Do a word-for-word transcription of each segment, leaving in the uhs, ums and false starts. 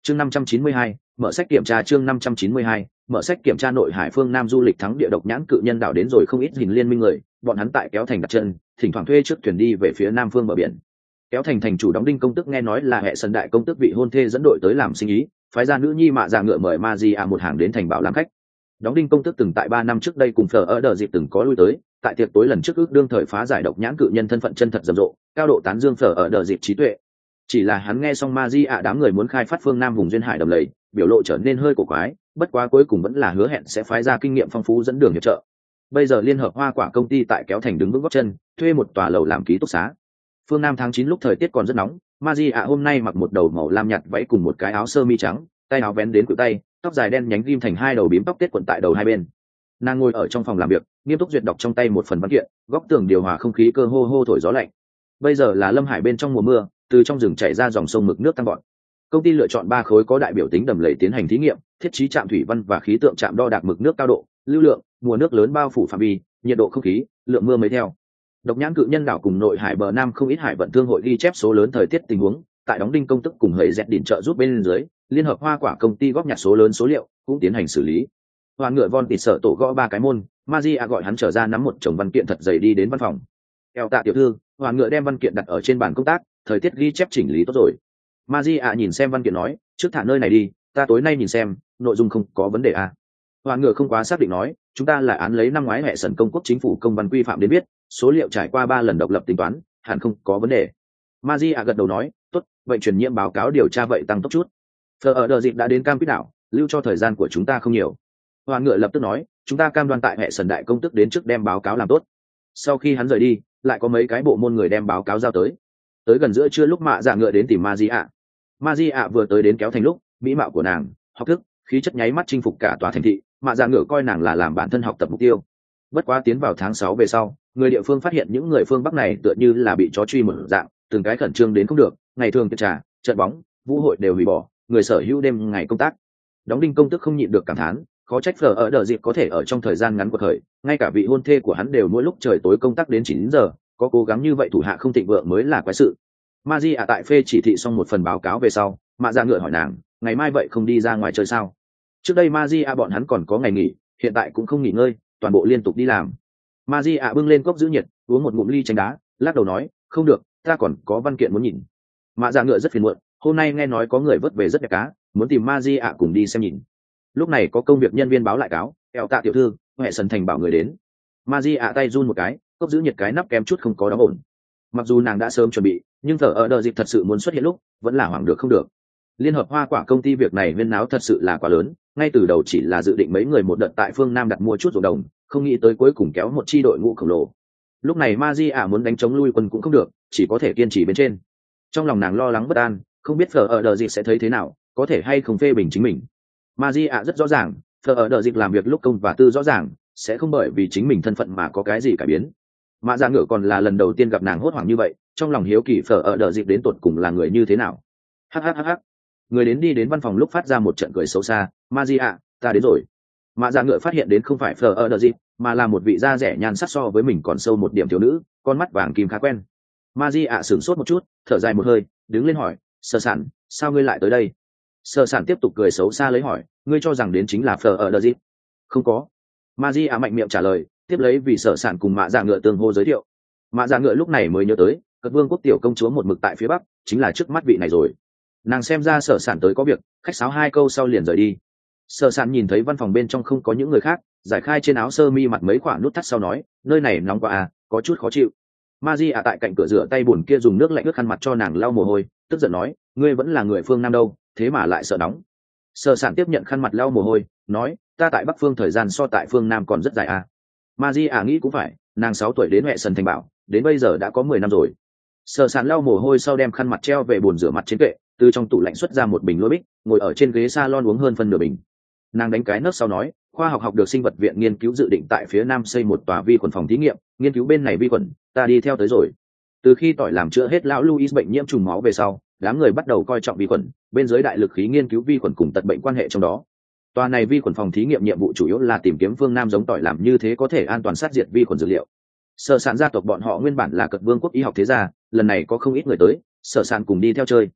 chương năm trăm chín mươi hai, mở sách kiểm tra chương năm trăm chín mươi hai, mở sách kiểm tra. Nội hải phương Nam du lịch thắng địa độc nhãn cự nhân đảo đến rồi không ít hình liên minh người, bọn hắn tại Kéo Thành đặt chân, thỉnh thoảng thuê trước thuyền đi về phía nam phương bờ biển. Kéo Thành thành chủ đóng đinh công tước nghe nói là hệ sân đại công tước vị hôn thê dẫn đội tới làm sinh ý, phái ra nữ nhi mạ già ngựa mời Magia một hàng đến thành bảo làm khách. Đóng đinh công tước từng tại ba năm trước đây cùng Phở ở đờ dịp từng có lui tới, tại tiệc tối lần trước ước đương thời phá giải độc nhãn cự nhân thân phận chân thật rầm rộ, cao độ tán dương Phở ở đờ dịp trí tuệ. Chỉ là hắn nghe xong Magia đám người muốn khai phát phương Nam vùng duyên hải đầm lầy, biểu lộ trở nên hơi cổ quái, bất quá cuối cùng vẫn là hứa hẹn sẽ phái ra kinh nghiệm phong phú dẫn đường hiệp trợ. Bây giờ liên hợp hoa quả công ty tại Kéo Thành đứng vững gót chân, thuê một tòa lầu làm ký túc xá. Phương Nam tháng chín lúc thời tiết còn rất nóng, Magia hôm nay mặc một đầu màu lam nhạt váy cùng một cái áo sơ mi trắng, tay áo vén đến khuỷu tay, tóc dài đen nhánh ghim thành hai đầu bím tóc tết quấn tại đầu hai bên. Nàng ngồi ở trong phòng làm việc, nghiêm túc duyệt đọc trong tay một phần văn kiện, góc tường điều hòa không khí cơ hô hô thổi gió lạnh. Bây giờ là Lâm Hải bên trong mùa mưa, từ trong rừng chảy ra dòng sông mực nước tăng gọn. Công ty lựa chọn ba khối có đại biểu tính đầm lầy tiến hành thí nghiệm, thiết trí trạm thủy văn và khí tượng trạm đo đạc mực nước cao độ, lưu lượng, mùa nước lớn bao phủ phạm vi, nhiệt độ không khí, lượng mưa mới theo. Độc nhãn cự nhân đảo cùng nội hải bờ nam không ít hải vận thương hội ghi chép số lớn thời tiết tình huống, tại đóng đinh công tức cùng hầy dẹt đỉnh trợ giúp bên dưới, liên hợp hoa quả công ty góp nhặt số lớn số liệu, cũng tiến hành xử lý. Hoàn ngựa von tịt sợ tổ gõ ba cái môn, Magia gọi hắn trở ra nắm một chồng văn kiện thật dày đi đến văn phòng. Eo tạ tiểu thư, Hoàn ngựa đem văn kiện đặt ở trên bàn công tác, thời tiết ghi chép chỉnh lý tốt rồi. Magia nhìn xem văn kiện nói, trước thả nơi này đi, ta tối nay nhìn xem, nội dung không có vấn đề à. Hoàn ngựa không quá xác định nói, chúng ta là án lấy năm ngoái hệ sần công quốc chính phủ công văn quy phạm đến biết, số liệu trải qua ba lần độc lập tính toán, hẳn không có vấn đề. Magia gật đầu nói, tốt, vậy truyền nhiễm báo cáo điều tra vậy tăng tốc chút. Phở ở đợt dịp đã đến Cam Quýt đảo, lưu cho thời gian của chúng ta không nhiều. Hoàn ngựa lập tức nói, chúng ta cam đoan tại hệ sần đại công tức đến trước đem báo cáo làm tốt. Sau khi hắn rời đi, lại có mấy cái bộ môn người đem báo cáo giao tới. Tới gần giữa trưa lúc mạ dạ ngựa đến tìm Magia. Magia vừa tới đến Kéo Thành lúc, mỹ mạo của nàng, học thức, khí chất nháy mắt chinh phục cả tòa thành thị, mạ dạ ngựa coi nàng là làm bản thân học tập mục tiêu. Bất quá tiến vào tháng sáu về sau, người địa phương phát hiện những người phương Bắc này tựa như là bị chó truy một dạng, từng cái khẩn trương đến không được, ngày thường tiệc trà, trận bóng, vũ hội đều hủy bỏ, người sở hữu đêm ngày công tác. Đóng đinh công tức không nhịn được cảm thán, khó trách Phở ở đờ dịp có thể ở trong thời gian ngắn của thời, ngay cả vị hôn thê của hắn đều mỗi lúc trời tối công tác đến chín giờ, có cố gắng như vậy thủ hạ không thịnh vượng mới là quái sự. Magia tại phê chỉ thị xong một phần báo cáo về sau, mạ dạ ngựa hỏi nàng, ngày mai vậy không đi ra ngoài chơi sao? Trước đây Magia bọn hắn còn có ngày nghỉ, hiện tại cũng không nghỉ ngơi, toàn bộ liên tục đi làm. Magia bưng lên cốc giữ nhiệt, uống một ngụm ly chanh đá, lắc đầu nói, không được, ta còn có văn kiện muốn nhìn. Mạ dạ ngựa rất phiền muộn, hôm nay nghe nói có người vớt về rất đẹp cá, muốn tìm Magia cùng đi xem nhìn. Lúc này có công việc nhân viên báo lại cáo, eo tạ tiểu thư, hệ sần thành bảo người đến. Magia tay run một cái, cốc giữ nhiệt cái nắp kém chút không có đóng ổn. Mặc dù nàng đã sớm chuẩn bị, nhưng thở ở đợt dịp thật sự muốn xuất hiện lúc, vẫn là hoảng được không được. Liên hợp hoa quả công ty việc này huyên náo thật sự là quá lớn, ngay từ đầu chỉ là dự định mấy người một đợt tại phương Nam đặt mua chút ruộng đồng, không nghĩ tới cuối cùng kéo một chi đội ngũ khổng lồ. Lúc này Magia muốn đánh chống lui quân cũng không được, chỉ có thể kiên trì bên trên. Trong lòng nàng lo lắng bất an, không biết Phở ở đợt dịp sẽ thấy thế nào, có thể hay không phê bình chính mình. Magia rất rõ ràng, Phở ở đợt dịp làm việc lúc công và tư rõ ràng, sẽ không bởi vì chính mình thân phận mà có cái gì cải biến. Mạ dạ ngựa còn là lần đầu tiên gặp nàng hốt hoảng như vậy, trong lòng hiếu kỳ Phở ở đợt dịp đến tột cùng là người như thế nào. Hhhh, người đến đi đến văn phòng lúc phát ra một trận cười xấu xa, Magia, ta đến rồi. Mạ dạ ngựa phát hiện đến không phải Phở ở đợt dịp, mà là một vị da rẻ nhan sắc so với mình còn sâu một điểm thiếu nữ, con mắt vàng kim khá quen. Magia sửng sốt một chút, thở dài một hơi, đứng lên hỏi, Sở Sản, sao ngươi lại tới đây? Sở Sản tiếp tục cười xấu xa lấy hỏi, ngươi cho rằng đến chính là Phở ở đợt dịp? Không có. Magia mạnh miệng trả lời, tiếp lấy vì Sở Sản cùng mạ dạ ngựa tương hô giới thiệu. Mạ dạ ngựa lúc này mới nhớ tới, Cật Vương quốc tiểu công chúa một mực tại phía bắc, chính là trước mắt vị này rồi. Nàng xem ra Sở Sản tới có việc, khách sáo hai câu sau liền rời đi. Sở Sản nhìn thấy văn phòng bên trong không có những người khác, giải khai trên áo sơ mi mặt mấy khoảng nút thắt sau nói, nơi này nóng quá à, có chút khó chịu. Magia tại cạnh cửa rửa tay buồn kia dùng nước lạnh ướt khăn mặt cho nàng lau mồ hôi, tức giận nói, ngươi vẫn là người phương Nam đâu, thế mà lại sợ nóng. Sở Sản tiếp nhận khăn mặt lau mồ hôi, nói, ta tại Bắc phương thời gian so tại phương Nam còn rất dài à. Magia nghĩ cũng phải, nàng sáu tuổi đến hệ sần thành bảo, đến bây giờ đã có mười năm rồi. Sở Sản lau mồ hôi sau đem khăn mặt treo về bồn rửa mặt trên kệ, từ trong tủ lạnh xuất ra một bình lúa bích, ngồi ở trên ghế salon uống hơn phân nửa bình. Nàng đánh cái nấc sau nói, khoa học học được sinh vật viện nghiên cứu dự định tại phía Nam xây một tòa vi khuẩn phòng thí nghiệm, nghiên cứu bên này vi khuẩn, ta đi theo tới rồi. Từ khi tỏi làm chữa hết lão Louis bệnh nhiễm trùng máu về sau, đám người bắt đầu coi trọng vi khuẩn, bên dưới đại lực khí nghiên cứu vi khuẩn cùng tật bệnh quan hệ trong đó. Tòa này vi khuẩn phòng thí nghiệm nhiệm vụ chủ yếu là tìm kiếm phương Nam giống tỏi làm như thế có thể an toàn sát diệt vi khuẩn dược liệu. Sở Sản gia tộc bọn họ nguyên bản là Cật Vương quốc y học thế gia, lần này có không ít người tới, Sở Sản cùng đi theo chơi.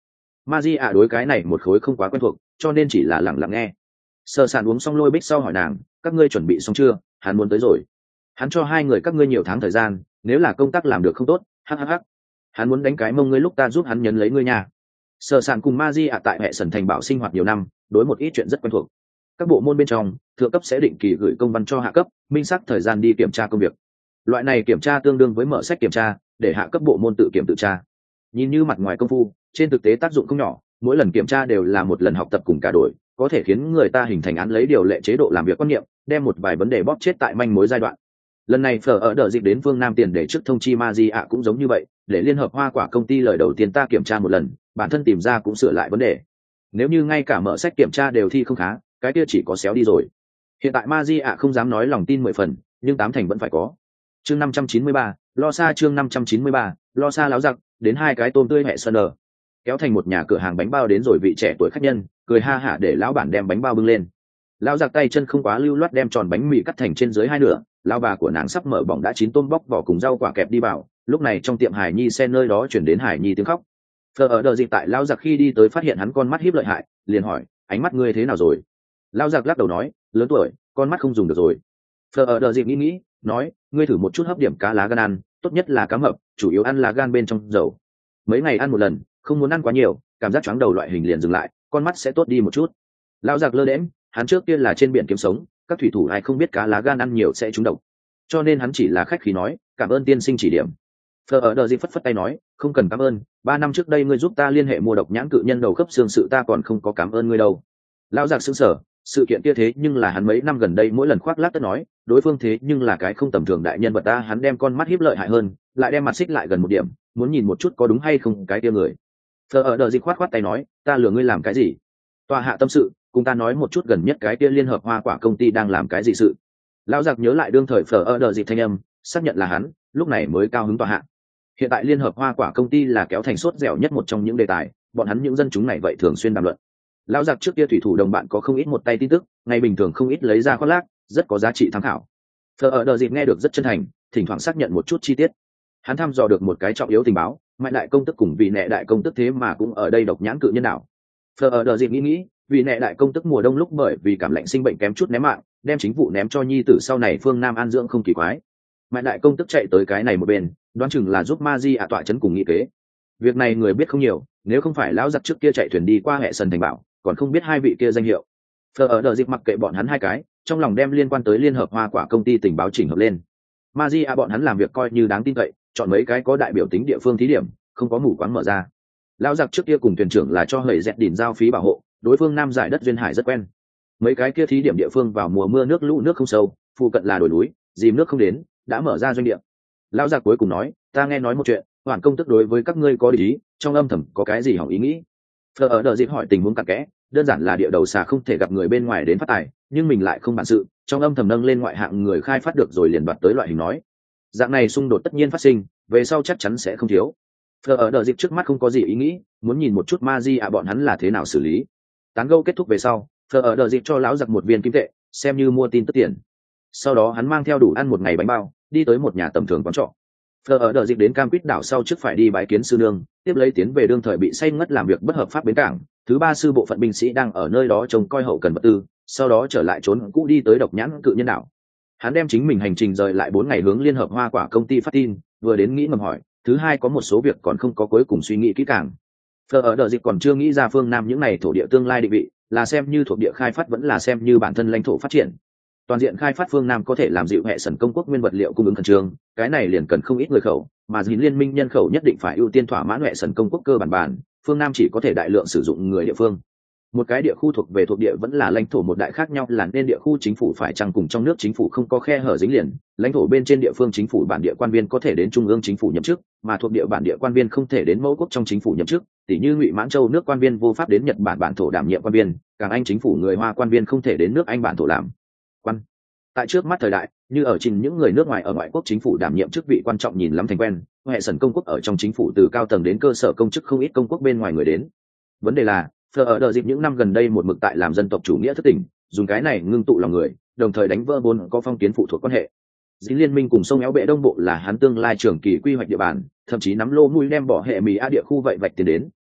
Maji ạ đối cái này một khối không quá quen thuộc, cho nên chỉ là lặng lặng nghe. Sở Sản uống xong lôi bích sau hỏi nàng, các ngươi chuẩn bị xong chưa? Hắn muốn tới rồi. Hắn cho hai người các ngươi nhiều tháng thời gian, nếu là công tác làm được không tốt, hắc hắc hắc. Hắn muốn đánh cái mông ngươi lúc ta giúp hắn nhấn lấy ngươi nhà. Sở Sản cùng Maji ạ tại hệ sần thành bảo sinh hoạt nhiều năm, đối một ít chuyện rất quen thuộc. Các bộ môn bên trong, thượng cấp sẽ định kỳ gửi công văn cho hạ cấp, minh xác thời gian đi kiểm tra công việc. Loại này kiểm tra tương đương với mở sách kiểm tra, để hạ cấp bộ môn tự kiểm tự tra. Nhìn như mặt ngoài công phu, trên thực tế tác dụng không nhỏ, mỗi lần kiểm tra đều là một lần học tập cùng cả đội, có thể khiến người ta hình thành án lấy điều lệ chế độ làm việc quan niệm, đem một vài vấn đề bóp chết tại manh mối giai đoạn. Lần này phở ở đợt dịp đến phương Nam tiền để trước thông chi Maji ạ cũng giống như vậy, để liên hợp hoa quả công ty lời đầu tiên ta kiểm tra một lần, bản thân tìm ra cũng sửa lại vấn đề. Nếu như ngay cả mở sách kiểm tra đều thi không khá, cái kia chỉ có xéo đi rồi. Hiện tại Maji ạ không dám nói lòng tin mười phần, nhưng tám thành vẫn phải có. Chương năm trăm chín mươi ba, lo xa chương năm trăm chín mươi ba, lo xa láo giặc, đến hai cái tôm tươi hẹ sơn nở. Kéo thành một nhà cửa hàng bánh bao đến rồi vị trẻ tuổi khách nhân, cười ha hả để lão bản đem bánh bao bưng lên. Lão giặc tay chân không quá lưu loát đem tròn bánh mì cắt thành trên dưới hai nửa, lão bà của nàng sắp mở bỏng đã chín tôm bóc vỏ cùng rau quả kẹp đi vào, lúc này trong tiệm Hải Nhi xe nơi đó chuyển đến Hải Nhi tiếng khóc. Phờ ở đợi dịp tại lão giặc khi đi tới phát hiện hắn con mắt híp lợi hại, liền hỏi, ánh mắt ngươi thế nào rồi? Lão giặc lắc đầu nói, lớn tuổi, con mắt không dùng được rồi. Phờ ở đợi dịp nghĩ nghĩ, nói, ngươi thử một chút hấp điểm cá lá gan ăn, tốt nhất là cá mập, chủ yếu ăn là gan bên trong dầu. Mấy ngày ăn một lần, không muốn ăn quá nhiều, cảm giác chóng đầu loại hình liền dừng lại, con mắt sẽ tốt đi một chút. Lão giặc lơ đễm, hắn trước kia là trên biển kiếm sống, các thủy thủ ai không biết cá lá gan ăn nhiều sẽ trúng độc, cho nên hắn chỉ là khách khí nói, cảm ơn tiên sinh chỉ điểm. Phờ ở đờ gì phất phất tay nói, không cần cảm ơn, ba năm trước đây ngươi giúp ta liên hệ mua độc nhãn cự nhân đầu khớp xương sự ta còn không có cảm ơn ngươi đâu. Lão giặc sững sờ, sự kiện kia thế nhưng là hắn mấy năm gần đây mỗi lần khoác lác tất nói, đối phương thế nhưng là cái không tầm thường đại nhân vật ta, hắn đem con mắt hiếp lợi hại hơn, lại đem mặt xích lại gần một điểm, muốn nhìn một chút có đúng hay không cái kia người. Phờ ở đờ gì khoát khoát tay nói, ta lừa ngươi làm cái gì? Tòa hạ tâm sự, cùng ta nói một chút gần nhất cái kia liên hợp hoa quả công ty đang làm cái gì sự. Lão giặc nhớ lại đương thời phở ở đờ dịp thanh âm, xác nhận là hắn, lúc này mới cao hứng tòa hạ. Hiện tại liên hợp hoa quả công ty là kéo thành sốt dẻo nhất một trong những đề tài, bọn hắn những dân chúng này vậy thường xuyên đàm luận. Lão giặc trước kia thủy thủ đồng bạn có không ít một tay tin tức, ngày bình thường không ít lấy ra khoác lác, rất có giá trị tham khảo. Phở ở đờ dịp nghe được rất chân thành, thỉnh thoảng xác nhận một chút chi tiết. Hắn thăm dò được một cái trọng yếu tình báo, mạnh đại công tức cùng vị nệ đại công tức thế mà cũng ở đây độc nhãn cự nhân đảo. Phở ở đờ dịp nghĩ nghĩ, vị nệ đại công tức mùa đông lúc bởi vì cảm lạnh sinh bệnh kém chút ném mạng, đem chính vụ ném cho nhi tử sau này phương Nam an dưỡng không kỳ quái. Mạnh đại công tức chạy tới cái này một bên, đoán chừng là giúp Maji ạ tọa chấn cùng nghị kế. Việc này người biết không nhiều, nếu không phải lão giặc trước kia chạy thuyền đi qua hệ sần thành bảo, còn không biết hai vị kia danh hiệu. Phở ở đờ dịp mặc kệ bọn hắn hai cái, trong lòng đem liên quan tới liên hợp hoa quả công ty tình báo chỉnh hợp lên. Maji ạ bọn hắn làm việc coi như đáng tin cậy, chọn mấy cái có đại biểu tính địa phương thí điểm, không có mù quáng mở ra. Lão giặc trước kia cùng thuyền trưởng là cho hầy dẹt đỉnh giao phí bảo hộ, đối phương Nam giải đất duyên hải rất quen. Mấy cái kia thí điểm địa phương vào mùa mưa nước lũ nước không sâu, phụ cận là đồi núi, dìm nước không đến, đã mở ra doanh địa. Lão giặc cuối cùng nói, ta nghe nói một chuyện, hoàn công tức đối với các ngươi có ý, trong âm thầm có cái gì hỏng ý nghĩ. Phở ở đờ dịp hỏi tình huống cặn kẽ, đơn giản là địa đầu xà không thể gặp người bên ngoài đến phát tài, nhưng mình lại không bản sự, trong âm thầm nâng lên ngoại hạng người khai phát được rồi liền đoạt tới loại hình nói. Dạng này xung đột tất nhiên phát sinh, về sau chắc chắn sẽ không thiếu. Phở ở đờ dịp trước mắt không có gì ý nghĩ, muốn nhìn một chút Maji ạ bọn hắn là thế nào xử lý. Tán gẫu kết thúc về sau, Phở ở đờ dịp cho lão giặc một viên kim tệ, xem như mua tin tức tiền. Sau đó hắn mang theo đủ ăn một ngày bánh bao, đi tới một nhà tầm thường quán trọ. Phở ở đờ dịp đến Cam Quýt đảo sau trước phải đi bái kiến sư nương, tiếp lấy tiến về đương thời bị say ngất làm việc bất hợp pháp bến cảng. Thứ ba sư bộ phận binh sĩ đang ở nơi đó trông coi hậu cần vật tư, sau đó trở lại trốn cũ đi tới độc nhãn cự nhân đảo. Hắn đem chính mình hành trình rời lại bốn ngày hướng liên hợp hoa quả công ty phát tin, vừa đến nghĩ ngầm hỏi, thứ hai có một số việc còn không có cuối cùng suy nghĩ kỹ càng. Phở ở đờ dịp còn chưa nghĩ ra phương Nam những này thổ địa tương lai định vị, là xem như thuộc địa khai phát vẫn là xem như bản thân lãnh thổ phát triển. Toàn diện khai phát phương Nam có thể làm dịu hệ sần công quốc nguyên vật liệu cung ứng khẩn trương, cái này liền cần không ít người khẩu, mà dính liên minh nhân khẩu nhất định phải ưu tiên thỏa mãn hệ sần công quốc cơ bản bản, phương Nam chỉ có thể đại lượng sử dụng người địa phương. Một cái địa khu thuộc về thuộc địa vẫn là lãnh thổ một đại khác nhau là nên địa khu chính phủ phải chăng cùng trong nước chính phủ không có khe hở dính liền, lãnh thổ bên trên địa phương chính phủ bản địa quan viên có thể đến trung ương chính phủ nhậm chức, mà thuộc địa bản địa quan viên không thể đến mẫu quốc trong chính phủ nhậm chức, tỉ như Ngụy Mãn Châu nước quan viên vô pháp đến Nhật Bản bản thổ đảm nhiệm quan viên, càng Anh chính phủ người Hoa quan viên không thể đến nước Anh bản thổ làm quan. Tại trước mắt thời đại, như ở trình những người nước ngoài ở ngoại quốc chính phủ đảm nhiệm chức vị quan trọng nhìn lắm thành quen, hệ sần công quốc ở trong chính phủ từ cao tầng đến cơ sở công chức không ít công quốc bên ngoài người đến. Vấn đề là Phở ở đờ dịp những năm gần đây một mực tại làm dân tộc chủ nghĩa thất tình, dùng cái này ngưng tụ lòng người, đồng thời đánh vỡ vốn có phong kiến phụ thuộc quan hệ. Dính liên minh cùng sông éo bệ đông bộ là hắn tương lai trường kỳ quy hoạch địa bàn, thậm chí nắm lô mũi đem bỏ hệ mì a địa khu vậy vạch tiền đến,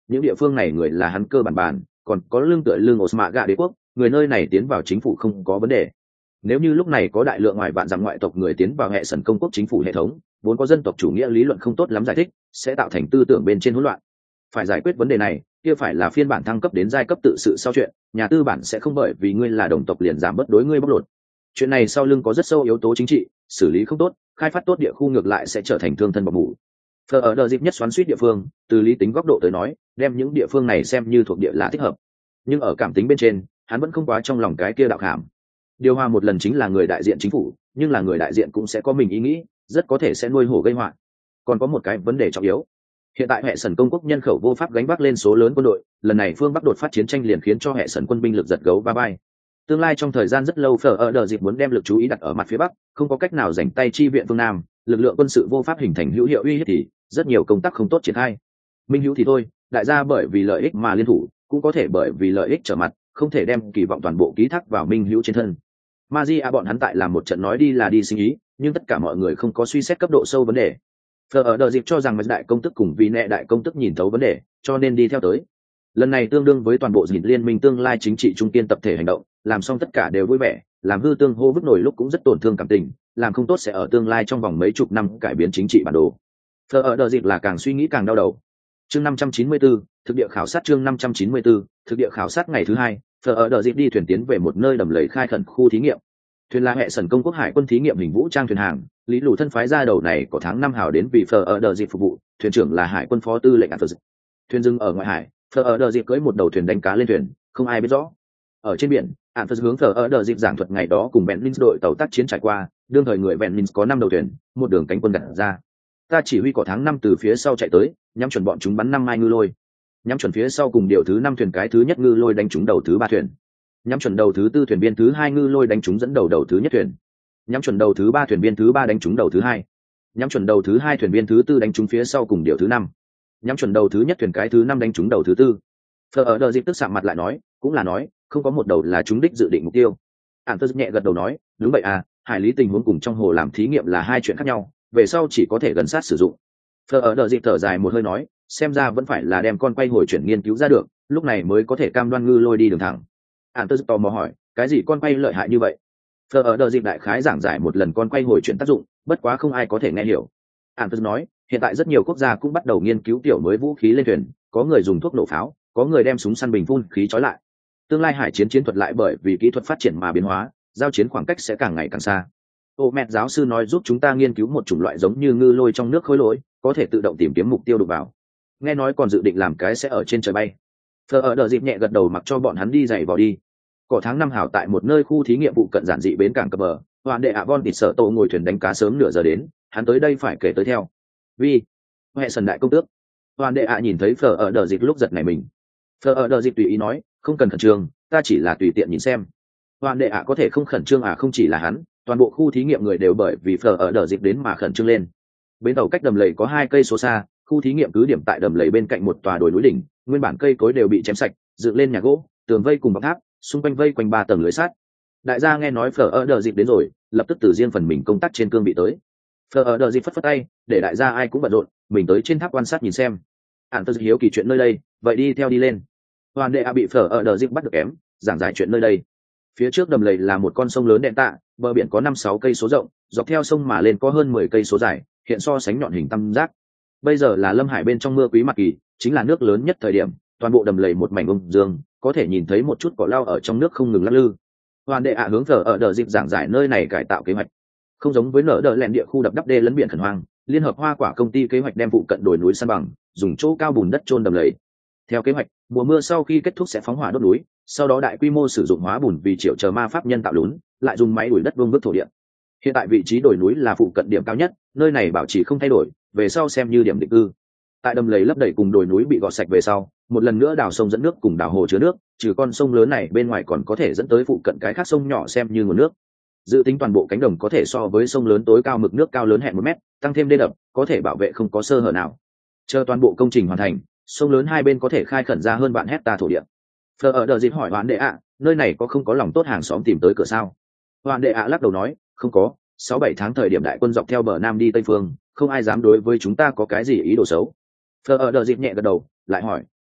những địa phương này người là hắn cơ bản bản, còn có lương tựa lương Osmaga đế quốc, người nơi này tiến vào chính phủ không có vấn đề. Nếu như lúc này có đại lượng ngoài vạn dặm ngoại tộc người tiến vào hệ sần công quốc chính phủ hệ thống, vốn có dân tộc chủ nghĩa lý luận không tốt lắm giải thích, sẽ tạo thành tư tưởng bên trên hỗn loạn. Phải giải quyết vấn đề này, kia phải là phiên bản thăng cấp đến giai cấp tự sự sau chuyện, nhà tư bản sẽ không bởi vì ngươi là đồng tộc liền giảm bớt đối ngươi bóc lột. Chuyện này sau lưng có rất sâu yếu tố chính trị, xử lý không tốt, khai phát tốt địa khu ngược lại sẽ trở thành thương thân bọc mủ. Phờ ở đợt dịp nhất xoắn suýt địa phương, từ lý tính góc độ tới nói, đem những địa phương này xem như thuộc địa là thích hợp. Nhưng ở cảm tính bên trên, hắn vẫn không quá trong lòng cái kia đạo cảm. Điều hòa một lần chính là người đại diện chính phủ, nhưng là người đại diện cũng sẽ có mình ý nghĩ, rất có thể sẽ nuôi hổ gây họa. Còn có một cái vấn đề trọng yếu. Hiện tại hệ sần công quốc nhân khẩu vô pháp gánh vác lên số lớn quân đội, lần này phương Bắc đột phát chiến tranh liền khiến cho hệ sần quân binh lực giật gấu va vai. Tương lai trong thời gian rất lâu Phở ở đợt dịp muốn đem lực chú ý đặt ở mặt phía Bắc, không có cách nào dành tay chi viện phương Nam, lực lượng quân sự vô pháp hình thành hữu hiệu uy hiếp thì rất nhiều công tác không tốt triển khai. Minh hữu thì thôi, đại gia bởi vì lợi ích mà liên thủ, cũng có thể bởi vì lợi ích trở mặt, không thể đem kỳ vọng toàn bộ ký thác vào minh hữu trên thân. Magia bọn hắn tại làm một trận nói đi là đi sinh ý, nhưng tất cả mọi người không có suy xét cấp độ sâu vấn đề. Phở ở đợt dịp cho rằng mấy đại công tức cùng vì nệ đại công tức nhìn thấu vấn đề, cho nên đi theo tới. Lần này tương đương với toàn bộ dìn liên minh tương lai chính trị trung kiên tập thể hành động, làm xong tất cả đều vui vẻ, làm hư tương hô vứt nổi lúc cũng rất tổn thương cảm tình, làm không tốt sẽ ở tương lai trong vòng mấy chục năm cải biến chính trị bản đồ. Phở ở đợt dịp là càng suy nghĩ càng đau đầu. Chương năm trăm chín mươi tư, thực địa khảo sát chương năm trăm chín mươi tư, thực địa khảo sát ngày thứ hai, Phở ở đợt dịp đi thuyền tiến về một nơi đầm lầy khai khẩn khu thí nghiệm. Thuyền là hệ sần công quốc hải quân thí nghiệm hình vũ trang thuyền hàng, lý lù thân phái ra đầu này có tháng năm hào đến vì Phở ở đợt dịp phục vụ, thuyền trưởng là hải quân phó tư lệnh Phở. Thuyền dừng ở ngoại hải, Phở ở đợt dịp cưỡi một đầu thuyền đánh cá lên thuyền, không ai biết rõ. Ở trên biển, ạn phật hướng Phở ở đợt dịp giảng thuật ngày đó cùng Bèn Linh đội tàu tác chiến trải qua, đương thời người Bèn Linh có năm đầu thuyền, một đường cánh quân đặt ra. Ta chỉ huy có tháng năm từ phía sau chạy tới, nhắm chuẩn bọn chúng bắn năm mai ngư lôi. Nhắm chuẩn phía sau cùng điều thứ năm thuyền cái thứ nhất ngư lôi đánh trúng đầu thứ ba thuyền. Nhắm chuẩn đầu thứ tư thuyền viên thứ hai ngư lôi đánh trúng dẫn đầu đầu thứ nhất thuyền. Nhắm chuẩn đầu thứ ba thuyền viên thứ ba đánh trúng đầu thứ hai. Nhắm chuẩn đầu thứ hai thuyền viên thứ tư đánh trúng phía sau cùng điều thứ năm. Nhắm chuẩn đầu thứ nhất thuyền cái thứ năm đánh trúng đầu thứ tư. Phở ở đợt dịp tức sạm mặt lại nói, cũng là nói, không có một đầu là trúng đích dự định mục tiêu. Ản Tơ nhẹ gật đầu nói, đúng vậy à, hải lý tình huống cùng trong hồ làm thí nghiệm là hai chuyện khác nhau, về sau chỉ có thể gần sát sử dụng. Phở ở đợt dịp thở dài một hơi nói, xem ra vẫn phải là đem con quay hồi chuyển nghiên cứu ra được, lúc này mới có thể cam đoan ngư lôi đi đường thẳng. Ản Tơ tò mò hỏi, cái gì con quay lợi hại như vậy? Phở ở đợt dịp đại khái giảng giải một lần con quay hồi chuyển tác dụng, bất quá không ai có thể nghe hiểu. Ản Tơ nói, hiện tại rất nhiều quốc gia cũng bắt đầu nghiên cứu tiểu mới vũ khí lên thuyền, có người dùng thuốc nổ pháo, có người đem súng săn bình phun khí trói lại. Tương lai hải chiến chiến thuật lại bởi vì kỹ thuật phát triển mà biến hóa, giao chiến khoảng cách sẽ càng ngày càng xa. Ô mẹ giáo sư nói giúp chúng ta nghiên cứu một chủng loại giống như ngư lôi trong nước khối lỗi, có thể tự động tìm kiếm mục tiêu đục vào. Nghe nói còn dự định làm cái sẽ ở trên trời bay. Phở ở đợt dịp nhẹ gật đầu mặc cho bọn hắn đi dày vào đi. Cỏ tháng năm hảo tại một nơi khu thí nghiệm vụ cận giản dị bến cảng cập bờ, hoàn đệ ạ von tịt sợ tổ ngồi thuyền đánh cá sớm nửa giờ đến, hắn tới đây phải kể tới theo. Vì hệ sần đại công tước. Hoàn đệ ạ nhìn thấy Phở ở đợt dịp lúc giật này mình. Phở ở đợt dịp tùy ý nói, không cần khẩn trương, ta chỉ là tùy tiện nhìn xem. Hoàn đệ ạ có thể không khẩn trương à, không chỉ là hắn, toàn bộ khu thí nghiệm người đều bởi vì Phở ở đợt dịp đến mà khẩn trương lên. Bến tàu cách đầm lầy có hai cây số xa, khu thí nghiệm cứ điểm tại đầm lầy bên cạnh một tòa đồi núi đỉnh, nguyên bản cây cối đều bị chém sạch, dựng lên nhà gỗ, tường vây cùng bọc tháp, xung quanh vây quanh ba tầng lưới sắt. Đại gia nghe nói Phở ở đợt dịp đến rồi, lập tức từ riêng phần mình công tác trên cương vị tới. Phở ở đợt dịp phất phất tay, để đại gia ai cũng bận rộn, mình tới trên tháp quan sát nhìn xem. Ản Tơ hiếu kỳ chuyện nơi đây, vậy đi theo đi lên. Hoàn đệ a bị Phở ở đợt dịp bắt được kém, giảng giải chuyện nơi đây. Phía trước đầm lầy là một con sông lớn đen tạ, bờ biển có năm sáu cây số rộng, dọc theo sông mà lên có hơn mười cây số dài, hiện so sánh nhọn hình tam giác. Bây giờ là lâm hải bên trong mưa quý mặc kỳ, chính là nước lớn nhất thời điểm, toàn bộ đầm lầy một mảnh ung dương, có thể nhìn thấy một chút cỏ lau ở trong nước không ngừng lắc lư. Hoàn đệ ạ hướng Phở ở đợt dịp giảng giải nơi này cải tạo kế hoạch. Không giống với nở đỡ lẹn địa khu đập đắp đê lấn biển khẩn hoang, liên hợp hoa quả công ty kế hoạch đem vụ cận đồi núi san bằng, dùng chỗ cao bùn đất chôn đầm lầy. Theo kế hoạch, mùa mưa sau khi kết thúc sẽ phóng hỏa đốt núi, sau đó đại quy mô sử dụng hóa bùn vì triệu chờ ma pháp nhân tạo lún, lại dùng máy đuổi đất vương vức thổ địa. Hiện tại vị trí đồi núi là phụ cận điểm cao nhất, nơi này bảo trì không thay đổi, về sau xem như điểm định cư. Tại đầm lầy lấp đầy cùng đồi núi bị gọt sạch về sau, một lần nữa đào sông dẫn nước cùng đào hồ chứa nước, trừ con sông lớn này bên ngoài còn có thể dẫn tới phụ cận cái khác sông nhỏ xem như nguồn nước. Dự tính toàn bộ cánh đồng có thể so với sông lớn tối cao mực nước cao lớn hẹn một mét, tăng thêm đê đập, có thể bảo vệ không có sơ hở nào. Chờ toàn bộ công trình hoàn thành, sông lớn hai bên có thể khai khẩn ra hơn vạn hecta thổ địa. Phở ở đợt dịp hỏi Hoàn đệ ạ, nơi này có không có lòng tốt hàng xóm tìm tới cửa sao? Hoàn đệ ạ lắc đầu nói, không có, sáu bảy tháng thời điểm đại quân dọc theo bờ nam đi tây phương, không ai dám đối với chúng ta có cái gì ý đồ xấu. Phở ở đợt dịp nhẹ gật đầu, lại hỏi,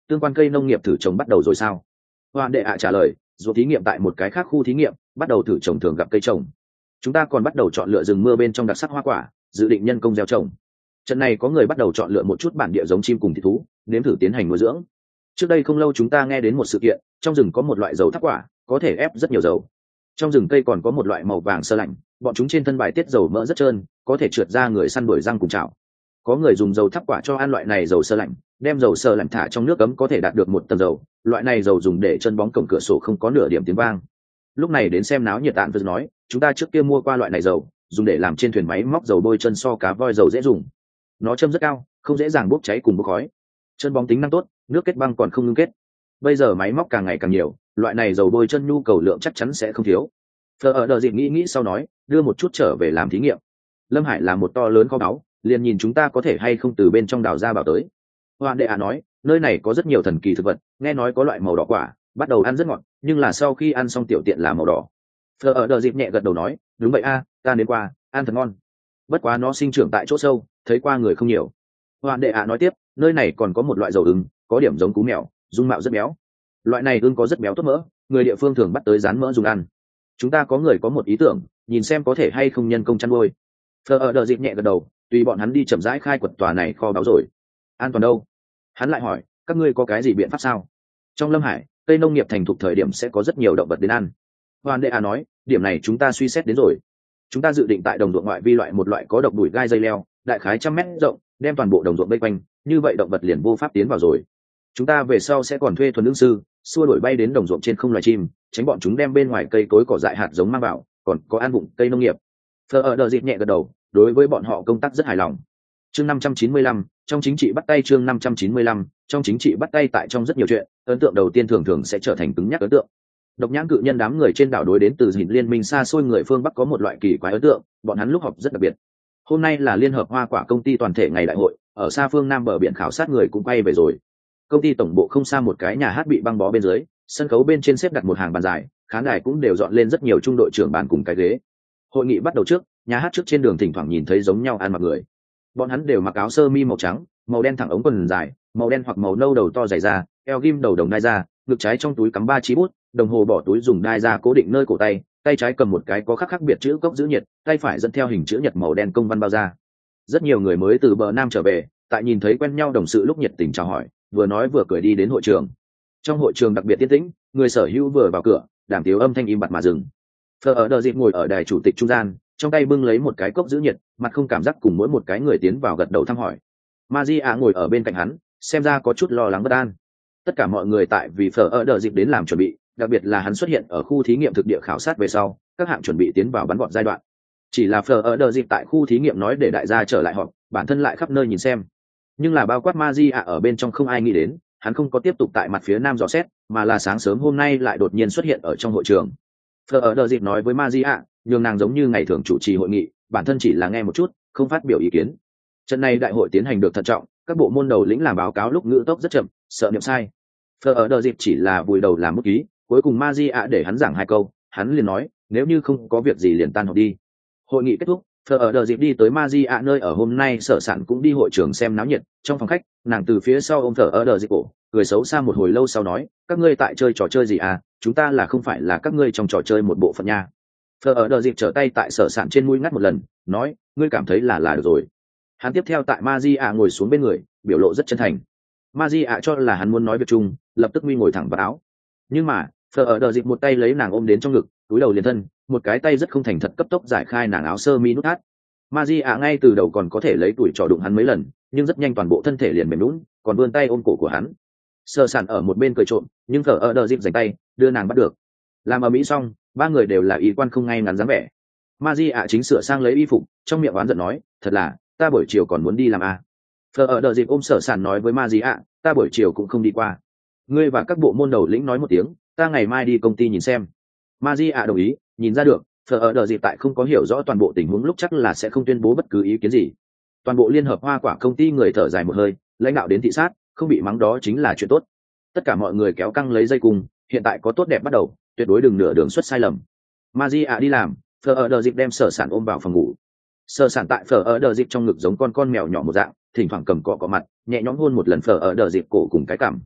tương quan cây nông nghiệp thử trồng bắt đầu rồi sao? Hoàn đệ ạ trả lời, ruộng thí nghiệm tại một cái khác khu thí nghiệm bắt đầu thử trồng thường gặp cây trồng. Chúng ta còn bắt đầu chọn lựa rừng mưa bên trong đặc sắc hoa quả, dự định nhân công gieo trồng. Trận này có người bắt đầu chọn lựa một chút bản địa giống chim cùng thịt thú, nếm thử tiến hành nuôi dưỡng. Trước đây không lâu chúng ta nghe đến một sự kiện, trong rừng có một loại dầu thắp quả, có thể ép rất nhiều dầu. Trong rừng cây còn có một loại màu vàng sơ lạnh, bọn chúng trên thân bài tiết dầu mỡ rất trơn, có thể trượt ra người săn đuổi răng cùng chảo. Có người dùng dầu thắp quả cho ăn loại này dầu sơ lạnh, đem dầu sơ lạnh thả trong nước cấm có thể đạt được một tầng dầu. Loại này dầu dùng để chân bóng cổng cửa sổ không có nửa điểm tiếng vang. Lúc này đến xem náo nhiệt tạn vừa nói, chúng ta trước kia mua qua loại này dầu, dùng để làm trên thuyền máy móc dầu bôi chân so cá voi dầu dễ dùng. Nó châm rất cao, không dễ dàng bốc cháy cùng bốc khói. Chân bóng tính năng tốt, nước kết băng còn không ngưng kết. Bây giờ máy móc càng ngày càng nhiều, loại này dầu bôi chân nhu cầu lượng chắc chắn sẽ không thiếu. Phờ ở đợi dịp nghĩ nghĩ sau nói, đưa một chút trở về làm thí nghiệm. Lâm Hải là một to lớn kho báu, liền nhìn chúng ta có thể hay không từ bên trong đào ra bảo tới. Hoàn đệ ạ nói, nơi này có rất nhiều thần kỳ thực vật, nghe nói có loại màu đỏ quả, bắt đầu ăn rất ngọt, nhưng là sau khi ăn xong tiểu tiện là màu đỏ. Phờ ở đợi dịp nhẹ gật đầu nói, đúng vậy a, ta đến qua, ăn thật ngon. Bất quá nó sinh trưởng tại chỗ sâu, thấy qua người không nhiều. Hoàn đệ ạ nói tiếp, nơi này còn có một loại dầu ưng, có điểm giống cú mèo, dung mạo rất béo. Loại này ưng có rất béo tốt mỡ, người địa phương thường bắt tới rán mỡ dùng ăn. Chúng ta có người có một ý tưởng, nhìn xem có thể hay không nhân công chăn nuôi. Phờ ở đợi dịp nhẹ gật đầu, tùy bọn hắn đi chậm rãi khai quật tòa này kho báu rồi. An toàn đâu? Hắn lại hỏi, các ngươi có cái gì biện pháp sao? Trong Lâm Hải, cây nông nghiệp thành thục thời điểm sẽ có rất nhiều động vật đến ăn. Hoàn đệ à nói, điểm này chúng ta suy xét đến rồi. Chúng ta dự định tại đồng ruộng ngoại vi loại một loại có độc đuổi gai dây leo, đại khái trăm mét rộng, đem toàn bộ đồng ruộng vây quanh, như vậy động vật liền vô pháp tiến vào rồi. Chúng ta về sau sẽ còn thuê thuần lương sư, xua đuổi bay đến đồng ruộng trên không loài chim, tránh bọn chúng đem bên ngoài cây cối cỏ dại hạt giống mang vào, còn có ăn vụng cây nông nghiệp. Phờ ở đợi dịp nhẹ gật đầu, đối với bọn họ công tác rất hài lòng. Chương năm trăm chín mươi lăm, trong chính trị bắt tay chương năm trăm chín mươi lăm, trong chính trị bắt tay tại trong rất nhiều chuyện, ấn tượng đầu tiên thường thường sẽ trở thành cứng nhắc ấn tượng. Độc nhãn cự nhân đám người trên đảo đối đến từ Dĩnh Liên minh xa xôi người phương Bắc có một loại kỳ quái ấn tượng, bọn hắn lúc họp rất đặc biệt. Hôm nay là Liên hợp Hoa Quả công ty toàn thể ngày đại hội, ở xa phương Nam bờ biển khảo sát người cũng quay về rồi. Công ty tổng bộ không xa một cái nhà hát bị băng bó bên dưới, sân khấu bên trên xếp đặt một hàng bàn dài, khán đài cũng đều dọn lên rất nhiều trung đội trưởng bàn cùng cái ghế. Hội nghị bắt đầu trước, nhà hát trước trên đường thỉnh thoảng nhìn thấy giống nhau ăn mặc người. Bọn hắn đều mặc áo sơ mi màu trắng, màu đen thẳng ống quần dài, màu đen hoặc màu nâu đầu to dày da, eo ghim đầu đồng đai ra, ngực trái trong túi cắm ba chí bút, đồng hồ bỏ túi dùng đai ra cố định nơi cổ tay, tay trái cầm một cái có khắc khác biệt chữ cốc giữ nhiệt, tay phải dẫn theo hình chữ nhật màu đen công văn bao ra. Rất nhiều người mới từ bờ Nam trở về, tại nhìn thấy quen nhau đồng sự lúc nhiệt tình chào hỏi, vừa nói vừa cười đi đến hội trường. Trong hội trường đặc biệt yên tĩnh, người sở hữu vừa vào cửa, đàm tiếu âm thanh im bặt mà dừng. Phờ ở đợi dịp ngồi ở đài chủ tịch trung gian, trong tay bưng lấy một cái cốc giữ nhiệt, mặt không cảm giác cùng mỗi một cái người tiến vào gật đầu thăm hỏi. Maria ngồi ở bên cạnh hắn, xem ra có chút lo lắng bất an. Tất cả mọi người tại vì Phờ ở đợi dịp đến làm chuẩn bị, đặc biệt là hắn xuất hiện ở khu thí nghiệm thực địa khảo sát về sau, các hạng chuẩn bị tiến vào bắn gọn giai đoạn. Chỉ là Phờ ở đợi dịp tại khu thí nghiệm nói để đại gia trở lại họp, bản thân lại khắp nơi nhìn xem. Nhưng là bao quát Maria ở bên trong không ai nghĩ đến, hắn không có tiếp tục tại mặt phía nam dò xét, mà là sáng sớm hôm nay lại đột nhiên xuất hiện ở trong hội trường. Phờ ở đợi dịp nói với Maria, nhường nàng giống như ngày thường chủ trì hội nghị, bản thân chỉ là nghe một chút, không phát biểu ý kiến. Trận này đại hội tiến hành được thận trọng, các bộ môn đầu lĩnh làm báo cáo lúc ngữ tốc rất chậm, sợ niệm sai. Phờ ở đợi dịp chỉ là vùi đầu làm bút ký, cuối cùng Maria để hắn giảng hai câu, hắn liền nói, nếu như không có việc gì liền tan họp đi. Hội nghị kết thúc, Phờ ở đợi dịp đi tới Maria nơi ở hôm nay sở sản cũng đi hội trường xem náo nhiệt, trong phòng khách, nàng từ phía sau ôm Phờ ở đợi dịp cổ, cười xấu xa một hồi lâu sau nói, các ngươi tại chơi trò chơi gì à, chúng ta là không phải là các ngươi trong trò chơi một bộ phận nha. Phờ ở đợi dịp trở tay tại sở sản trên mũi ngắt một lần, nói, ngươi cảm thấy là là được rồi. Hắn tiếp theo tại Maria ngồi xuống bên người, biểu lộ rất chân thành. Maria cho là hắn muốn nói việc chung, lập tức nguy ngồi thẳng vào áo. Nhưng mà, Phờ ở đợi dịp một tay lấy nàng ôm đến trong ngực, túi đầu liền thân, một cái tay rất không thành thật cấp tốc giải khai nàng áo sơ mi nút thắt. Maria ngay từ đầu còn có thể lấy tuổi trò đụng hắn mấy lần, nhưng rất nhanh toàn bộ thân thể liền mềm nhũn, còn vươn tay ôm cổ của hắn. Sở sản ở một bên cười trộm, nhưng Phờ ở đợi dịp giành tay, đưa nàng bắt được. Làm ở mỹ xong, ba người đều là ý quan không ngay ngắn dáng vẻ. Maria chính sửa sang lấy y phục, trong miệng oán giận nói, thật là, ta buổi chiều còn muốn đi làm à. Phờ ở đợi dịp ôm sở sản nói với Maria, ta buổi chiều cũng không đi qua. Ngươi và các bộ môn đầu lĩnh nói một tiếng, ta ngày mai đi công ty nhìn xem. Maria đồng ý, nhìn ra được, Phờ ở đợi dịp tại không có hiểu rõ toàn bộ tình huống lúc chắc là sẽ không tuyên bố bất cứ ý kiến gì. Toàn bộ Liên hợp Hoa Quả công ty người thở dài một hơi, lãnh đạo đến thị sát, không bị mắng đó chính là chuyện tốt. Tất cả mọi người kéo căng lấy dây cùng, hiện tại có tốt đẹp bắt đầu, tuyệt đối đừng nửa đường xuất sai lầm. Maria đi làm, Phờ ở đợi dịp đem sở sản ôm vào phòng ngủ. Sở sản tại Phờ ở đợi dịp trong ngực giống con con mèo nhỏ một dạng, thỉnh thoảng cầm cọ cọ mặt, nhẹ nhõm hôn một lần Phờ ở đợi dịp cổ cùng cái cằm.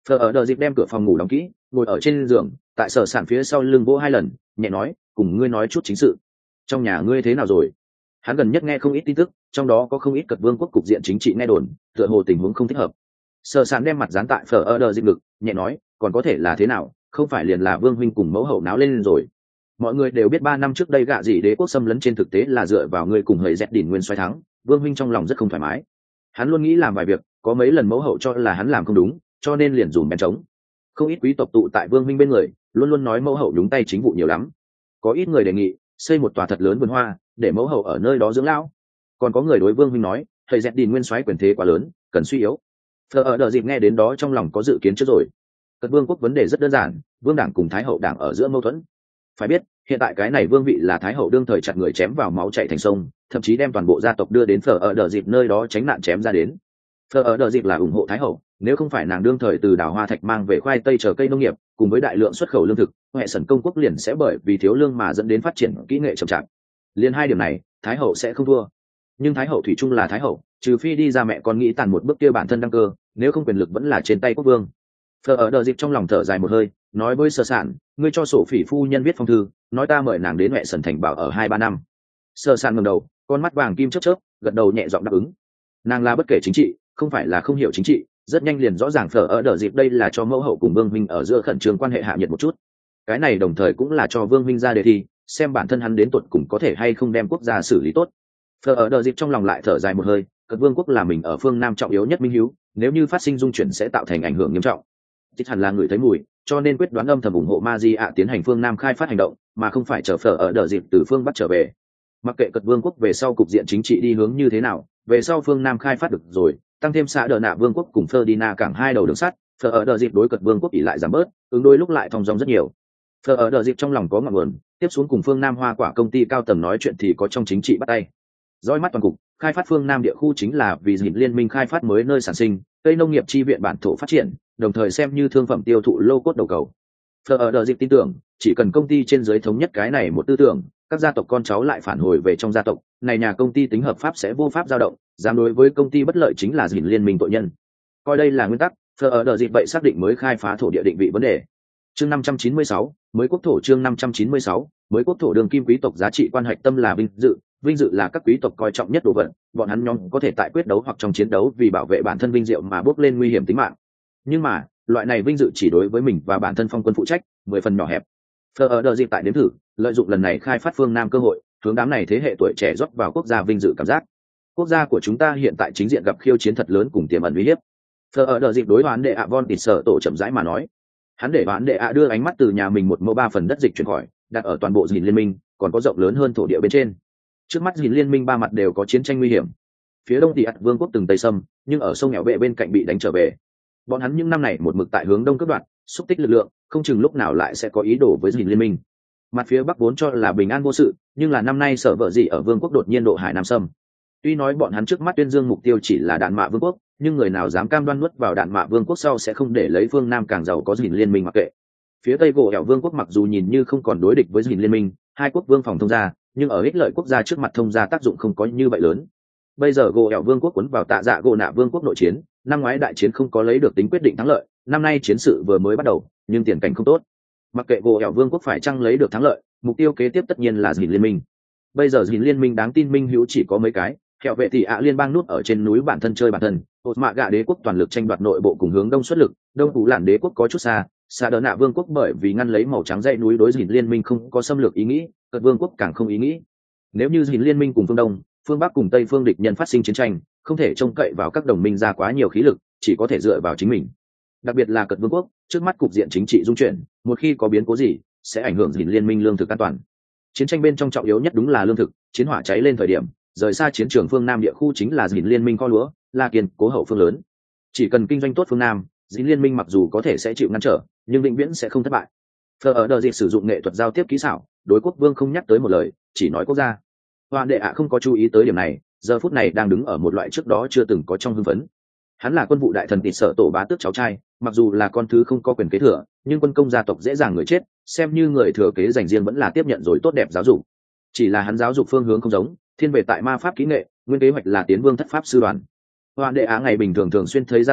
Phở ở đờ dịp đem cửa phòng ngủ đóng kỹ, ngồi ở trên giường, tại sở sản phía sau lưng vỗ hai lần, nhẹ nói, cùng ngươi nói chút chính sự. Trong nhà ngươi thế nào rồi? Hắn gần nhất nghe không ít tin tức, trong đó có không ít cật vương quốc cục diện chính trị nghe đồn, tựa hồ tình huống không thích hợp. Sở sản đem mặt dán tại phở ở đờ dịp ngực, nhẹ nói, còn có thể là thế nào, không phải liền là vương huynh cùng mẫu hậu náo lên rồi. Mọi người đều biết ba năm trước đây gạ gì đế quốc xâm lấn trên thực tế là dựa vào ngươi cùng hời dẹt đỉnh nguyên xoay thắng, vương huynh trong lòng rất không thoải mái. Hắn luôn nghĩ làm vài việc, có mấy lần mẫu hậu cho là hắn làm không đúng, cho nên liền dùm bèn trống. Không ít quý tộc tụ tại vương huynh bên người, luôn luôn nói mẫu hậu đúng tay chính vụ nhiều lắm. Có ít người đề nghị xây một tòa thật lớn vườn hoa, để mẫu hậu ở nơi đó dưỡng lão. Còn có người đối vương huynh nói, thầy dẹt đỉnh nguyên soái quyền thế quá lớn, cần suy yếu. Thờ ở đợi dịp nghe đến đó trong lòng có dự kiến trước rồi. Cật vương quốc vấn đề rất đơn giản, vương đảng cùng thái hậu đảng ở giữa mâu thuẫn. Phải biết, hiện tại cái này vương vị là thái hậu đương thời chặt người chém vào máu chảy thành sông, thậm chí đem toàn bộ gia tộc đưa đến phở ở đờ dịp nơi đó tránh nạn chém ra đến. Phở ở đờ dịp là ủng hộ thái hậu, nếu không phải nàng đương thời từ đảo hoa thạch mang về khoai tây chờ cây nông nghiệp, cùng với đại lượng xuất khẩu lương thực, hệ sẩn công quốc liền sẽ bởi vì thiếu lương mà dẫn đến phát triển kỹ nghệ chậm chạp. Liên hai điểm này, thái hậu sẽ không thua. Nhưng thái hậu thủy chung là thái hậu, trừ phi đi ra mẹ con nghĩ tàn một bước kia bản thân đăng cơ, nếu không quyền lực vẫn là trên tay quốc vương. Phở ở đờ dịp trong lòng thở dài một hơi, nói với Sở Sản, ngươi cho sổ phỉ phu nhân viết phong thư, nói ta mời nàng đến mẹ sần thành bảo ở hai ba năm. Sở Sản ngẩng đầu, con mắt vàng kim chớp chớp, gật đầu nhẹ giọng đáp ứng. Nàng là bất kể chính trị, không phải là không hiểu chính trị, rất nhanh liền rõ ràng Phở ở đờ dịp đây là cho mẫu hậu cùng vương huynh ở giữa khẩn trương quan hệ hạ nhiệt một chút. Cái này đồng thời cũng là cho vương huynh ra đề thi, xem bản thân hắn đến tuột cùng có thể hay không đem quốc gia xử lý tốt. Phở ở đờ dịp trong lòng lại thở dài một hơi, cật vương quốc là mình ở phương nam trọng yếu nhất minh hiếu, nếu như phát sinh dung chuyển sẽ tạo thành ảnh hưởng nghiêm trọng. Thích hẳn là người thấy mùi, cho nên quyết đoán âm thầm ủng hộ Maji ạ tiến hành phương nam khai phát hành động, mà không phải chờ Phở ở đờ dịp từ phương bắc trở về. Mặc kệ cật vương quốc về sau cục diện chính trị đi hướng như thế nào, về sau phương nam khai phát được rồi, tăng thêm xã đờ nạ vương quốc cùng Ferdinand cảng hai đầu đường sắt, Phở ở đờ dịp đối cật vương quốc ỉ lại giảm bớt, ứng đối lúc lại thong dong rất nhiều. Phở ở đờ dịp trong lòng có ngọn nguồn, tiếp xuống cùng phương nam hoa quả công ty cao tầng nói chuyện thì có trong chính trị bắt tay. Dõi mắt toàn cục, khai phát phương nam địa khu chính là vì dịp liên minh khai phát mới nơi sản sinh, cây nông nghiệp chi viện bản thổ phát triển, đồng thời xem như thương phẩm tiêu thụ lô cốt đầu cầu. Phở ở đờ dịp tin tưởng, chỉ cần công ty trên dưới thống nhất cái này một tư tưởng, các gia tộc con cháu lại phản hồi về trong gia tộc, này nhà công ty tính hợp pháp sẽ vô pháp dao động, dám đối với công ty bất lợi chính là dịp liên minh tội nhân. Coi đây là nguyên tắc, Phở ở đờ dịp vậy xác định mới khai phá thổ địa định vị vấn đề. Chương năm trăm chín mươi sáu, mới quốc thổ chương năm trăm chín mươi sáu, mới quốc thổ đường kim quý tộc giá trị quan hạch tâm là vinh dự, vinh dự là các quý tộc coi trọng nhất đồ vật, bọn hắn nhóm có thể tại quyết đấu hoặc trong chiến đấu vì bảo vệ bản thân vinh diệu mà bước lên nguy hiểm tính mạng. Nhưng mà, loại này vinh dự chỉ đối với mình và bản thân phong quân phụ trách, mười phần nhỏ hẹp. Phở ở đờ dịp tại đếm thử, lợi dụng lần này khai phát phương Nam cơ hội, hướng đám này thế hệ tuổi trẻ rót vào quốc gia vinh dự cảm giác. Quốc gia của chúng ta hiện tại chính diện gặp khiêu chiến thật lớn cùng tiềm ẩn uy hiếp. Phở ở đờ dịp đối đoán đệ ạ von tịt sở tổ chậm rãi mà nói. Hắn để đoán đệ ạ đưa ánh mắt từ nhà mình một mẫu ba phần đất dịch chuyển khỏi, đặt ở toàn bộ dìn liên minh, còn có rộng lớn hơn thổ địa bên trên. Trước mắt dìn liên minh ba mặt đều có chiến tranh nguy hiểm. Phía đông thì ắt vương quốc từng tây xâm, nhưng ở sông nghèo bệ bên cạnh bị đánh trở về. Bọn hắn những năm này một mực tại hướng đông cướp đoạt, xúc tích lực lượng, không chừng lúc nào lại sẽ có ý đồ với dìn liên minh. Mặt phía bắc vốn cho là bình an vô sự, nhưng là năm nay sở vợ gì ở vương quốc đột nhiên độ hải nam xâm. Tuy nói bọn hắn trước mắt tuyên dương mục tiêu chỉ là đạn mạ vương quốc, nhưng người nào dám cam đoan nuốt vào đạn mạ vương quốc sau sẽ không để lấy phương nam càng giàu có dìn liên minh mặc kệ. Phía tây gỗ ẻo vương quốc mặc dù nhìn như không còn đối địch với dìn liên minh, hai quốc vương phòng thông gia, nhưng ở ích lợi quốc gia trước mặt thông gia tác dụng không có như vậy lớn. Bây giờ gỗ ẻo vương quốc cuốn vào tạ dạ gỗ nạ vương quốc nội chiến, năm ngoái đại chiến không có lấy được tính quyết định thắng lợi, năm nay chiến sự vừa mới bắt đầu, nhưng tiền cảnh không tốt. Mặc kệ gỗ ẻo vương quốc phải chăng lấy được thắng lợi, mục tiêu kế tiếp tất nhiên là dìn liên minh. Bây giờ dìn liên minh đáng tin minh hữu chỉ có mấy cái, kẹo vệ tỷ ạ liên bang nút ở trên núi bản thân chơi bản thân, ột mạ gạ đế quốc toàn lực tranh đoạt nội bộ cùng hướng đông xuất lực, đông cú làn đế quốc có chút xa, xa đỡ nạ vương quốc bởi vì ngăn lấy màu trắng dãy núi đối dìn liên minh không có xâm lược ý nghĩ, cật vương quốc càng không ý nghĩ. Nếu như dìn liên minh cùng phương đông, phương bắc cùng tây phương địch nhân phát sinh chiến tranh, không thể trông cậy vào các đồng minh ra quá nhiều khí lực, chỉ có thể dựa vào chính mình. Đặc biệt là cật vương quốc, trước mắt cục diện chính trị dung chuyển, một khi có biến cố gì, sẽ ảnh hưởng dìn liên minh lương thực an toàn. Chiến tranh bên trong trọng yếu nhất đúng là lương thực, chiến hỏa cháy lên thời điểm, rời xa chiến trường phương nam địa khu chính là dìn liên minh kho lúa, là kiên cố hậu phương lớn. Chỉ cần kinh doanh tốt phương nam, dìn liên minh mặc dù có thể sẽ chịu ngăn trở, nhưng vĩnh viễn sẽ không thất bại. Phở ở đờ dịp sử dụng nghệ thuật giao tiếp kỹ xảo, đối quốc vương không nhắc tới một lời, chỉ nói quốc gia. Hoàn đệ ạ không có chú ý tới điểm này, giờ phút này đang đứng ở một loại trước đó chưa từng có trong hưng phấn. Hắn là quân vụ đại thần tịt sở tổ bá tước cháu trai, mặc dù là con thứ không có quyền kế thừa, nhưng quân công gia tộc dễ dàng người chết, xem như người thừa kế dành riêng vẫn là tiếp nhận rồi tốt đẹp giáo dục. Chỉ là hắn giáo dục phương hướng không giống, thiên về tại ma pháp kỹ nghệ, nguyên kế hoạch là tiến vương thất pháp sư đoàn. Hoàn đệ á ngày bình thường thường xuyên thấy ra ra,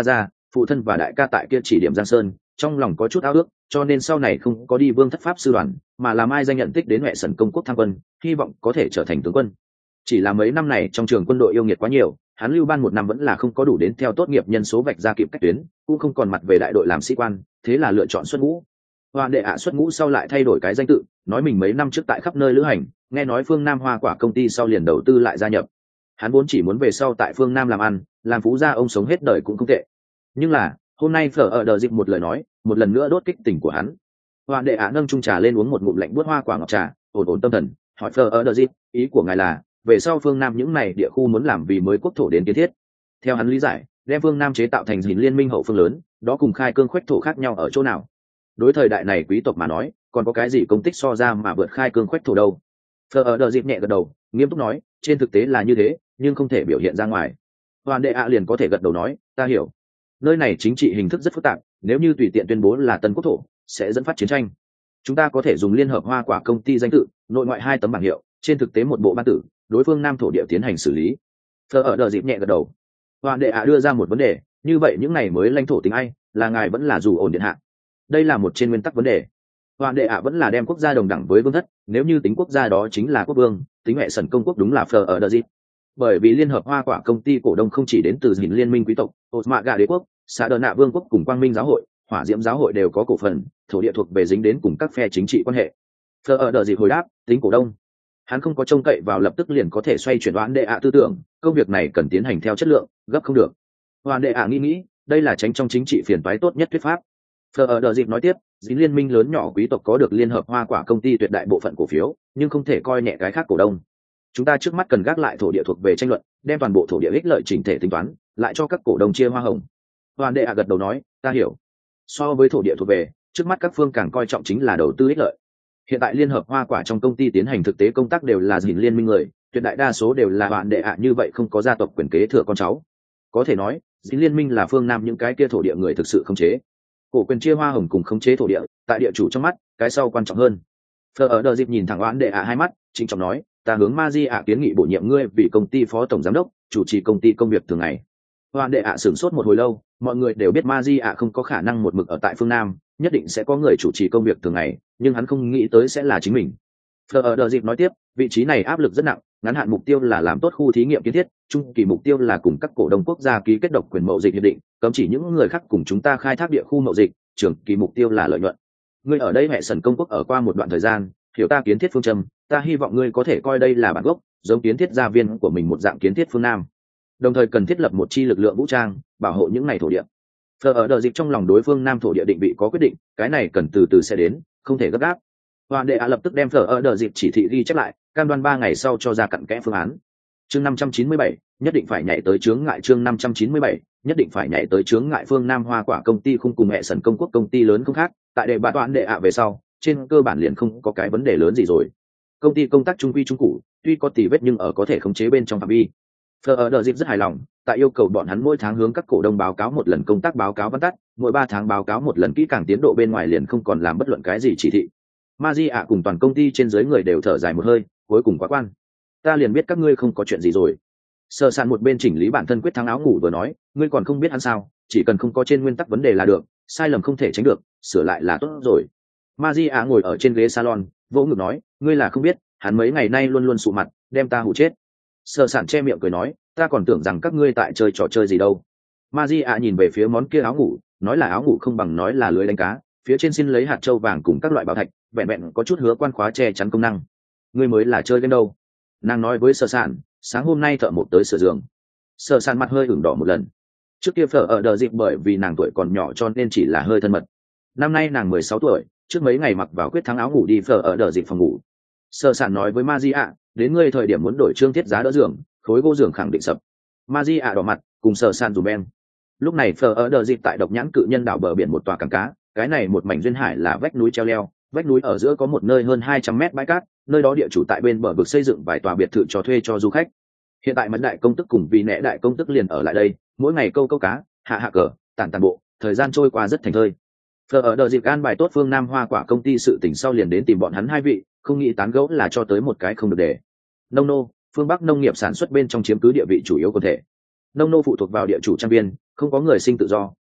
phụ thân và đại ca tại kia chỉ điểm Giang Sơn, trong lòng có chút ao ước, cho nên sau này không có đi Vương Thất Pháp sư đoàn, mà làm ai danh nhận tích đến Huệ Sẩn công quốc tham quân, hy vọng có thể trở thành tướng quân. Chỉ là mấy năm này trong trường quân đội yêu nghiệt quá nhiều, hắn lưu ban một năm vẫn là không có đủ đến theo tốt nghiệp nhân số vạch ra kịp cách tuyến, cũng không còn mặt về đại đội làm sĩ quan, thế là lựa chọn xuất ngũ. Hoàng đệ ạ xuất ngũ sau lại thay đổi cái danh tự, nói mình mấy năm trước tại khắp nơi lữ hành, nghe nói phương Nam hoa quả công ty sau liền đầu tư lại gia nhập. Hắn vốn chỉ muốn về sau tại phương Nam làm ăn, làm phú gia ông sống hết đời cũng không tệ. Nhưng là hôm nay phở ở đờ dịp một lời nói, một lần nữa đốt kích tình của hắn. Hoàng đệ ạ nâng chung trà lên uống một ngụm lạnh buốt hoa quả ngọc trà, ổn ổn tâm thần, hỏi phở ở đờ dịp, ý của ngài là về sau phương Nam những này địa khu muốn làm vì mới quốc thổ đến kiến thiết. Theo hắn lý giải, đem phương Nam chế tạo thành hình liên minh hậu phương lớn, đó cùng khai cương khoách thổ khác nhau ở chỗ nào? Đối thời đại này quý tộc mà nói, còn có cái gì công tích so ra mà vượt khai cương khoách thổ đâu? Phở ở đờ dịp nhẹ gật đầu, nghiêm túc nói, trên thực tế là như thế, nhưng không thể biểu hiện ra ngoài. Hoàn đệ ạ liền có thể gật đầu nói, ta hiểu. Nơi này chính trị hình thức rất phức tạp, nếu như tùy tiện tuyên bố là tân quốc thổ, sẽ dẫn phát chiến tranh. Chúng ta có thể dùng liên hợp hoa quả công ty danh tự, nội ngoại hai tấm bảng hiệu, trên thực tế một bộ ban tử, đối phương Nam thổ địa tiến hành xử lý. Phở ở đờ dịp nhẹ gật đầu. Hoàn đệ ạ đưa ra một vấn đề, như vậy những này mới lãnh thổ tính ai, là ngài vẫn là dù ổn điện hạ? Đây là một trên nguyên tắc vấn đề. Hoàn đệ ạ vẫn là đem quốc gia đồng đẳng với vương thất, nếu như tính quốc gia đó chính là quốc vương, tính Huệ Sẩn công quốc đúng là phở ở đờ dịp. Bởi vì liên hợp hoa quả công ty cổ đông không chỉ đến từ dình liên minh quý tộc, Osmaga đế quốc, xã đờ nạ vương quốc cùng quang minh giáo hội, hỏa diễm giáo hội đều có cổ phần, thổ địa thuộc về dính đến cùng các phe chính trị quan hệ. Phở ở đờ dịp hồi đáp, tính cổ đông. Hắn không có trông cậy vào lập tức liền có thể xoay chuyển đoán đệ ạ tư tưởng, công việc này cần tiến hành theo chất lượng, gấp không được. Hoàn đệ ạ nghĩ nghĩ, đây là tránh trong chính trị phiền toái tốt nhất thuyết pháp. Phở ở đờ dịp nói tiếp, dính liên minh lớn nhỏ quý tộc có được liên hợp hoa quả công ty tuyệt đại bộ phận cổ phiếu, nhưng không thể coi nhẹ cái khác cổ đông. Chúng ta trước mắt cần gác lại thổ địa thuộc về tranh luận, đem toàn bộ thổ địa ích lợi chỉnh thể tính toán, lại cho các cổ đông chia hoa hồng. Hoàn đệ ạ gật đầu nói, ta hiểu. So với thổ địa thuộc về, trước mắt các phương càng coi trọng chính là đầu tư ích lợi. Hiện tại liên hợp hoa quả trong công ty tiến hành thực tế công tác đều là dính liên minh người, tuyệt đại đa số đều là hoàn đệ ạ như vậy không có gia tộc quyền kế thừa con cháu. Có thể nói, dính liên minh là phương Nam những cái kia thổ địa người thực sự khống chế. Cổ quyền chia hoa hồng cùng khống chế thổ địa, tại địa chủ trong mắt, cái sau quan trọng hơn. Phở ở đờ dịp nhìn thẳng oán đệ ạ hai mắt, chính trọng nói, ta hướng ma di ạ kiến nghị bổ nhiệm ngươi vì công ty phó tổng giám đốc, chủ trì công ty công việc thường ngày. Oán đệ ạ sửng sốt một hồi lâu, mọi người đều biết ma di ạ không có khả năng một mực ở tại phương Nam, nhất định sẽ có người chủ trì công việc thường ngày, nhưng hắn không nghĩ tới sẽ là chính mình. Phở ở đờ dịp nói tiếp, vị trí này áp lực rất nặng, ngắn hạn mục tiêu là làm tốt khu thí nghiệm kiến thiết, trung kỳ mục tiêu là cùng các cổ đông quốc gia ký kết độc quyền mậu dịch hiệp định, cấm chỉ những người khác cùng chúng ta khai thác địa khu mậu dịch, trường kỳ mục tiêu là lợi nhuận. Ngươi ở đây Huệ Sẩn công quốc ở qua một đoạn thời gian, hiểu ta kiến thiết phương châm, ta hy vọng ngươi có thể coi đây là bản gốc, giống kiến thiết gia viên của mình một dạng kiến thiết phương Nam. Đồng thời cần thiết lập một chi lực lượng vũ trang, bảo hộ những này thổ địa. Phở ở đờ dịp trong lòng đối phương Nam thổ địa định vị có quyết định, cái này cần từ từ sẽ đến, không thể gấp gáp. Hoàn đệ ạ lập tức đem Phở ở đờ dịp chỉ thị ghi chép lại, cam đoan ba ngày sau cho ra cặn kẽ phương án. Chương năm trăm chín mươi bảy, nhất định phải nhảy tới chướng ngại chương năm trăm chín mươi bảy, nhất định phải nhảy tới chướng ngại phương Nam hoa quả công ty không cùng Huệ Sẩn công quốc công ty lớn không khác, tại đề bạt toán đệ ạ về sau, trên cơ bản liền không có cái vấn đề lớn gì rồi. Công ty công tác trung quy trung cụ, tuy có tỉ vết nhưng ở có thể khống chế bên trong phạm vi. Phở ở đờ dịp rất hài lòng, tại yêu cầu bọn hắn mỗi tháng hướng các cổ đông báo cáo một lần công tác báo cáo văn tắt, mỗi ba tháng báo cáo một lần kỹ càng tiến độ bên ngoài liền không còn làm bất luận cái gì chỉ thị. Maji ạ cùng toàn công ty trên dưới người đều thở dài một hơi, cuối cùng quá quan. Ta liền biết các ngươi không có chuyện gì rồi. Sở Sạn một bên chỉnh lý bản thân quyết thắng áo ngủ vừa nói, ngươi còn không biết hắn sao, chỉ cần không có trên nguyên tắc vấn đề là được, sai lầm không thể tránh được, sửa lại là tốt rồi. Maji ạ ngồi ở trên ghế salon, vỗ ngực nói, ngươi là không biết, hắn mấy ngày nay luôn luôn sụ mặt, đem ta hù chết. Sở Sạn che miệng cười nói, ta còn tưởng rằng các ngươi tại chơi trò chơi gì đâu. Maji ạ nhìn về phía món kia áo ngủ, nói là áo ngủ không bằng nói là lưới đánh cá, phía trên xin lấy hạt châu vàng cùng các loại bảo thạch, vẹn vẹn có chút hứa quan khóa che chắn công năng. Ngươi mới là chơi game đâu. Nàng nói với Sở Sạn, sáng hôm nay thợ một tới sửa giường. Sở Sạn mặt hơi ửng đỏ một lần. Trước kia Phở ở đờ dịp bởi vì nàng tuổi còn nhỏ cho nên chỉ là hơi thân mật. Năm nay nàng mười sáu tuổi, trước mấy ngày mặc vào quyết thắng áo ngủ đi Phở ở đờ dịp phòng ngủ. Sở Sạn nói với Maria, đến ngươi thời điểm muốn đổi trương thiết giá đỡ giường, khối gỗ giường khẳng định sập. Maria đỏ mặt, cùng Sở Sạn rủ ben. Lúc này Phở ở đờ dịp tại độc nhãn cự nhân đảo bờ biển một tòa cảng cá, cái này một mảnh duyên hải là vách núi treo leo, vách núi ở giữa có một nơi hơn hai trăm mét bãi cát, nơi đó địa chủ tại bên bờ vực xây dựng vài tòa biệt thự cho thuê cho du khách. Hiện tại mẫn đại công tức cùng vì nệ đại công tức liền ở lại đây, mỗi ngày câu câu cá, hạ hạ cờ, tản tàn bộ, thời gian trôi qua rất thành thơi. Phở ở đờ dịp an bài tốt phương Nam hoa quả công ty sự tỉnh sau liền đến tìm bọn hắn hai vị, không nghĩ tán gẫu là cho tới một cái không được để. Nông nô, phương Bắc nông nghiệp sản xuất bên trong chiếm cứ địa vị chủ yếu quần thể. Nông nô phụ thuộc vào địa chủ trang viên, không có người sinh tự do,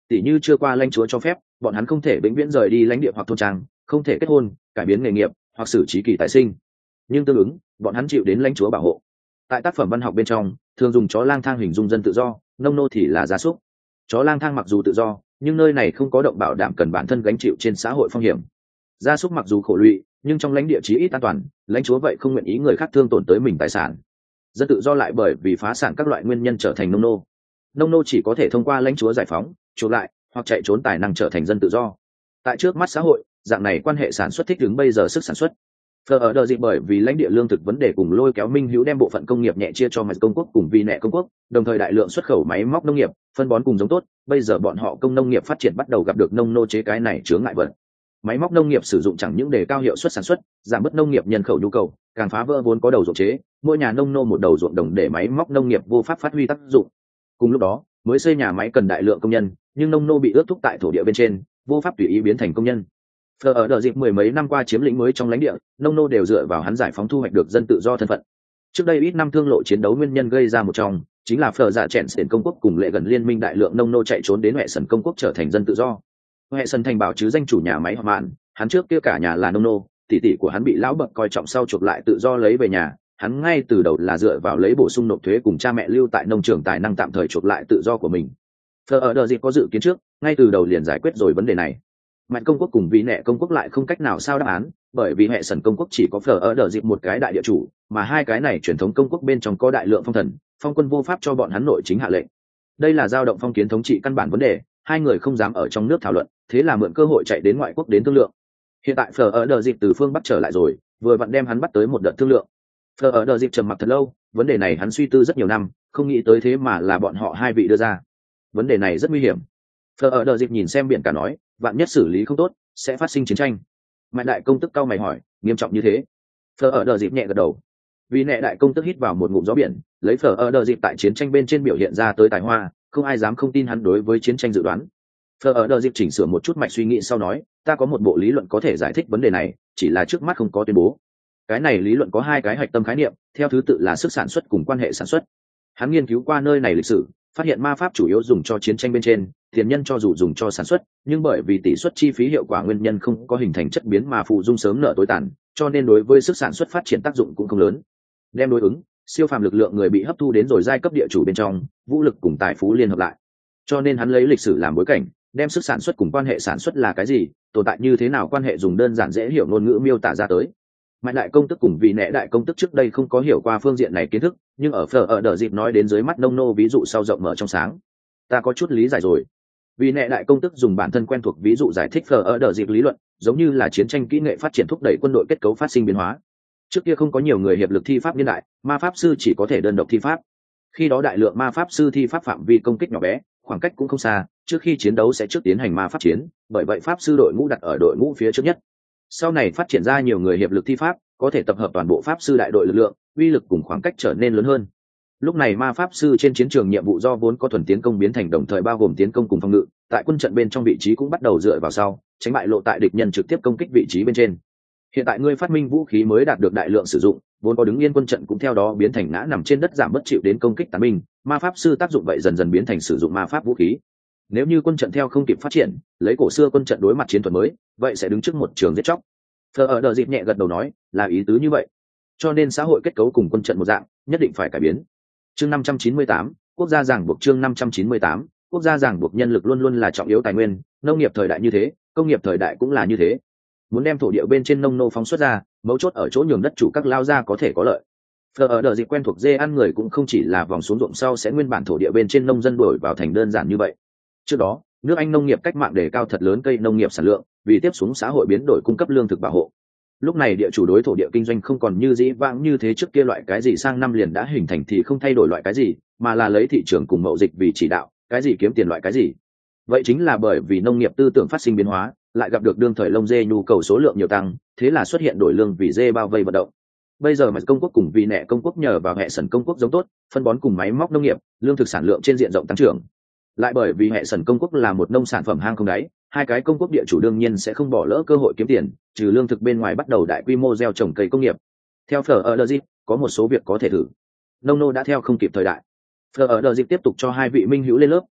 tỉ như chưa qua lãnh chúa cho phép bọn hắn không thể vĩnh viễn rời đi lãnh địa hoặc thôn trang, không thể kết hôn, cải biến nghề nghiệp hoặc xử trí kỳ tại sinh. Nhưng tương ứng bọn hắn chịu đến lãnh chúa bảo hộ. Tại tác phẩm văn học bên trong thường dùng chó lang thang hình dung dân tự do, nông nô thì là gia súc. Chó lang thang mặc dù tự do nhưng nơi này không có động bảo đảm cần bản thân gánh chịu trên xã hội phong hiểm. Gia súc mặc dù khổ lụy nhưng trong lãnh địa chí ít an toàn, lãnh chúa vậy không nguyện ý người khác thương tổn tới mình tài sản. Dân tự do lại bởi vì phá sản các loại nguyên nhân trở thành nông nô. Nông nô chỉ có thể thông qua lãnh chúa giải phóng, chuộc lại hoặc chạy trốn tài năng trở thành dân tự do. Tại trước mắt xã hội, dạng này quan hệ sản xuất thích ứng bây giờ sức sản xuất. Phờ ở đợt dịp bởi vì lãnh địa lương thực vấn đề cùng lôi kéo Minh Hữu đem bộ phận công nghiệp nhẹ chia cho Mạch công quốc cùng Vi Nẹ công quốc, đồng thời đại lượng xuất khẩu máy móc nông nghiệp, phân bón cùng giống tốt, bây giờ bọn họ công nông nghiệp phát triển bắt đầu gặp được nông nô chế cái này chướng ngại vật. Máy móc nông nghiệp sử dụng chẳng những đề cao hiệu suất sản xuất, giảm bớt nông nghiệp nhân khẩu nhu cầu, càng phá vỡ vốn có đầu ruộng chế, mỗi nhà nông nô một đầu ruộng đồng để máy móc nông nghiệp vô pháp phát huy tác dụng. Cùng lúc đó, mới xây nhà máy cần đại lượng công nhân, nhưng nông nô bị ước thúc tại thổ địa bên trên, vô pháp tùy ý biến thành công nhân. Phờ ở đợt dịp mười mấy năm qua chiếm lĩnh mới trong lãnh địa, nông nô đều dựa vào hắn giải phóng thu hoạch được dân tự do thân phận. Trước đây ít năm thương lộ chiến đấu nguyên nhân gây ra một trong, chính là phờ dạ chèn đến công quốc cùng lệ gần liên minh đại lượng nông nô chạy trốn đến Huệ Sần công quốc trở thành dân tự do. Huệ Sần thành bảo chứ danh chủ nhà máy Hoa Mạn, hắn trước kia cả nhà là nông nô, tỷ tỷ của hắn bị lão bậc coi trọng sau chuộc lại tự do lấy về nhà, hắn ngay từ đầu là dựa vào lấy bổ sung nộp thuế cùng cha mẹ lưu tại nông trường tài năng tạm thời chuộc lại tự do của mình. Phờ ở đợt dịp có dự kiến trước, ngay từ đầu liền giải quyết rồi vấn đề này. Mạnh công quốc cùng Vi Nẹ công quốc lại không cách nào sao đáp án, bởi vì Huệ Sần công quốc chỉ có phở ở đợt dịp một cái đại địa chủ, mà hai cái này truyền thống công quốc bên trong có đại lượng phong thần, phong quân vô pháp cho bọn hắn nội chính hạ lệnh. Đây là dao động phong kiến thống trị căn bản vấn đề, hai người không dám ở trong nước thảo luận, thế là mượn cơ hội chạy đến ngoại quốc đến thương lượng. Hiện tại phở ở đợt dịp từ phương bắc trở lại rồi, vừa vặn đem hắn bắt tới một đợt thương lượng. Phở ở đợt dịp trầm mặc thật lâu, vấn đề này hắn suy tư rất nhiều năm, không nghĩ tới thế mà là bọn họ hai vị đưa ra. Vấn đề này rất nguy hiểm. Phở ở đợt dịp nhìn xem biển cả nói, vạn nhất xử lý không tốt sẽ phát sinh chiến tranh. Mạnh đại công tức cau mày hỏi, nghiêm trọng như thế? Phở ở đợt dịp nhẹ gật đầu. Vì nẹ đại công tức hít vào một ngụm gió biển, lấy phở ở đợt dịp tại chiến tranh bên trên biểu hiện ra tới tài hoa, không ai dám không tin hắn đối với chiến tranh dự đoán. Phở ở đợt dịp chỉnh sửa một chút mạch suy nghĩ sau nói, ta có một bộ lý luận có thể giải thích vấn đề này, chỉ là trước mắt không có tuyên bố. Cái này lý luận có hai cái hạch tâm khái niệm, theo thứ tự là sức sản xuất cùng quan hệ sản xuất. Hắn nghiên cứu qua nơi này lịch sử, phát hiện ma pháp chủ yếu dùng cho chiến tranh bên trên, tiền nhân cho dù dùng cho sản xuất, nhưng bởi vì tỷ suất chi phí hiệu quả nguyên nhân không có hình thành chất biến mà phụ dung sớm nợ tối tàn, cho nên đối với sức sản xuất phát triển tác dụng cũng không lớn. Đem đối ứng, siêu phàm lực lượng người bị hấp thu đến rồi giai cấp địa chủ bên trong, vũ lực cùng tài phú liên hợp lại. Cho nên hắn lấy lịch sử làm bối cảnh, đem sức sản xuất cùng quan hệ sản xuất là cái gì, tồn tại như thế nào quan hệ dùng đơn giản dễ hiểu ngôn ngữ miêu tả ra tới. Mạnh đại công tức cùng vị nẹ đại công tức trước đây không có hiểu qua phương diện này kiến thức, nhưng ở phở ở đợt dịp nói đến dưới mắt nông nô ví dụ sau rộng mở trong sáng. Ta có chút lý giải rồi. Vì nẹ đại công tức dùng bản thân quen thuộc ví dụ giải thích phở ở đợt dịp lý luận, giống như là chiến tranh kỹ nghệ phát triển thúc đẩy quân đội kết cấu phát sinh biến hóa. Trước kia không có nhiều người hiệp lực thi pháp niên đại, ma pháp sư chỉ có thể đơn độc thi pháp. Khi đó đại lượng ma pháp sư thi pháp phạm vi công kích nhỏ bé, khoảng cách cũng không xa, trước khi chiến đấu sẽ trước tiến hành ma pháp chiến, bởi vậy pháp sư đội ngũ đặt ở đội ngũ phía trước nhất. Sau này phát triển ra nhiều người hiệp lực thi pháp, có thể tập hợp toàn bộ pháp sư đại đội lực lượng, uy lực cùng khoảng cách trở nên lớn hơn. Lúc này ma pháp sư trên chiến trường nhiệm vụ do vốn có thuần tiến công biến thành đồng thời bao gồm tiến công cùng phòng ngự, tại quân trận bên trong vị trí cũng bắt đầu dựa vào sau, tránh bại lộ tại địch nhân trực tiếp công kích vị trí bên trên. Hiện tại ngươi phát minh vũ khí mới đạt được đại lượng sử dụng, vốn có đứng yên quân trận cũng theo đó biến thành ngã nằm trên đất giảm bất chịu đến công kích tàn binh, ma pháp sư tác dụng vậy dần dần biến thành sử dụng ma pháp vũ khí. Nếu như quân trận theo không kịp phát triển, lấy cổ xưa quân trận đối mặt chiến thuật mới, vậy sẽ đứng trước một trường giết chóc. Thờ ở đợt dịp nhẹ gật đầu nói, là ý tứ như vậy. Cho nên xã hội kết cấu cùng quân trận một dạng, nhất định phải cải biến. Chương năm trăm chín mươi tám, quốc gia ràng buộc chương năm trăm chín mươi tám, quốc gia ràng buộc nhân lực luôn luôn là trọng yếu tài nguyên, nông nghiệp thời đại như thế, công nghiệp thời đại cũng là như thế. Muốn đem thổ địa bên trên nông nô phóng xuất ra, mấu chốt ở chỗ nhường đất chủ các lao ra có thể có lợi. Thờ ở đợt dịp quen thuộc dê ăn người cũng không chỉ là vòng xuống ruộng sau sẽ nguyên bản thổ địa bên trên nông dân đổi vào thành đơn giản như vậy. Trước đó, nước Anh nông nghiệp cách mạng đề cao thật lớn cây nông nghiệp sản lượng, vì tiếp xuống xã hội biến đổi cung cấp lương thực bảo hộ. Lúc này địa chủ đối thổ địa kinh doanh không còn như dĩ vãng như thế trước kia loại cái gì sang năm liền đã hình thành thì không thay đổi loại cái gì, mà là lấy thị trường cùng mậu dịch vì chỉ đạo, cái gì kiếm tiền loại cái gì. Vậy chính là bởi vì nông nghiệp tư tưởng phát sinh biến hóa, lại gặp được đương thời lông dê nhu cầu số lượng nhiều tăng, thế là xuất hiện đổi lương vì dê bao vây vận động. Bây giờ mà công quốc cùng vì nẹ công quốc nhờ vào hệ sần công quốc giống tốt, phân bón cùng máy móc nông nghiệp, lương thực sản lượng trên diện rộng tăng trưởng. Lại bởi vì hệ sần công quốc là một nông sản phẩm hang không đáy, hai cái công quốc địa chủ đương nhiên sẽ không bỏ lỡ cơ hội kiếm tiền, trừ lương thực bên ngoài bắt đầu đại quy mô gieo trồng cây công nghiệp. Theo Phở ở đợt dịp, có một số việc có thể thử. Nông nô đã theo không kịp thời đại. Phở ở đợt dịp tiếp tục cho hai vị minh hữu lên lớp,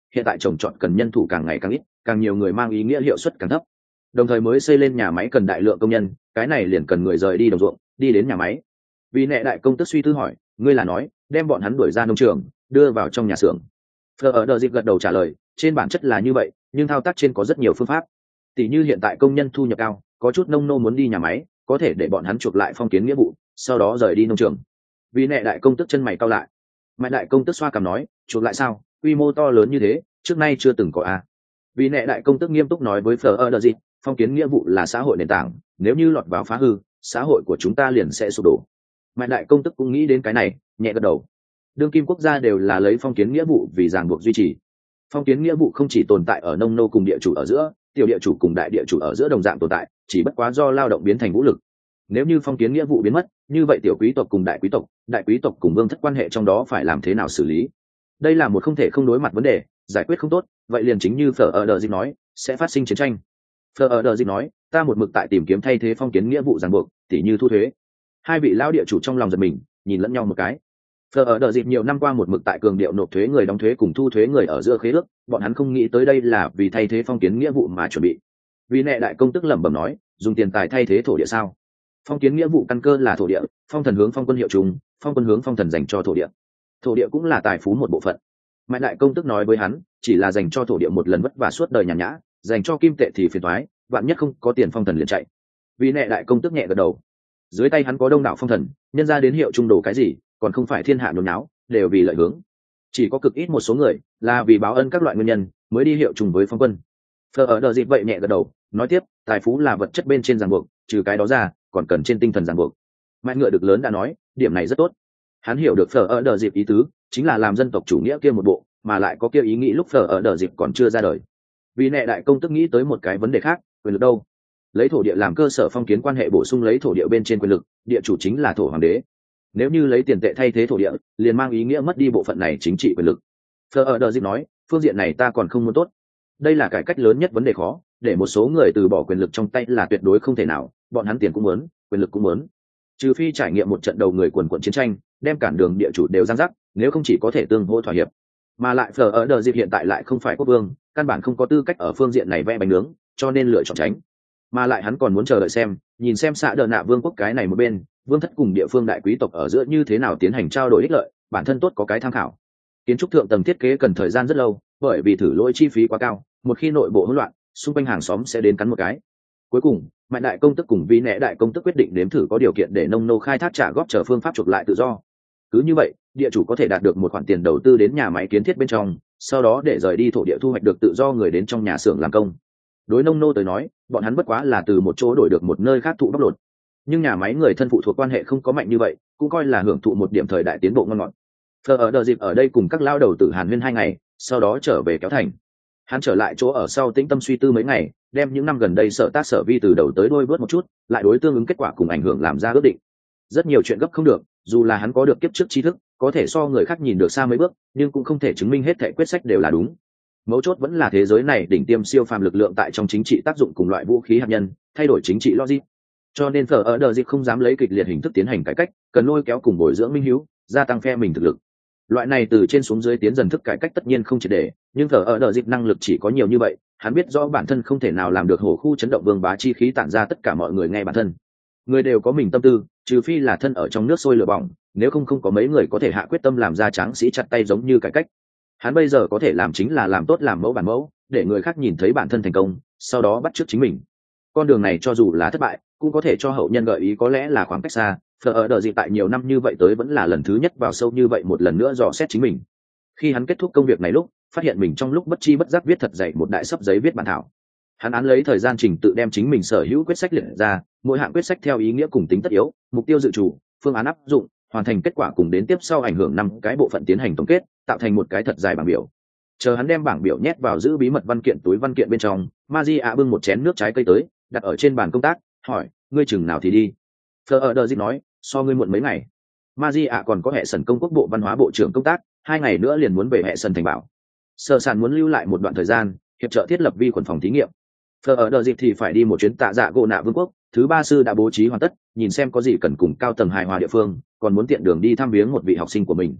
hiện tại trồng trọt cần nhân thủ càng ngày càng ít, càng nhiều người mang ý nghĩa hiệu suất càng thấp. Đồng thời mới xây lên nhà máy cần đại lượng công nhân, cái này liền cần người rời đi đồng ruộng, đi đến nhà máy. Vì nệ đại công tức suy tư hỏi, ngươi là nói đem bọn hắn đuổi ra nông trường, đưa vào trong nhà xưởng? Phờ ở đờ dịp gật đầu trả lời, trên bản chất là như vậy, nhưng thao tác trên có rất nhiều phương pháp. Tỷ như hiện tại công nhân thu nhập cao, có chút nông nô muốn đi nhà máy, có thể để bọn hắn chuộc lại phong kiến nghĩa vụ, sau đó rời đi nông trường. Vì nệ đại công tức chân mày cau lại. Mại đại công tức xoa cằm nói, chuộc lại sao? Quy mô to lớn như thế, trước nay chưa từng có a. À. Vì nệ đại công tức nghiêm túc nói với Phờ ở đờ dịp, phong kiến nghĩa vụ là xã hội nền tảng, nếu như lọt vào phá hư, xã hội của chúng ta liền sẽ sụp đổ. Mại đại công tức cũng nghĩ đến cái này, nhẹ gật đầu. Đương kim quốc gia đều là lấy phong kiến nghĩa vụ vì ràng buộc duy trì. Phong kiến nghĩa vụ không chỉ tồn tại ở nông nô cùng địa chủ ở giữa, tiểu địa chủ cùng đại địa chủ ở giữa đồng dạng tồn tại, chỉ bất quá do lao động biến thành vũ lực. Nếu như phong kiến nghĩa vụ biến mất, như vậy tiểu quý tộc cùng đại quý tộc, đại quý tộc cùng vương thất quan hệ trong đó phải làm thế nào xử lý? Đây là một không thể không đối mặt vấn đề, giải quyết không tốt, vậy liền chính như Phở ở đờ dịp nói, sẽ phát sinh chiến tranh. Phở ở đờ dịp nói, ta một mực tại tìm kiếm thay thế phong kiến nghĩa vụ ràng buộc, tỉ như thu thuế. Hai vị lão địa chủ trong lòng giật mình, nhìn lẫn nhau một cái. Phở ở đờ dịp nhiều năm qua một mực tại cường điệu nộp thuế người đóng thuế cùng thu thuế người ở giữa khế ước, bọn hắn không nghĩ tới đây là vì thay thế phong kiến nghĩa vụ mà chuẩn bị. Vì nệ đại công tức lẩm bẩm nói, dùng tiền tài thay thế thổ địa sao? Phong kiến nghĩa vụ căn cơ là thổ địa, phong thần hướng phong quân hiệu trùng, phong quân hướng phong thần dành cho thổ địa. Thổ địa cũng là tài phú một bộ phận. Mại đại công tức nói với hắn, chỉ là dành cho thổ địa một lần vất vả suốt đời nhàn nhã, dành cho kim tệ thì phiền toái, vạn nhất không có tiền phong thần liền chạy. Vì nệ đại công tức nhẹ gật đầu. Dưới tay hắn có đông đảo phong thần, nhân ra đến hiệu trung đồ cái gì, còn không phải thiên hạ nhốn náo, đều vì lợi hướng. Chỉ có cực ít một số người là vì báo ân các loại nguyên nhân mới đi hiệu trùng với phong quân. Phờ ở đờ dịp vậy nhẹ gật đầu, nói tiếp, tài phú là vật chất bên trên ràng buộc, trừ cái đó ra còn cần trên tinh thần ràng buộc. Mãi ngựa được lớn đã nói, điểm này rất tốt. Hắn hiểu được Phờ ở đờ dịp ý tứ, chính là làm dân tộc chủ nghĩa kia một bộ, mà lại có kia ý nghĩ lúc Phờ ở đờ dịp còn chưa ra đời. Vì nệ đại công tức nghĩ tới một cái vấn đề khác, quyền lực đâu? Lấy thổ địa làm cơ sở phong kiến quan hệ bổ sung lấy thổ địa bên trên quyền lực, địa chủ chính là thổ hoàng đế. Nếu như lấy tiền tệ thay thế thổ địa, liền mang ý nghĩa mất đi bộ phận này chính trị quyền lực. Phờ ở đờ dịp nói, phương diện này ta còn không muốn tốt. Đây là cải cách lớn nhất vấn đề khó, để một số người từ bỏ quyền lực trong tay là tuyệt đối không thể nào, bọn hắn tiền cũng muốn, quyền lực cũng muốn. Trừ phi trải nghiệm một trận đầu người quần quận chiến tranh, đem cản đường địa chủ đều giang rắc, nếu không chỉ có thể tương hỗ thỏa hiệp. Mà lại Phờ ở đờ dịp hiện tại lại không phải quốc vương, căn bản không có tư cách ở phương diện này vẽ bánh nướng, cho nên lựa chọn tránh. Mà lại hắn còn muốn chờ đợi xem, nhìn xem xạ đờ nạ vương quốc cái này một bên, vương thất cùng địa phương đại quý tộc ở giữa như thế nào tiến hành trao đổi ích lợi, bản thân tốt có cái tham khảo. Kiến trúc thượng tầng thiết kế cần thời gian rất lâu, bởi vì thử lỗi chi phí quá cao, một khi nội bộ hỗn loạn, xung quanh hàng xóm sẽ đến cắn một cái. Cuối cùng, Mạnh đại công tức cùng Vi nệ đại công tức quyết định nếm thử có điều kiện để nông nô khai thác trả góp chờ phương pháp chuộc lại tự do. Cứ như vậy, địa chủ có thể đạt được một khoản tiền đầu tư đến nhà máy kiến thiết bên trong, sau đó để rời đi thổ địa thu hoạch được tự do người đến trong nhà xưởng làm công. Đối nông nô tới nói, bọn hắn bất quá là từ một chỗ đổi được một nơi khác thụ bóc lột. Nhưng nhà máy người thân phụ thuộc quan hệ không có mạnh như vậy, cũng coi là hưởng thụ một điểm thời đại tiến bộ ngon ngọt. Phờ ở đờ dịp ở đây cùng các lao đầu tử Hàn Huyên hai ngày, sau đó trở về kéo thành. Hắn trở lại chỗ ở sau tĩnh tâm suy tư mấy ngày, đem những năm gần đây sở tác sở vi từ đầu tới đuôi vớt một chút, lại đối tương ứng kết quả cùng ảnh hưởng làm ra ước định. Rất nhiều chuyện gấp không được, dù là hắn có được kiếp trước tri thức, có thể so người khác nhìn được xa mấy bước, nhưng cũng không thể chứng minh hết thảy quyết sách đều là đúng. Mấu chốt vẫn là thế giới này đỉnh tiêm siêu phàm lực lượng tại trong chính trị tác dụng cùng loại vũ khí hạt nhân, thay đổi chính trị logic. Cho nên Phở ở đờ dịp không dám lấy kịch liệt hình thức tiến hành cải cách, cần lôi kéo cùng bồi dưỡng minh hiếu, gia tăng phe mình thực lực. Loại này từ trên xuống dưới tiến dần thức cải cách tất nhiên không triệt để, nhưng Phở ở đờ dịp năng lực chỉ có nhiều như vậy, hắn biết rõ bản thân không thể nào làm được hổ khu chấn động vương bá chi khí tản ra tất cả mọi người nghe bản thân. Người đều có mình tâm tư, trừ phi là thân ở trong nước sôi lửa bỏng, nếu không không có mấy người có thể hạ quyết tâm làm ra tráng sĩ chặt tay giống như cải cách. Hắn bây giờ có thể làm chính là làm tốt làm mẫu bản mẫu, để người khác nhìn thấy bản thân thành công, sau đó bắt chước chính mình. Con đường này cho dù là thất bại, cũng có thể cho hậu nhân gợi ý có lẽ là khoảng cách xa. Phở ở đờ dịp tại nhiều năm như vậy tới vẫn là lần thứ nhất vào sâu như vậy một lần nữa dò xét chính mình. Khi hắn kết thúc công việc này lúc, phát hiện mình trong lúc bất chi bất giác viết thật dày một đại sấp giấy viết bản thảo. Hắn án lấy thời gian trình tự đem chính mình sở hữu quyết sách liệt ra, mỗi hạng quyết sách theo ý nghĩa cùng tính tất yếu, mục tiêu dự chủ, phương án áp dụng, hoàn thành kết quả cùng đến tiếp sau ảnh hưởng năm cái bộ phận tiến hành tổng kết, tạo thành một cái thật dài bảng biểu. Chờ hắn đem bảng biểu nhét vào giữ bí mật văn kiện túi văn kiện bên trong, Magia bưng một chén nước trái cây tới, đặt ở trên bàn công tác, hỏi, ngươi chừng nào thì đi? Phở ở đờ dịp nói, so ngươi muộn mấy ngày. Magia còn có hệ sần công quốc bộ văn hóa bộ trưởng công tác, hai ngày nữa liền muốn về hệ sần thành bảo. Sở sản muốn lưu lại một đoạn thời gian, hiệp trợ thiết lập vi khuẩn phòng thí nghiệm. Phở ở đờ dịp thì phải đi một chuyến tạ dạ gỗ nạ vương quốc, thứ ba sư đã bố trí hoàn tất, nhìn xem có gì cần cùng cao tầng hài hòa địa phương, còn muốn tiện đường đi thăm viếng một vị học sinh của mình.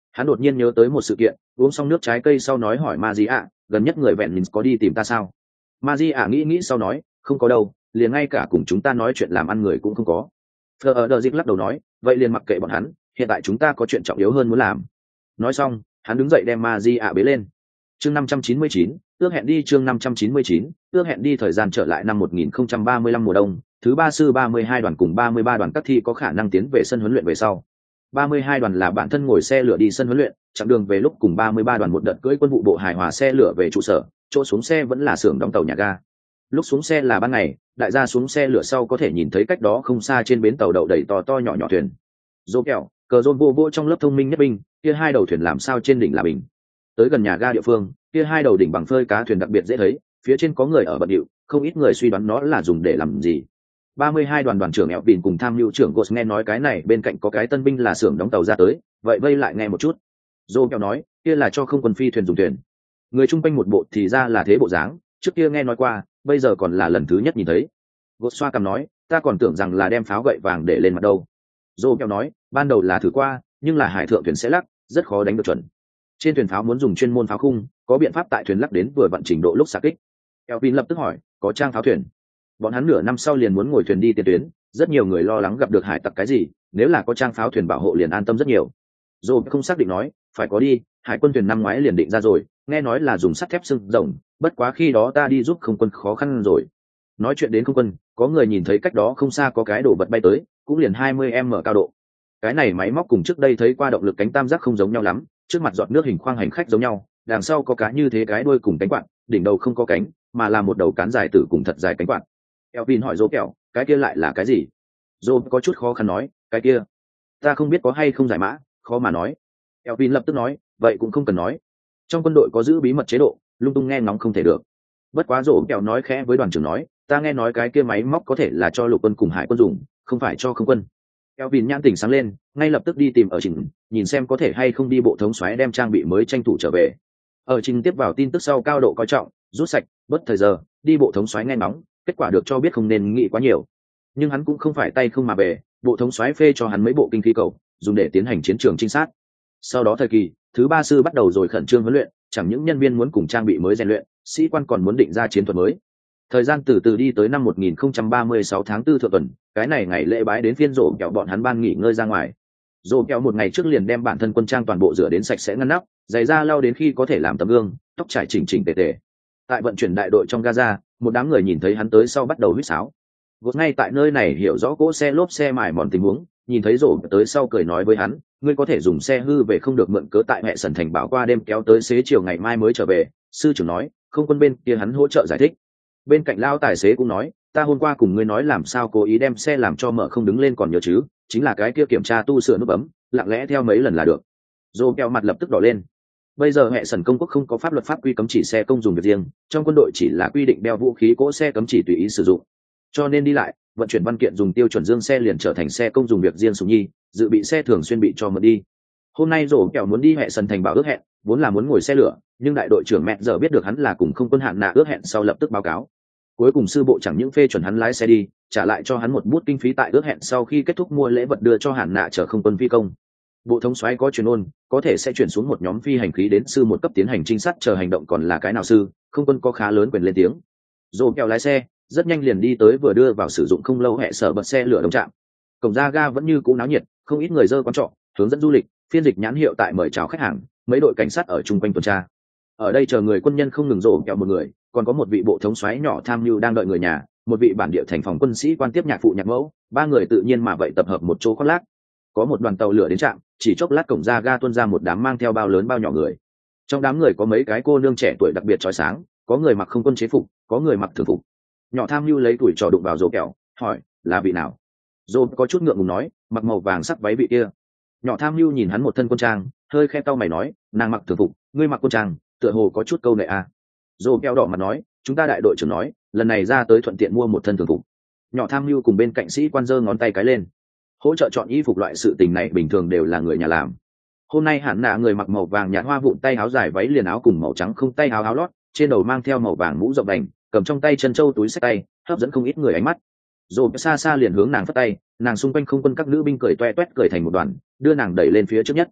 Hắn đột nhiên nhớ tới một sự kiện, uống xong nước trái cây sau nói hỏi Maria, gần nhất người vẹn mình có đi tìm ta sao? Maria nghĩ nghĩ sau nói, không có đâu, liền ngay cả cùng chúng ta nói chuyện làm ăn người cũng không có. Fleur lắc đầu nói, vậy liền mặc kệ bọn hắn, hiện tại chúng ta có chuyện trọng yếu hơn muốn làm. Nói xong, hắn đứng dậy đem Maria bế lên. Chương năm trăm chín mươi chín, ước hẹn đi chương năm trăm chín mươi chín, ước hẹn đi thời gian trở lại năm một nghìn không trăm ba mươi lăm mùa đông, thứ ba sư ba mươi hai đoàn cùng ba mươi ba đoàn các thi có khả năng tiến về sân huấn luyện về sau. ba mươi hai đoàn là bản thân ngồi xe lửa đi sân huấn luyện, chặng đường về lúc cùng ba mươi ba đoàn một đợt cưỡi quân vụ bộ hài hòa xe lửa về trụ sở, chỗ xuống xe vẫn là xưởng đóng tàu nhà ga. Lúc xuống xe là ban ngày, đại gia xuống xe lửa sau có thể nhìn thấy cách đó không xa trên bến tàu đậu đầy to to nhỏ nhỏ thuyền. Dô kẹo, cờ rôn vô vô trong lớp thông minh nhất binh, kia hai đầu thuyền làm sao trên đỉnh là bình. Tới gần nhà ga địa phương, kia hai đầu đỉnh bằng phơi cá thuyền đặc biệt dễ thấy, phía trên có người ở bận điệu, không ít người suy đoán nó là dùng để làm gì. ba mươi hai đoàn đoàn trưởng Eo Vin cùng tham mưu trưởng Gos nghe nói cái này bên cạnh có cái tân binh là xưởng đóng tàu ra tới, vậy vây lại nghe một chút. Dô kẹo nói, kia là cho không quân phi thuyền dùng thuyền. Người chung quanh một bộ thì ra là thế bộ dáng, trước kia nghe nói qua, bây giờ còn là lần thứ nhất nhìn thấy. Gos xoa cằm nói, ta còn tưởng rằng là đem pháo gậy vàng để lên mặt đâu. Dô kẹo nói, ban đầu là thử qua, nhưng là hải thượng thuyền sẽ lắc, rất khó đánh được chuẩn. Trên thuyền pháo muốn dùng chuyên môn pháo khung, có biện pháp tại thuyền lắc đến vừa vận trình độ lúc xạ kích. Eo Vin lập tức hỏi, có trang pháo thuyền? Bọn hắn nửa năm sau liền muốn ngồi thuyền đi tiền tuyến, rất nhiều người lo lắng gặp được hải tặc cái gì, nếu là có trang pháo thuyền bảo hộ liền an tâm rất nhiều. Dô không xác định nói, phải có đi, hải quân thuyền năm ngoái liền định ra rồi, nghe nói là dùng sắt thép xương rồng, bất quá khi đó ta đi giúp không quân khó khăn rồi. Nói chuyện đến không quân, có người nhìn thấy cách đó không xa có cái đồ vật bay tới, cũng liền hai mươi m cao độ. Cái này máy móc cùng trước đây thấy qua động lực cánh tam giác không giống nhau lắm, trước mặt giọt nước hình khoang hành khách giống nhau, đằng sau có cá như thế cái đuôi cùng cánh quạt, đỉnh đầu không có cánh, mà là một đầu cán dài tử cùng thật dài cánh quạt. Elvin hỏi Dô kẹo, cái kia lại là cái gì? Dô có chút khó khăn nói, cái kia, ta không biết có hay không giải mã, khó mà nói. Elvin lập tức nói, vậy cũng không cần nói. Trong quân đội có giữ bí mật chế độ, lung tung nghe ngóng không thể được. Bất quá Dô kẹo nói khẽ với đoàn trưởng nói, ta nghe nói cái kia máy móc có thể là cho lục quân cùng hải quân dùng, không phải cho không quân. Elvin nhãn tỉnh sáng lên, ngay lập tức đi tìm ở trình, nhìn xem có thể hay không đi bộ thống soái đem trang bị mới tranh thủ trở về. Ở trình tiếp vào tin tức sau cao độ coi trọng, rút sạch, bớt thời giờ, đi bộ thống soái nghe ngóng, kết quả được cho biết không nên nghĩ quá nhiều. Nhưng hắn cũng không phải tay không mà về, bộ thống soái phê cho hắn mấy bộ kinh khí cầu, dùng để tiến hành chiến trường trinh sát. Sau đó thời kỳ thứ ba sư bắt đầu rồi khẩn trương huấn luyện, chẳng những nhân viên muốn cùng trang bị mới rèn luyện, sĩ quan còn muốn định ra chiến thuật mới. Thời gian từ từ đi tới năm một nghìn không trăm ba mươi sáu tháng tư thượng tuần, cái này ngày lễ bái đến phiên rổ kẹo bọn hắn ban nghỉ ngơi ra ngoài. Rổ kẹo một ngày trước liền đem bản thân quân trang toàn bộ rửa đến sạch sẽ ngăn nắp, giày da lau đến khi có thể làm tấm gương, tóc trải chỉnh chỉnh tề tề. Tại vận chuyển đại đội trong Gaza, một đám người nhìn thấy hắn tới sau bắt đầu huýt sáo. Gột ngay tại nơi này hiểu rõ cỗ xe lốp xe mài mòn tình huống, nhìn thấy rổ tới sau cười nói với hắn, ngươi có thể dùng xe hư về không được mượn cớ tại mẹ sần thành bảo qua đêm kéo tới xế chiều ngày mai mới trở về. Sư trưởng nói, không quân bên kia hắn hỗ trợ giải thích. Bên cạnh lao tài xế cũng nói, ta hôm qua cùng ngươi nói làm sao cố ý đem xe làm cho mở không đứng lên còn nhớ chứ, chính là cái kia kiểm tra tu sửa nút bấm, lặng lẽ theo mấy lần là được. Rô keo mặt lập tức đỏ lên. Bây giờ hệ sần công quốc không có pháp luật pháp quy cấm chỉ xe công dùng việc riêng, trong quân đội chỉ là quy định đeo vũ khí cỗ xe cấm chỉ tùy ý sử dụng, cho nên đi lại vận chuyển văn kiện dùng tiêu chuẩn dương xe liền trở thành xe công dùng việc riêng sùng nhi, dự bị xe thường xuyên bị cho mượn đi. Hôm nay rổ kẹo muốn đi hệ sần thành bảo ước hẹn, vốn là muốn ngồi xe lửa, nhưng đại đội trưởng mẹ giờ biết được hắn là cùng không quân hạn nạ ước hẹn sau lập tức báo cáo. Cuối cùng sư bộ chẳng những phê chuẩn hắn lái xe đi, trả lại cho hắn một bút kinh phí tại ước hẹn sau khi kết thúc mua lễ vật đưa cho hạn nạ chở không quân phi công. Bộ thống soái có truyền ôn, có thể sẽ chuyển xuống một nhóm phi hành khí đến sư một cấp tiến hành trinh sát chờ hành động còn là cái nào sư, không quân có khá lớn quyền lên tiếng. Rổ kẹo lái xe, rất nhanh liền đi tới vừa đưa vào sử dụng không lâu hệ sở bật xe lửa đồng trạm. Cổng ra ga vẫn như cũ náo nhiệt, không ít người dơ quán trọ, hướng dẫn du lịch, phiên dịch nhãn hiệu tại mời chào khách hàng, mấy đội cảnh sát ở chung quanh tuần tra. Ở đây chờ người quân nhân không ngừng rổ kẹo một người, còn có một vị bộ thống soái nhỏ tham mưu đang đợi người nhà, một vị bản địa thành phòng quân sĩ quan tiếp nhạc phụ nhạc mẫu, ba người tự nhiên mà vậy tập hợp một chỗ khoác lác. Có một đoàn tàu lửa đến trạm, chỉ chốc lát cổng ra ga tuôn ra một đám mang theo bao lớn bao nhỏ người. Trong đám người có mấy cái cô nương trẻ tuổi đặc biệt chói sáng, có người mặc không quân chế phục, có người mặc thường phục. Nhỏ tham mưu lấy tuổi trò đụng vào rổ kẹo, hỏi là vị nào. Rổ có chút ngượng ngùng nói, mặc màu vàng sắc váy vị kia. Nhỏ tham mưu nhìn hắn một thân quân trang, hơi khe tao mày nói, nàng mặc thường phục, ngươi mặc quân trang, tựa hồ có chút câu nệ à. Rổ kẹo đỏ mặt nói, chúng ta đại đội trưởng nói, lần này ra tới thuận tiện mua một thân thường phục. Nhỏ tham mưu cùng bên cạnh sĩ quan giơ ngón tay cái lên, hỗ trợ chọn y phục loại sự tình này bình thường đều là người nhà làm. Hôm nay hẳn là người mặc màu vàng nhạt hoa vụn tay áo dài váy liền áo cùng màu trắng không tay áo áo lót, trên đầu mang theo màu vàng mũ rộng đành, cầm trong tay chân châu túi xách tay, hấp dẫn không ít người ánh mắt. Rồi xa xa liền hướng nàng phất tay, nàng xung quanh không quân các nữ binh cười toe toét cười thành một đoàn, đưa nàng đẩy lên phía trước nhất.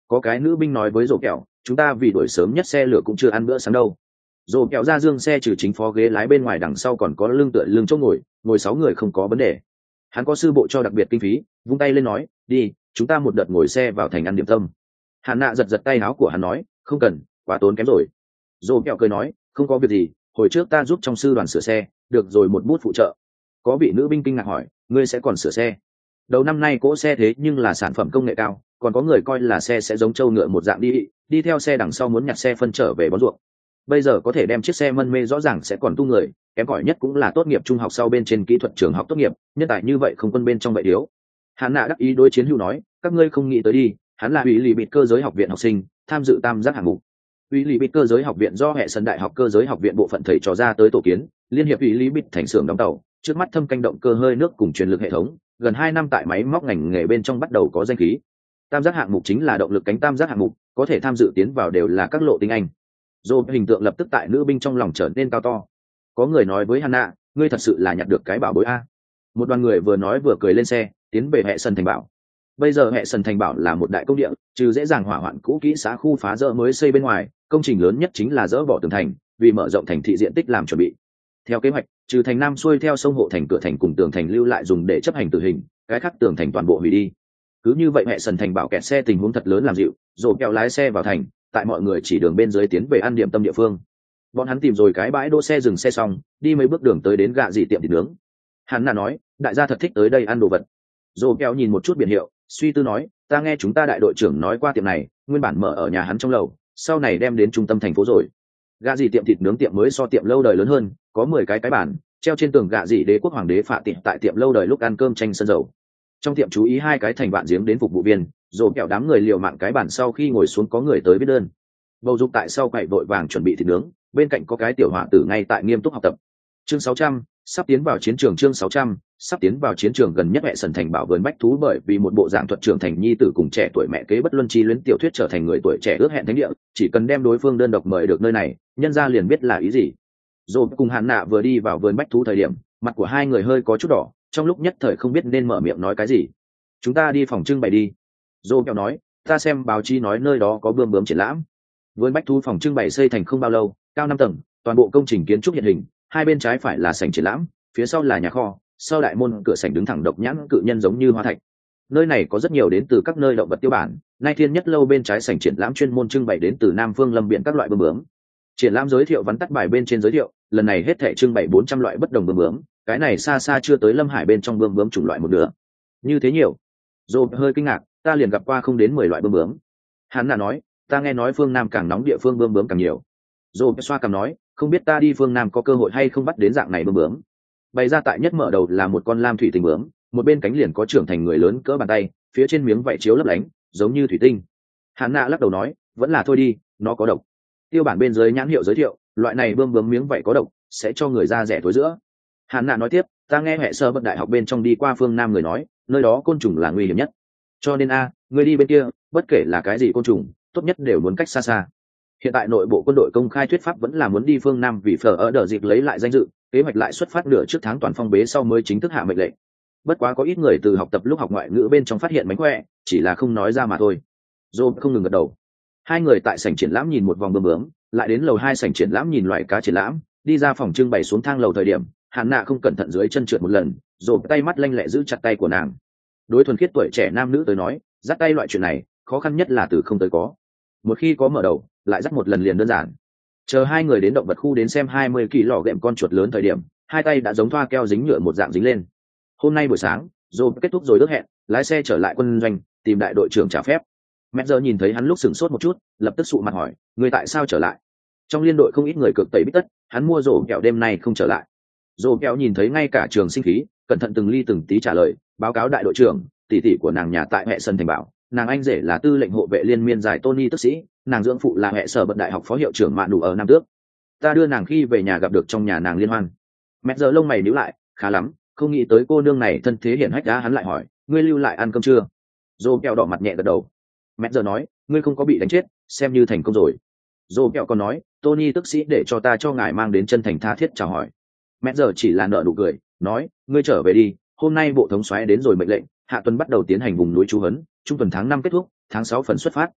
Có cái nữ binh nói với rổ kẹo, chúng ta vì đuổi sớm nhất xe lửa cũng chưa ăn bữa sáng đâu. Rổ kẹo ra dương xe trừ chính phó ghế lái bên ngoài, đằng sau còn có lưng tựa lưng chỗ ngồi, ngồi sáu người không có vấn đề. Hắn có sư bộ cho đặc biệt kinh phí, vung tay lên nói, đi, chúng ta một đợt ngồi xe vào thành ăn điểm tâm. Hạn nạ giật giật tay áo của hắn nói, không cần, quá tốn kém rồi. Rổ kẹo cười nói, không có việc gì, hồi trước ta giúp trong sư đoàn sửa xe, được rồi một bút phụ trợ. Có vị nữ binh kinh ngạc hỏi, ngươi sẽ còn sửa xe? Đầu năm nay cỗ xe thế nhưng là sản phẩm công nghệ cao, còn có người coi là xe sẽ giống trâu ngựa một dạng đi đi theo xe đằng sau muốn nhặt xe phân trở về bón ruộng. Bây giờ có thể đem chiếc xe mân mê rõ ràng sẽ còn tu người, kém cỏi nhất cũng là tốt nghiệp trung học sau bên trên kỹ thuật trường học tốt nghiệp, nhân tài như vậy không quân bên trong vậy thiếu. Hắn nạ đắc ý đối chiến hữu nói, các ngươi không nghĩ tới đi, hắn là ủy lì bịt cơ giới học viện học sinh, tham dự tam giác hạng mục. Ủy lì bịt cơ giới học viện do hệ sân đại học cơ giới học viện bộ phận thầy trò ra tới tổ kiến, liên hiệp ủy lì bịt thành xưởng đóng tàu, trước mắt thâm canh động cơ hơi nước cùng truyền lực hệ thống, gần hai năm tại máy móc ngành nghề bên trong bắt đầu có danh khí. Tam giác hạng mục chính là động lực cánh tam giác hạng mục, có thể tham dự tiến vào đều là các lộ tinh anh. Dô hình tượng lập tức tại nữ binh trong lòng trở nên cao to. Có người nói với Hana, ngươi thật sự là nhặt được cái bảo bối a. Một đoàn người vừa nói vừa cười lên xe, tiến về hệ sân thành bảo. Bây giờ hệ sân thành bảo là một đại công địa, trừ dễ dàng hỏa hoạn cũ kỹ xã khu phá dỡ mới xây bên ngoài, công trình lớn nhất chính là dỡ bỏ tường thành, vì mở rộng thành thị diện tích làm chuẩn bị. Theo kế hoạch, trừ thành nam xuôi theo sông hộ thành cửa thành cùng tường thành lưu lại dùng để chấp hành tử hình, cái khác tường thành toàn bộ hủy đi. Cứ như vậy hệ sân thành bảo kẹt xe tình huống thật lớn làm dịu, rồi kéo lái xe vào thành, tại mọi người chỉ đường bên dưới tiến về ăn điểm tâm địa phương. Bọn hắn tìm rồi cái bãi đỗ xe dừng xe xong, đi mấy bước đường tới đến gạ dị tiệm thịt nướng. Hắn là nói, đại gia thật thích tới đây ăn đồ vật. Rồi kéo nhìn một chút biển hiệu, suy tư nói, ta nghe chúng ta đại đội trưởng nói qua tiệm này, nguyên bản mở ở nhà hắn trong lầu, sau này đem đến trung tâm thành phố rồi. Gạ dị tiệm thịt nướng tiệm mới so tiệm lâu đời lớn hơn, có mười cái cái bàn, treo trên tường gạ dị đế quốc hoàng đế phạ tiệm tại tiệm lâu đời lúc ăn cơm tranh sân dầu. Trong tiệm chú ý hai cái thành vạn giếng đến phục vụ viên, rồi kẹo đám người liều mạng cái bàn sau khi ngồi xuống có người tới viết đơn. Bầu dục tại sau quậy vội vàng chuẩn bị thịt nướng, bên cạnh có cái tiểu hỏa tử ngay tại nghiêm túc học tập. Chương sáu trăm, sắp tiến vào chiến trường. Chương sáu trăm, sắp tiến vào chiến trường. Gần nhất hệ sần thành bảo vườn bách thú bởi vì một bộ dạng thuật trưởng thành nhi tử cùng trẻ tuổi mẹ kế bất luân chi luyến tiểu thuyết trở thành người tuổi trẻ ước hẹn thánh địa, chỉ cần đem đối phương đơn độc mời được nơi này, nhân ra liền biết là ý gì. Rồi cùng Hàn Nạ vừa đi vào vườn bách thú thời điểm, mặt của hai người hơi có chút đỏ, trong lúc nhất thời không biết nên mở miệng nói cái gì. Chúng ta đi phòng trưng bày đi. Dô kẹo nói, ta xem báo chí nói nơi đó có bươm bướm triển lãm. Vườn bách thú phòng trưng bày xây thành không bao lâu, cao năm tầng, toàn bộ công trình kiến trúc hiện hình, hai bên trái phải là sảnh triển lãm, phía sau là nhà kho, sau đại môn cửa sảnh đứng thẳng độc nhãn cự nhân giống như hoa thạch. Nơi này có rất nhiều đến từ các nơi động vật tiêu bản, nay thiên nhất lâu bên trái sảnh triển lãm chuyên môn trưng bày đến từ Nam Phương Lâm Biển các loại bươm bướm. Triển lãm giới thiệu vắn tắt bài bên trên giới thiệu, lần này hết thảy trưng bày bốn trăm loại bất đồng bươm bướm, cái này xa xa chưa tới Lâm Hải bên trong bươm bướm chủng loại một nửa. Như thế nhiều. Dô hơi kinh ngạc, ta liền gặp qua không đến mười loại bươm bướm. Hắn là nói, ta nghe nói phương Nam càng nóng địa phương bươm bướm càng nhiều. Dô xoa cằm nói, không biết ta đi phương Nam có cơ hội hay không bắt đến dạng này bươm bướm. Bày ra tại nhất mở đầu là một con lam thủy tinh bướm, một bên cánh liền có trưởng thành người lớn cỡ bàn tay, phía trên miếng vảy chiếu lấp lánh, giống như thủy tinh. Hắn nạ lắc đầu nói, vẫn là thôi đi, nó có độc. Tiêu bản bên dưới nhãn hiệu giới thiệu, loại này bươm bướm miếng vảy có độc, sẽ cho người da rẻ tối giữa. Hắn nạ nói tiếp, ta nghe hệ sơ bậc đại học bên trong đi qua phương Nam người nói, nơi đó côn trùng là nguy hiểm nhất, cho nên a người đi bên kia bất kể là cái gì côn trùng tốt nhất đều muốn cách xa xa. Hiện tại nội bộ quân đội công khai thuyết pháp vẫn là muốn đi phương Nam vì phở ở đợt dịp lấy lại danh dự, kế hoạch lại xuất phát nửa trước tháng toàn phong bế sau mới chính thức hạ mệnh lệnh. Bất quá có ít người từ học tập lúc học ngoại ngữ bên trong phát hiện mánh khỏe, chỉ là không nói ra mà thôi. Joe không ngừng gật đầu. Hai người tại sảnh triển lãm nhìn một vòng bướm bướm, lại đến lầu hai sảnh triển lãm nhìn loại cá triển lãm, đi ra phòng trưng bày xuống thang lầu thời điểm, Hàn Nạ không cẩn thận dưới chân trượt một lần, rồi tay mắt lanh lẹ giữ chặt tay của nàng. Đối thuần khiết tuổi trẻ nam nữ tới nói, dắt tay loại chuyện này khó khăn nhất là từ không tới có. Một khi có mở đầu, lại dắt một lần liền đơn giản. Chờ hai người đến động vật khu đến xem hai mươi kỳ lò gệm con chuột lớn thời điểm, hai tay đã giống thoa keo dính nhựa một dạng dính lên. Hôm nay buổi sáng, rồi kết thúc rồi ước hẹn, lái xe trở lại quân doanh, tìm đại đội trưởng trả phép. Mẹ giờ nhìn thấy hắn lúc sửng sốt một chút, lập tức sụ mặt hỏi, người tại sao trở lại? Trong liên đội không ít người cực tẩy bít tất, hắn mua rổ kẹo đêm nay không trở lại. Rổ kẹo nhìn thấy ngay cả trường sinh khí, cẩn thận từng ly từng tí trả lời, báo cáo đại đội trưởng, tỷ tỷ của nàng nhà tại hệ sân thành bảo, nàng anh rể là tư lệnh hộ vệ liên miên giải Tony tức sĩ, nàng dưỡng phụ là hệ sở bậc đại học phó hiệu trưởng mạn đủ ở Nam Tước. Ta đưa nàng khi về nhà gặp được trong nhà nàng liên hoan. Mẹ giờ lông mày nhíu lại, khá lắm, không nghĩ tới cô nương này thân thế hiển hách đã. Hắn lại hỏi, ngươi lưu lại ăn cơm chưa? Rổ kẹo đỏ mặt nhẹ gật đầu. Mẹ giờ nói, ngươi không có bị đánh chết, xem như thành công rồi. Rổ kẹo còn nói, Tony tức sĩ để cho ta cho ngài mang đến chân thành tha thiết chào hỏi. Mẹ giờ chỉ là nợ nụ cười, nói, ngươi trở về đi, hôm nay bộ thống soái đến rồi mệnh lệnh, hạ tuần bắt đầu tiến hành vùng núi trú huấn, trung tuần tháng năm kết thúc, tháng sáu phần xuất phát.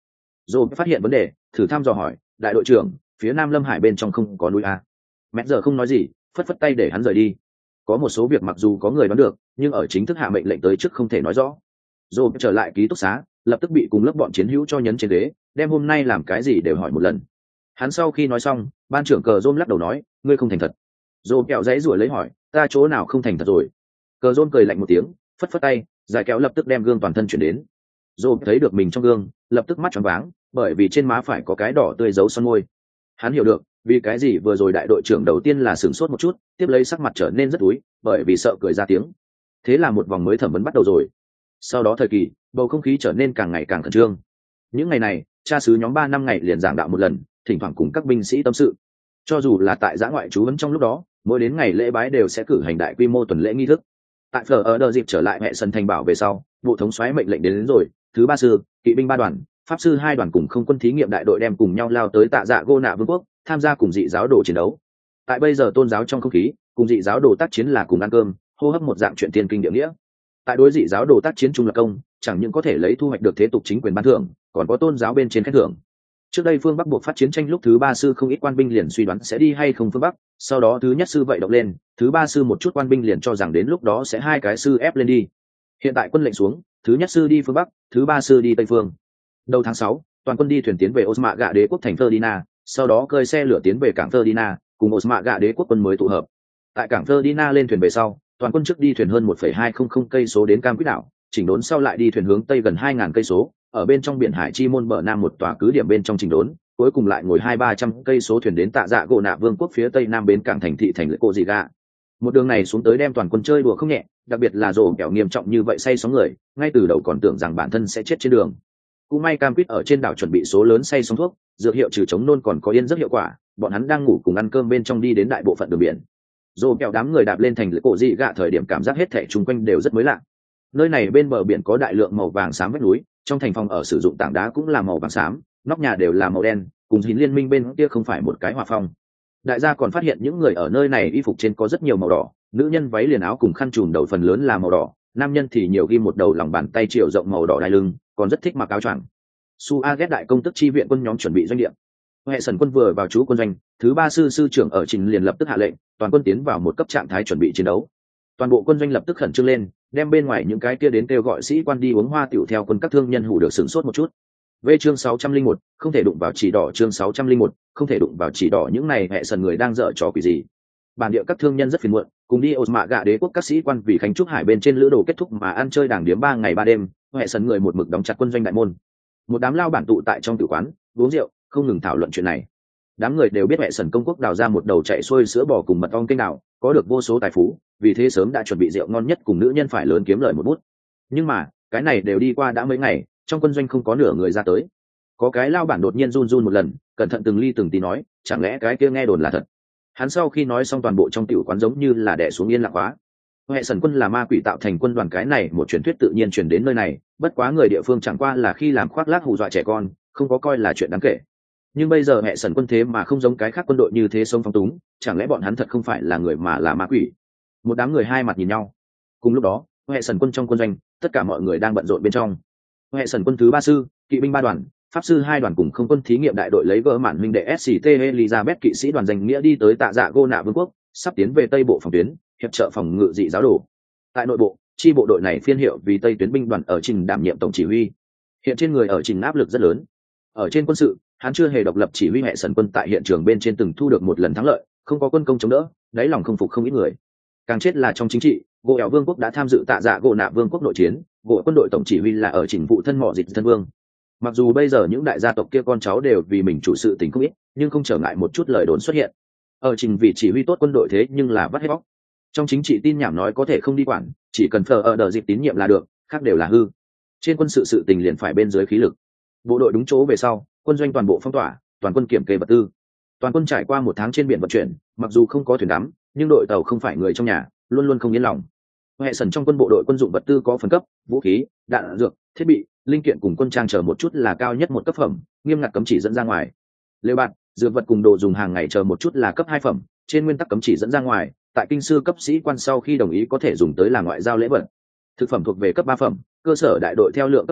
Dô phát hiện vấn đề, thử thăm dò hỏi, đại đội trưởng, phía nam Lâm Hải bên trong không có núi a? Mẹ giờ không nói gì, phất phất tay để hắn rời đi. Có một số việc mặc dù có người đoán được, nhưng ở chính thức hạ mệnh lệnh tới trước không thể nói rõ. Dô trở lại ký túc xá, lập tức bị cùng lớp bọn chiến hữu cho nhấn trên ghế, đem hôm nay làm cái gì đều hỏi một lần. Hắn sau khi nói xong, ban trưởng cờ Rôm lắc đầu nói, ngươi không thành thật. Dô kẹo dãy ruổi lấy hỏi, ta chỗ nào không thành thật rồi? Cờ Rôm cười lạnh một tiếng, phất phất tay, giải kéo lập tức đem gương toàn thân chuyển đến. Dô thấy được mình trong gương, lập tức mắt tròn váng, bởi vì trên má phải có cái đỏ tươi dấu son môi. Hắn hiểu được, vì cái gì vừa rồi đại đội trưởng đầu tiên là sửng sốt một chút, tiếp lấy sắc mặt trở nên rất túi, bởi vì sợ cười ra tiếng. Thế là một vòng mới thẩm vấn bắt đầu rồi. Sau đó thời kỳ, bầu không khí trở nên càng ngày càng khẩn trương. Những ngày này, cha xứ nhóm ba năm ngày liền giảng đạo một lần, thỉnh thoảng cùng các binh sĩ tâm sự. Cho dù là tại giã ngoại trú ấm trong lúc đó, mỗi đến ngày lễ bái đều sẽ cử hành đại quy mô tuần lễ nghi thức. Tại phở ở đợt dịp trở lại mẹ sân thành bảo về sau, bộ thống soái mệnh lệnh đến, đến rồi, thứ ba sư, kỵ binh ba đoàn, pháp sư hai đoàn cùng không quân thí nghiệm đại đội đem cùng nhau lao tới tạ dạ gô nạ vương quốc, tham gia cùng dị giáo đồ chiến đấu. Tại bây giờ tôn giáo trong không khí, cùng dị giáo đồ tác chiến là cùng ăn cơm, hô hấp một dạng chuyện tiên kinh địa nghĩa. Tại đối dị giáo đồ tác chiến trung lập công, chẳng những có thể lấy thu hoạch được thế tục chính quyền ban thưởng, còn có tôn giáo bên trên khen thưởng. Trước đây phương Bắc buộc phát chiến tranh lúc thứ ba sư không ít quan binh liền suy đoán sẽ đi hay không phương Bắc, sau đó thứ nhất sư vậy động lên, thứ ba sư một chút quan binh liền cho rằng đến lúc đó sẽ hai cái sư ép lên đi. Hiện tại quân lệnh xuống, thứ nhất sư đi phương Bắc, thứ ba sư đi tây phương. Đầu tháng sáu, toàn quân đi thuyền tiến về Osmaga đế quốc thành Ferdinand, sau đó cơi xe lửa tiến về cảng Ferdinand, cùng Osmaga đế quốc quân mới tụ hợp. Tại cảng Ferdinand lên thuyền về sau, toàn quân trước đi thuyền hơn một phẩy hai không không cây số đến Cam Quýt đảo, chỉnh đốn sau lại đi thuyền hướng tây gần hai nghìn cây số, ở bên trong biển Hải Chi môn bờ nam một tòa cứ điểm bên trong chỉnh đốn, cuối cùng lại ngồi hai ba trăm cây số thuyền đến Tạ Dạ Gỗ Nạ Vương quốc phía tây nam bến cảng thành thị thành lệ cô dị gạ. Một đường này xuống tới đem toàn quân chơi đùa không nhẹ, đặc biệt là rồ kẹo nghiêm trọng như vậy say sóng người, ngay từ đầu còn tưởng rằng bản thân sẽ chết trên đường. Cũng may Cam Quýt ở trên đảo chuẩn bị số lớn say sóng thuốc, dược hiệu trừ chống nôn còn có yên rất hiệu quả, bọn hắn đang ngủ cùng ăn cơm bên trong đi đến đại bộ phận đường biển. Rồ kẹo đám người đạp lên thành lệ cổ dị gạ thời điểm cảm giác hết thảy chung quanh đều rất mới lạ. Nơi này bên bờ biển có đại lượng màu vàng xám vách núi, trong thành phòng ở sử dụng tảng đá cũng là màu vàng xám, nóc nhà đều là màu đen, cùng dính liên minh bên kia không phải một cái hòa phong. Đại gia còn phát hiện những người ở nơi này y phục trên có rất nhiều màu đỏ, nữ nhân váy liền áo cùng khăn trùm đầu phần lớn là màu đỏ, nam nhân thì nhiều ghi một đầu lòng bàn tay chiều rộng màu đỏ đai lưng, còn rất thích mặc áo choàng. Su A ghét đại công tức chi viện quân nhóm chuẩn bị doanh địa. Hệ sần quân vừa vào trú quân doanh, thứ ba sư sư trưởng ở trình liền lập tức hạ lệnh, toàn quân tiến vào một cấp trạng thái chuẩn bị chiến đấu. Toàn bộ quân doanh lập tức khẩn trương lên, đem bên ngoài những cái kia đến kêu gọi sĩ quan đi uống hoa tiểu theo quân các thương nhân hủ được sửng sốt một chút. Về chương sáu trăm lẻ một, không thể đụng vào chỉ đỏ chương sáu trăm lẻ một, không thể đụng vào chỉ đỏ những này hệ sần người đang dở trò quỷ gì. Bản địa các thương nhân rất phiền muộn, cùng đi Osmaga đế quốc các sĩ quan vì khánh trúc hải bên trên lữ đồ kết thúc mà ăn chơi đàng điếm ba ngày ba đêm, hệ sần người một mực đóng chặt quân doanh đại môn. Một đám lao bản tụ tại trong tử quán, uống rượu, không ngừng thảo luận chuyện này. Đám người đều biết hệ sần công quốc đào ra một đầu chạy xuôi sữa bò cùng mật ong kênh đào, có được vô số tài phú, vì thế sớm đã chuẩn bị rượu ngon nhất cùng nữ nhân phải lớn kiếm lời một bút. Nhưng mà cái này đều đi qua đã mấy ngày, trong quân doanh không có nửa người ra tới. Có cái lao bản đột nhiên run run một lần, cẩn thận từng ly từng tí nói, chẳng lẽ cái kia nghe đồn là thật. Hắn sau khi nói xong toàn bộ trong tiểu quán giống như là đè xuống yên lặng quá. Hệ sần quân là ma quỷ tạo thành quân đoàn, cái này một truyền thuyết tự nhiên truyền đến nơi này, bất quá người địa phương chẳng qua là khi làm khoác lác hù dọa trẻ con, không có coi là chuyện đáng kể. Nhưng bây giờ hệ sần quân thế mà không giống cái khác quân đội như thế sống phong túng, chẳng lẽ bọn hắn thật không phải là người mà là ma quỷ? Một đám người hai mặt nhìn nhau. Cùng lúc đó, hệ sần quân trong quân doanh, tất cả mọi người đang bận rộn bên trong. Hệ sần quân thứ ba sư, kỵ binh ba đoàn, pháp sư hai đoàn cùng không quân thí nghiệm đại đội lấy gỡ mạn huynh đệ ét xê tê Elizabeth kỵ sĩ đoàn danh nghĩa đi tới Tạ Dạ Gô Nạ Vương quốc, sắp tiến về tây bộ phòng tuyến, hiệp trợ phòng ngự dị giáo đồ. Tại nội bộ, chi bộ đội này phiên hiệu vì Tây tuyến binh đoàn ở trình đảm nhiệm tổng chỉ huy. Hiện trên người ở trình áp lực rất lớn. Ở trên quân sự, hắn chưa hề độc lập chỉ huy hệ sần quân tại hiện trường bên trên từng thu được một lần thắng lợi, không có quân công chống đỡ, đáy lòng không phục không ít người. Càng chết là trong chính trị, gỗ ẻo vương quốc đã tham dự Tạ Dạ Gỗ Nạ Vương quốc nội chiến, gỗ quân đội tổng chỉ huy là ở trình vụ thân mọ dịch thân vương. Mặc dù bây giờ những đại gia tộc kia con cháu đều vì mình chủ sự tình không ít, nhưng không trở ngại một chút lời đồn xuất hiện. Ở trình vị chỉ huy tốt quân đội thế nhưng là vắt hết bóc. Trong chính trị tin nhảm nói có thể không đi quản, chỉ cần phờ ở đờ dịp tín nhiệm là được, khác đều là hư. Trên quân sự sự tình liền phải bên dưới khí lực. Bộ đội đúng chỗ về sau, quân doanh toàn bộ phong tỏa, toàn quân kiểm kê vật tư. Toàn quân trải qua một tháng trên biển vận chuyển, mặc dù không có thuyền đắm, nhưng đội tàu không phải người trong nhà, luôn luôn không yên lòng. Hệ sần trong quân bộ đội quân dụng vật tư có phần cấp, vũ khí, đạn dược, thiết bị, linh kiện cùng quân trang chờ một chút là cao nhất một cấp phẩm, nghiêm ngặt cấm chỉ dẫn ra ngoài. Lều bạt, dược vật cùng đồ dùng hàng ngày chờ một chút là cấp hai phẩm, trên nguyên tắc cấm chỉ dẫn ra ngoài, tại kinh sư cấp sĩ quan sau khi đồng ý có thể dùng tới làm ngoại giao lễ vật. Thực phẩm thuộc về cấp ba phẩm, cơ sở đại đội theo lượng cấp cho,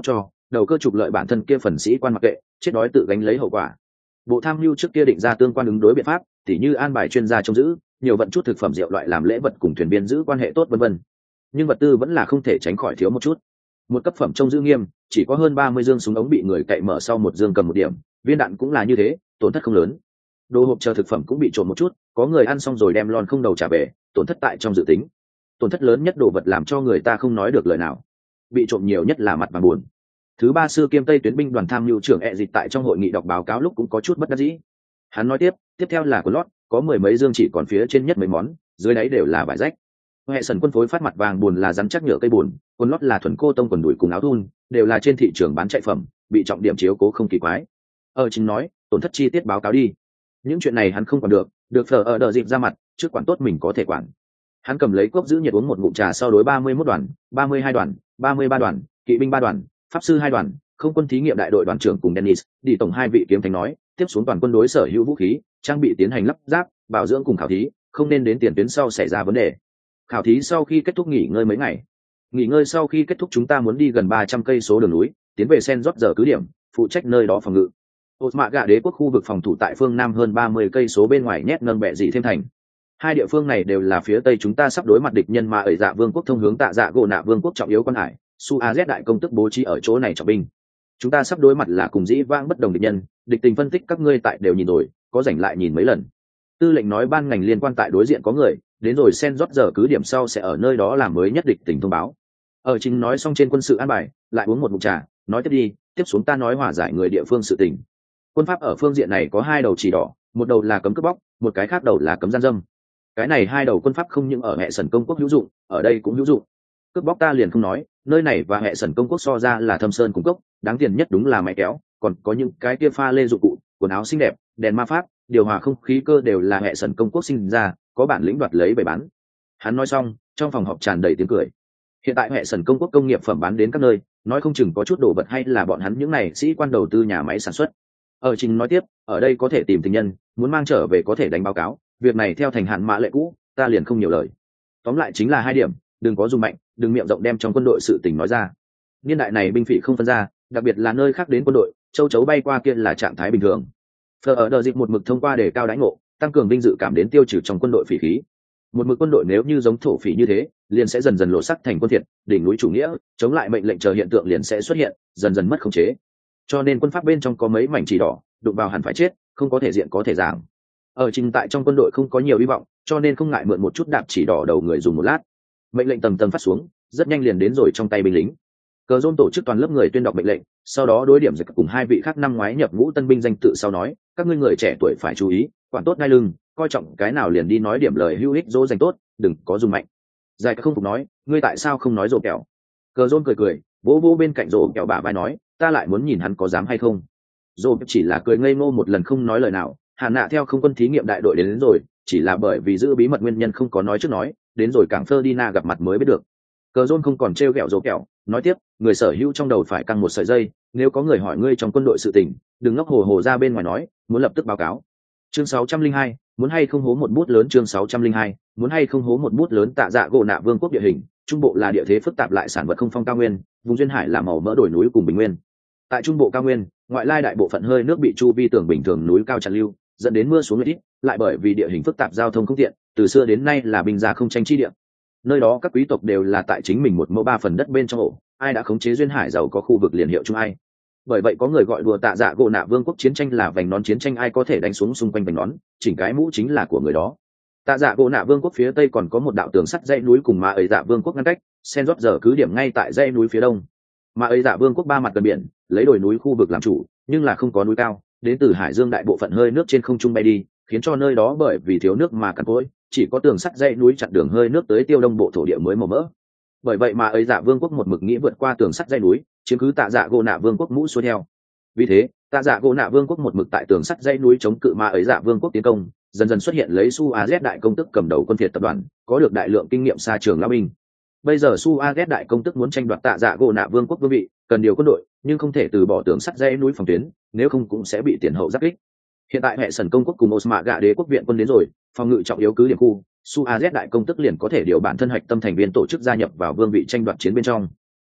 đầu cơ trục lợi bản thân kia phần sĩ quan mặc kệ, chết đói tự gánh lấy hậu quả. Bộ tham mưu trước kia định ra tương quan ứng đối biện pháp, tỉ như an bài chuyên gia trông giữ, nhiều vận chút thực phẩm rượu loại làm lễ vật cùng thuyền viên giữ quan hệ tốt vân vân. Nhưng vật tư vẫn là không thể tránh khỏi thiếu một chút. Một cấp phẩm trông giữ nghiêm, chỉ có hơn ba mươi dương súng ống bị người cậy mở sau một dương cầm một điểm, viên đạn cũng là như thế, tổn thất không lớn. Đồ hộp chờ thực phẩm cũng bị trộn một chút, có người ăn xong rồi đem lon không đầu trả về, tổn thất tại trong dự tính. Tổn thất lớn nhất đồ vật làm cho người ta không nói được lời nào. Bị trộm nhiều nhất là mặt vàng buồn. Thứ ba sư kiêm tây tuyến binh đoàn tham mưu trưởng ẹ dịch tại trong hội nghị đọc báo cáo lúc cũng có chút bất đắc dĩ. Hắn nói tiếp, tiếp theo là quần lót, có mười mấy dương chỉ còn phía trên nhất mấy món, dưới đáy đều là vải rách. Hệ sần quân phối phát mặt vàng buồn là rắn chắc nhựa cây buồn, quần lót là thuần cô tông quần đùi cùng áo thun, đều là trên thị trường bán chạy phẩm, bị trọng điểm chiếu cố không kỳ quái. Ở chính nói, tổn thất chi tiết báo cáo đi. Những chuyện này hắn không quản được, được phở ở đợi dịp ra mặt, trước quản tốt mình có thể quản. Hắn cầm lấy cốc giữ nhiệt uống một ngụm trà sau đối ba mươi mốt đoàn, ba mươi hai đoàn, ba mươi ba đoàn, kỵ binh ba đoàn, pháp sư hai đoàn, không quân thí nghiệm đại đội đoàn trưởng cùng Dennis, đi tổng hai vị kiếm thánh nói, tiếp xuống toàn quân đối sở hữu vũ khí, trang bị tiến hành lắp ráp, bảo dưỡng cùng khảo thí, không nên đến tiền tuyến sau xảy ra vấn đề. Khảo thí sau khi kết thúc nghỉ ngơi mấy ngày. Nghỉ ngơi sau khi kết thúc chúng ta muốn đi gần ba trăm cây số đường núi, tiến về Sen rót giờ cứ điểm, phụ trách nơi đó phòng ngự. Ột mạ gạ đế quốc khu vực phòng thủ tại phương nam hơn ba mươi cây số bên ngoài nhét nâng bẹ dị thêm thành. Hai địa phương này đều là phía tây chúng ta sắp đối mặt địch nhân mà ở Dạ Vương quốc thông hướng Tạ Dạ gỗ nạ Vương quốc trọng yếu quan hải, Su A Z đại công tức bố trí ở chỗ này trọng binh. Chúng ta sắp đối mặt là cùng dĩ vãng bất đồng địch nhân, địch tình phân tích các ngươi tại đều nhìn rồi, có rảnh lại nhìn mấy lần. Tư lệnh nói ban ngành liên quan tại đối diện có người, đến rồi Sen rót giờ cứ điểm sau sẽ ở nơi đó làm mới nhất địch tình thông báo. Ở chính nói xong trên quân sự an bài, lại uống một ngụm trà, nói tiếp đi, tiếp xuống ta nói hòa giải người địa phương sự tình. Quân pháp ở phương diện này có hai đầu chỉ đỏ, một đầu là cấm cướp bóc, một cái khác đầu là cấm gian dâm. Cái này hai đầu quân pháp không những ở hệ sần công quốc hữu dụng, ở đây cũng hữu dụng. Cướp bóc ta liền không nói, nơi này và hệ sần công quốc so ra là thâm sơn cung cốc, đáng tiền nhất đúng là máy kéo, còn có những cái kia pha lê dụng cụ, quần áo xinh đẹp, đèn ma pháp, điều hòa không khí cơ đều là hệ sần công quốc sinh ra, có bản lĩnh đoạt lấy bày bán. Hắn nói xong, trong phòng họp tràn đầy tiếng cười. Hiện tại hệ sần công quốc công nghiệp phẩm bán đến các nơi, nói không chừng có chút đồ vật hay là bọn hắn những này sĩ quan đầu tư nhà máy sản xuất. Ở trình nói tiếp, ở đây có thể tìm tình nhân, muốn mang trở về có thể đánh báo cáo, việc này theo thành hạn mã lệ cũ, ta liền không nhiều lời. Tóm lại chính là hai điểm, đừng có dùng mạnh, đừng miệng rộng đem trong quân đội sự tình nói ra. Niên đại này binh phỉ không phân ra, đặc biệt là nơi khác đến quân đội, châu chấu bay qua kia là trạng thái bình thường. Phở ở đợt dịp một mực thông qua để cao đãi ngộ, tăng cường vinh dự cảm đến tiêu trừ trong quân đội phỉ khí. Một mực quân đội nếu như giống thổ phỉ như thế, liền sẽ dần dần lộ sắc thành quân thiệt, đỉnh núi chủ nghĩa, chống lại mệnh lệnh chờ hiện tượng liền sẽ xuất hiện, dần dần mất khống chế. Cho nên quân pháp bên trong có mấy mảnh chỉ đỏ, đụng vào hẳn phải chết, không có thể diện có thể giảng. Ở trình tại trong quân đội không có nhiều hy vọng, cho nên không ngại mượn một chút đạp chỉ đỏ đầu người dùng một lát. Mệnh lệnh tầng tầng phát xuống, rất nhanh liền đến rồi trong tay binh lính. Cờ Rôn tổ chức toàn lớp người tuyên đọc mệnh lệnh, sau đó đối điểm dịch cùng hai vị khác năm ngoái nhập ngũ tân binh danh tự sau nói, các ngươi người trẻ tuổi phải chú ý, quản tốt ngay lưng, coi trọng cái nào liền đi nói điểm lời hữu ích dỗ dành tốt, đừng có dùng mạnh. Giải không phục nói, ngươi tại sao không nói rồ kẹo? Cờ Rôn cười cười, vỗ vỗ bên cạnh rồ kẹo bả vai nói, ta lại muốn nhìn hắn có dám hay không. Rồ chỉ là cười ngây ngô một lần không nói lời nào. Hàn Nạ theo không quân thí nghiệm đại đội đến, đến rồi, chỉ là bởi vì giữ bí mật nguyên nhân không có nói trước nói, đến rồi cảng Ferdinand gặp mặt mới biết được. Cờ Rôn không còn trêu ghẹo rồ kẹo, nói tiếp, người sở hữu trong đầu phải căng một sợi dây, nếu có người hỏi ngươi trong quân đội sự tình, đừng ngốc hồ hồ ra bên ngoài nói, muốn lập tức báo cáo. Chương sáu trăm linh hai, muốn hay không hố một bút lớn. Chương sáu trăm linh hai, muốn hay không hố một bút lớn. Tạ Dạ gỗ nạ vương quốc địa hình, trung bộ là địa thế phức tạp lại sản vật không phong cao nguyên, vùng duyên hải là màu mỡ đồi núi cùng bình nguyên. Tại trung bộ cao nguyên, ngoại lai đại bộ phận hơi nước bị chu vi tường bình thường núi cao chặn lưu, dẫn đến mưa xuống ít, lại bởi vì địa hình phức tạp giao thông không tiện, từ xưa đến nay là binh gia không tranh chi địa. Nơi đó các quý tộc đều là tại chính mình một mẫu ba phần đất bên trong ổ, ai đã khống chế duyên hải giàu có khu vực liền hiệu chung ai. Bởi vậy có người gọi đùa Tạ Dạ gỗ nạ vương quốc chiến tranh là vành nón chiến tranh, ai có thể đánh xuống xung quanh vành nón, chỉnh cái mũ chính là của người đó. Tạ Dạ gỗ nạ vương quốc phía tây còn có một đạo tường sắt dãy núi cùng mà ấy Dạ vương quốc ngăn cách, Sen rót giờ cứ điểm ngay tại dãy núi phía đông. Mà ấy Dạ vương quốc ba mặt gần biển, lấy đồi núi khu vực làm chủ, nhưng là không có núi cao, đến từ hải dương đại bộ phận hơi nước trên không trung bay đi, khiến cho nơi đó bởi vì thiếu nước mà cằn cỗi, chỉ có tường sắt dãy núi chặn đường hơi nước tới tiêu đông bộ thổ địa mới màu mỡ. Bởi vậy mà ấy Dạ vương quốc một mực nghĩ vượt qua tường sắt dãy núi, chiếm cứ Tạ Dạ gỗ nạ vương quốc mũ xuôi theo. Vì thế, Tạ Dạ gỗ nạ vương quốc một mực tại tường sắt dãy núi chống cự mà ấy Dạ vương quốc tiến công, dần dần xuất hiện lấy Su A Z đại công tức cầm đầu quân phiệt tập đoàn, có được đại lượng kinh nghiệm xa trường lao binh. Bây giờ Su A Z đại công tức muốn tranh đoạt Tạ Dạ gỗ nạ vương quốc vương vị, cần điều quân đội, nhưng không thể từ bỏ tường sắt dãy núi phòng tuyến, nếu không cũng sẽ bị tiền hậu giáp kích. Hiện tại hệ sần công quốc cùng Osma gạ đế quốc viện quân đến rồi, phòng ngự trọng yếu cứ điểm khu, Su A Z đại công tức liền có thể điều bản thân hạch tâm thành viên tổ chức gia nhập vào vương vị tranh đoạt chiến bên trong.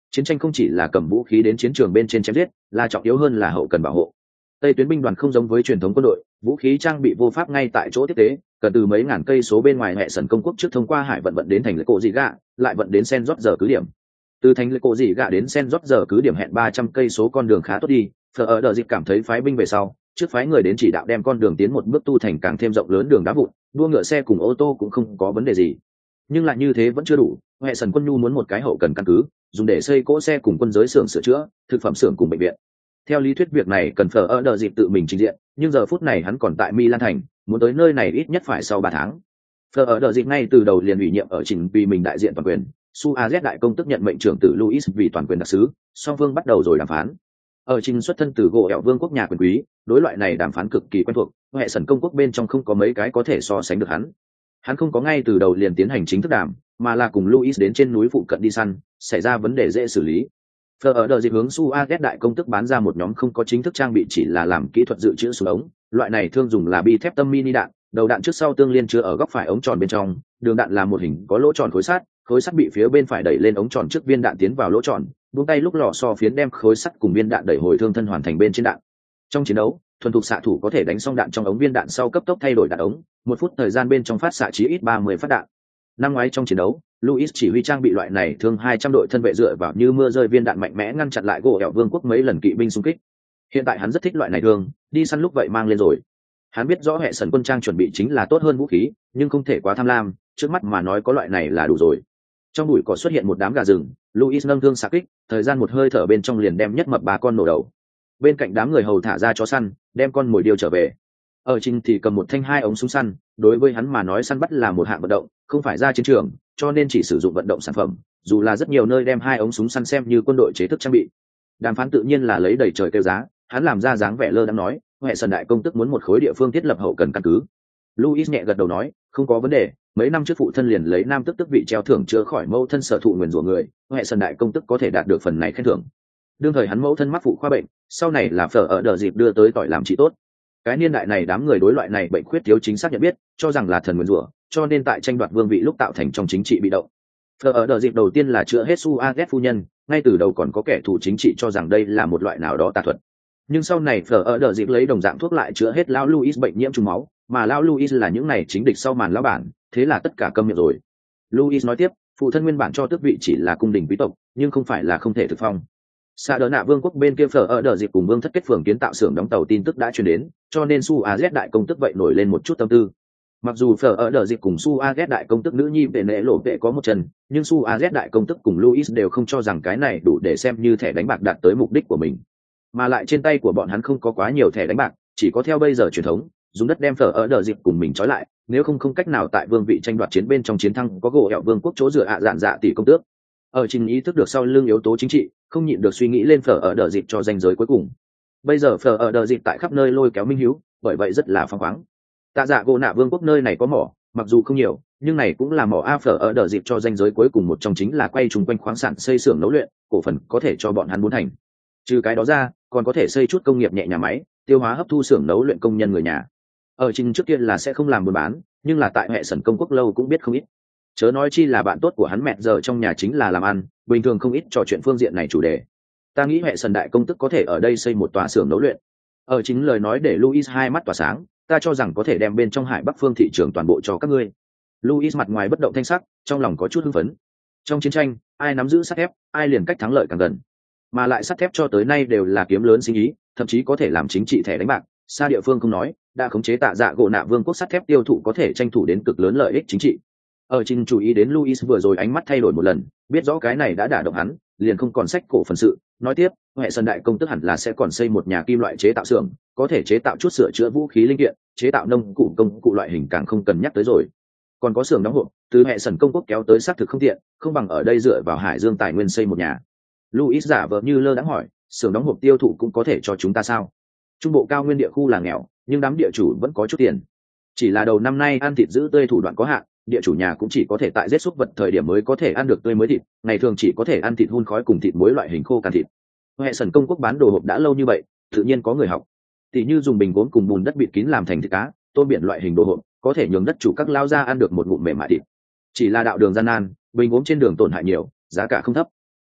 chiến tranh không chỉ là cầm vũ khí đến chiến trường bên trên chém giết, là trọng yếu hơn là hậu cần bảo hộ. Tây tuyến binh đoàn không giống với truyền thống quân đội, vũ khí trang bị vô pháp ngay tại chỗ tiếp tế, cần từ mấy ngàn cây số bên ngoài hệ sần công quốc trước thông qua hải vận vận đến thành lệ cổ dị gạ, lại vận đến Sen Rót giờ cứ điểm. Từ thành lệ cổ dị gạ đến Sen Rót giờ cứ điểm hẹn ba trăm cây số, con đường khá tốt đi. Phở ở đợt dịp cảm thấy phái binh về sau, trước phái người đến chỉ đạo đem con đường tiến một bước tu thành càng thêm rộng lớn đường đá vụn, đua ngựa xe cùng ô tô cũng không có vấn đề gì. Nhưng lại như thế vẫn chưa đủ, hệ sần quân nhu muốn một cái hậu cần căn cứ, dùng để xây cỗ xe cùng quân giới xưởng sửa chữa, thực phẩm xưởng cùng bệnh viện. Theo lý thuyết việc này cần Phở ở đợt dịp tự mình trình diện, nhưng giờ phút này hắn còn tại Milan thành, muốn tới nơi này ít nhất phải sau ba tháng. Phở ở đợt dịp ngay từ đầu liền ủy nhiệm ở trình vì mình đại diện toàn quyền, Suarez đại công tức nhận mệnh trưởng tử Luis vì toàn quyền đặc sứ, song phương bắt đầu rồi đàm phán. Ở trình xuất thân từ gỗ ẹo vương quốc nhà quyền quý, đối loại này đàm phán cực kỳ quen thuộc, hệ sần công quốc bên trong không có mấy cái có thể so sánh được hắn. Hắn không có ngay từ đầu liền tiến hành chính thức đàm, mà là cùng Luis đến trên núi phụ cận đi săn, xảy ra vấn đề dễ xử lý. Phở ở đợt dịp hướng Suarez đại công tức bán ra một nhóm không có chính thức trang bị, chỉ là làm kỹ thuật dự trữ súng ống, loại này thương dùng là bi thép tâm mini đạn, đầu đạn trước sau tương liên chứa ở góc phải ống tròn bên trong, đường đạn là một hình có lỗ tròn khối sắt, khối sắt bị phía bên phải đẩy lên ống tròn trước, viên đạn tiến vào lỗ tròn, buông tay lúc lò xo phiến đem khối sắt cùng viên đạn đẩy hồi thương thân hoàn thành bên trên đạn. Trong chiến đấu, thuần thục xạ thủ có thể đánh xong đạn trong ống viên đạn sau cấp tốc thay đổi đạn ống, một phút thời gian bên trong phát xạ chí ít ba mươi phát đạn. Năm ngoái trong chiến đấu, Luis chỉ huy trang bị loại này thương hai trăm đội thân vệ dựa vào như mưa rơi viên đạn mạnh mẽ ngăn chặn lại gỗ ẹo vương quốc mấy lần kỵ binh xung kích. Hiện tại hắn rất thích loại này thương, đi săn lúc vậy mang lên rồi. Hắn biết rõ hệ sần quân trang chuẩn bị chính là tốt hơn vũ khí, nhưng không thể quá tham lam, trước mắt mà nói có loại này là đủ rồi. Trong bụi cỏ xuất hiện một đám gà rừng, Luis nâng thương xạ kích, thời gian một hơi thở bên trong liền đem nhất mập ba con nổ đầu. Bên cạnh đám người hầu thả ra chó săn, đem con mồi điêu trở về. Ở trình thì cầm một thanh hai ống súng săn, đối với hắn mà nói săn bắt là một hạng vận động, không phải ra chiến trường, cho nên chỉ sử dụng vận động sản phẩm, dù là rất nhiều nơi đem hai ống súng săn xem như quân đội chế thức trang bị. Đàm phán tự nhiên là lấy đầy trời kêu giá, hắn làm ra dáng vẻ lơ đang nói, hệ sần đại công tức muốn một khối địa phương thiết lập hậu cần căn cứ. Luis nhẹ gật đầu nói, không có vấn đề, mấy năm trước phụ thân liền lấy nam tức tức vị treo thưởng chữa khỏi mẫu thân sở thụ nguyền rủa người, hệ sần đại công tức có thể đạt được phần này khen thưởng. Đương thời hắn mẫu thân mắc phụ khoa bệnh, sau này là Phở ở đợt dịp đưa tới tỏi làm trị tốt. Cái niên đại này đám người đối loại này bệnh khuyết thiếu chính xác nhận biết, cho rằng là thần nguyền rủa, cho nên tại tranh đoạt vương vị lúc tạo thành trong chính trị bị động. Phở ở đợt dịp đầu tiên là chữa hết Suarez phu nhân, ngay từ đầu còn có kẻ thù chính trị cho rằng đây là một loại nào đó tà thuật. Nhưng sau này Phở ở đợt dịp lấy đồng dạng thuốc lại chữa hết lão Luis bệnh nhiễm trùng máu, mà lão Luis là những này chính địch sau màn lão bản, thế là tất cả câm miệng rồi. Luis nói tiếp, phụ thân nguyên bản cho tước vị chỉ là cung đình quý tộc, nhưng không phải là không thể thực phong. Xa đỡ nạ vương quốc bên kia Phở ở đợt dịp cùng vương thất kết phường kiến tạo xưởng đóng tàu tin tức đã truyền đến, cho nên Suarez đại công tức vậy nổi lên một chút tâm tư. Mặc dù Phở ở đợt dịp cùng Suarez đại công tức nữ nhi về nệ lộ vệ có một chân, nhưng Suarez đại công tức cùng Luis đều không cho rằng cái này đủ để xem như thẻ đánh bạc đạt tới mục đích của mình. Mà lại trên tay của bọn hắn không có quá nhiều thẻ đánh bạc, chỉ có theo bây giờ truyền thống, dùng đất đem Phở ở đợt dịp cùng mình trói lại, nếu không không cách nào tại vương vị tranh đoạt chiến bên trong chiến thắng có gỗ ẹo vương quốc chỗ dựa ạ dạn dạ tỷ công tước. Ở trình ý thức được sau lưng yếu tố chính trị, không nhịn được suy nghĩ lên Phở ở đợt dịp cho danh giới cuối cùng. Bây giờ Phở ở đợt dịp tại khắp nơi lôi kéo minh hiếu, bởi vậy rất là phăng khoáng. Tạ dạ gỗ nạ vương quốc nơi này có mỏ, mặc dù không nhiều, nhưng này cũng là mỏ a. Phở ở đợt dịp cho danh giới cuối cùng một trong chính là quay chung quanh khoáng sản xây xưởng nấu luyện, cổ phần có thể cho bọn hắn muốn thành. Trừ cái đó ra, còn có thể xây chút công nghiệp nhẹ nhà máy, tiêu hóa hấp thu xưởng nấu luyện công nhân người nhà. Ở trình trước kia là sẽ không làm buôn bán, nhưng là tại hệ sần công quốc lâu cũng biết không ít. Chớ nói chi là bạn tốt của hắn mẹ giờ trong nhà chính là làm ăn, bình thường không ít trò chuyện phương diện này chủ đề. Ta nghĩ hệ sần đại công tức có thể ở đây xây một tòa xưởng nấu luyện. Ở chính lời nói để Luis hai mắt tỏa sáng, ta cho rằng có thể đem bên trong Hải Bắc phương thị trường toàn bộ cho các ngươi. Luis mặt ngoài bất động thanh sắc, trong lòng có chút hưng phấn. Trong chiến tranh, ai nắm giữ sắt thép, ai liền cách thắng lợi càng gần. Mà lại sắt thép cho tới nay đều là kiếm lớn sinh ý, thậm chí có thể làm chính trị thẻ đánh bạc. Xa địa phương không nói, đã khống chế Tạ dạ gỗ nạ vương quốc sắt thép tiêu thụ có thể tranh thủ đến cực lớn lợi ích chính trị. Ở trình chú ý đến Luis vừa rồi ánh mắt thay đổi một lần, biết rõ cái này đã đả động hắn, liền không còn sách cổ phần sự, nói tiếp, hệ sân đại công tức hẳn là sẽ còn xây một nhà kim loại chế tạo xưởng, có thể chế tạo chút sửa chữa vũ khí linh kiện, chế tạo nông cụ công cụ loại hình càng không cần nhắc tới rồi. Còn có xưởng đóng hộp, từ hệ sân công quốc kéo tới xác thực không tiện, không bằng ở đây dựa vào hải dương tài nguyên xây một nhà. Luis giả vờ như lơ đãng hỏi, xưởng đóng hộp tiêu thụ cũng có thể cho chúng ta sao? Trung bộ cao nguyên địa khu là nghèo, nhưng đám địa chủ vẫn có chút tiền. Chỉ là đầu năm nay ăn thịt giữ tươi thủ đoạn có hạn, địa chủ nhà cũng chỉ có thể tại giết súc vật thời điểm mới có thể ăn được tươi mới thịt, ngày thường chỉ có thể ăn thịt hun khói cùng thịt muối loại hình khô cằn thịt. Hệ sần công quốc bán đồ hộp đã lâu như vậy, tự nhiên có người học. Tỷ như dùng bình gốm cùng bùn đất bịt kín làm thành thịt cá, tôm biển loại hình đồ hộp, có thể nhường đất chủ các lao ra ăn được một ngụm mềm mại thịt. Chỉ là đạo đường gian nan, bình gốm trên đường tổn hại nhiều, giá cả không thấp.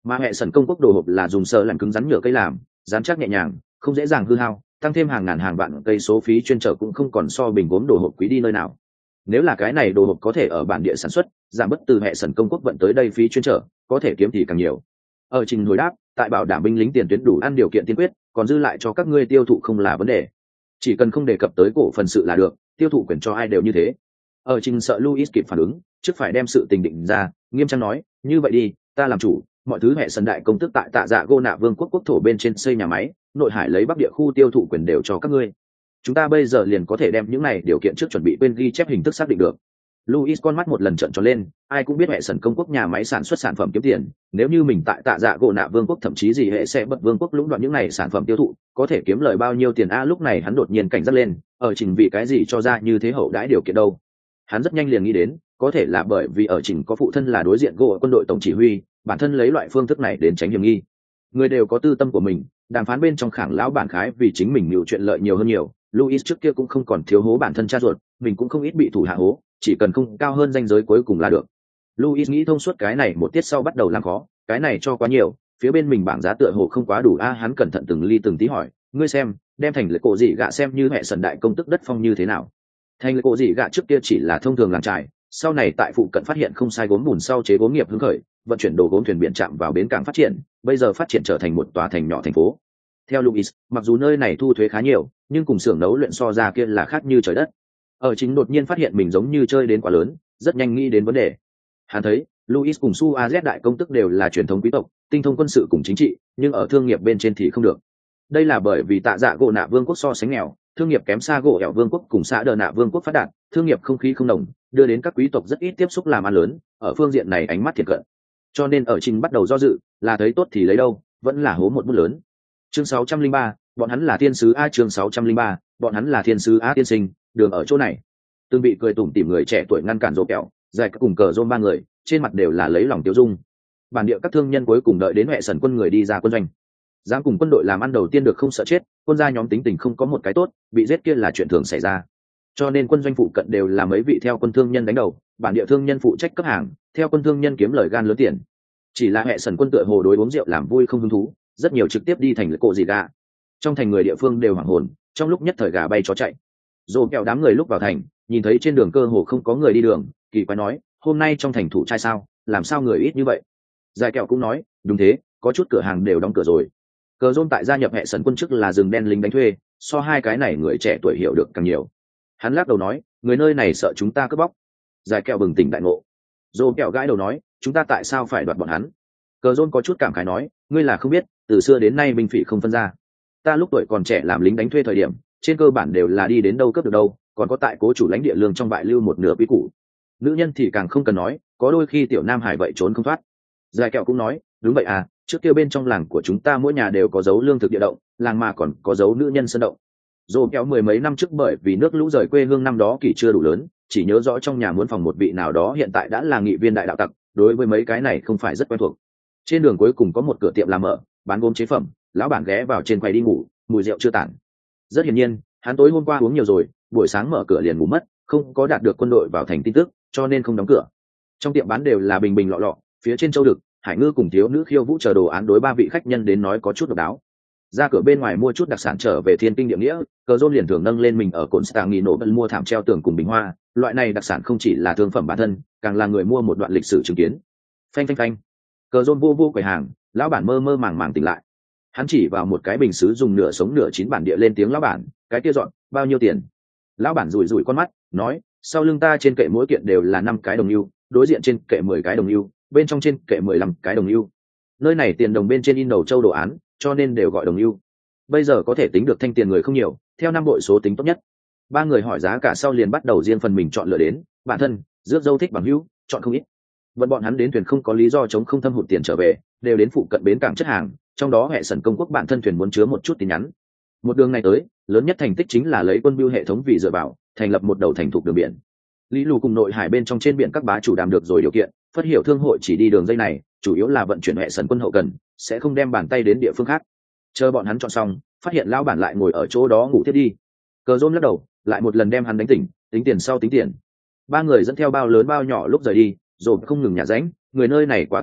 mà hệ sần công quốc đồ hộp là dùng sơ làm cứng rắn nhựa cây làm, dán chắc nhẹ nhàng, không dễ dàng hư hao, tăng thêm hàng ngàn hàng vạn cây số phí chuyên trở cũng không còn so bình gốm đồ hộp quý đi nơi nào. Nếu là cái này đồ hộp có thể ở bản địa sản xuất, giảm bớt từ hệ sần công quốc vận tới đây phí chuyên trở, có thể kiếm thì càng nhiều. Ở trình hồi đáp, tại bảo đảm binh lính tiền tuyến đủ ăn điều kiện tiên quyết, còn dư lại cho các ngươi tiêu thụ không là vấn đề, chỉ cần không đề cập tới cổ phần sự là được, tiêu thụ quyền cho ai đều như thế. Ở trình sợ Louis kịp phản ứng, trước phải đem sự tình định ra, nghiêm trang nói, như vậy đi, ta làm chủ, mọi thứ hệ sân đại công tức tại tạ dạ gô nạ vương quốc quốc thổ bên trên xây nhà máy, nội hải lấy bắc địa khu tiêu thụ quyền đều cho các ngươi. Chúng ta bây giờ liền có thể đem những này điều kiện trước chuẩn bị bên ghi chép hình thức xác định được. Louis con mắt một lần trợn tròn lên, ai cũng biết hệ sân công quốc nhà máy sản xuất sản phẩm kiếm tiền, nếu như mình tại tạ dạ gỗ nạ vương quốc thậm chí gì hệ sẽ bật vương quốc lũng đoạn những này sản phẩm tiêu thụ, có thể kiếm lời bao nhiêu tiền a? Lúc này hắn đột nhiên cảnh giác lên, ở trình vì cái gì cho ra như thế hậu đãi điều kiện đâu? Hắn rất nhanh liền nghĩ đến, có thể là bởi vì ở trình có phụ thân là đối diện gỗ quân đội tổng chỉ huy, bản thân lấy loại phương thức này đến tránh hiểm nghi. Người đều có tư tâm của mình, đàm phán bên trong khảng lão bản khái vì chính mình nhiều chuyện lợi nhiều hơn nhiều. Louis trước kia cũng không còn thiếu hố bản thân cha ruột, mình cũng không ít bị thủ hạ hố, chỉ cần không cao hơn ranh giới cuối cùng là được. Louis nghĩ thông suốt cái này một tiết sau bắt đầu làm khó, cái này cho quá nhiều, phía bên mình bảng giá tựa hồ không quá đủ a. Hắn cẩn thận từng ly từng tí hỏi, ngươi xem, đem thành lệ cổ dị gạ xem như hệ sần đại công tức đất phong như thế nào? Thành lệ cổ dị gạ trước kia chỉ là thông thường làm trải, sau này tại phụ cận phát hiện không sai gốm bùn sau chế gốm nghiệp hứng khởi, vận chuyển đồ gốm thuyền biển chạm vào bến cảng phát triển, bây giờ phát triển trở thành một tòa thành nhỏ thành phố. Theo Louis, mặc dù nơi này thu thuế khá nhiều, nhưng cùng xưởng nấu luyện so ra kia là khác như trời đất. Ở chính đột nhiên phát hiện mình giống như chơi đến quá lớn, rất nhanh nghĩ đến vấn đề. Hắn thấy, Louis cùng Su A Z đại công tức đều là truyền thống quý tộc, tinh thông quân sự cùng chính trị, nhưng ở thương nghiệp bên trên thì không được. Đây là bởi vì tạ dạ gỗ nạ vương quốc so sánh nghèo, thương nghiệp kém xa gỗ ẻo vương quốc cùng xã đờ nạ vương quốc phát đạt, thương nghiệp không khí không đồng, đưa đến các quý tộc rất ít tiếp xúc làm ăn lớn, ở phương diện này ánh mắt thiệt cận. Cho nên ở trình bắt đầu do dự, là thấy tốt thì lấy đâu, vẫn là hố một bút lớn. Chương sáu trăm linh ba, bọn hắn là thiên sứ a. Chương sáu trăm linh ba, bọn hắn là thiên sứ a. Tiên sinh, đường ở chỗ này. Từng bị cười tủm tỉm người trẻ tuổi ngăn cản rô kẹo, dài các cùng cờ rôm ba người, trên mặt đều là lấy lòng tiêu dung. Bản địa các thương nhân cuối cùng đợi đến hệ sần quân người đi ra quân doanh. Dám cùng quân đội làm ăn đầu tiên được không sợ chết, quân gia nhóm tính tình không có một cái tốt, bị giết kia là chuyện thường xảy ra. Cho nên quân doanh phụ cận đều là mấy vị theo quân thương nhân đánh đầu, bản địa thương nhân phụ trách cấp hàng, theo quân thương nhân kiếm lời gan lớn tiền. Chỉ là hệ sần quân tựa hồ đối uống rượu làm vui không hứng thú, rất nhiều trực tiếp đi thành lễ cộ gì gà. Trong thành người địa phương đều hoảng hồn, trong lúc nhất thời gà bay chó chạy. Dồ kẹo đám người lúc vào thành, nhìn thấy trên đường cơ hồ không có người đi đường, kỳ quái nói, hôm nay trong thành thủ trai sao, làm sao người ít như vậy? Dài kẹo cũng nói, đúng thế, có chút cửa hàng đều đóng cửa rồi. Cờ rôm tại gia nhập hệ sần quân chức là rừng đen lính đánh thuê, so hai cái này người trẻ tuổi hiểu được càng nhiều. Hắn lắc đầu nói, người nơi này sợ chúng ta cướp bóc. Dài kẹo bừng tỉnh đại ngộ. Dồ kẹo gãi đầu nói, chúng ta tại sao phải đoạt bọn hắn? Cờ rôm có chút cảm khái nói, ngươi là không biết, từ xưa đến nay binh phỉ không phân ra. Ta lúc tuổi còn trẻ làm lính đánh thuê thời điểm, trên cơ bản đều là đi đến đâu cướp được đâu, còn có tại cố chủ lãnh địa lương trong bại lưu một nửa quý củ. Nữ nhân thì càng không cần nói, có đôi khi tiểu nam hải vậy trốn không thoát. Dài kẹo cũng nói, đúng vậy à, trước kia bên trong làng của chúng ta mỗi nhà đều có dấu lương thực địa động, làng mà còn có dấu nữ nhân sơn động. Dồ kéo mười mấy năm trước bởi vì nước lũ rời quê hương năm đó kỳ chưa đủ lớn, chỉ nhớ rõ trong nhà muốn phòng một vị nào đó hiện tại đã là nghị viên đại đạo tặc, đối với mấy cái này không phải rất quen thuộc. Trên đường cuối cùng có một cửa tiệm làm mở, bán gốm chế phẩm, lão bản ghé vào trên quầy đi ngủ, mùi rượu chưa tản. Rất hiển nhiên, hắn tối hôm qua uống nhiều rồi, buổi sáng mở cửa liền ngủ mất, không có đạt được quân đội vào thành tin tức, cho nên không đóng cửa. Trong tiệm bán đều là bình bình lọ lọ, phía trên châu đực, hải ngư cùng thiếu nữ khiêu vũ chờ đồ án đối ba vị khách nhân đến nói có chút độc đáo. Ra cửa bên ngoài mua chút đặc sản trở về thiên kinh địa nghĩa, cờ rôn liền thường nâng lên mình ở cồn stạng nghỉ nổ bận mua thảm treo tường cùng bình hoa, loại này đặc sản không chỉ là thương phẩm bản thân, càng là người mua một đoạn lịch sử chứng kiến. Phanh phanh phanh, cờ rôn vô vô quầy hàng, lão bản mơ mơ màng màng tỉnh lại. Hắn chỉ vào một cái bình sứ dùng nửa sống nửa chín bản địa lên tiếng, lão bản, cái kia dọn bao nhiêu tiền? Lão bản rủi rủi con mắt, nói, sau lưng ta trên kệ mỗi kiện đều là năm cái đồng ưu, đối diện trên kệ mười cái đồng ưu, bên trong trên kệ mười lăm cái đồng ưu. Nơi này tiền đồng bên trên in đầu châu đồ án, cho nên đều gọi đồng ưu. Bây giờ có thể tính được thanh tiền người không nhiều, theo năm bội số tính tốt nhất. Ba người hỏi giá cả sau liền bắt đầu riêng phần mình chọn lựa đến, bản thân rước dâu thích bằng hữu, chọn không ít. Vẫn bọn hắn đến thuyền không có lý do chống không thâm hụt tiền trở về, đều đến phụ cận bến cảng chất hàng, trong đó hệ sần công quốc bản thân thuyền muốn chứa một chút tin nhắn. Một đường này tới, lớn nhất thành tích chính là lấy quân bưu hệ thống vì dựa vào, thành lập một đầu thành thục đường biển. Lý Lù cùng nội hải bên trong trên biển các bá chủ đàm được rồi điều kiện, phát hiểu thương hội chỉ đi đường dây này, chủ yếu là vận chuyển hệ sần quân hậu cần, sẽ không đem bàn tay đến địa phương khác. Chờ bọn hắn chọn xong, phát hiện lão bản lại ngồi ở chỗ đó ngủ tiếp đi. Cờ rôm lắc đầu, lại một lần đem hắn đánh tỉnh, tính tiền sau tính tiền. Ba người dẫn theo bao lớn bao nhỏ lúc rời đi, rồi không ngừng nhả ránh, người nơi này quá keo kiệt,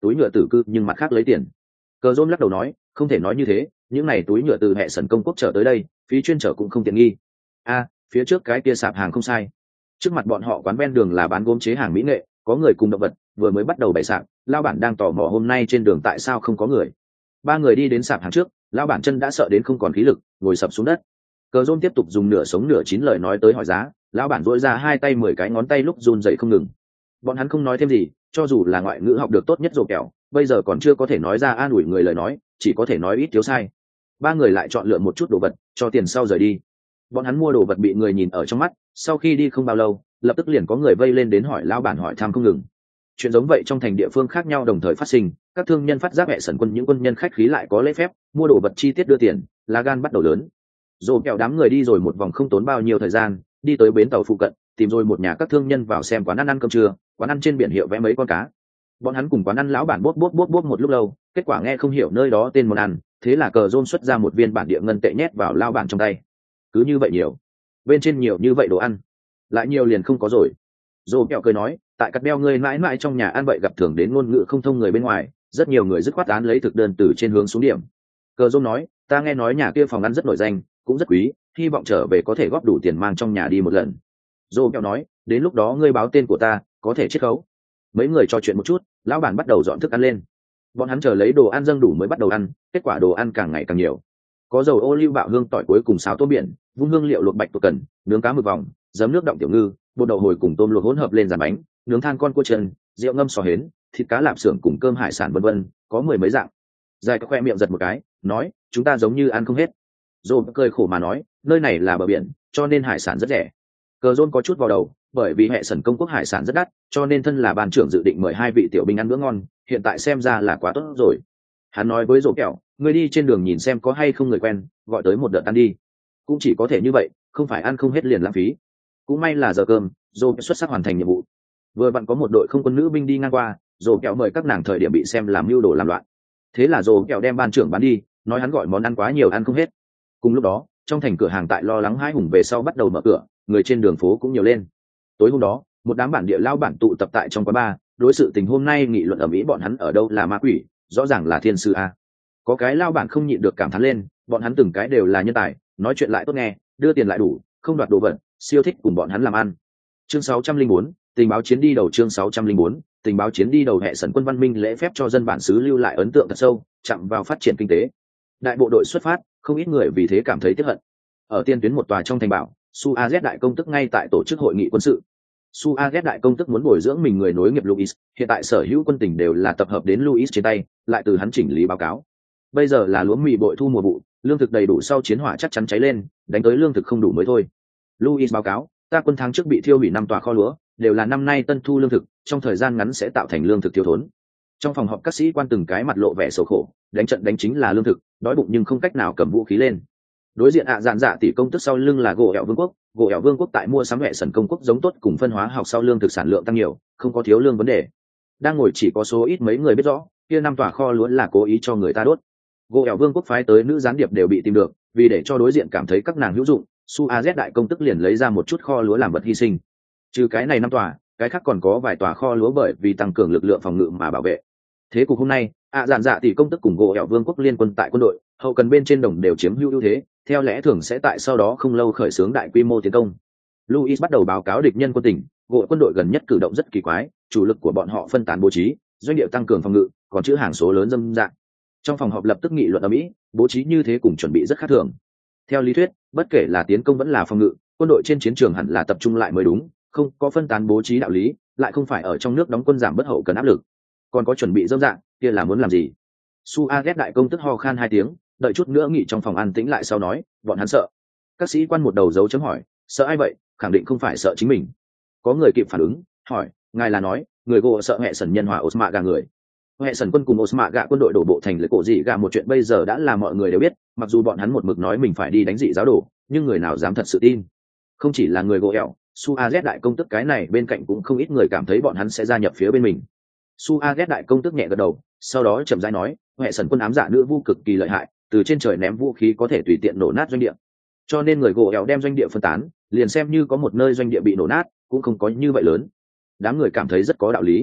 túi nhựa tử cư nhưng mặt khác lấy tiền. Cờ Rôm lắc đầu nói, không thể nói như thế, những này túi nhựa từ hệ sần công quốc chở tới đây, phí chuyên chở cũng không tiện nghi. A, phía trước cái kia sạp hàng không sai. Trước mặt bọn họ quán ven đường là bán gốm chế hàng mỹ nghệ, có người cùng động vật, vừa mới bắt đầu bày sạp, lao bản đang tò mò hôm nay trên đường tại sao không có người. Ba người đi đến sạp hàng trước, lao bản chân đã sợ đến không còn khí lực, ngồi sập xuống đất. Cờ Rôm tiếp tục dùng nửa sống nửa chín lời nói tới hỏi giá, lão bản duỗi ra hai tay mười cái ngón tay lúc run rẩy không ngừng. Bọn hắn không nói thêm gì, cho dù là ngoại ngữ học được tốt nhất rồi kẹo, bây giờ còn chưa có thể nói ra an ủi người lời nói, chỉ có thể nói ít thiếu sai. Ba người lại chọn lựa một chút đồ vật, cho tiền sau rời đi. Bọn hắn mua đồ vật bị người nhìn ở trong mắt, sau khi đi không bao lâu, lập tức liền có người vây lên đến hỏi lão bản hỏi thăm không ngừng. Chuyện giống vậy trong thành địa phương khác nhau đồng thời phát sinh, các thương nhân phát giác mẹ sần quân những quân nhân khách khí lại có lễ phép, mua đồ vật chi tiết đưa tiền, lá gan bắt đầu lớn. Rồi kẹo đám người đi rồi một vòng không tốn bao nhiêu thời gian, đi tới bến tàu phụ cận, tìm rồi một nhà các thương nhân vào xem quán ăn ăn cơm trưa, quán ăn trên biển hiệu vẽ mấy con cá. Bọn hắn cùng quán ăn lão bản bốt bốt bốt bốt một lúc lâu, kết quả nghe không hiểu nơi đó tên món ăn, thế là Cờ Rôm xuất ra một viên bản địa ngân tệ nhét vào lão bản trong tay. Cứ như vậy nhiều, bên trên nhiều như vậy đồ ăn, lại nhiều liền không có rồi. Rồi kẹo cười nói, tại cắt đeo ngươi mãi mãi trong nhà ăn vậy gặp thường đến ngôn ngữ không thông người bên ngoài, rất nhiều người dứt khoát án lấy thực đơn từ trên hướng xuống điểm. Cờ Rôm nói, ta nghe nói nhà kia phòng ăn rất nổi danh, cũng rất quý, hy vọng trở về có thể góp đủ tiền mang trong nhà đi một lần. Rồi kẹo nói, đến lúc đó ngươi báo tên của ta, có thể chiết khấu. Mấy người trò chuyện một chút, lão bản bắt đầu dọn thức ăn lên. Bọn hắn chờ lấy đồ ăn dâng đủ mới bắt đầu ăn, kết quả đồ ăn càng ngày càng nhiều. Có dầu ô liu bạo hương tỏi cuối cùng xào tôm biển, vung hương liệu luộc bạch tuộc cần, nướng cá mực vòng, giấm nước động tiểu ngư, bột đậu hồi cùng tôm luộc hỗn hợp lên dàn bánh, nướng than con cua chân, rượu ngâm sò hến, thịt cá lạp xưởng cùng cơm hải sản vân vân, có mười mấy dạng. Dài cái khoe miệng giật một cái, nói, chúng ta giống như ăn không hết. Rồi cười khổ mà nói, nơi này là bờ biển, cho nên hải sản rất rẻ. Cờ Rôm có chút vào đầu, bởi vì hệ sần công quốc hải sản rất đắt, cho nên thân là ban trưởng dự định mời hai vị tiểu binh ăn bữa ngon, hiện tại xem ra là quá tốt rồi. Hắn nói với Rổ Kẹo, người đi trên đường nhìn xem có hay không người quen, gọi tới một đợt ăn đi. Cũng chỉ có thể như vậy, không phải ăn không hết liền lãng phí. Cũng may là giờ cơm, Rổ xuất sắc hoàn thành nhiệm vụ. Vừa vặn có một đội không quân nữ binh đi ngang qua, Rổ Kẹo mời các nàng thời điểm bị xem làm mưu đồ làm loạn. Thế là Rổ Kẹo đem ban trưởng bán đi, nói hắn gọi món ăn quá nhiều ăn không hết. Cùng lúc đó, trong thành cửa hàng tại lo lắng hai hùng về sau bắt đầu mở cửa, người trên đường phố cũng nhiều lên. Tối hôm đó, một đám bản địa lao bản tụ tập tại trong quán bar, đối sự tình hôm nay nghị luận ở mỹ bọn hắn ở đâu là ma quỷ, rõ ràng là thiên sư a. Có cái lao bản không nhịn được cảm thán lên, bọn hắn từng cái đều là nhân tài, nói chuyện lại tốt nghe, đưa tiền lại đủ, không đoạt đồ vật, siêu thích cùng bọn hắn làm ăn. Chương sáu trăm linh bốn, tình báo chiến đi đầu. Chương sáu trăm linh bốn, tình báo chiến đi đầu. Hệ sần quân văn minh lễ phép cho dân bản xứ lưu lại ấn tượng thật sâu, chạm vào phát triển kinh tế. Đại bộ đội xuất phát, không ít người vì thế cảm thấy tiếc hận. Ở tiên tuyến một tòa trong thành bảo, Su A Z đại công tức ngay tại tổ chức hội nghị quân sự. Su A Z đại công tức muốn bồi dưỡng mình người nối nghiệp Luis, hiện tại sở hữu quân tình đều là tập hợp đến Luis trên tay, lại từ hắn chỉnh lý báo cáo. Bây giờ là lúa mì bội thu mùa vụ, lương thực đầy đủ sau chiến hỏa chắc chắn cháy lên, đánh tới lương thực không đủ mới thôi. Luis báo cáo, ta quân tháng trước bị thiêu hủy năm tòa kho lúa, đều là năm nay tân thu lương thực, trong thời gian ngắn sẽ tạo thành lương thực thiếu thốn. Trong phòng họp các sĩ quan từng cái mặt lộ vẻ sầu khổ, đánh trận đánh chính là lương thực, đói bụng nhưng không cách nào cầm vũ khí lên. Đối diện ạ à dạn dạ tỷ công tức sau lưng là gỗ ẻo vương quốc, gỗ ẻo vương quốc tại mua sắm hệ sần công quốc giống tốt cùng phân hóa học sau lương thực sản lượng tăng nhiều, không có thiếu lương vấn đề. Đang ngồi chỉ có số ít mấy người biết rõ, kia năm tòa kho lúa là cố ý cho người ta đốt. Gỗ ẻo vương quốc phái tới nữ gián điệp đều bị tìm được, vì để cho đối diện cảm thấy các nàng hữu dụng, Su A Z đại công tức liền lấy ra một chút kho lúa làm vật hy sinh. Trừ cái này năm tòa, cái khác còn có vài tòa kho lúa bởi vì tăng cường lực lượng phòng ngự mà bảo vệ. Thế cục hôm nay, ạ à dạn dạ tỷ công tức cùng gỗ ẻo vương quốc liên quân tại quân đội, hậu cần bên trên đồng đều chiếm hữu ưu thế, theo lẽ thường sẽ tại sau đó không lâu khởi xướng đại quy mô tiến công. Luis bắt đầu báo cáo địch nhân quân tình, gỗ quân đội gần nhất cử động rất kỳ quái, chủ lực của bọn họ phân tán bố trí, doanh địa tăng cường phòng ngự, còn chữ hàng số lớn dâm dạng. Trong phòng họp lập tức nghị luận ở mỹ, bố trí như thế cùng chuẩn bị rất khác thường. Theo lý thuyết, bất kể là tiến công vẫn là phòng ngự, quân đội trên chiến trường hẳn là tập trung lại mới đúng, không có phân tán bố trí đạo lý, lại không phải ở trong nước đóng quân giảm bất hậu cần áp lực. Còn có chuẩn bị dâm dạng, kia là muốn làm gì? Su A Z đại công tức ho khan hai tiếng, đợi chút nữa nghỉ trong phòng an tĩnh lại sau nói, bọn hắn sợ. Các sĩ quan một đầu dấu chấm hỏi, sợ ai vậy? Khẳng định không phải sợ chính mình. Có người kịp phản ứng, hỏi, ngài là nói, người gỗ sợ hệ sần nhân hòa Osma gà người. Hệ sần quân cùng Osma gà quân đội đổ bộ thành lễ cổ dị gà một chuyện bây giờ đã là mọi người đều biết, mặc dù bọn hắn một mực nói mình phải đi đánh dị giáo đồ, nhưng người nào dám thật sự tin? Không chỉ là người gỗ ẻo, Su A Z đại công tức cái này bên cạnh cũng không ít người cảm thấy bọn hắn sẽ gia nhập phía bên mình. Su A Z đại công tức nhẹ gật đầu, sau đó chậm rãi nói, hệ sần quân ám dạ nữ vu cực kỳ lợi hại, từ trên trời ném vũ khí có thể tùy tiện nổ nát doanh địa, cho nên người gỗ ẻo đem doanh địa phân tán, liền xem như có một nơi doanh địa bị nổ nát cũng không có như vậy lớn. Đám người cảm thấy rất có đạo lý.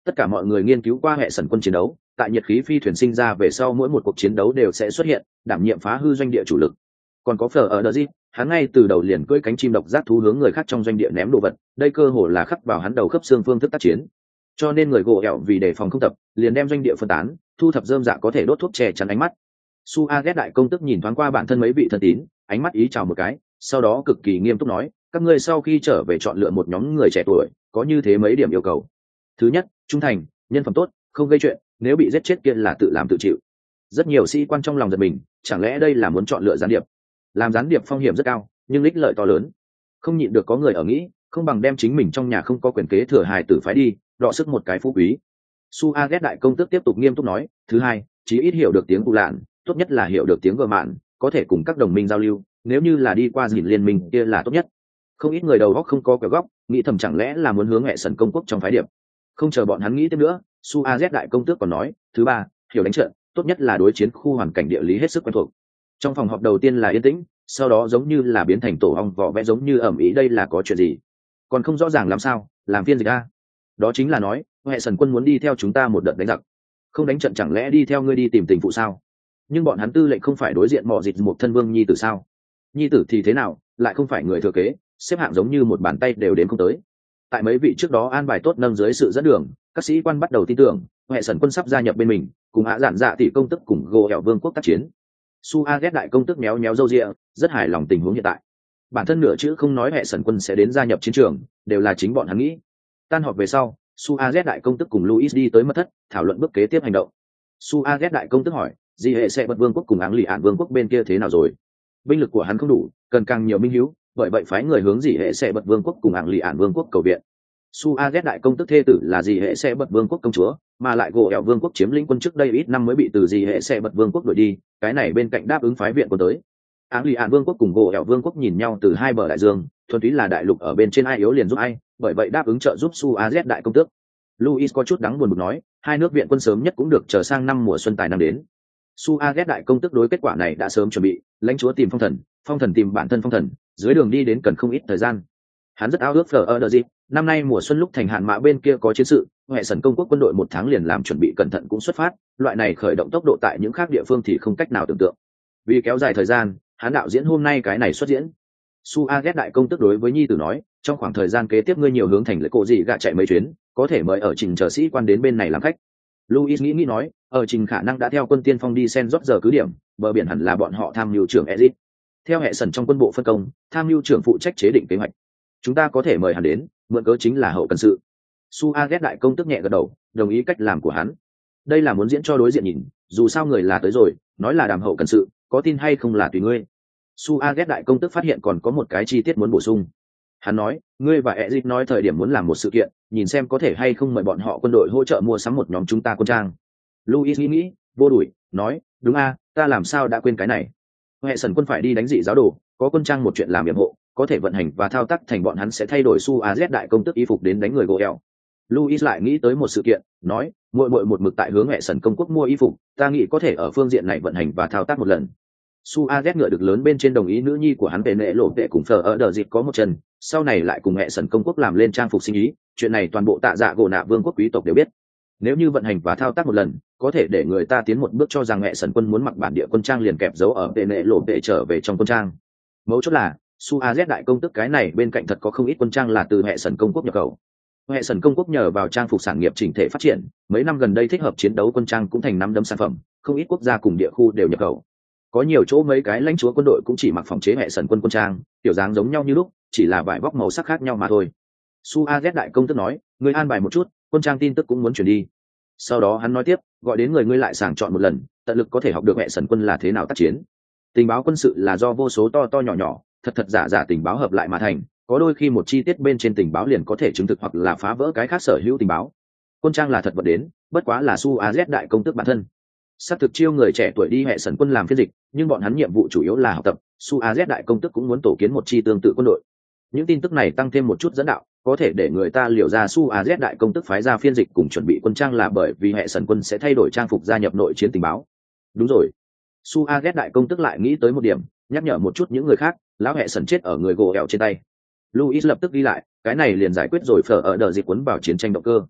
Tất cả mọi người nghiên cứu qua hệ sần quân chiến đấu, tại nhiệt khí phi thuyền sinh ra về sau mỗi một cuộc chiến đấu đều sẽ xuất hiện, đảm nhiệm phá hư doanh địa chủ lực. Còn có phở ở đờ gì, hắn ngay từ đầu liền cưỡi cánh chim độc giác thú hướng người khác trong doanh địa ném đồ vật, đây cơ hồ là khắc vào hắn đầu khớp xương phương thức tác chiến. Cho nên người gỗ ẻo vì đề phòng không tập, liền đem doanh địa phân tán, thu thập dơm dạ có thể đốt thuốc che chắn ánh mắt. Su A ghét đại công tức nhìn thoáng qua bản thân mấy vị thân tín, ánh mắt ý chào một cái, sau đó cực kỳ nghiêm túc nói, các ngươi sau khi trở về chọn lựa một nhóm người trẻ tuổi, có như thế mấy điểm yêu cầu. Thứ nhất, trung thành, nhân phẩm tốt, không gây chuyện, nếu bị giết chết kia là tự làm tự chịu. Rất nhiều sĩ quan trong lòng giật mình, chẳng lẽ đây là muốn chọn lựa gián điệp? Làm gián điệp phong hiểm rất cao, nhưng ích lợi to lớn. Không nhịn được có người ở nghĩ, không bằng đem chính mình trong nhà không có quyền kế thừa hài tử phái đi, đọ sức một cái phú quý. Su A ghét đại công tước tiếp tục nghiêm túc nói, thứ hai, chí ít hiểu được tiếng cụ lạn, tốt nhất là hiểu được tiếng gờ mạn, có thể cùng các đồng minh giao lưu, nếu như là đi qua dìn liên minh kia là tốt nhất. Không ít người đầu góc không có quẹo góc, nghĩ thầm chẳng lẽ là muốn hướng hệ sần công quốc trong phái điệp. Không chờ bọn hắn nghĩ tiếp nữa, Su A ghét đại công tước còn nói, thứ ba, hiểu đánh trận, tốt nhất là đối chiến khu hoàn cảnh địa lý hết sức quen thuộc. Trong phòng họp đầu tiên là yên tĩnh, sau đó giống như là biến thành tổ ong vỏ vẽ, giống như ẩm ý đây là có chuyện gì, còn không rõ ràng làm sao làm phiên dịch a. Đó chính là nói hệ sần quân muốn đi theo chúng ta một đợt đánh giặc, không đánh trận chẳng lẽ đi theo ngươi đi tìm tình phụ sao? Nhưng bọn hắn tư lệnh không phải đối diện mọ dịch một thân vương nhi tử sao? Nhi tử thì thế nào, lại không phải người thừa kế, xếp hạng giống như một bàn tay đều đến không tới. Tại mấy vị trước đó an bài tốt nâng dưới sự dẫn đường, các sĩ quan bắt đầu tin tưởng hệ sần quân sắp gia nhập bên mình, cùng hạ giản dạ tỷ công tức cùng gỗ hẻo vương quốc tác chiến. Su A ghét đại công tức méo méo râu ria, rất hài lòng tình huống hiện tại. Bản thân nửa chữ không nói hệ sần quân sẽ đến gia nhập chiến trường, đều là chính bọn hắn nghĩ. Tan họp về sau, Su A ghét đại công tức cùng Louis đi tới mật thất, thảo luận bước kế tiếp hành động. Su A ghét đại công tức hỏi, gì hệ sẽ bật vương quốc cùng áng lì ạn vương quốc bên kia thế nào rồi? Binh lực của hắn không đủ, cần càng nhiều minh hiếu, bởi vậy phái người hướng gì hệ sẽ bật vương quốc cùng áng lì ạn vương quốc cầu viện. Su A ghét đại công tức thê tử là gì hệ sẽ bật vương quốc công chúa, mà lại gỗ ẻo vương quốc chiếm lĩnh quân trước đây ít năm mới bị từ gì hệ sẽ bật vương quốc đuổi đi, cái này bên cạnh đáp ứng phái viện quân tới. Áng lì ạn vương quốc cùng gỗ ẻo vương quốc nhìn nhau từ hai bờ đại dương, thuần túy là đại lục ở bên trên ai yếu liền giúp ai, bởi vậy đáp ứng trợ giúp Su A ghét đại công tước. Louis có chút đắng buồn bực nói, hai nước viện quân sớm nhất cũng được chờ sang năm mùa xuân tài năm đến. Su A ghét đại công tước đối kết quả này đã sớm chuẩn bị, lãnh chúa tìm phong thần, phong thần tìm bản thân phong thần, dưới đường đi đến cần không ít thời gian. Hắn rất ao ước phở ở đợt dịp, năm nay mùa xuân lúc thành hạn mã bên kia có chiến sự, hệ sần công quốc quân đội một tháng liền làm chuẩn bị cẩn thận cũng xuất phát, loại này khởi động tốc độ tại những khác địa phương thì không cách nào tưởng tượng. Vì kéo dài thời gian, hắn đạo diễn hôm nay cái này xuất diễn. Su A ghét đại công tức đối với nhi tử nói, trong khoảng thời gian kế tiếp ngươi nhiều hướng thành lễ cổ gì gạ chạy mấy chuyến, có thể mời ở trình chờ sĩ quan đến bên này làm khách. Louis nghĩ nghĩ nói, ở trình khả năng đã theo quân tiên phong đi sen rót giờ cứ điểm, bờ biển hẳn là bọn họ tham mưu trưởng Ezit. Theo hệ sần trong quân bộ phân công, tham mưu trưởng phụ trách chế định kế hoạch. Chúng ta có thể mời hắn đến, mượn cớ chính là hậu cần sự. Su A ghét đại công tức nhẹ gật đầu, đồng ý cách làm của hắn. Đây là muốn diễn cho đối diện nhìn, dù sao người là tới rồi, nói là đàm hậu cần sự, có tin hay không là tùy ngươi. Su A ghét đại công tức phát hiện còn có một cái chi tiết muốn bổ sung. Hắn nói, ngươi và Ezit nói thời điểm muốn làm một sự kiện, nhìn xem có thể hay không mời bọn họ quân đội hỗ trợ mua sắm một nhóm chúng ta quân trang. Louis nghĩ nghĩ, vô đuổi, nói, đúng a, ta làm sao đã quên cái này. Hệ sần quân phải đi đánh dị giáo đồ, có quân trang một chuyện làm yểm hộ, có thể vận hành và thao tác thành bọn hắn sẽ thay đổi Su A ghét đại công tức y phục đến đánh người gỗ eo. Louis lại nghĩ tới một sự kiện, nói, muội muội một mực tại hướng hệ sần công quốc mua y phục, ta nghĩ có thể ở phương diện này vận hành và thao tác một lần. Su A ghét ngựa được lớn bên trên đồng ý nữ nhi của hắn về nệ lộ tệ cùng phở ở đờ dịp có một chân, sau này lại cùng hệ sần công quốc làm lên trang phục sinh ý, chuyện này toàn bộ tạ dạ gỗ nạ vương quốc quý tộc đều biết. Nếu như vận hành và thao tác một lần, có thể để người ta tiến một bước cho rằng hệ sần quân muốn mặc bản địa quân trang liền kẹp dấu ở vệ nệ lộ tệ trở về trong quân trang. Mấu chốt là Su A ghét đại công tức cái này bên cạnh thật có không ít quân trang là từ hệ sần công quốc nhập khẩu. Hệ sần công quốc nhờ vào trang phục sản nghiệp chỉnh thể phát triển, mấy năm gần đây thích hợp chiến đấu quân trang cũng thành nắm đấm sản phẩm, không ít quốc gia cùng địa khu đều nhập khẩu. Có nhiều chỗ mấy cái lãnh chúa quân đội cũng chỉ mặc phòng chế hệ sần quân quân trang, kiểu dáng giống nhau như lúc, chỉ là vải vóc màu sắc khác nhau mà thôi. Su A ghét đại công tức nói, ngươi an bài một chút, quân trang tin tức cũng muốn chuyển đi. Sau đó hắn nói tiếp, gọi đến người ngươi lại sàng chọn một lần, tận lực có thể học được hệ sần quân là thế nào tác chiến. Tình báo quân sự là do vô số to to nhỏ nhỏ, thật thật giả giả tình báo hợp lại mà thành, có đôi khi một chi tiết bên trên tình báo liền có thể chứng thực hoặc là phá vỡ cái khác sở hữu tình báo. Quân trang là thật vật đến, bất quá là Su A Z đại công tước bản thân. Sắp thực chiêu người trẻ tuổi đi hệ sần quân làm phiên dịch, nhưng bọn hắn nhiệm vụ chủ yếu là học tập. Su A Z đại công tước cũng muốn tổ kiến một chi tương tự quân đội. Những tin tức này tăng thêm một chút dẫn đạo, có thể để người ta liệu ra Su A Z đại công tước phái ra phiên dịch cùng chuẩn bị quân trang là bởi vì hệ sần quân sẽ thay đổi trang phục gia nhập nội chiến tình báo. Đúng rồi. Su A Z đại công tước lại nghĩ tới một điểm, nhắc nhở một chút những người khác, lão hệ sần chết ở người gỗ ẻo trên tay. Louis lập tức đi lại, cái này liền giải quyết rồi phở ở đợt dịch quấn vào chiến tranh động cơ.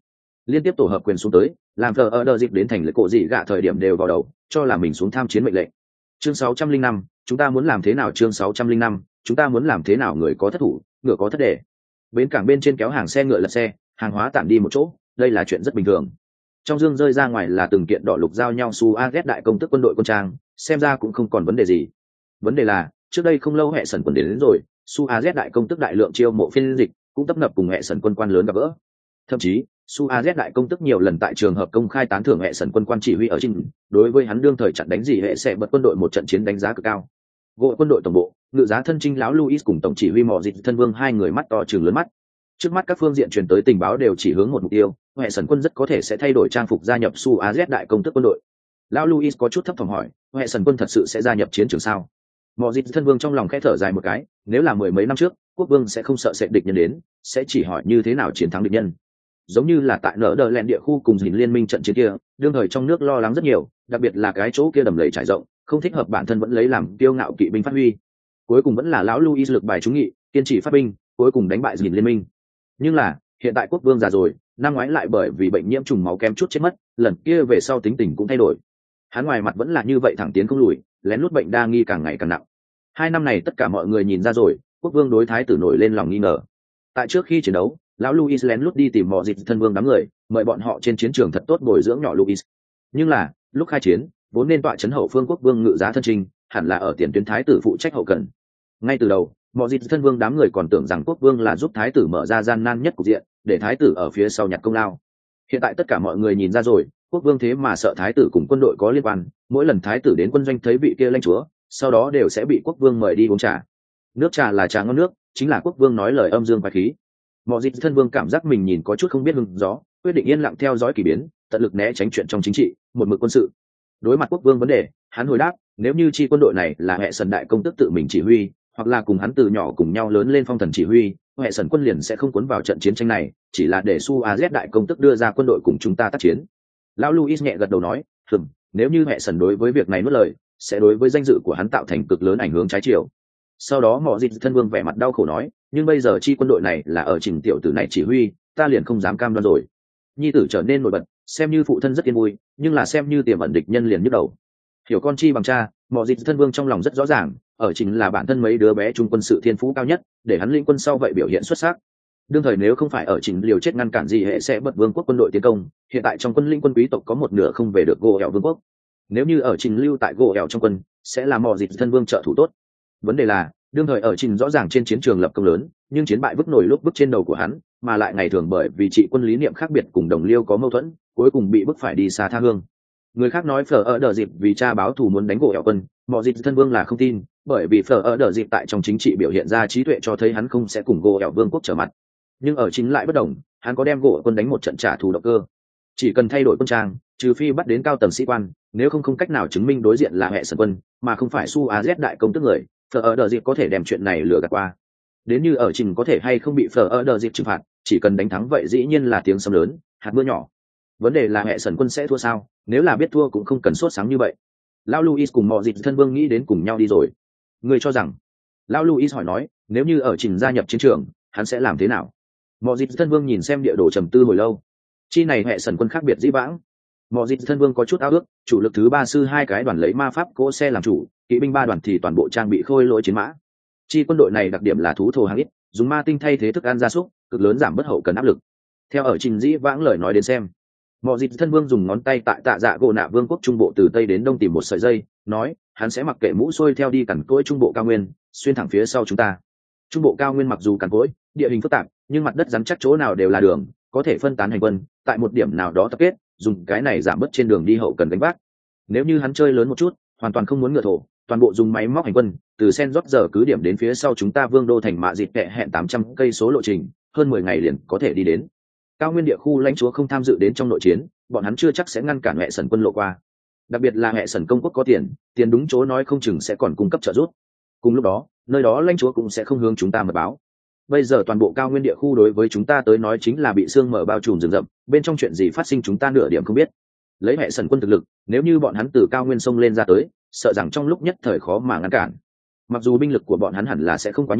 liên tiếp tổ hợp quyền xuống tới, làm thờ ở đợt dịp đến thành lệ cổ dị gạ thời điểm đều vào đầu cho là mình xuống tham chiến mệnh lệnh. Chương sáu trăm linh năm, chúng ta muốn làm thế nào? Chương sáu trăm linh năm, chúng ta muốn làm thế nào? Người có thất thủ, ngựa có thất đề. Bến cảng bên trên kéo hàng xe ngựa lật xe, hàng hóa tản đi một chỗ, đây là chuyện rất bình thường. Trong dương rơi ra ngoài là từng kiện đỏ lục giao nhau su a ghét đại công tức quân đội quân trang, xem ra cũng không còn vấn đề gì. Vấn đề là trước đây không lâu hệ sần quân đến, đến rồi, su a ghét đại công tức đại lượng chiêu mộ phiên dịch cũng tấp nập cùng hệ sần quân quan lớn gặp gỡ. Thậm chí su a ghét đại công tức nhiều lần tại trường hợp công khai tán thưởng hệ sần quân quan chỉ huy ở trình, đối với hắn đương thời chặn đánh gì hệ sẽ bật quân đội một trận chiến đánh giá cực cao. Gội quân đội tổng bộ, ngự giá thân trinh lão Luis cùng tổng chỉ huy mọ dịch thân vương hai người mắt to trừng lớn mắt. Trước mắt các phương diện truyền tới tình báo đều chỉ hướng một mục tiêu, hệ sần quân rất có thể sẽ thay đổi trang phục gia nhập su a z đại công tức quân đội. Lão Luis có chút thấp thỏm hỏi, hệ sần quân thật sự sẽ gia nhập chiến trường sao? Mọ dịch thân vương trong lòng khẽ thở dài một cái, nếu là mười mấy năm trước quốc vương sẽ không sợ sẽ địch nhân đến, sẽ chỉ hỏi như thế nào chiến thắng địch nhân. Giống như là tại nở đờ lẹn địa khu cùng dình liên minh trận chiến kia, đương thời trong nước lo lắng rất nhiều, đặc biệt là cái chỗ kia đầm lầy trải rộng, không thích hợp bản thân vẫn lấy làm kiêu ngạo kỵ binh phát huy. Cuối cùng vẫn là lão Luis lực bài trúng nghị, kiên trì phát binh, cuối cùng đánh bại dình liên minh. Nhưng là hiện tại quốc vương già rồi, năm ngoái lại bởi vì bệnh nhiễm trùng máu kém chút chết mất, lần kia về sau tính tình cũng thay đổi. Hắn ngoài mặt vẫn là như vậy thẳng tiến không lùi, lén lút bệnh đa nghi càng ngày càng nặng. Hai năm này tất cả mọi người nhìn ra rồi, quốc vương đối thái tử nổi lên lòng nghi ngờ. Tại trước khi chiến đấu, lão Luis lén lút đi tìm mọ dịch thân vương đám người, mời bọn họ trên chiến trường thật tốt bồi dưỡng nhỏ Luis. Nhưng là lúc khai chiến, vốn nên tọa chấn hậu phương quốc vương ngự giá thân trinh, hẳn là ở tiền tuyến thái tử phụ trách hậu cần. Ngay từ đầu, mọ dịch thân vương đám người còn tưởng rằng quốc vương là giúp thái tử mở ra gian nan nhất cục diện, để thái tử ở phía sau nhặt công lao. Hiện tại tất cả mọi người nhìn ra rồi, quốc vương thế mà sợ thái tử cùng quân đội có liên quan, mỗi lần thái tử đến quân doanh thấy vị kia lãnh chúa, sau đó đều sẽ bị quốc vương mời đi uống trà. Nước trà là trà ngon nước, chính là quốc vương nói lời âm dương quái khí. Mọ dịch thân vương cảm giác mình nhìn có chút không biết hứng gió, quyết định yên lặng theo dõi kỳ biến, tận lực né tránh chuyện trong chính trị, một mực quân sự. Đối mặt quốc vương vấn đề, hắn hồi đáp, nếu như chi quân đội này là hệ sần đại công tức tự mình chỉ huy, hoặc là cùng hắn từ nhỏ cùng nhau lớn lên phong thần chỉ huy, hệ sần quân liền sẽ không cuốn vào trận chiến tranh này, chỉ là để su a z đại công tức đưa ra quân đội cùng chúng ta tác chiến. Lão Luis nhẹ gật đầu nói, "Ừm, nếu như hệ sần đối với việc này nuốt lời, sẽ đối với danh dự của hắn tạo thành cực lớn ảnh hưởng trái chiều." Sau đó mọ dịch thân vương vẻ mặt đau khổ nói, nhưng bây giờ chi quân đội này là ở trình tiểu tử này chỉ huy, ta liền không dám cam đoan rồi. Nhi tử trở nên nổi bật, xem như phụ thân rất yên vui, nhưng là xem như tiềm ẩn địch nhân liền nhức đầu. Hiểu con chi bằng cha, mọ dịch thân vương trong lòng rất rõ ràng, ở trình là bản thân mấy đứa bé trung quân sự thiên phú cao nhất, để hắn lĩnh quân sau vậy biểu hiện xuất sắc. Đương thời nếu không phải ở trình liều chết ngăn cản gì hệ sẽ bật vương quốc quân đội tiến công, hiện tại trong quân lĩnh quân quý tộc có một nửa không về được gỗ ẻo vương quốc. Nếu như ở trình lưu tại gỗ ẻo trong quân, sẽ là mọ dịch thân vương trợ thủ tốt. Vấn đề là đương thời ở trình rõ ràng trên chiến trường lập công lớn, nhưng chiến bại vứt nổi lúc bức trên đầu của hắn, mà lại ngày thường bởi vì trị quân lý niệm khác biệt cùng đồng liêu có mâu thuẫn, cuối cùng bị bức phải đi xa tha hương. Người khác nói phở ở đờ dịp vì cha báo thù muốn đánh gỗ ẻo quân, mọ dịch thân vương là không tin, bởi vì phở ở đờ dịp tại trong chính trị biểu hiện ra trí tuệ cho thấy hắn không sẽ cùng gỗ ẻo vương quốc trở mặt. Nhưng ở chính lại bất đồng, hắn có đem gỗ quân đánh một trận trả thù động cơ. Chỉ cần thay đổi quân trang, trừ phi bắt đến cao tầng sĩ quan, nếu không không cách nào chứng minh đối diện là hệ sần quân, mà không phải su a z đại công tức người, phở ở đờ dịp có thể đem chuyện này lừa gạt qua. Đến như ở trình có thể hay không bị phở ở đờ dịp trừng phạt, chỉ cần đánh thắng vậy dĩ nhiên là tiếng sấm lớn, hạt mưa nhỏ. Vấn đề là hệ sần quân sẽ thua sao? Nếu là biết thua cũng không cần sốt sáng như vậy. Lão Luis cùng mọ dịch thân vương nghĩ đến cùng nhau đi rồi. Người cho rằng? Lão Luis hỏi nói, nếu như ở trình gia nhập chiến trường, hắn sẽ làm thế nào? Mọ dịch thân vương nhìn xem địa đồ trầm tư hồi lâu. Chi này hệ sần quân khác biệt dĩ vãng. Mọ dịch thân vương có chút ao ước, chủ lực thứ ba sư hai cái đoàn lấy ma pháp cỗ xe làm chủ, kỵ binh ba đoàn thì toàn bộ trang bị khôi lỗi chiến mã. Chi quân đội này đặc điểm là thú thổ hàng ít, dùng ma tinh thay thế thức ăn gia súc, cực lớn giảm bất hậu cần áp lực. Theo ở trình dĩ vãng lời nói đến xem, mọ dịch thân vương dùng ngón tay tại tạ dạ gỗ nạ vương quốc trung bộ từ tây đến đông tìm một sợi dây, nói hắn sẽ mặc kệ mũ xuôi theo đi cằn cỗi trung bộ cao nguyên, xuyên thẳng phía sau chúng ta. Trung bộ cao nguyên mặc dù cằn cỗi, địa hình phức tạp, nhưng mặt đất rắn chắc chỗ nào đều là đường, có thể phân tán hành quân, tại một điểm nào đó tập kết, dùng cái này giảm bớt trên đường đi hậu cần đánh vác. Nếu như hắn chơi lớn một chút, hoàn toàn không muốn ngựa thổ, toàn bộ dùng máy móc hành quân, từ Sen rót giờ cứ điểm đến phía sau chúng ta vương đô thành mạ dịt kệ hẹn tám trăm cây số lộ trình, hơn mười ngày liền có thể đi đến. Cao nguyên địa khu lãnh chúa không tham dự đến trong nội chiến, bọn hắn chưa chắc sẽ ngăn cản hệ sần quân lộ qua. Đặc biệt là hệ sần công quốc có tiền, tiền đúng chỗ nói không chừng sẽ còn cung cấp trợ giúp. Cùng lúc đó, nơi đó lãnh chúa cũng sẽ không hướng chúng ta mật báo. Bây giờ toàn bộ cao nguyên địa khu đối với chúng ta tới nói chính là bị sương mờ bao trùm rừng rậm, bên trong chuyện gì phát sinh chúng ta nửa điểm không biết. Lấy hệ sần quân thực lực, nếu như bọn hắn từ cao nguyên sông lên ra tới, sợ rằng trong lúc nhất thời khó mà ngăn cản. Mặc dù binh lực của bọn hắn hẳn là sẽ không quá nhiều,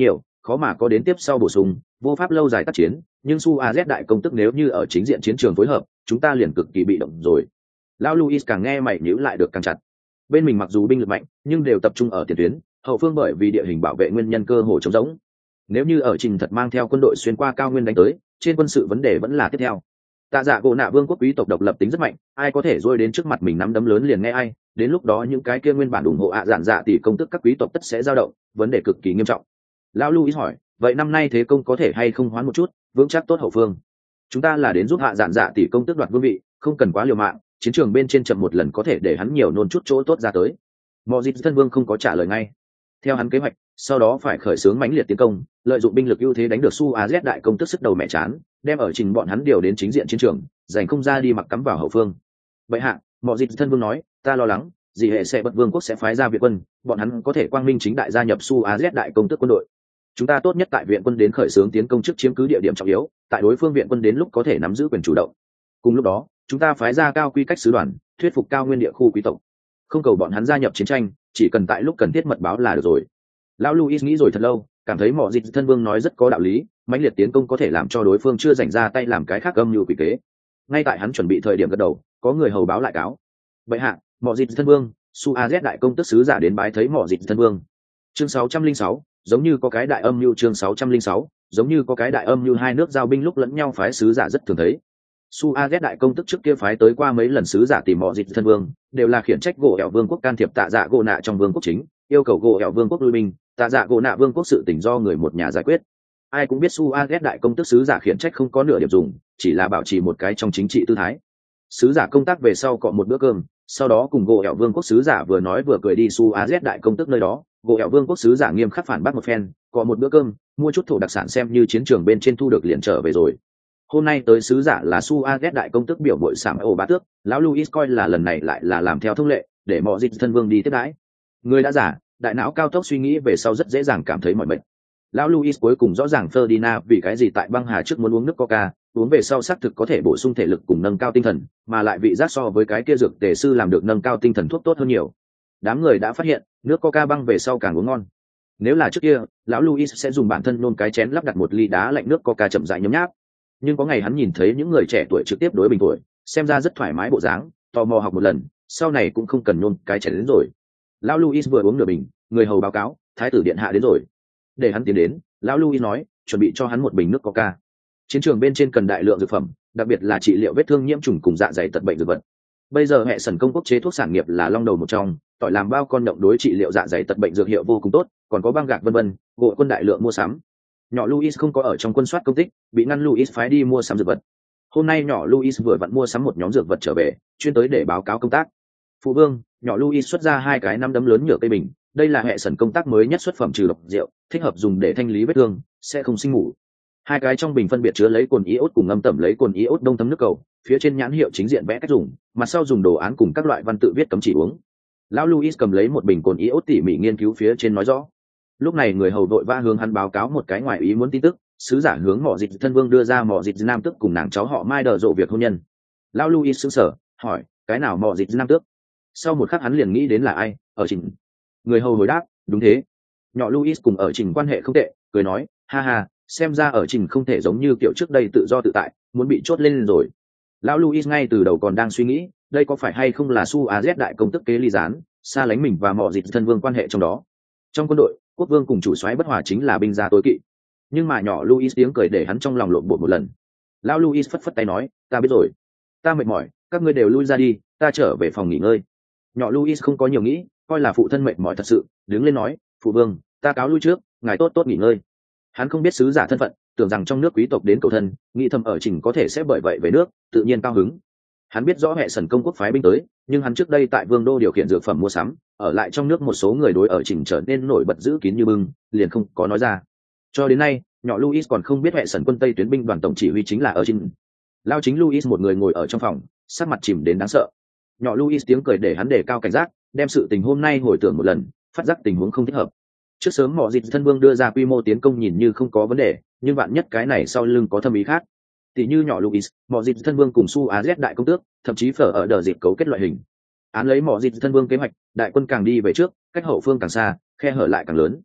khó mà có đến tiếp sau bổ sung, vô pháp lâu dài tác chiến, nhưng su a z đại công tức nếu như ở chính diện chiến trường phối hợp, chúng ta liền cực kỳ bị động rồi. Lão Luis càng nghe mày nhíu lại được càng chặt. Bên mình mặc dù binh lực mạnh, nhưng đều tập trung ở tiền tuyến, hậu phương bởi vì địa hình bảo vệ nguyên nhân cơ hồ trống rỗng. Nếu như ở trình thật mang theo quân đội xuyên qua cao nguyên đánh tới, trên quân sự vấn đề vẫn là tiếp theo. Tạ Dạ Gỗ Nạ vương quốc quý tộc độc lập tính rất mạnh, ai có thể rôi đến trước mặt mình nắm đấm lớn liền nghe ai, đến lúc đó những cái kia nguyên bản ủng hộ ạ dạn dạ tỷ công tức các quý tộc tất sẽ dao động, vấn đề cực kỳ nghiêm trọng. Lão Luis hỏi, vậy năm nay thế công có thể hay không hoán một chút, vững chắc tốt hậu phương. Chúng ta là đến giúp hạ dạn dạ tỷ công tức đoạt vương vị, không cần quá liều mạng, chiến trường bên trên chậm một lần có thể để hắn nhiều nôn chút chỗ tốt ra tới. Mọ Dịp thân vương không có trả lời ngay. Theo hắn kế hoạch, sau đó phải khởi xướng mãnh liệt tiến công, lợi dụng binh lực ưu thế đánh được Su A Z đại công tức sức đầu mẹ chán, đem ở trình bọn hắn điều đến chính diện chiến trường, giành không ra đi mặc cắm vào hậu phương. Vậy hạ, Mọ Dịp thân vương nói, ta lo lắng, gì hệ sẽ bật vương quốc sẽ phái ra viện quân, bọn hắn có thể quang minh chính đại gia nhập Su A Z đại công tức quân đội. Chúng ta tốt nhất tại viện quân đến khởi xướng tiến công trước chiếm cứ địa điểm trọng yếu, tại đối phương viện quân đến lúc có thể nắm giữ quyền chủ động. Cùng lúc đó, chúng ta phái ra cao quy cách sứ đoàn, thuyết phục cao nguyên địa khu quý tộc, không cầu bọn hắn gia nhập chiến tranh, chỉ cần tại lúc cần thiết mật báo là được rồi. Lão Luis nghĩ rồi thật lâu, cảm thấy Mọ Dịp thân vương nói rất có đạo lý, mãnh liệt tiến công có thể làm cho đối phương chưa dành ra tay làm cái khác âm mưu quỷ kế. Ngay tại hắn chuẩn bị thời điểm gật đầu, có người hầu báo lại cáo. Vậy hạ, Mọ Dịp thân vương, Su A Z đại công tức sứ giả đến bái thấy Mọ Dịp thân vương. Chương sáu trăm linh sáu, giống như có cái đại âm mưu chương sáu trăm linh sáu, giống như có cái đại âm mưu hai nước giao binh lúc lẫn nhau phái sứ giả rất thường thấy. Su A Z đại công tức trước kia phái tới qua mấy lần sứ giả tìm Mọ Dịp thân vương, đều là khiển trách gỗ ẻo vương quốc can thiệp Tạ Dạ Gỗ Nạ trong vương quốc chính, yêu cầu gỗ ẻo vương quốc lui binh, Tạ Dạ Gỗ Nạ vương quốc sự tình do người một nhà giải quyết. Ai cũng biết Su A Z đại công tức sứ giả khiển trách không có nửa điểm dùng, chỉ là bảo trì một cái trong chính trị tư thái. Sứ giả công tác về sau cọ một bữa cơm, sau đó cùng gỗ ẻo vương quốc sứ giả vừa nói vừa cười đi Su A Z đại công tức nơi đó, gỗ ẻo vương quốc sứ giả nghiêm khắc phản bác một phen, cọ một bữa cơm, mua chút thổ đặc sản xem như chiến trường bên trên thu được liền trở về rồi. Hôm nay tới sứ giả là Su A Z đại công tức biểu bội sảm ổ bá tước, lão Luis coi là lần này lại là làm theo thông lệ, để Mọ Dịp thân vương đi tiếp đãi. Người đã giả, đại não cao tốc suy nghĩ về sau rất dễ dàng cảm thấy mỏi mệt. Lão Luis cuối cùng rõ ràng Ferdinand vì cái gì tại băng hà trước muốn uống nước coca, uống về sau xác thực có thể bổ sung thể lực cùng nâng cao tinh thần, mà lại vị giác so với cái kia dược tề sư làm được nâng cao tinh thần thuốc tốt hơn nhiều. Đám người đã phát hiện, nước coca băng về sau càng uống ngon. Nếu là trước kia, lão Luis sẽ dùng bản thân nôn cái chén lắp đặt một ly đá lạnh nước coca chậm rãi nhấm nháp. Nhưng có ngày hắn nhìn thấy những người trẻ tuổi trực tiếp đối bình tuổi, xem ra rất thoải mái bộ dáng, tò mò học một lần, sau này cũng không cần nôn cái chén đến rồi. Lão Luis vừa uống nửa bình, người hầu báo cáo, thái tử điện hạ đến rồi. Để hắn tiến đến, lão Luis nói, chuẩn bị cho hắn một bình nước coca. Chiến trường bên trên cần đại lượng dược phẩm, đặc biệt là trị liệu vết thương nhiễm trùng cùng dạ dày tật bệnh dược vật. Bây giờ hệ sần công quốc chế thuốc sản nghiệp là long đầu một trong, tỏi làm bao con động đối trị liệu dạ dày tật bệnh dược hiệu vô cùng tốt, còn có băng gạc vân vân, bộ quân đại lượng mua sắm. Nhỏ Luis không có ở trong quân soát công tích, bị ngăn Luis phái đi mua sắm dược vật. Hôm nay nhỏ Luis vừa vặn mua sắm một nhóm dược vật trở về, chuyên tới để báo cáo công tác. Phụ vương, nhỏ Luis xuất ra hai cái năm đấm lớn nhựa cây bình, đây là hệ sần công tác mới nhất xuất phẩm trừ độc rượu, thích hợp dùng để thanh lý vết thương, sẽ không sinh mủ. Hai cái trong bình phân biệt chứa lấy cồn iốt cùng ngâm tẩm lấy cồn iốt đông thấm nước cầu, phía trên nhãn hiệu chính diện vẽ cách dùng, mặt sau dùng đồ án cùng các loại văn tự viết cấm chỉ uống. Lão Luis cầm lấy một bình cồn iốt tỉ mỉ nghiên cứu phía trên nói rõ. Lúc này người hầu đội va hướng hắn báo cáo một cái ngoài ý muốn tin tức, sứ giả hướng Mọ Dịp thân vương đưa ra Mọ Dịp nam tước cùng nàng cháu họ Mai đờ rộ việc hôn nhân. Lão Luis sững sờ, hỏi, cái nào Mọ Dịp nam tước? Sau một khắc hắn liền nghĩ đến là ai, ở trình. Người hầu hồi đáp, đúng thế. Nhỏ Luis cùng ở trình quan hệ không tệ, cười nói, ha ha, xem ra ở trình không thể giống như kiểu trước đây tự do tự tại, muốn bị chốt lên rồi. Lão Luis ngay từ đầu còn đang suy nghĩ, đây có phải hay không là Su A Z đại công tức kế ly gián, xa lánh mình và Mọ Dịp thân vương quan hệ trong đó. Trong quân đội, quốc vương cùng chủ soái bất hòa chính là binh gia tối kỵ. Nhưng mà nhỏ Luis tiếng cười để hắn trong lòng lộn bột một lần. Lão Luis phất phất tay nói, ta biết rồi, ta mệt mỏi, các ngươi đều lui ra đi, ta trở về phòng nghỉ ngơi. Nhỏ Luis không có nhiều nghĩ, coi là phụ thân mệt mỏi thật sự, đứng lên nói, phụ vương, ta cáo lui trước, ngài tốt tốt nghỉ ngơi. Hắn không biết sứ giả thân phận, tưởng rằng trong nước quý tộc đến cầu thân, nghĩ thầm ở trình có thể sẽ bởi vậy về nước, tự nhiên cao hứng. Hắn biết rõ hệ sần công quốc phái binh tới, nhưng hắn trước đây tại vương đô điều khiển dược phẩm mua sắm, ở lại trong nước một số người đối ở trình trở nên nổi bật giữ kín như bưng, liền không có nói ra. Cho đến nay, nhỏ Luis còn không biết hệ sần quân tây tuyến binh đoàn tổng chỉ huy chính là ở trình. Lao chính Luis một người ngồi ở trong phòng, sắc mặt chìm đến đáng sợ. Nhỏ Luis tiếng cười để hắn đề cao cảnh giác, đem sự tình hôm nay hồi tưởng một lần, phát giác tình huống không thích hợp. Trước sớm Mọ Dịp thân vương đưa ra quy mô tiến công nhìn như không có vấn đề, nhưng bạn nhất cái này sau lưng có thâm ý khác. Tỷ như nhỏ Luis, Mọ Dịp thân vương cùng Su A Z đại công tước, thậm chí phở ở đờ dịp cấu kết loại hình. Án lấy Mọ Dịp thân vương kế hoạch, đại quân càng đi về trước, cách hậu phương càng xa, khe hở lại càng lớn.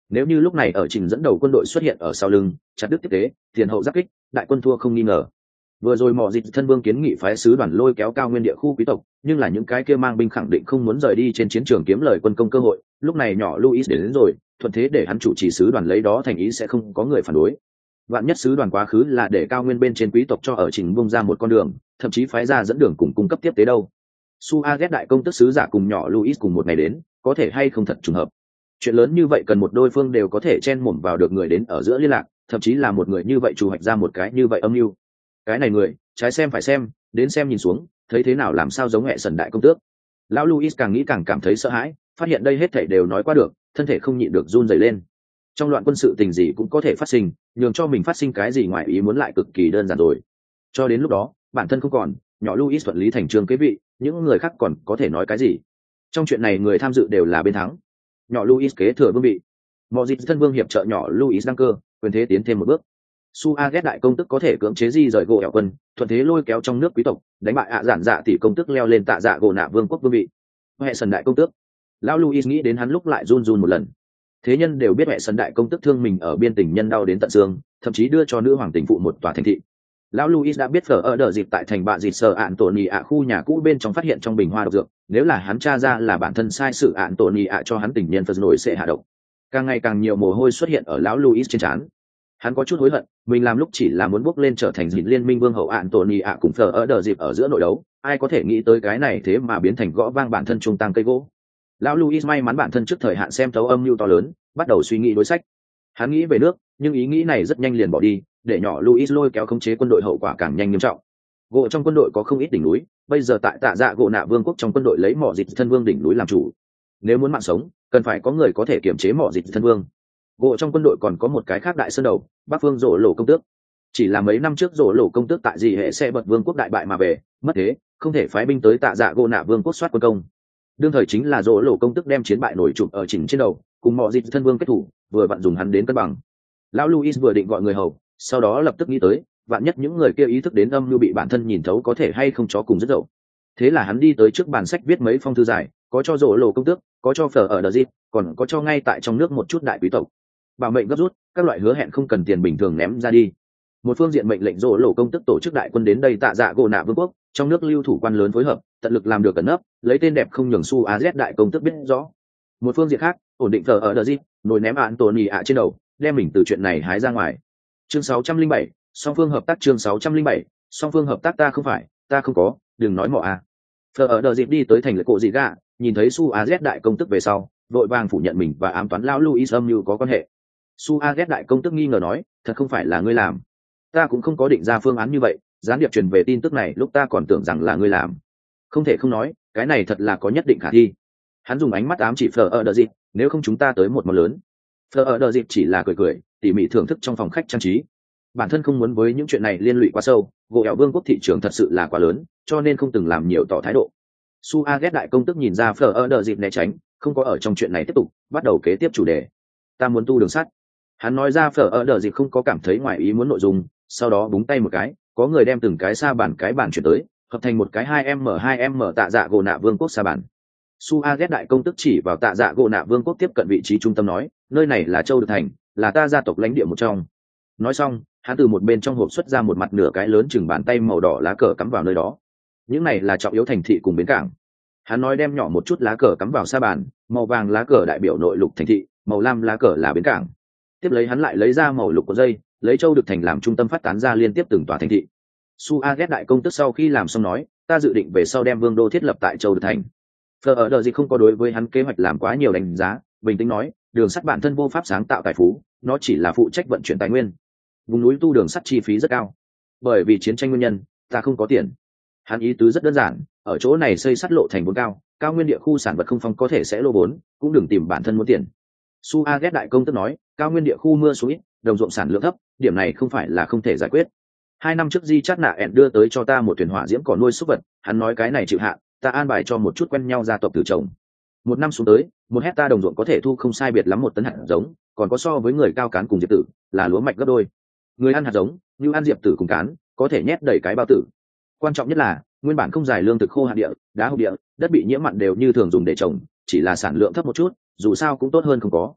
Nếu như lúc này ở trình dẫn đầu quân đội xuất hiện ở sau lưng chặt đứt tiếp tế tiền hậu giáp kích, đại quân thua không nghi ngờ. Vừa rồi mỏ dịch thân vương kiến nghị phái sứ đoàn lôi kéo cao nguyên địa khu quý tộc, nhưng là những cái kia mang binh khẳng định không muốn rời đi trên chiến trường kiếm lời quân công cơ hội. Lúc này nhỏ Louis đến, đến rồi, thuận thế để hắn chủ trì sứ đoàn lấy đó thành ý sẽ không có người phản đối. Vạn nhất sứ đoàn quá khứ là để cao nguyên bên trên quý tộc cho ở trình bung ra một con đường, thậm chí phái ra dẫn đường cùng cung cấp tiếp tế đâu. Suaget đại công tức sứ giả cùng nhỏ Louis cùng một ngày đến, có thể hay không thật trùng hợp. Chuyện lớn như vậy cần một đôi phương đều có thể chen mồm vào được người đến ở giữa liên lạc, thậm chí là một người như vậy chủ hoạch ra một cái như vậy âm mưu. Cái này người, trái xem phải xem, đến xem nhìn xuống, thấy thế nào làm sao giống hệ sần đại công tước. Lão Louis càng nghĩ càng cảm thấy sợ hãi, phát hiện đây hết thảy đều nói qua được, thân thể không nhịn được run rẩy lên. Trong loạn quân sự tình gì cũng có thể phát sinh, nhường cho mình phát sinh cái gì ngoài ý muốn lại cực kỳ đơn giản rồi. Cho đến lúc đó, bản thân không còn, nhỏ Louis thuận lý thành trương kế vị, những người khác còn có thể nói cái gì? Trong chuyện này người tham dự đều là bên thắng. Nhỏ Louis kế thừa vương vị. Mọi dịch thân vương hiệp trợ nhỏ Louis đăng cơ, quyền thế tiến thêm một bước. Suaget đại công tức có thể cưỡng chế di rời gỗ ẻo quân, thuận thế lôi kéo trong nước quý tộc, đánh bại ạ giản dạ tỷ công tức leo lên tạ dạ gỗ nạ vương quốc vương vị. Hệ sần đại công tước, lão Louis nghĩ đến hắn lúc lại run run một lần. Thế nhân đều biết hệ sần đại công tức thương mình ở biên tình nhân đau đến tận xương, thậm chí đưa cho nữ hoàng tình phụ một tòa thành thị. Lão Louis đã biết phở ở đợt dịp tại thành bạ dịt sờ ạn tổ nì ạ khu nhà cũ bên trong phát hiện trong bình hoa độc dược, nếu là hắn tra ra là bản thân sai sự ạn tổ nì ạ cho hắn tình nhân phật nổi sẽ hạ độc. Càng ngày càng nhiều mồ hôi xuất hiện ở lão Louis trên trán. Hắn có chút hối hận, mình làm lúc chỉ là muốn bước lên trở thành dịt liên minh vương hậu ạn tổ nì ạ cùng phở ở đợt dịp ở giữa nội đấu, ai có thể nghĩ tới cái này thế mà biến thành gõ vang bản thân trung tăng cây gỗ. Lão Louis may mắn bản thân trước thời hạn xem thấu âm mưu to lớn, bắt đầu suy nghĩ đối sách. Hắn nghĩ về nước, nhưng ý nghĩ này rất nhanh liền bỏ đi, để nhỏ Louis lôi kéo khống chế quân đội hậu quả càng nhanh nghiêm trọng. Gỗ trong quân đội có không ít đỉnh núi, bây giờ tại Tạ Dạ gỗ nạ vương quốc trong quân đội lấy mỏ dịch thân vương đỉnh núi làm chủ. Nếu muốn mạng sống, cần phải có người có thể kiểm chế mỏ dịch thân vương. Gỗ trong quân đội còn có một cái khác đại sơn đầu, Bắc Phương Dỗ Lỗ công tước. Chỉ là mấy năm trước Dỗ Lỗ công tước tại dị hệ sẽ bật vương quốc đại bại mà về, mất thế, không thể phái binh tới Tạ Dạ gỗ nạ vương quốc soát quân công. Đương thời chính là Dỗ Lỗ công tước đem chiến bại nổi chụp ở chỉnh trên đầu, cùng mỏ dịch thân vương kết thủ, vừa vặn dùng hắn đến cân bằng. Lão Louis vừa định gọi người hầu, sau đó lập tức nghĩ tới, vạn nhất những người kia ý thức đến âm mưu bị bản thân nhìn thấu có thể hay không chó cùng rất dậu. Thế là hắn đi tới trước bàn sách viết mấy phong thư dài, có cho Dỗ Lỗ công tước, có cho phở ở đợt dịp, còn có cho ngay tại trong nước một chút đại quý tộc. Bảo mệnh gấp rút, các loại hứa hẹn không cần tiền bình thường ném ra đi. Một phương diện mệnh lệnh Dỗ Lỗ công tức tổ chức đại quân đến đây Tạ Dạ gỗ nạ vương quốc, trong nước lưu thủ quan lớn phối hợp, tận lực làm được cẩn nấp, lấy tên đẹp không nhường su az đại công tức biết rõ. Một phương diện khác, ổn định thờ ở đợt dịp, nồi ném án tổn nhì ạ trên đầu, đem mình từ chuyện này hái ra ngoài. Chương sáu trăm linh bảy, song phương hợp tác chương sáu trăm linh bảy, song phương hợp tác ta không phải, ta không có, đừng nói mọ à. Thờ ở đợt dịp đi tới thành lệ cổ dị gạ, nhìn thấy su az đại công tức về sau, vội vàng phủ nhận mình và ám toán lão Louis âm mưu có quan hệ. Su A ghét đại công tức nghi ngờ nói, thật không phải là ngươi làm. Ta cũng không có định ra phương án như vậy, gián điệp truyền về tin tức này lúc ta còn tưởng rằng là ngươi làm. Không thể không nói, cái này thật là có nhất định khả thi. Hắn dùng ánh mắt ám chỉ Phở ở đợt dịp, nếu không chúng ta tới một món lớn. Phở ở đợt dịp chỉ là cười cười, tỉ mỉ thưởng thức trong phòng khách trang trí. Bản thân không muốn với những chuyện này liên lụy quá sâu, gỗ ẻo vương quốc thị trường thật sự là quá lớn, cho nên không từng làm nhiều tỏ thái độ. Su A ghét đại công tức nhìn ra Phở ở đợt dịp né tránh, không có ở trong chuyện này tiếp tục, bắt đầu kế tiếp chủ đề. Ta muốn tu đường sắt. Hắn nói ra Phở ở đợt dịp không có cảm thấy ngoài ý muốn nội dung, sau đó búng tay một cái, có người đem từng cái sa bàn cái bàn chuyển tới, hợp thành một cái hai m hai m Tạ Dạ gỗ nạ vương quốc sa bàn. Su A ghét đại công tức chỉ vào Tạ Dạ gỗ nạ vương quốc tiếp cận vị trí trung tâm nói, nơi này là châu được thành, là ta gia tộc lãnh địa một trong. Nói xong, hắn từ một bên trong hộp xuất ra một mặt nửa cái lớn chừng bàn tay màu đỏ lá cờ cắm vào nơi đó. Những này là trọng yếu thành thị cùng bến cảng. Hắn nói đem nhỏ một chút lá cờ cắm vào sa bàn, màu vàng lá cờ đại biểu nội lục thành thị, màu lam lá cờ là bến cảng. Tiếp lấy hắn lại lấy ra màu lục của dây, lấy châu được thành làm trung tâm phát tán ra liên tiếp từng tòa thành thị. Su A ghét đại công tức sau khi làm xong nói, ta dự định về sau đem vương đô thiết lập tại châu được thành. Phở ở đợt gì không có đối với hắn kế hoạch làm quá nhiều đánh giá, bình tĩnh nói, đường sắt bản thân vô pháp sáng tạo tài phú, nó chỉ là phụ trách vận chuyển tài nguyên. Vùng núi tu đường sắt chi phí rất cao, bởi vì chiến tranh nguyên nhân, ta không có tiền. Hắn ý tứ rất đơn giản, ở chỗ này xây sắt lộ thành vốn cao, cao nguyên địa khu sản vật không phong có thể sẽ lô vốn, cũng đừng tìm bản thân muốn tiền. Su A ghét đại công tức nói, cao nguyên địa khu mưa xuống ít, đồng ruộng sản lượng thấp, điểm này không phải là không thể giải quyết. Hai năm trước Di Chát Nạ ẹn đưa tới cho ta một thuyền hỏa diễm cỏ nuôi súc vật, hắn nói cái này chịu hạn, ta an bài cho một chút quen nhau gia tộc từ trồng. Một năm xuống tới, một hecta đồng ruộng có thể thu không sai biệt lắm một tấn hạt giống, còn có so với người cao cán cùng diệp tử, là lúa mạch gấp đôi. Người ăn hạt giống, như ăn diệp tử cùng cán, có thể nhét đầy cái bao tử. Quan trọng nhất là, nguyên bản không dài lương thực khô hạn địa, đá hộc địa, đất bị nhiễm mặn đều như thường dùng để trồng, chỉ là sản lượng thấp một chút, dù sao cũng tốt hơn không có.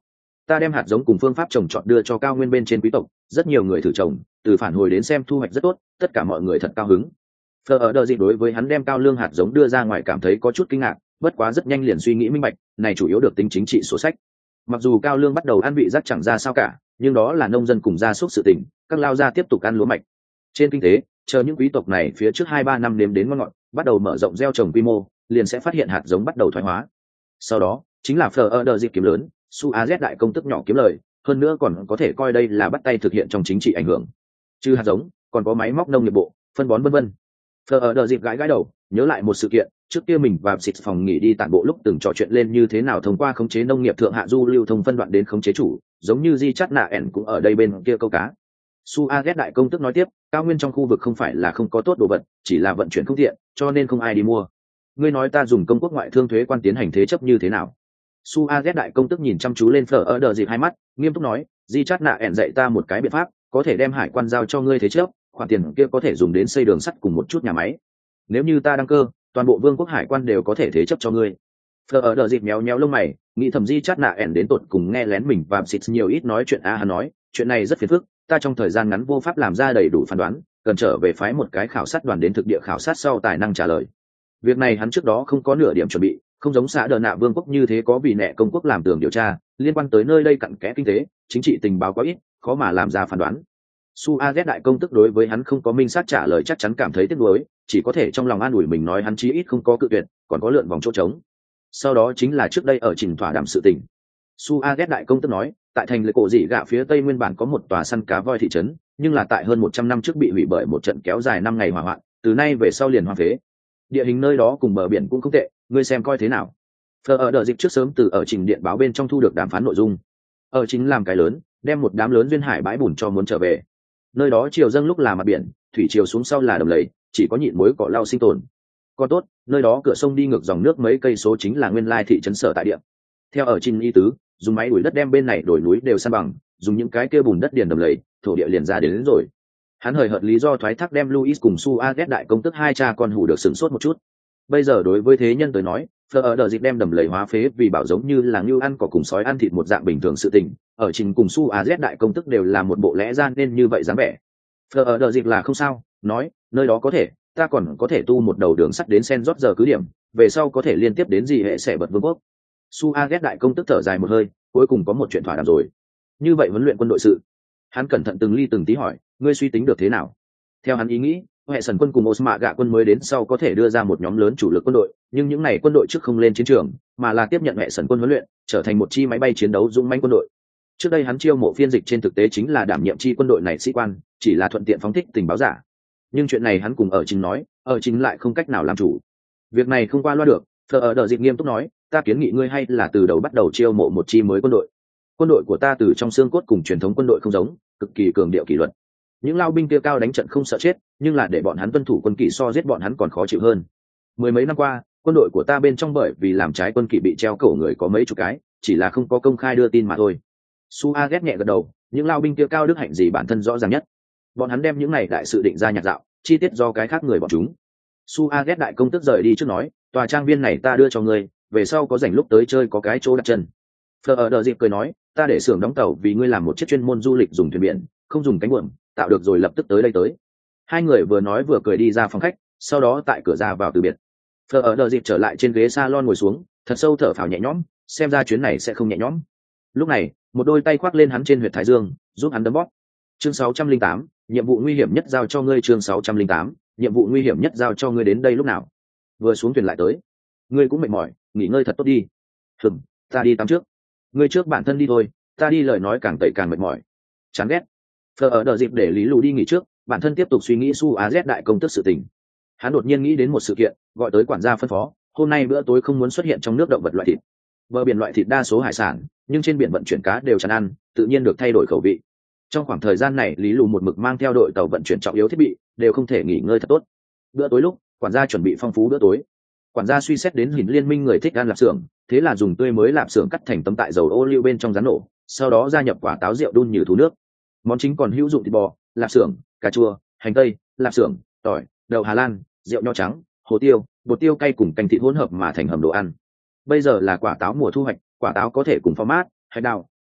Ta đem hạt giống cùng phương pháp trồng trọt đưa cho cao nguyên bên trên quý tộc, rất nhiều người thử trồng, từ phản hồi đến xem thu hoạch rất tốt, tất cả mọi người thật cao hứng. Phờ ở đợi gì đối với hắn đem cao lương hạt giống đưa ra ngoài cảm thấy có chút kinh ngạc, bất quá rất nhanh liền suy nghĩ minh bạch, này chủ yếu được tính chính trị sổ sách. Mặc dù cao lương bắt đầu ăn vị giác chẳng ra sao cả, nhưng đó là nông dân cùng gia súc sự tình, các lao gia tiếp tục ăn lúa mạch. Trên kinh tế, chờ những quý tộc này phía trước hai ba năm nếm đến ngon ngọt, bắt đầu mở rộng gieo trồng quy mô, liền sẽ phát hiện hạt giống bắt đầu thoái hóa. Sau đó, chính là phờ ở đợi dịp kiếm lớn, su az đại công tức nhỏ kiếm lời, hơn nữa còn có thể coi đây là bắt tay thực hiện trong chính trị ảnh hưởng. Trừ hạt giống, còn có máy móc nông nghiệp bộ, phân bón vân vân. Phờ ở đợi dịp gãi gãi đầu, nhớ lại một sự kiện, trước kia mình và xịt phòng nghỉ đi tản bộ lúc từng trò chuyện lên như thế nào thông qua khống chế nông nghiệp thượng hạ du lưu thông phân đoạn đến khống chế chủ, giống như di chát nạ ẻn cũng ở đây bên kia câu cá. Su A ghét đại công tức nói tiếp, cao nguyên trong khu vực không phải là không có tốt đồ vật, chỉ là vận chuyển không tiện, cho nên không ai đi mua. Ngươi nói ta dùng công quốc ngoại thương thuế quan tiến hành thế chấp như thế nào? Su A ghét đại công tức nhìn chăm chú lên Phở ở đờ dịp hai mắt, nghiêm túc nói, di chát nạ ẻn dạy ta một cái biện pháp, có thể đem hải quan giao cho ngươi thế chấp, khoản tiền kia có thể dùng đến xây đường sắt cùng một chút nhà máy. Nếu như ta đăng cơ, toàn bộ vương quốc hải quan đều có thể thế chấp cho ngươi. Phở ở đờ dịp méo méo lông mày, nghĩ thầm di chát nạ ẻn đến tột cùng nghe lén mình và xịt nhiều ít nói chuyện. A hắn nói, chuyện này rất phiền phức, ta trong thời gian ngắn vô pháp làm ra đầy đủ phán đoán, cần trở về phái một cái khảo sát đoàn đến thực địa khảo sát sau tài năng trả lời. Việc này hắn trước đó không có nửa điểm chuẩn bị, không giống xã đờ nạ vương quốc như thế có vì nệ công quốc làm tường điều tra, liên quan tới nơi đây cặn kẽ kinh tế, chính trị tình báo quá ít, khó mà làm ra phán đoán. Su A ghét đại công tức đối với hắn không có minh xác trả lời chắc chắn cảm thấy tiếc nuối, chỉ có thể trong lòng an ủi mình nói hắn chí ít không có cự tuyệt, còn có lượn vòng chỗ trống. Sau đó chính là trước đây ở trình thỏa đàm sự tình. Su A ghét đại công tức nói, tại thành lệ cổ dị gạ phía tây nguyên bản có một tòa săn cá voi thị trấn, nhưng là tại hơn một trăm năm trước bị hủy bởi một trận kéo dài năm ngày hỏa hoạn, từ nay về sau liền hoang phế. Địa hình nơi đó cùng bờ biển cũng không tệ, ngươi xem coi thế nào. Phờ ở đợt dịch trước sớm từ ở trình điện báo bên trong thu được đàm phán nội dung. Ở chính làm cái lớn, đem một đám lớn duyên hải bãi bùn cho muốn trở về. Nơi đó chiều dâng lúc là mặt biển, thủy chiều xuống sau là đầm lầy, chỉ có nhịn muối cỏ lau sinh tồn. Còn tốt, nơi đó cửa sông đi ngược dòng nước mấy cây số chính là nguyên lai thị trấn sở tại địa. Theo ở trình y tứ, dùng máy đuổi đất đem bên này đổi núi đều san bằng, dùng những cái kia bùn đất điền đầm lầy, thổ địa liền ra đến, đến rồi. Hắn hời hợt lý do thoái thác đem Louis cùng Su A ghét đại công tức hai cha con hủ được sửng sốt một chút. Bây giờ đối với thế nhân tới nói, Phờ ở đợt dịch đem đầm lầy hóa phế vì bảo giống như là ngưu ăn cỏ cùng sói ăn thịt một dạng bình thường sự tình, ở trình cùng Su A ghét đại công tức đều là một bộ lẽ ra nên như vậy dáng vẻ. Phờ ở đợt dịch là không sao, nói, nơi đó có thể, ta còn có thể tu một đầu đường sắt đến Sen rót giờ cứ điểm, về sau có thể liên tiếp đến gì hệ sẽ bật vương quốc. Su A ghét đại công tức thở dài một hơi, cuối cùng có một chuyện thỏa đàm rồi. Như vậy huấn luyện quân đội sự, hắn cẩn thận từng ly từng tí hỏi, ngươi suy tính được thế nào? Theo hắn ý nghĩ, hệ sần quân cùng Osma gạ quân mới đến sau có thể đưa ra một nhóm lớn chủ lực quân đội, nhưng những này quân đội trước không lên chiến trường, mà là tiếp nhận hệ sần quân huấn luyện, trở thành một chi máy bay chiến đấu dũng mãnh quân đội. Trước đây hắn chiêu mộ phiên dịch trên thực tế chính là đảm nhiệm chi quân đội này sĩ quan, chỉ là thuận tiện phóng thích tình báo giả. Nhưng chuyện này hắn cùng ở chính nói, ở chính lại không cách nào làm chủ. Việc này không qua loa được, Phờ ở đợt dịch nghiêm túc nói, ta kiến nghị ngươi hay là từ đầu bắt đầu chiêu mộ một chi mới quân đội. Quân đội của ta từ trong xương cốt cùng truyền thống quân đội không giống, cực kỳ cường điệu kỷ luật. Những lao binh kia cao đánh trận không sợ chết, nhưng là để bọn hắn tuân thủ quân kỷ so giết bọn hắn còn khó chịu hơn. Mười mấy năm qua, quân đội của ta bên trong bởi vì làm trái quân kỷ bị treo cổ người có mấy chục cái, chỉ là không có công khai đưa tin mà thôi. Su A ghét nhẹ gật đầu, những lao binh kia cao đức hạnh gì bản thân rõ ràng nhất. Bọn hắn đem những này đại sự định ra nhạc dạo, chi tiết do cái khác người bọn chúng. Su A ghét đại công tức rời đi trước nói, tòa trang viên này ta đưa cho ngươi, về sau có rảnh lúc tới chơi có cái chỗ đặt chân. Phờ ở đợt dịp cười nói, ta để xưởng đóng tàu vì ngươi làm một chiếc chuyên môn du lịch dùng thuyền biển, không dùng cánh buồm, tạo được rồi lập tức tới đây tới. Hai người vừa nói vừa cười đi ra phòng khách, sau đó tại cửa ra vào từ biệt. Phờ ở đợt dịp trở lại trên ghế salon ngồi xuống, thật sâu thở phào nhẹ nhõm, xem ra chuyến này sẽ không nhẹ nhõm. Lúc này, một đôi tay khoác lên hắn trên huyệt thái dương, giúp hắn đấm bóp. Chương sáu trăm linh tám, nhiệm vụ nguy hiểm nhất giao cho ngươi. Chương sáu trăm linh tám, nhiệm vụ nguy hiểm nhất giao cho ngươi đến đây lúc nào? Vừa xuống thuyền lại tới. Ngươi cũng mệt mỏi, nghỉ ngơi thật tốt đi. Hừm, ta đi tắm trước. Ngươi trước bản thân đi thôi, ta đi lời nói càng tẩy càng mệt mỏi. Chán ghét. Phờ ở đợi dịp để Lý Lù đi nghỉ trước, bản thân tiếp tục suy nghĩ Su A Z đại công tức sự tình. Hắn đột nhiên nghĩ đến một sự kiện, gọi tới quản gia phân phó, hôm nay bữa tối không muốn xuất hiện trong nước động vật loại thịt. Bờ biển loại thịt đa số hải sản, nhưng trên biển vận chuyển cá đều chán ăn, tự nhiên được thay đổi khẩu vị. Trong khoảng thời gian này, Lý Lù một mực mang theo đội tàu vận chuyển trọng yếu thiết bị, đều không thể nghỉ ngơi thật tốt. Bữa tối lúc, quản gia chuẩn bị phong phú bữa tối. Quản gia suy xét đến hình liên minh người thích ăn lạp xưởng, thế là dùng tươi mới lạp xưởng cắt thành tấm tại dầu ô liu bên trong rán nổ, sau đó gia nhập quả táo rượu đun như thú nước. Món chính còn hữu dụng thịt bò, lạp xưởng, cà chua, hành tây, lạp xưởng, tỏi, đậu Hà Lan, rượu nho trắng, hồ tiêu, bột tiêu cay cùng canh thịt hỗn hợp mà thành hầm đồ ăn. Bây giờ là quả táo mùa thu hoạch, quả táo có thể cùng phó mát, hạch đào,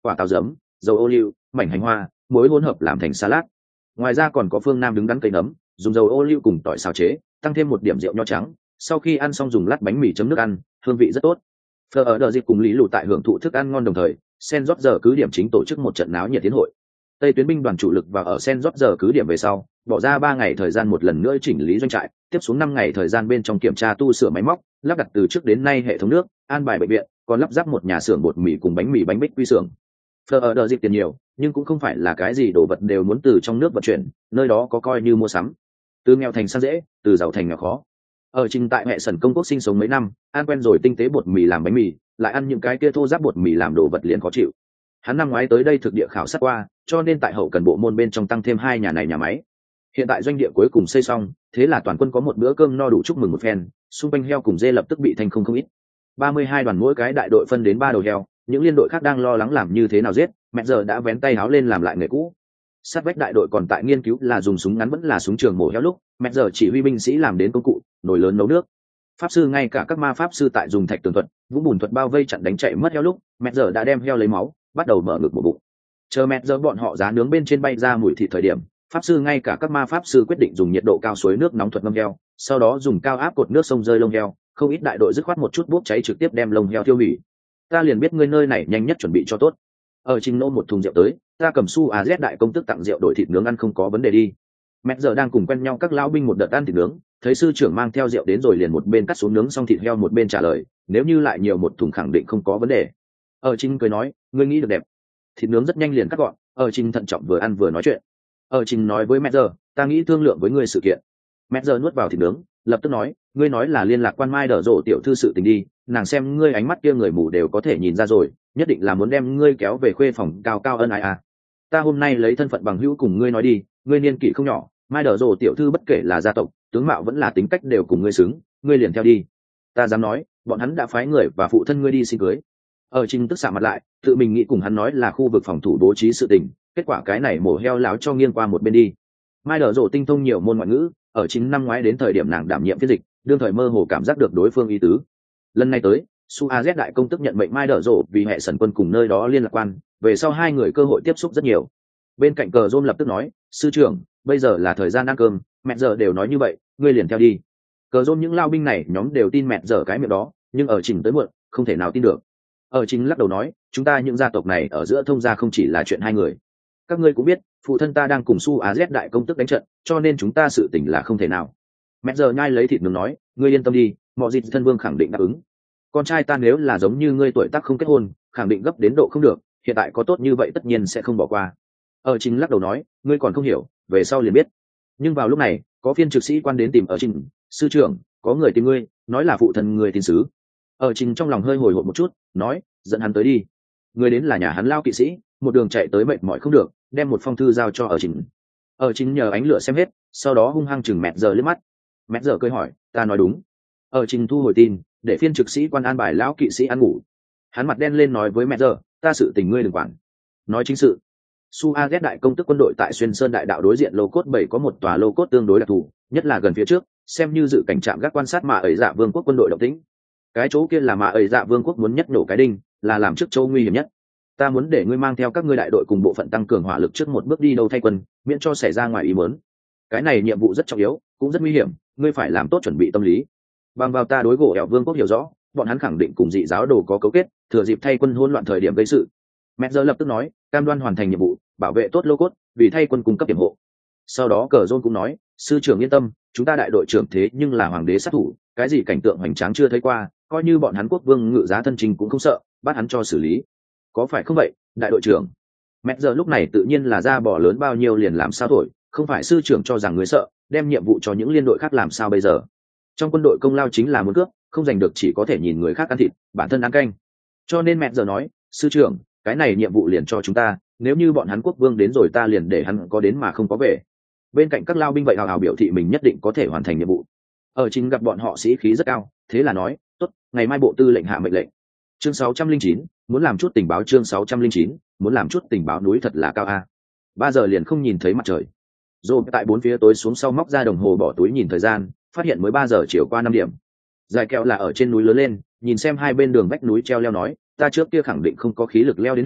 quả táo giấm, dầu ô liu, mảnh hành hoa, muối hỗn hợp làm thành salad. Ngoài ra còn có phương nam đứng đắn cây nấm, dùng dầu ô liu cùng tỏi xào chế, tăng thêm một điểm rượu nho trắng. Sau khi ăn xong dùng lát bánh mì chấm nước ăn, hương vị rất tốt. Phở ở đợt dịp cùng Lý Lụ tại hưởng thụ thức ăn ngon đồng thời, Sen rót giờ cứ điểm chính tổ chức một trận náo nhiệt tiến hội. Tây tuyến binh đoàn chủ lực và ở Sen rót giờ cứ điểm về sau, bỏ ra ba ngày thời gian một lần nữa chỉnh lý doanh trại, tiếp xuống năm ngày thời gian bên trong kiểm tra tu sửa máy móc, lắp đặt từ trước đến nay hệ thống nước, an bài bệnh viện, còn lắp ráp một nhà xưởng bột mì cùng bánh mì bánh bích quy xưởng. Phở ở đợt dịp tiền nhiều, nhưng cũng không phải là cái gì đồ vật đều muốn từ trong nước vận chuyển, nơi đó có coi như mua sắm. Từ nghèo thành sang dễ, từ giàu thành nghèo khó. Ở trình tại hệ sẩn công quốc sinh sống mấy năm, ăn quen rồi tinh tế bột mì làm bánh mì, lại ăn những cái kia thô ráp bột mì làm đồ vật liền khó chịu. Hắn năm ngoái tới đây thực địa khảo sát qua, cho nên tại hậu cần bộ môn bên trong tăng thêm hai nhà này nhà máy. Hiện tại doanh địa cuối cùng xây xong, thế là toàn quân có một bữa cơm no đủ chúc mừng một phen, xung quanh heo cùng dê lập tức bị thành không không ít. ba mươi hai đoàn mỗi cái đại đội phân đến ba đầu heo, những liên đội khác đang lo lắng làm như thế nào giết, mẹ giờ đã vén tay háo lên làm lại nghề cũ. Sát vách đại đội còn tại nghiên cứu là dùng súng ngắn vẫn là súng trường mổ heo lúc, mẹ giờ chỉ huy binh sĩ làm đến công cụ, nồi lớn nấu nước. Pháp sư ngay cả các ma pháp sư tại dùng thạch tường thuật, vũ bùn thuật bao vây chặn đánh chạy mất heo lúc, mẹ giờ đã đem heo lấy máu, bắt đầu mở ngực một bụng. Chờ mẹ giờ bọn họ giá nướng bên trên bay ra mùi thịt thời điểm, pháp sư ngay cả các ma pháp sư quyết định dùng nhiệt độ cao suối nước nóng thuật ngâm heo, sau đó dùng cao áp cột nước sông rơi lông heo, không ít đại đội dứt khoát một chút bốc cháy trực tiếp đem lông heo tiêu hủy. Ta liền biết ngươi nơi này nhanh nhất chuẩn bị cho tốt. Ở trình nô một thùng rượu tới, ta cầm su a z đại công tức tặng rượu đổi thịt nướng ăn không có vấn đề đi. Mẹ giờ đang cùng quen nhau các lão binh một đợt ăn thịt nướng, thấy sư trưởng mang theo rượu đến rồi liền một bên cắt xuống nướng xong thịt heo một bên trả lời, nếu như lại nhiều một thùng khẳng định không có vấn đề. Ở trình cười nói, ngươi nghĩ được đẹp. Thịt nướng rất nhanh liền cắt gọn, ở trình thận trọng vừa ăn vừa nói chuyện. Ở trình nói với mẹ giờ, ta nghĩ thương lượng với ngươi sự kiện. Mẹ giờ nuốt vào thịt nướng, lập tức nói, ngươi nói là liên lạc quan mai đỡ rộ tiểu thư sự tình đi, nàng xem ngươi ánh mắt kia người mù đều có thể nhìn ra rồi, nhất định là muốn đem ngươi kéo về khuê phòng cao cao ân ai à. Ta hôm nay lấy thân phận bằng hữu cùng ngươi nói đi, ngươi niên kỷ không nhỏ, mai đỡ rộ tiểu thư bất kể là gia tộc, tướng mạo vẫn là tính cách đều cùng ngươi xứng, ngươi liền theo đi. Ta dám nói, bọn hắn đã phái người và phụ thân ngươi đi xin cưới. Ở trình tức xạ mặt lại, tự mình nghĩ cùng hắn nói là khu vực phòng thủ bố trí sự tình, kết quả cái này mổ heo láo cho nghiêng qua một bên đi. Mai đỡ rộ tinh thông nhiều môn ngoại ngữ, ở chính năm ngoái đến thời điểm nàng đảm nhiệm phiên dịch, đương thời mơ hồ cảm giác được đối phương ý tứ. Lần này tới, su a z đại công tức nhận mệnh mai đỡ rộ vì hệ sẩn quân cùng nơi đó liên lạc quan, về sau hai người cơ hội tiếp xúc rất nhiều. Bên cạnh cờ rôm lập tức nói, sư trưởng, bây giờ là thời gian ăn cơm, mẹ giờ đều nói như vậy, ngươi liền theo đi. Cờ rôm những lao binh này nhóm đều tin mẹ giờ cái miệng đó, nhưng ở trình tới muộn, không thể nào tin được. Ở trình lắc đầu nói, chúng ta những gia tộc này ở giữa thông gia không chỉ là chuyện hai người. Các ngươi cũng biết, phụ thân ta đang cùng su a z đại công tức đánh trận, cho nên chúng ta sự tình là không thể nào. Mẹ giờ nhai lấy thịt nướng nói, ngươi yên tâm đi, mọi dịp thân vương khẳng định đáp ứng. Con trai ta nếu là giống như ngươi tuổi tác không kết hôn, khẳng định gấp đến độ không được, hiện tại có tốt như vậy tất nhiên sẽ không bỏ qua. Ở trình lắc đầu nói, ngươi còn không hiểu, về sau liền biết. Nhưng vào lúc này, có phiên trực sĩ quan đến tìm ở trình, sư trưởng, có người tìm ngươi, nói là phụ thân ngươi tin sứ. Ở trình trong lòng hơi hồi hộp một chút, nói, dẫn hắn tới đi. Người đến là nhà hắn lao kỵ sĩ, một đường chạy tới mệt mỏi không được, đem một phong thư giao cho ở trình. Ở trình nhờ ánh lửa xem hết, sau đó hung hăng chừng mẹ giờ liếc mắt. Mẹ giờ cười hỏi, ta nói đúng. Ở trình thu hồi tin, để phiên trực sĩ quan an bài lão kỵ sĩ ăn ngủ. Hắn mặt đen lên nói với mẹ giờ, ta sự tình ngươi đừng quản. Nói chính sự. Su A Z đại công tức quân đội tại Xuyên Sơn đại đạo đối diện lô cốt bảy có một tòa lô cốt tương đối đặc thù, nhất là gần phía trước, xem như dự cảnh trạm gác quan sát mà ấy dạ vương quốc quân đội động tĩnh. Cái chỗ kia là mà ấy dạ vương quốc muốn nhất nổ cái đinh, là làm trước châu nguy hiểm nhất. Ta muốn để ngươi mang theo các ngươi đại đội cùng bộ phận tăng cường hỏa lực trước một bước đi đâu thay quân, miễn cho xảy ra ngoài ý muốn. Cái này nhiệm vụ rất trọng yếu, cũng rất nguy hiểm, ngươi phải làm tốt chuẩn bị tâm lý. Bằng vào ta đối gỗ ẻo vương quốc hiểu rõ, bọn hắn khẳng định cùng dị giáo đồ có cấu kết, thừa dịp thay quân hỗn loạn thời điểm gây sự. Mẹ giờ lập tức nói, cam đoan hoàn thành nhiệm vụ, bảo vệ tốt lô cốt, vì thay quân cung cấp điểm hộ. Sau đó cờ rôn cũng nói, sư trưởng yên tâm, chúng ta đại đội trưởng thế nhưng là hoàng đế sát thủ, cái gì cảnh tượng hoành tráng chưa thấy qua, coi như bọn hắn quốc vương ngự giá thân trình cũng không sợ, bắt hắn cho xử lý. Có phải không vậy, đại đội trưởng? Mẹ giờ lúc này tự nhiên là ra bỏ lớn bao nhiêu liền làm sao thổi, không phải sư trưởng cho rằng người sợ, đem nhiệm vụ cho những liên đội khác làm sao bây giờ? Trong quân đội công lao chính là muốn cướp, không giành được chỉ có thể nhìn người khác ăn thịt, bản thân ăn canh. Cho nên mẹ giờ nói, sư trưởng, cái này nhiệm vụ liền cho chúng ta, nếu như bọn hắn quốc vương đến rồi ta liền để hắn có đến mà không có về. Bên cạnh các lao binh vậy hào hào biểu thị mình nhất định có thể hoàn thành nhiệm vụ. Ở chính gặp bọn họ sĩ khí rất cao, thế là nói, tốt, ngày mai bộ tư lệnh hạ mệnh lệnh. Chương sáu trăm linh chín, muốn làm chút tình báo. Chương sáu trăm linh chín, muốn làm chút tình báo. Núi thật là cao a. Ba giờ liền không nhìn thấy mặt trời. Rồi tại bốn phía tối xuống sau móc ra đồng hồ bỏ túi nhìn thời gian, phát hiện mới ba giờ chiều qua năm điểm. Dài kẹo là ở trên núi lớn lên, nhìn xem hai bên đường vách núi treo leo nói, ta trước kia khẳng định không có khí lực leo đến đỉnh,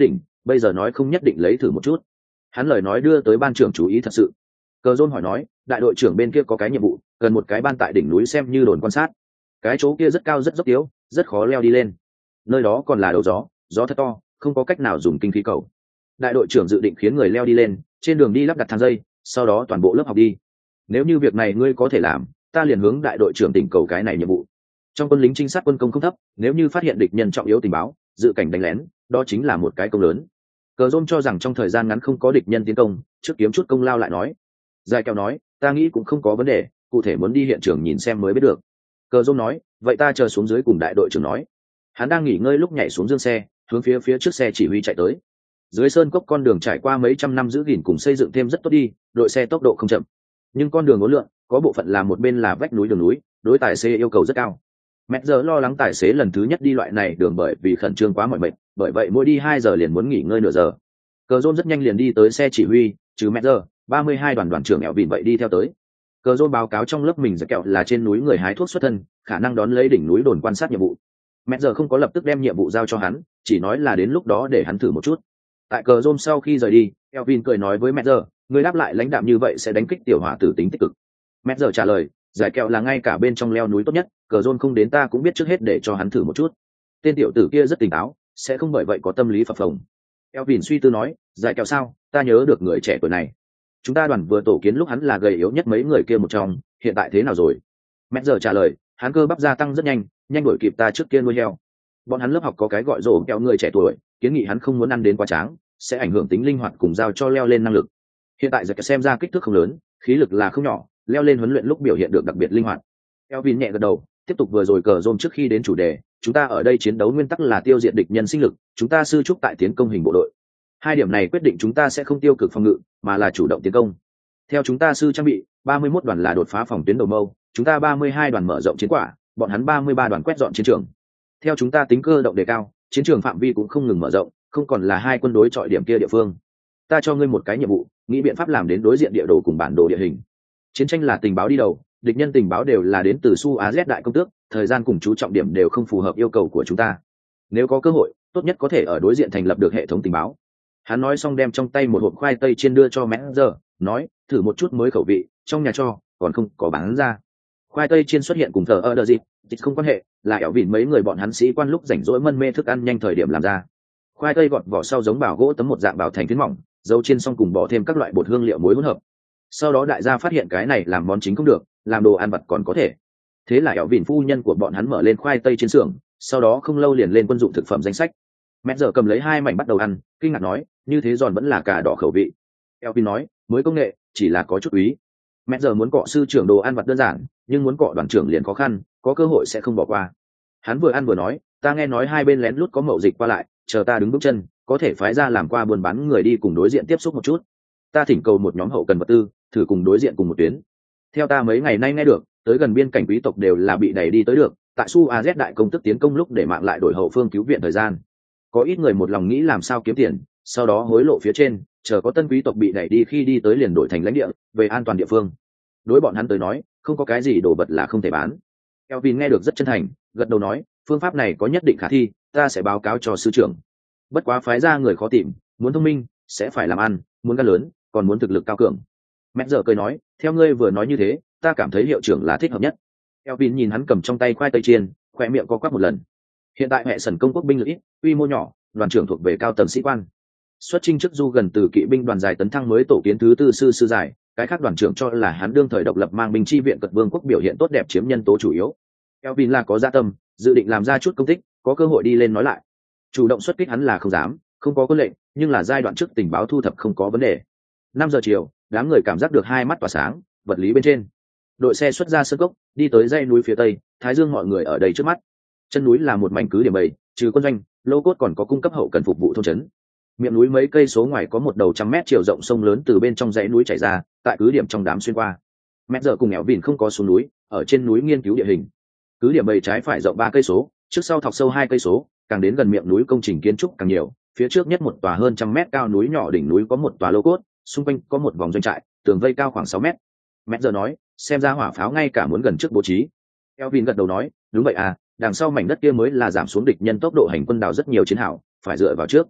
bây giờ nói không nhất định lấy thử một chút. Hắn lời nói đưa tới ban trưởng chú ý thật sự. Cờ Rôn hỏi nói, đại đội trưởng bên kia có cái nhiệm vụ, cần một cái ban tại đỉnh núi xem như đồn quan sát. Cái chỗ kia rất cao rất dốc tiếu, rất khó leo đi lên. Nơi đó còn là đầu gió, gió thật to, không có cách nào dùng kinh khí cầu. Đại đội trưởng dự định khiến người leo đi lên, trên đường đi lắp đặt thang dây, sau đó toàn bộ lớp học đi. Nếu như việc này ngươi có thể làm, ta liền hướng đại đội trưởng tỉnh cầu cái này nhiệm vụ. Trong quân lính trinh sát quân công không thấp, nếu như phát hiện địch nhân trọng yếu tình báo, dự cảnh đánh lén, đó chính là một cái công lớn. Cờ Rôn cho rằng trong thời gian ngắn không có địch nhân tiến công, trước kiếm chút công lao lại nói. Dài Kẹo nói, ta nghĩ cũng không có vấn đề, cụ thể muốn đi hiện trường nhìn xem mới biết được. Cờ Rôn nói, vậy ta chờ xuống dưới cùng đại đội trưởng nói. Hắn đang nghỉ ngơi lúc nhảy xuống dương xe, hướng phía phía trước xe chỉ huy chạy tới. Dưới sơn cốc con đường trải qua mấy trăm năm giữ gìn cùng xây dựng thêm rất tốt đi, đội xe tốc độ không chậm. Nhưng con đường uốn lượn, có bộ phận là một bên là vách núi đường núi, đối tài xế yêu cầu rất cao. Mẹ giờ lo lắng tài xế lần thứ nhất đi loại này đường bởi vì khẩn trương quá mỏi mệt, bởi vậy mỗi đi hai giờ liền muốn nghỉ ngơi nửa giờ. Cờ Rôn rất nhanh liền đi tới xe chỉ huy, trừ mẹ giờ, ba mươi hai đoàn đoàn trưởng ẻo vịn vậy đi theo tới. Cờ Rôn báo cáo trong lớp mình giật kẹo là trên núi người hái thuốc xuất thân, khả năng đón lấy đỉnh núi đồn quan sát nhiệm vụ. Mẹ giờ không có lập tức đem nhiệm vụ giao cho hắn, chỉ nói là đến lúc đó để hắn thử một chút. Tại Cờ Rôn sau khi rời đi, Elvin cười nói với mẹ giờ, người đáp lại lãnh đạm như vậy sẽ đánh kích tiểu hỏa tử tính tích cực. Mẹ giờ trả lời, giải kẹo là ngay cả bên trong leo núi tốt nhất, Cờ Rôn không đến ta cũng biết trước hết để cho hắn thử một chút. Tên tiểu tử kia rất tỉnh táo, sẽ không bởi vậy có tâm lý phập phồng. Elvin suy tư nói, giải kẹo sao, ta nhớ được người trẻ tuổi này. Chúng ta đoàn vừa tổ kiến lúc hắn là gầy yếu nhất mấy người kia một trong, hiện tại thế nào rồi? Mẹ giờ trả lời, hắn cơ bắp gia tăng rất nhanh, nhanh đuổi kịp ta trước kia nuôi heo. Bọn hắn lớp học có cái gọi rổ kẹo người trẻ tuổi, kiến nghị hắn không muốn ăn đến quá tráng, sẽ ảnh hưởng tính linh hoạt cùng giao cho leo lên năng lực. Hiện tại giờ xem ra kích thước không lớn, khí lực là không nhỏ, leo lên huấn luyện lúc biểu hiện được đặc biệt linh hoạt. Elvin nhẹ gật đầu, tiếp tục vừa rồi cờ rôm trước khi đến chủ đề, chúng ta ở đây chiến đấu nguyên tắc là tiêu diệt địch nhân sinh lực, chúng ta sư trúc tại tiến công hình bộ đội. Hai điểm này quyết định chúng ta sẽ không tiêu cực phòng ngự, mà là chủ động tiến công. Theo chúng ta sư trang bị, ba mươi mốt đoàn là đột phá phòng tuyến đầu mâu, chúng ta ba mươi hai đoàn mở rộng chiến quả, bọn hắn ba mươi ba đoàn quét dọn chiến trường. Theo chúng ta tính cơ động đề cao, chiến trường phạm vi cũng không ngừng mở rộng, không còn là hai quân đối chọi điểm kia địa phương. Ta cho ngươi một cái nhiệm vụ, nghĩ biện pháp làm đến đối diện địa đồ cùng bản đồ địa hình. Chiến tranh là tình báo đi đầu, địch nhân tình báo đều là đến từ Su Á Z đại công tước, thời gian cùng chú trọng điểm đều không phù hợp yêu cầu của chúng ta. Nếu có cơ hội, tốt nhất có thể ở đối diện thành lập được hệ thống tình báo. Hắn nói xong đem trong tay một hộp khoai tây chiên đưa cho Manager, nói, thử một chút mới khẩu vị, trong nhà cho, còn không có bán ra. Khoai tây chiên xuất hiện cùng thờ ở đợt gì, thì không quan hệ, là ẻo vịn mấy người bọn hắn sĩ quan lúc rảnh rỗi mân mê thức ăn nhanh thời điểm làm ra. Khoai tây gọt vỏ sau giống bảo gỗ tấm một dạng bảo thành phiến mỏng, dầu chiên xong cùng bỏ thêm các loại bột hương liệu muối hỗn hợp. Sau đó đại gia phát hiện cái này làm món chính không được, làm đồ ăn vặt còn có thể. Thế là ẻo vịn phu nhân của bọn hắn mở lên khoai tây trên xưởng, sau đó không lâu liền lên quân dụng thực phẩm danh sách. Mẹ giờ cầm lấy hai mảnh bắt đầu ăn, kinh ngạc nói, như thế giòn vẫn là cả đỏ khẩu vị. Elvin nói, mới công nghệ, chỉ là có chút quý. Mẹ giờ muốn cọ sư trưởng đồ ăn vặt đơn giản, nhưng muốn cọ đoàn trưởng liền khó khăn, có cơ hội sẽ không bỏ qua. Hắn vừa ăn vừa nói, ta nghe nói hai bên lén lút có mậu dịch qua lại, chờ ta đứng bước chân, có thể phái ra làm qua buôn bán người đi cùng đối diện tiếp xúc một chút. Ta thỉnh cầu một nhóm hậu cần vật tư, thử cùng đối diện cùng một tuyến. Theo ta mấy ngày nay nghe được, tới gần biên cảnh quý tộc đều là bị đẩy đi tới được, tại Su A Z đại công tức tiến công lúc để mạng lại đổi hậu phương cứu viện thời gian. Có ít người một lòng nghĩ làm sao kiếm tiền, sau đó hối lộ phía trên, chờ có tân quý tộc bị đẩy đi khi đi tới liền đổi thành lãnh địa, về an toàn địa phương. Đối bọn hắn tới nói, không có cái gì đồ vật là không thể bán. Elvin nghe được rất chân thành, gật đầu nói, phương pháp này có nhất định khả thi, ta sẽ báo cáo cho sư trưởng. Bất quá phái ra người khó tìm, muốn thông minh, sẽ phải làm ăn, muốn gan lớn, còn muốn thực lực cao cường. Mẹ giờ cười nói, theo ngươi vừa nói như thế, ta cảm thấy hiệu trưởng là thích hợp nhất. Elvin nhìn hắn cầm trong tay khoai tây chiên, khoe miệng co quắp một lần. Hiện tại hệ sần công quốc binh lực ít, quy mô nhỏ, đoàn trưởng thuộc về cao tầng sĩ quan. Xuất chinh chức du gần từ kỵ binh đoàn dài tấn thăng mới tổ kiến thứ tư sư sư giải, cái khác đoàn trưởng cho là hắn đương thời độc lập mang binh chi viện cật vương quốc biểu hiện tốt đẹp chiếm nhân tố chủ yếu. Elvin là có dạ tâm, dự định làm ra chút công tích, có cơ hội đi lên nói lại. Chủ động xuất kích hắn là không dám, không có quân lệnh, nhưng là giai đoạn trước tình báo thu thập không có vấn đề. Năm giờ chiều, đám người cảm giác được hai mắt tỏa sáng, vật lý bên trên. Đội xe xuất ra sơn cốc, đi tới dãy núi phía tây, Thái Dương mọi người ở đây trước mắt. Chân núi là một mảnh cứ điểm bầy, trừ quân doanh, lô cốt còn có cung cấp hậu cần phục vụ thôn trấn. Miệng núi mấy cây số ngoài có một đầu trăm mét chiều rộng sông lớn từ bên trong dãy núi chảy ra, tại cứ điểm trong đám xuyên qua. Mẹ giờ cùng Ẻo Vìn không có xuống núi, ở trên núi nghiên cứu địa hình. Cứ điểm bầy trái phải rộng ba cây số, trước sau thọc sâu hai cây số, càng đến gần miệng núi công trình kiến trúc càng nhiều. Phía trước nhất một tòa hơn trăm mét cao núi nhỏ đỉnh núi có một tòa lô cốt, xung quanh có một vòng doanh trại, tường vây cao khoảng sáu mét. Mẹ giờ nói, xem ra hỏa pháo ngay cả muốn gần trước bố trí. Elvin gật đầu nói, đúng vậy à, đằng sau mảnh đất kia mới là giảm xuống địch nhân tốc độ hành quân đào rất nhiều chiến hào, phải dựa vào trước.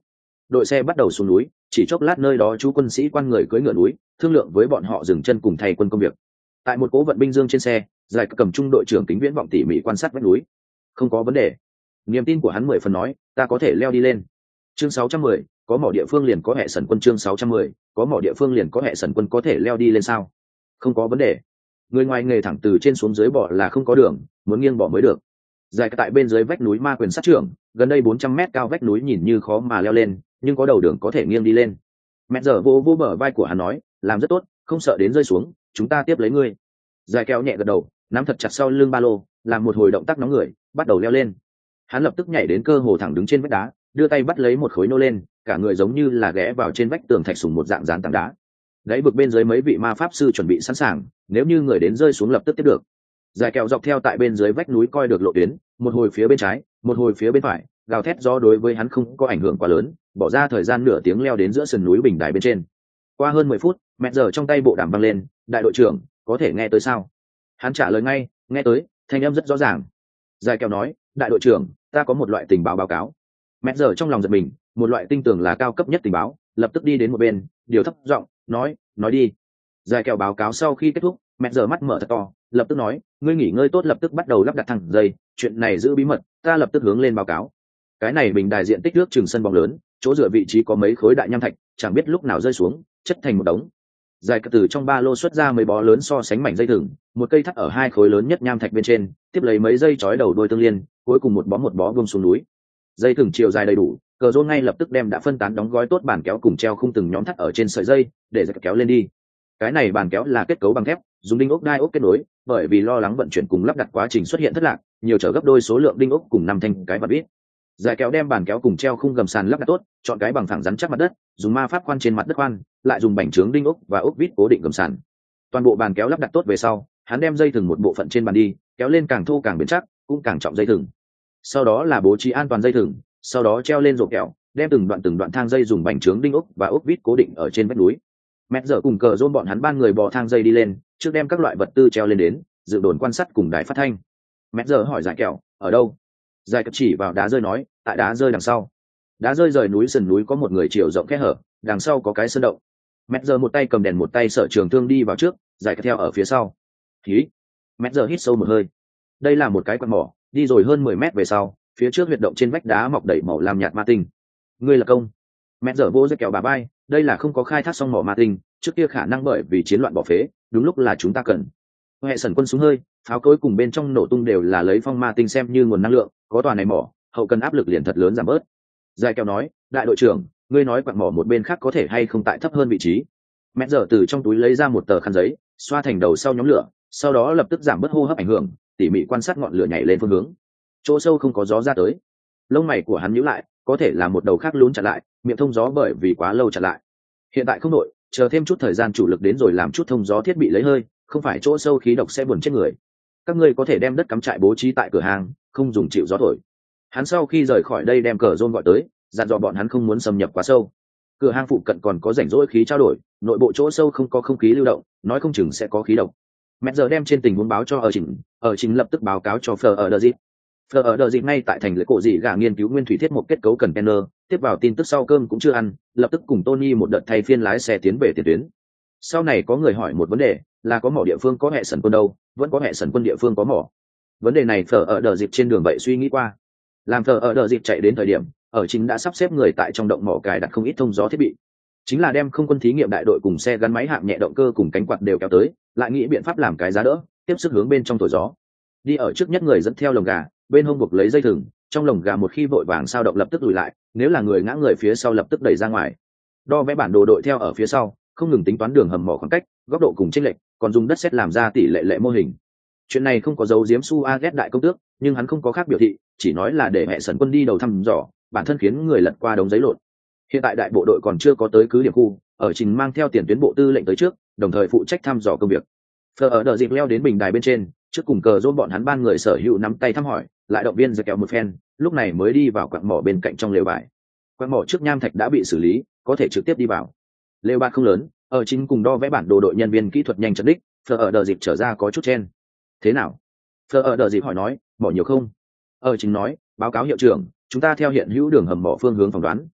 đội xe bắt đầu xuống núi, chỉ chốc lát nơi đó chú quân sĩ quan người cưỡi ngựa núi thương lượng với bọn họ dừng chân cùng thay quân công việc. Tại một cố vận binh dương trên xe, giải cầm trung đội trưởng kính viễn vọng tỉ mỉ quan sát vách núi. Không có vấn đề. Niềm tin của hắn mười phần nói, ta có thể leo đi lên. Chương sáu trăm mười, có mỏ địa phương liền có hệ sần quân. Chương sáu trăm mười, có mỏ địa phương liền có hệ sần quân, có thể leo đi lên sao? Không có vấn đề. Người ngoài nghề thẳng từ trên xuống dưới bỏ là không có đường, muốn nghiêng bỏ mới được. Dài tại bên dưới vách núi ma quyền sát trưởng, gần đây bốn trăm mét cao vách núi nhìn như khó mà leo lên, nhưng có đầu đường có thể nghiêng đi lên. Mẹ giờ vô vô bờ vai của hắn nói, làm rất tốt, không sợ đến rơi xuống, chúng ta tiếp lấy ngươi. Dài kéo nhẹ gật đầu, nắm thật chặt sau lưng ba lô, làm một hồi động tác nóng người, bắt đầu leo lên. Hắn lập tức nhảy đến cơ hồ thẳng đứng trên vách đá, đưa tay bắt lấy một khối nô lên, cả người giống như là ghé vào trên vách tường thạch sùng một dạng dán tảng đá. Đáy vực bên dưới mấy vị ma pháp sư chuẩn bị sẵn sàng, nếu như người đến rơi xuống lập tức tiếp được. Dài kẹo dọc theo tại bên dưới vách núi coi được lộ tuyến, một hồi phía bên trái, một hồi phía bên phải, gào thét gió đối với hắn không có ảnh hưởng quá lớn, bỏ ra thời gian nửa tiếng leo đến giữa sườn núi bình đài bên trên. Qua hơn mười phút, mẹ giờ trong tay bộ đàm vang lên, đại đội trưởng, có thể nghe tới sao? Hắn trả lời ngay, nghe tới, thanh âm rất rõ ràng. Dài kẹo nói, đại đội trưởng, ta có một loại tình báo báo cáo. Mẹ giờ trong lòng giật mình, một loại tinh tường là cao cấp nhất tình báo, lập tức đi đến một bên, điều thấp giọng, nói, nói đi. Dài kẹo báo cáo sau khi kết thúc, mẹ giờ mắt mở thật to, lập tức nói, ngươi nghỉ ngơi tốt, lập tức bắt đầu lắp đặt thẳng dây, chuyện này giữ bí mật, ta lập tức hướng lên báo cáo. Cái này bình đài diện tích nước chừng sân bóng lớn, chỗ dựa vị trí có mấy khối đại nham thạch, chẳng biết lúc nào rơi xuống, chất thành một đống. Dài từ trong ba lô xuất ra mấy bó lớn so sánh mảnh dây thừng, một cây thắt ở hai khối lớn nhất nham thạch bên trên, tiếp lấy mấy dây trói đầu đôi tương liên, cuối cùng một bó một bó buông xuống núi. Dây thừng chiều dài đầy đủ, cờ rôn ngay lập tức đem đã phân tán đóng gói tốt bàn kéo cùng treo khung từng nhóm thắt ở trên sợi dây, để giật kéo lên đi. Cái này bàn kéo là kết cấu bằng thép, dùng đinh ốc đai ốc kết nối, bởi vì lo lắng vận chuyển cùng lắp đặt quá trình xuất hiện thất lạc, nhiều chở gấp đôi số lượng đinh ốc cùng năm thanh cái vật vít. Giải kéo đem bàn kéo cùng treo khung gầm sàn lắp đặt tốt, chọn cái bằng phẳng rắn chắc mặt đất, dùng ma pháp khoan trên mặt đất khoan, lại dùng bành trướng đinh ốc và ốc vít cố định gầm sàn. Toàn bộ bàn kéo lắp đặt tốt về sau, hắn đem dây thừng một bộ phận trên bàn đi, kéo lên càng thô càng bền chắc, cũng càng trọng dây thừng. Sau đó là bố trí an toàn dây thừng, sau đó treo lên rổ kẹo, đem từng đoạn từng đoạn thang dây dùng bành trướng đinh ốc và ốc vít cố định ở trên vách núi. Mẹ giờ cùng cờ rôn bọn hắn ban người bò thang dây đi lên, trước đem các loại vật tư treo lên đến, dự đồn quan sát cùng đài phát thanh. Mẹ giờ hỏi giải kẹo, ở đâu? Giải kẹo chỉ vào đá rơi nói, tại đá rơi đằng sau. Đá rơi rời núi sườn núi có một người chiều rộng kẽ hở, đằng sau có cái sơn động. Mẹ giờ một tay cầm đèn một tay sở trường thương đi vào trước, giải kẹo theo ở phía sau. Hí. Mẹ giờ hít sâu một hơi. Đây là một cái quạt mỏ, đi rồi hơn mười mét về sau, phía trước huyệt động trên vách đá mọc đầy màu làm nhạt ma tinh. Ngươi là công. Mẹ giờ vô dây kẹo bà bay, đây là không có khai thác xong mỏ ma tinh, trước kia khả năng bởi vì chiến loạn bỏ phế, đúng lúc là chúng ta cần. Hệ sần quân súng hơi, pháo cối cùng bên trong nổ tung đều là lấy phong ma tinh xem như nguồn năng lượng, có tòa này mỏ, hậu cần áp lực liền thật lớn giảm bớt. Dài kẹo nói, đại đội trưởng, ngươi nói quặng mỏ một bên khác có thể hay không tại thấp hơn vị trí. Mẹ giờ từ trong túi lấy ra một tờ khăn giấy, xoa thành đầu sau nhóm lửa, sau đó lập tức giảm bớt hô hấp ảnh hưởng, tỉ mỉ quan sát ngọn lửa nhảy lên phương hướng. Chỗ sâu không có gió ra tới. Lông mày của hắn nhíu lại, có thể là một đầu khác lún chặn lại, miệng thông gió bởi vì quá lâu chặn lại. Hiện tại không nội, chờ thêm chút thời gian chủ lực đến rồi làm chút thông gió thiết bị lấy hơi, không phải chỗ sâu khí độc sẽ buồn chết người. Các ngươi có thể đem đất cắm trại bố trí tại cửa hàng, không dùng chịu gió thổi. Hắn sau khi rời khỏi đây đem cờ rôn gọi tới, dặn dò bọn hắn không muốn xâm nhập quá sâu. Cửa hàng phụ cận còn có rảnh rỗi khí trao đổi, nội bộ chỗ sâu không có không khí lưu động, nói không chừng sẽ có khí độc. Mẹ giờ đem trên tình huống báo cho ở trình, ở trình lập tức báo cáo cho Fleur ở Dezip. Fleur ở Dezip ngay tại thành lễ cổ dị gà nghiên cứu nguyên thủy thiết một kết cấu cần container, tiếp vào tin tức sau cơm cũng chưa ăn, lập tức cùng Tony một đợt thay phiên lái xe tiến về tiền tuyến. Sau này có người hỏi một vấn đề, là có mỏ địa phương có hệ sần quân đâu, vẫn có hệ sần quân địa phương có mỏ. Vấn đề này Fleur ở Dezip trên đường vậy suy nghĩ qua. Làm Fleur ở Dezip chạy đến thời điểm, ở chính đã sắp xếp người tại trong động mỏ cài đặt không ít thông gió thiết bị, chính là đem không quân thí nghiệm đại đội cùng xe gắn máy hạng nhẹ động cơ cùng cánh quạt đều kéo tới, lại nghĩ biện pháp làm cái giá đỡ, tiếp sức hướng bên trong thổi gió. Đi ở trước nhất người dẫn theo lồng gà, bên hông buộc lấy dây thừng, trong lồng gà một khi vội vàng sao động lập tức lùi lại, nếu là người ngã người phía sau lập tức đẩy ra ngoài. Đo vẽ bản đồ đội theo ở phía sau, không ngừng tính toán đường hầm mỏ khoảng cách, góc độ cùng chênh lệch, còn dùng đất sét làm ra tỷ lệ lệ mô hình. Chuyện này không có dấu giếm Su Aget đại công tước, nhưng hắn không có khác biểu thị, chỉ nói là để hệ sần quân đi đầu thăm dò, bản thân khiến người lật qua đống giấy lộn. Hiện tại đại bộ đội còn chưa có tới cứ điểm khu, ở trình mang theo tiền tuyến bộ tư lệnh tới trước, đồng thời phụ trách thăm dò công việc. Phờ ở đợt dịp leo đến bình đài bên trên, trước cùng cờ rôn bọn hắn ban người sở hữu nắm tay thăm hỏi, lại động viên giật kẹo một phen, lúc này mới đi vào quặng mỏ bên cạnh trong lều vải. Quặng mỏ trước nham thạch đã bị xử lý, có thể trực tiếp đi vào. Lều bạt không lớn, ở chính cùng đo vẽ bản đồ đội nhân viên kỹ thuật nhanh chóng đích, Phờ ở đợt dịp trở ra có chút chen. Thế nào? Phờ ở đợt dịp hỏi nói, mỏ nhiều không? Ở chính nói, báo cáo hiệu trưởng, chúng ta theo hiện hữu đường hầm mỏ phương hướng phỏng đoán,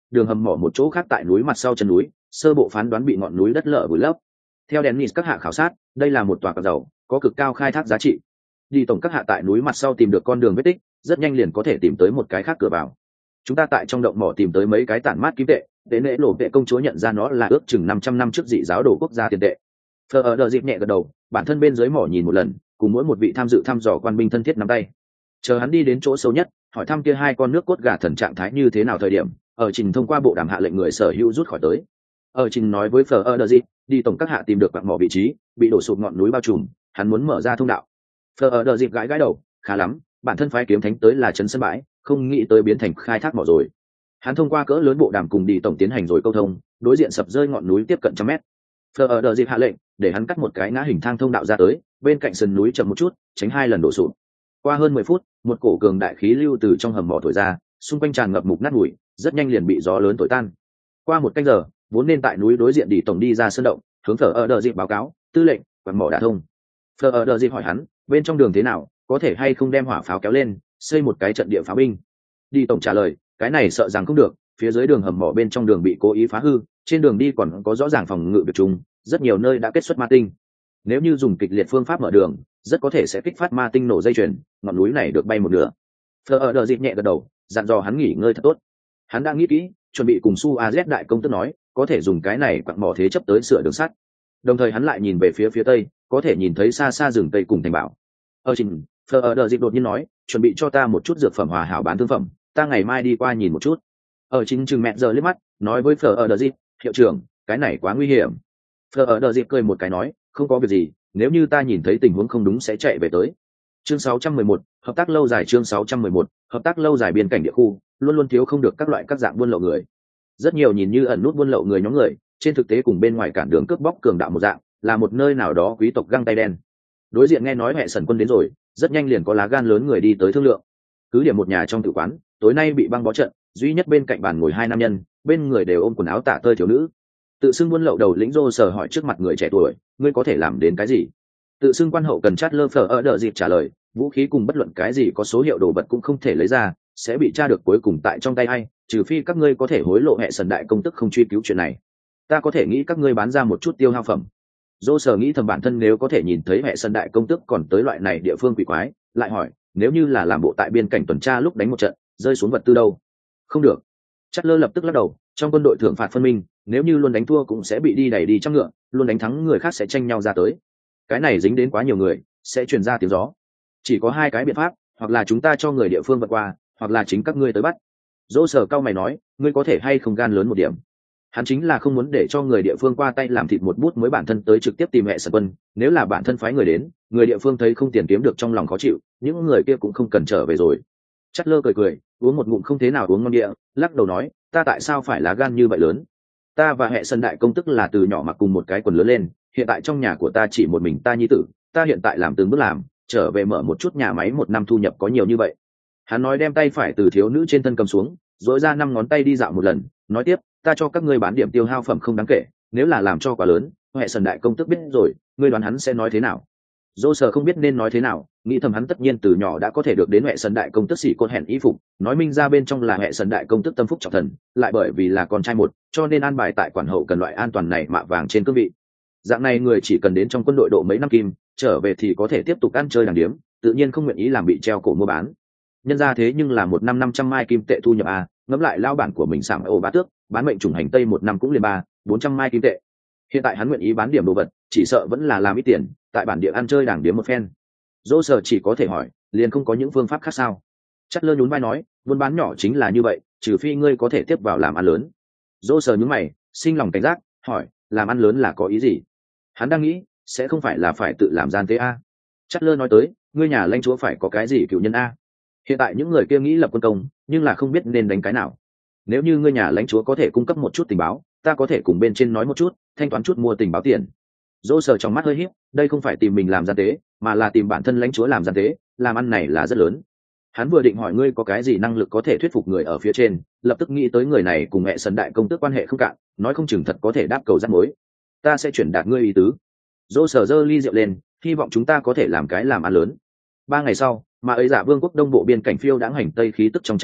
đường hầm mỏ một chỗ khác tại núi mặt sau chân núi, sơ bộ phán đoán bị ngọn núi đất lở vùi lấp. Theo Dennis các hạ khảo sát, đây là một tòa cọc dầu có cực cao khai thác giá trị. Đi tổng các hạ tại núi mặt sau tìm được con đường vết tích, rất nhanh liền có thể tìm tới một cái khác cửa vào. Chúng ta tại trong động mỏ tìm tới mấy cái tản mát kim tệ, tế lễ lộ vệ công chúa nhận ra nó là ước chừng năm trăm năm trước dị giáo đồ quốc gia tiền tệ. Phờ ở đờ dịp nhẹ gật đầu, bản thân bên dưới mỏ nhìn một lần, cùng mỗi một vị tham dự thăm dò quan binh thân thiết nắm tay. Chờ hắn đi đến chỗ sâu nhất, hỏi thăm kia hai con nước cốt gà thần trạng thái như thế nào thời điểm, ở trình thông qua bộ đàm hạ lệnh người sở hữu rút khỏi tới. Ở trình nói với Phờ ở đờ dịp, đi tổng các hạ tìm được quặng mỏ vị trí, bị đổ sụp ngọn núi bao trùm, hắn muốn mở ra thông đạo. Phờ ở đờ dịp gãi gãi đầu, khá lắm, bản thân phái kiếm thánh tới là trấn sân bãi, không nghĩ tới biến thành khai thác mỏ rồi. Hắn thông qua cỡ lớn bộ đàm cùng đi tổng tiến hành rồi câu thông, đối diện sập rơi ngọn núi tiếp cận trăm mét. Phờ ở đờ dịp hạ lệnh để hắn cắt một cái ngã hình thang thông đạo ra tới, bên cạnh sườn núi chậm một chút, tránh hai lần đổ sụp. Qua hơn mười phút, một cổ cường đại khí lưu từ trong hầm mỏ thổi ra, xung quanh tràn ngập mục nát bụi, rất nhanh liền bị gió lớn thổi tan. Qua một canh giờ, vốn nên tại núi đối diện đi tổng đi ra sơn động, hướng Phờ ở đờ dịp báo cáo, tư lệnh, quặng mỏ đã thông. Phờ ở đờ dịp hỏi hắn, bên trong đường thế nào, có thể hay không đem hỏa pháo kéo lên, xây một cái trận địa pháo binh. Đi tổng trả lời, cái này sợ rằng không được, phía dưới đường hầm mỏ bên trong đường bị cố ý phá hư, trên đường đi còn có rõ ràng phòng ngự biệt trùng, rất nhiều nơi đã kết xuất ma tinh. Nếu như dùng kịch liệt phương pháp mở đường, rất có thể sẽ kích phát ma tinh nổ dây chuyền, ngọn núi này được bay một nửa. Phờ ở đờ dịp nhẹ gật đầu, dặn dò hắn nghỉ ngơi thật tốt. Hắn đang nghĩ kỹ, chuẩn bị cùng Su A Z đại công tước nói, có thể dùng cái này quặng mỏ thế chấp tới sửa đường sắt. Đồng thời hắn lại nhìn về phía phía tây, có thể nhìn thấy xa xa rừng tây cùng thành bảo. Ở trình, Phờ ở đờ dịp đột nhiên nói, chuẩn bị cho ta một chút dược phẩm hòa hảo bán thương phẩm, ta ngày mai đi qua nhìn một chút. Ở chính chừng mẹ giờ liếc mắt, nói với Phờ ở đờ dịp, hiệu trưởng, cái này quá nguy hiểm. Phờ ở đờ dịp cười một cái nói, không có việc gì, nếu như ta nhìn thấy tình huống không đúng sẽ chạy về tới. Chương sáu trăm mười một, hợp tác lâu dài. Chương sáu trăm mười một, hợp tác lâu dài. Biên cảnh địa khu luôn luôn thiếu không được các loại các dạng buôn lậu người. Rất nhiều nhìn như ẩn nút buôn lậu người nhóm người, trên thực tế cùng bên ngoài cản đường cướp bóc cường đạo một dạng, là một nơi nào đó quý tộc găng tay đen. Đối diện nghe nói mẹ sần quân đến rồi, rất nhanh liền có lá gan lớn người đi tới thương lượng. Cứ điểm một nhà trong tử quán, tối nay bị băng bó trận, duy nhất bên cạnh bàn ngồi hai nam nhân, bên người đều ôm quần áo tả tơi thiếu nữ. Tự xưng buôn lậu đầu lĩnh Rô Sở hỏi trước mặt người trẻ tuổi, ngươi có thể làm đến cái gì? Tự xưng quan hậu cần chát lơ Phờ ở đờ dịp trả lời, vũ khí cùng bất luận cái gì có số hiệu đồ vật cũng không thể lấy ra, sẽ bị tra được cuối cùng tại trong tay ai, trừ phi các ngươi có thể hối lộ hệ sần đại công tức không truy cứu chuyện này. Ta có thể nghĩ các ngươi bán ra một chút tiêu hao phẩm. Dô Sở nghĩ thầm bản thân nếu có thể nhìn thấy hệ sân đại công tức còn tới loại này địa phương quỷ quái, lại hỏi, nếu như là làm bộ tại biên cảnh tuần tra lúc đánh một trận, rơi xuống vật tư đâu? Không được. Chát lơ lập tức lắc đầu, trong quân đội thưởng phạt phân minh, nếu như luôn đánh thua cũng sẽ bị đi đẩy đi trăm ngựa, luôn đánh thắng người khác sẽ tranh nhau ra tới. Cái này dính đến quá nhiều người, sẽ truyền ra tiếng gió. Chỉ có hai cái biện pháp, hoặc là chúng ta cho người địa phương vượt qua, hoặc là chính các ngươi tới bắt. Dô Sở cao mày nói, ngươi có thể hay không gan lớn một điểm. Hắn chính là không muốn để cho người địa phương qua tay làm thịt một bút mới bản thân tới trực tiếp tìm mẹ sở quân, nếu là bản thân phái người đến, người địa phương thấy không tiền kiếm được trong lòng khó chịu, những người kia cũng không cần trở về rồi. Chát lơ cười cười, uống một ngụm không thế nào uống ngon địa, lắc đầu nói, ta tại sao phải lá gan như vậy lớn? Ta và hệ sân đại công tức là từ nhỏ mặc cùng một cái quần lớn lên, hiện tại trong nhà của ta chỉ một mình ta nhi tử, ta hiện tại làm từng bước làm, trở về mở một chút nhà máy một năm thu nhập có nhiều như vậy. Hắn nói đem tay phải từ thiếu nữ trên thân cầm xuống, dỗi ra năm ngón tay đi dạo một lần, nói tiếp, ta cho các ngươi bán điểm tiêu hao phẩm không đáng kể, nếu là làm cho quá lớn, hệ sần đại công tức biết rồi, ngươi đoán hắn sẽ nói thế nào? Dô Sở không biết nên nói thế nào, nghĩ thầm hắn tất nhiên từ nhỏ đã có thể được đến hệ sần đại công tức xỉ côn hẹn y phục, nói minh ra bên trong là hệ sần đại công tức tâm phúc trọng thần, lại bởi vì là con trai một, cho nên an bài tại quản hậu cần loại an toàn này mạ vàng trên cương vị. Dạng này người chỉ cần đến trong quân đội độ mấy năm kim, trở về thì có thể tiếp tục ăn chơi đàng điếm, tự nhiên không nguyện ý làm bị treo cổ mua bán. Nhân ra thế nhưng là một năm năm trăm mai kim tệ thu nhập à, ngẫm lại lao bản của mình sảng ổ bá tước, bán mệnh trùng hành tây một năm cũng liền ba bốn trăm mai kim tệ. Hiện tại hắn nguyện ý bán điểm đồ vật, chỉ sợ vẫn là làm ít tiền, tại bản địa ăn chơi đàng điếm một phen. Dô Sở chỉ có thể hỏi, liền không có những phương pháp khác sao? Chát lơ nhún vai nói, buôn bán nhỏ chính là như vậy, trừ phi ngươi có thể tiếp vào làm ăn lớn. Dô Sở nhún mày, sinh lòng cảnh giác, hỏi, làm ăn lớn là có ý gì? Hắn đang nghĩ, sẽ không phải là phải tự làm gian tế a? Chát lơ nói tới, ngươi nhà lãnh chúa phải có cái gì cựu nhân a? Hiện tại những người kia nghĩ lập quân công, nhưng là không biết nên đánh cái nào. Nếu như ngươi nhà lãnh chúa có thể cung cấp một chút tình báo, ta có thể cùng bên trên nói một chút, thanh toán chút mua tình báo tiền. Dô Sở trong mắt hơi híp, đây không phải tìm mình làm gian tế, mà là tìm bản thân lãnh chúa làm gian tế, làm ăn này là rất lớn. Hắn vừa định hỏi ngươi có cái gì năng lực có thể thuyết phục người ở phía trên, lập tức nghĩ tới người này cùng mẹ sần đại công tước quan hệ không cạn, nói không chừng thật có thể đáp cầu rắc mối. Ta sẽ chuyển đạt ngươi ý tứ. Dô Sở giơ ly rượu lên, hy vọng chúng ta có thể làm cái làm ăn lớn. Ba ngày sau, mà ấy giả vương quốc đông bộ biên cảnh phiêu đãng hành tây khí tức trong trang viên,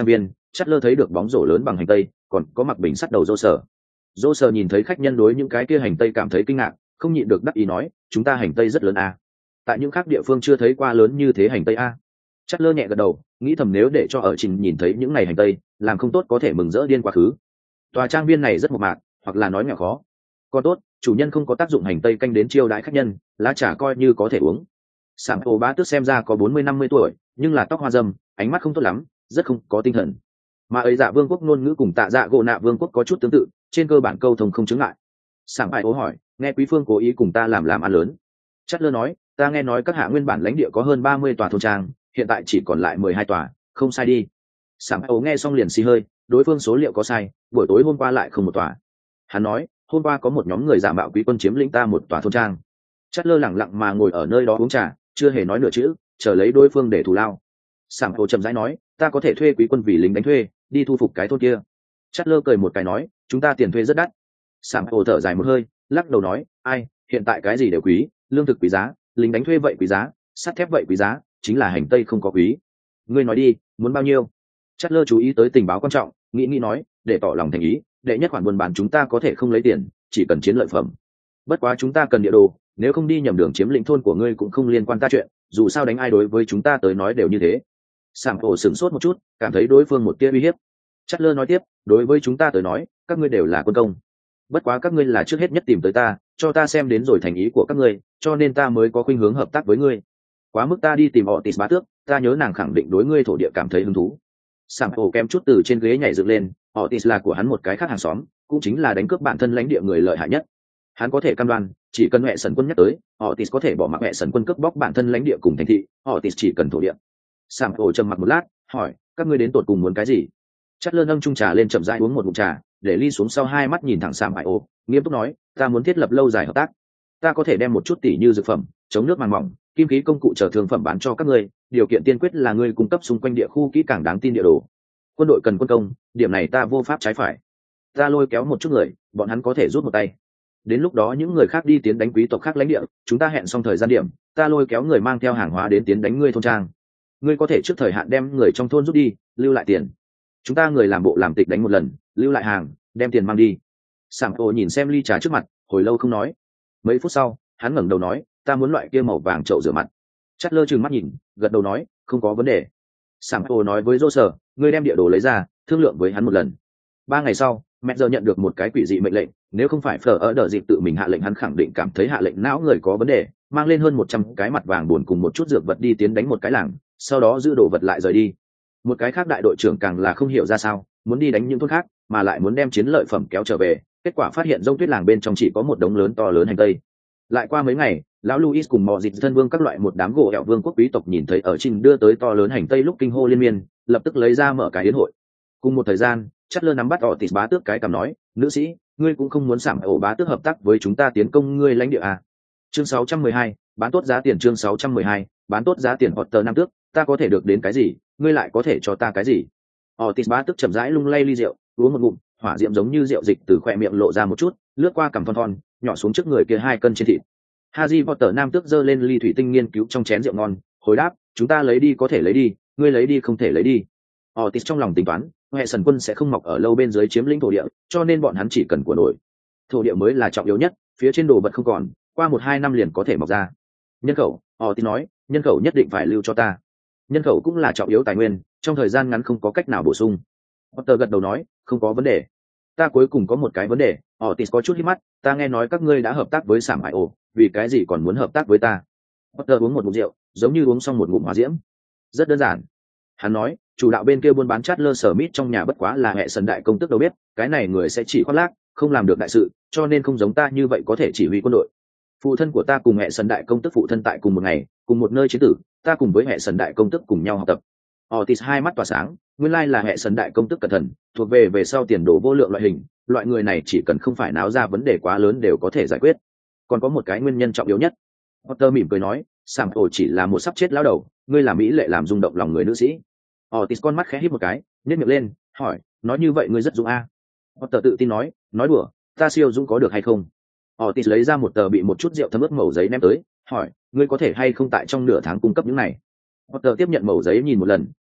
Chát lơ thấy được bóng rổ lớn bằng hành tây, còn có mặc bình sắt đầu rô sở. Rô sở nhìn thấy khách nhân đối những cái kia hành tây cảm thấy kinh ngạc, không nhịn được đắc ý nói, chúng ta hành tây rất lớn à. Tại những khác địa phương chưa thấy qua lớn như thế hành tây a. Chát lơ nhẹ gật đầu, nghĩ thầm nếu để cho ở trình nhìn thấy những ngày hành tây, làm không tốt có thể mừng rỡ điên quá khứ. Tòa trang viên này rất mộc mạc, hoặc là nói nghèo khó. Còn tốt, chủ nhân không có tác dụng hành tây canh đến chiêu đãi khách nhân, lá trà coi như có thể uống. Sạm Ô bá tước xem ra có bốn mươi năm mươi tuổi, nhưng là tóc hoa râm, ánh mắt không tốt lắm, rất không có tinh thần. Mà ấy dạ vương quốc ngôn ngữ cùng tạ dạ gỗ nạ vương quốc có chút tương tự, trên cơ bản câu thông không chứng ngại. Sạm Ô hỏi, nghe quý phương cố ý cùng ta làm làm ăn lớn. Chát lơ nói, ta nghe nói các hạ nguyên bản lãnh địa có hơn ba mươi tòa thôn trang, hiện tại chỉ còn lại mười hai tòa, không sai đi. Sạm Ô nghe xong liền xì hơi, đối phương số liệu có sai, buổi tối hôm qua lại không một tòa. Hắn nói, hôm qua có một nhóm người giả mạo quý quân chiếm lĩnh ta một tòa thôn trang. Chát lơ lẳng lặng mà ngồi ở nơi đó uống trà, chưa hề nói nửa chữ, chờ lấy đối phương để thù lao. Sạm Ô chậm rãi nói, ta có thể thuê quý quân vì lính đánh thuê, đi thu phục cái thôn kia. Chát lơ cười một cái nói, chúng ta tiền thuê rất đắt. Sạm Ô thở dài một hơi, lắc đầu nói, ai, hiện tại cái gì đều quý, lương thực quý giá, lính đánh thuê vậy quý giá, sắt thép vậy quý giá, chính là hành tây không có quý. Ngươi nói đi, muốn bao nhiêu? Chát lơ chú ý tới tình báo quan trọng, nghĩ nghĩ nói, để tỏ lòng thành ý, đệ nhất khoản buôn bán chúng ta có thể không lấy tiền, chỉ cần chiến lợi phẩm. Bất quá chúng ta cần địa đồ, nếu không đi nhầm đường chiếm lĩnh thôn của ngươi cũng không liên quan ta chuyện, dù sao đánh ai đối với chúng ta tới nói đều như thế. Sạm Ô sửng sốt một chút, cảm thấy đối phương một tia uy hiếp. Chát lơ nói tiếp, đối với chúng ta tới nói, các ngươi đều là quân công. Bất quá các ngươi là trước hết nhất tìm tới ta, cho ta xem đến rồi thành ý của các ngươi, cho nên ta mới có khuynh hướng hợp tác với ngươi. Quá mức ta đi tìm họ tịt bá tước, ta nhớ nàng khẳng định đối ngươi thổ địa cảm thấy hứng thú. Sạm Ô kém chút từ trên ghế nhảy dựng lên, họ tịt là của hắn một cái khác hàng xóm, cũng chính là đánh cướp bản thân lãnh địa người lợi hại nhất. Hắn có thể cam đoan, chỉ cần mẹ sần quân nhắc tới, họ tịt có thể bỏ mặc mẹ sần quân cướp bóc bản thân lãnh địa cùng thành thị, họ tịt chỉ cần thổ địa. Sạm Ô trầm mặc một lát, hỏi, các ngươi đến tột cùng muốn cái gì? Chát lơ nâng chung trà lên chậm rãi uống một ngụm trà, để ly xuống sau hai mắt nhìn thẳng Sạm Ô, nghiêm túc nói, ta muốn thiết lập lâu dài hợp tác. Ta có thể đem một chút tỷ như dược phẩm, chống nước màng mỏng, kim khí công cụ chờ thương phẩm bán cho các ngươi, điều kiện tiên quyết là ngươi cung cấp xung quanh địa khu kỹ càng đáng tin địa đồ. Quân đội cần quân công, điểm này ta vô pháp trái phải. Ta lôi kéo một chút người, bọn hắn có thể rút một tay. Đến lúc đó những người khác đi tiến đánh quý tộc khác lãnh địa, chúng ta hẹn xong thời gian điểm, ta lôi kéo người mang theo hàng hóa đến tiến đánh ngươi thôn trang. Ngươi có thể trước thời hạn đem người trong thôn rút đi, lưu lại tiền. Chúng ta người làm bộ làm tịch đánh một lần, lưu lại hàng, đem tiền mang đi. Sạm Ô nhìn xem ly trà trước mặt, hồi lâu không nói. Mấy phút sau, hắn ngẩng đầu nói, ta muốn loại kia màu vàng chậu rửa mặt. Chát lơ trừng mắt nhìn, gật đầu nói, không có vấn đề. Sạm Ô nói với Rô Sở, ngươi đem địa đồ lấy ra, thương lượng với hắn một lần. Ba ngày sau, mẹ giờ nhận được một cái quỷ dị mệnh lệnh, nếu không phải phở ở đợt dịp tự mình hạ lệnh, hắn khẳng định cảm thấy hạ lệnh não người có vấn đề, mang lên hơn một trăm cái mặt vàng buồn cùng một chút dược vật đi tiến đánh một cái làng, sau đó giữ đồ vật lại rời đi. Một cái khác đại đội trưởng càng là không hiểu ra sao, muốn đi đánh những thôn khác, mà lại muốn đem chiến lợi phẩm kéo trở về, kết quả phát hiện rông tuyết làng bên trong chỉ có một đống lớn to lớn hành tây. Lại qua mấy ngày, lão Luis cùng mọ dịch thân vương các loại một đám gỗ ẹo vương quốc quý tộc nhìn thấy ở trình đưa tới to lớn hành tây lúc kinh hô liên miên, lập tức lấy ra mở cái yến hội. Cùng một thời gian, Chát lơ nắm bắt họ tịt bá tước cái cằm nói, nữ sĩ, ngươi cũng không muốn Sạm Ô bá tước hợp tác với chúng ta tiến công ngươi lãnh địa à? Chương sáu trăm mười hai, bán tốt giá tiền. Chương sáu trăm mười hai, bán tốt giá tiền. Potter nam tước, ta có thể được đến cái gì, ngươi lại có thể cho ta cái gì? Họ tịt bá tước chậm rãi lung lay ly rượu, uống một ngụm, hỏa diệm giống như rượu dịch từ khóe miệng lộ ra một chút, lướt qua cằm thon thon, nhỏ xuống trước người kia hai cân trên thịt. Harry Potter nam tước giơ lên ly thủy tinh nghiên cứu trong chén rượu ngon, hồi đáp, chúng ta lấy đi có thể lấy đi, ngươi lấy đi không thể lấy đi. Otis trong lòng tính toán, hệ sần quân sẽ không mọc ở lâu bên dưới chiếm lĩnh thổ địa, cho nên bọn hắn chỉ cần của nổi. Thổ địa mới là trọng yếu nhất, phía trên đồ vật không còn, qua một hai năm liền có thể mọc ra. Nhân khẩu, Otis nói, nhân khẩu nhất định phải lưu cho ta. Nhân khẩu cũng là trọng yếu tài nguyên, trong thời gian ngắn không có cách nào bổ sung. Potter gật đầu nói, không có vấn đề. Ta cuối cùng có một cái vấn đề, Otis có chút hít mắt, ta nghe nói các ngươi đã hợp tác với Sảm Hải Ổ, vì cái gì còn muốn hợp tác với ta? Potter uống một ngụm rượu, giống như uống xong một ngụm hỏa diễm. Rất đơn giản. Hắn nói, chủ đạo bên kia buôn bán chát lơ sở mít trong nhà bất quá là hệ sần đại công tức đâu biết, cái này người sẽ chỉ khoác lác, không làm được đại sự, cho nên không giống ta như vậy có thể chỉ huy quân đội. Phụ thân của ta cùng hệ sần đại công tức phụ thân tại cùng một ngày, cùng một nơi chiến tử, ta cùng với hệ sần đại công tức cùng nhau học tập. Otis hai mắt tỏa sáng, nguyên lai là hệ sần đại công tức cẩn thận, thuộc về về sau tiền đồ vô lượng loại hình, loại người này chỉ cần không phải náo ra vấn đề quá lớn đều có thể giải quyết. Còn có một cái nguyên nhân trọng yếu nhất. Potter mỉm cười nói, Sam Ổ chỉ là một sắp chết lão đầu, ngươi làm mỹ lệ làm rung động lòng người nữ sĩ. Otis con mắt khẽ híp một cái, nhếch miệng lên, hỏi, nói như vậy ngươi rất dũng a? Potter tự tin nói, nói đùa, ta siêu dũng có được hay không? Otis lấy ra một tờ bị một chút rượu thấm ướt mẩu giấy ném tới, hỏi, ngươi có thể hay không tại trong nửa tháng cung cấp những này? Potter tiếp nhận mẩu giấy nhìn một lần,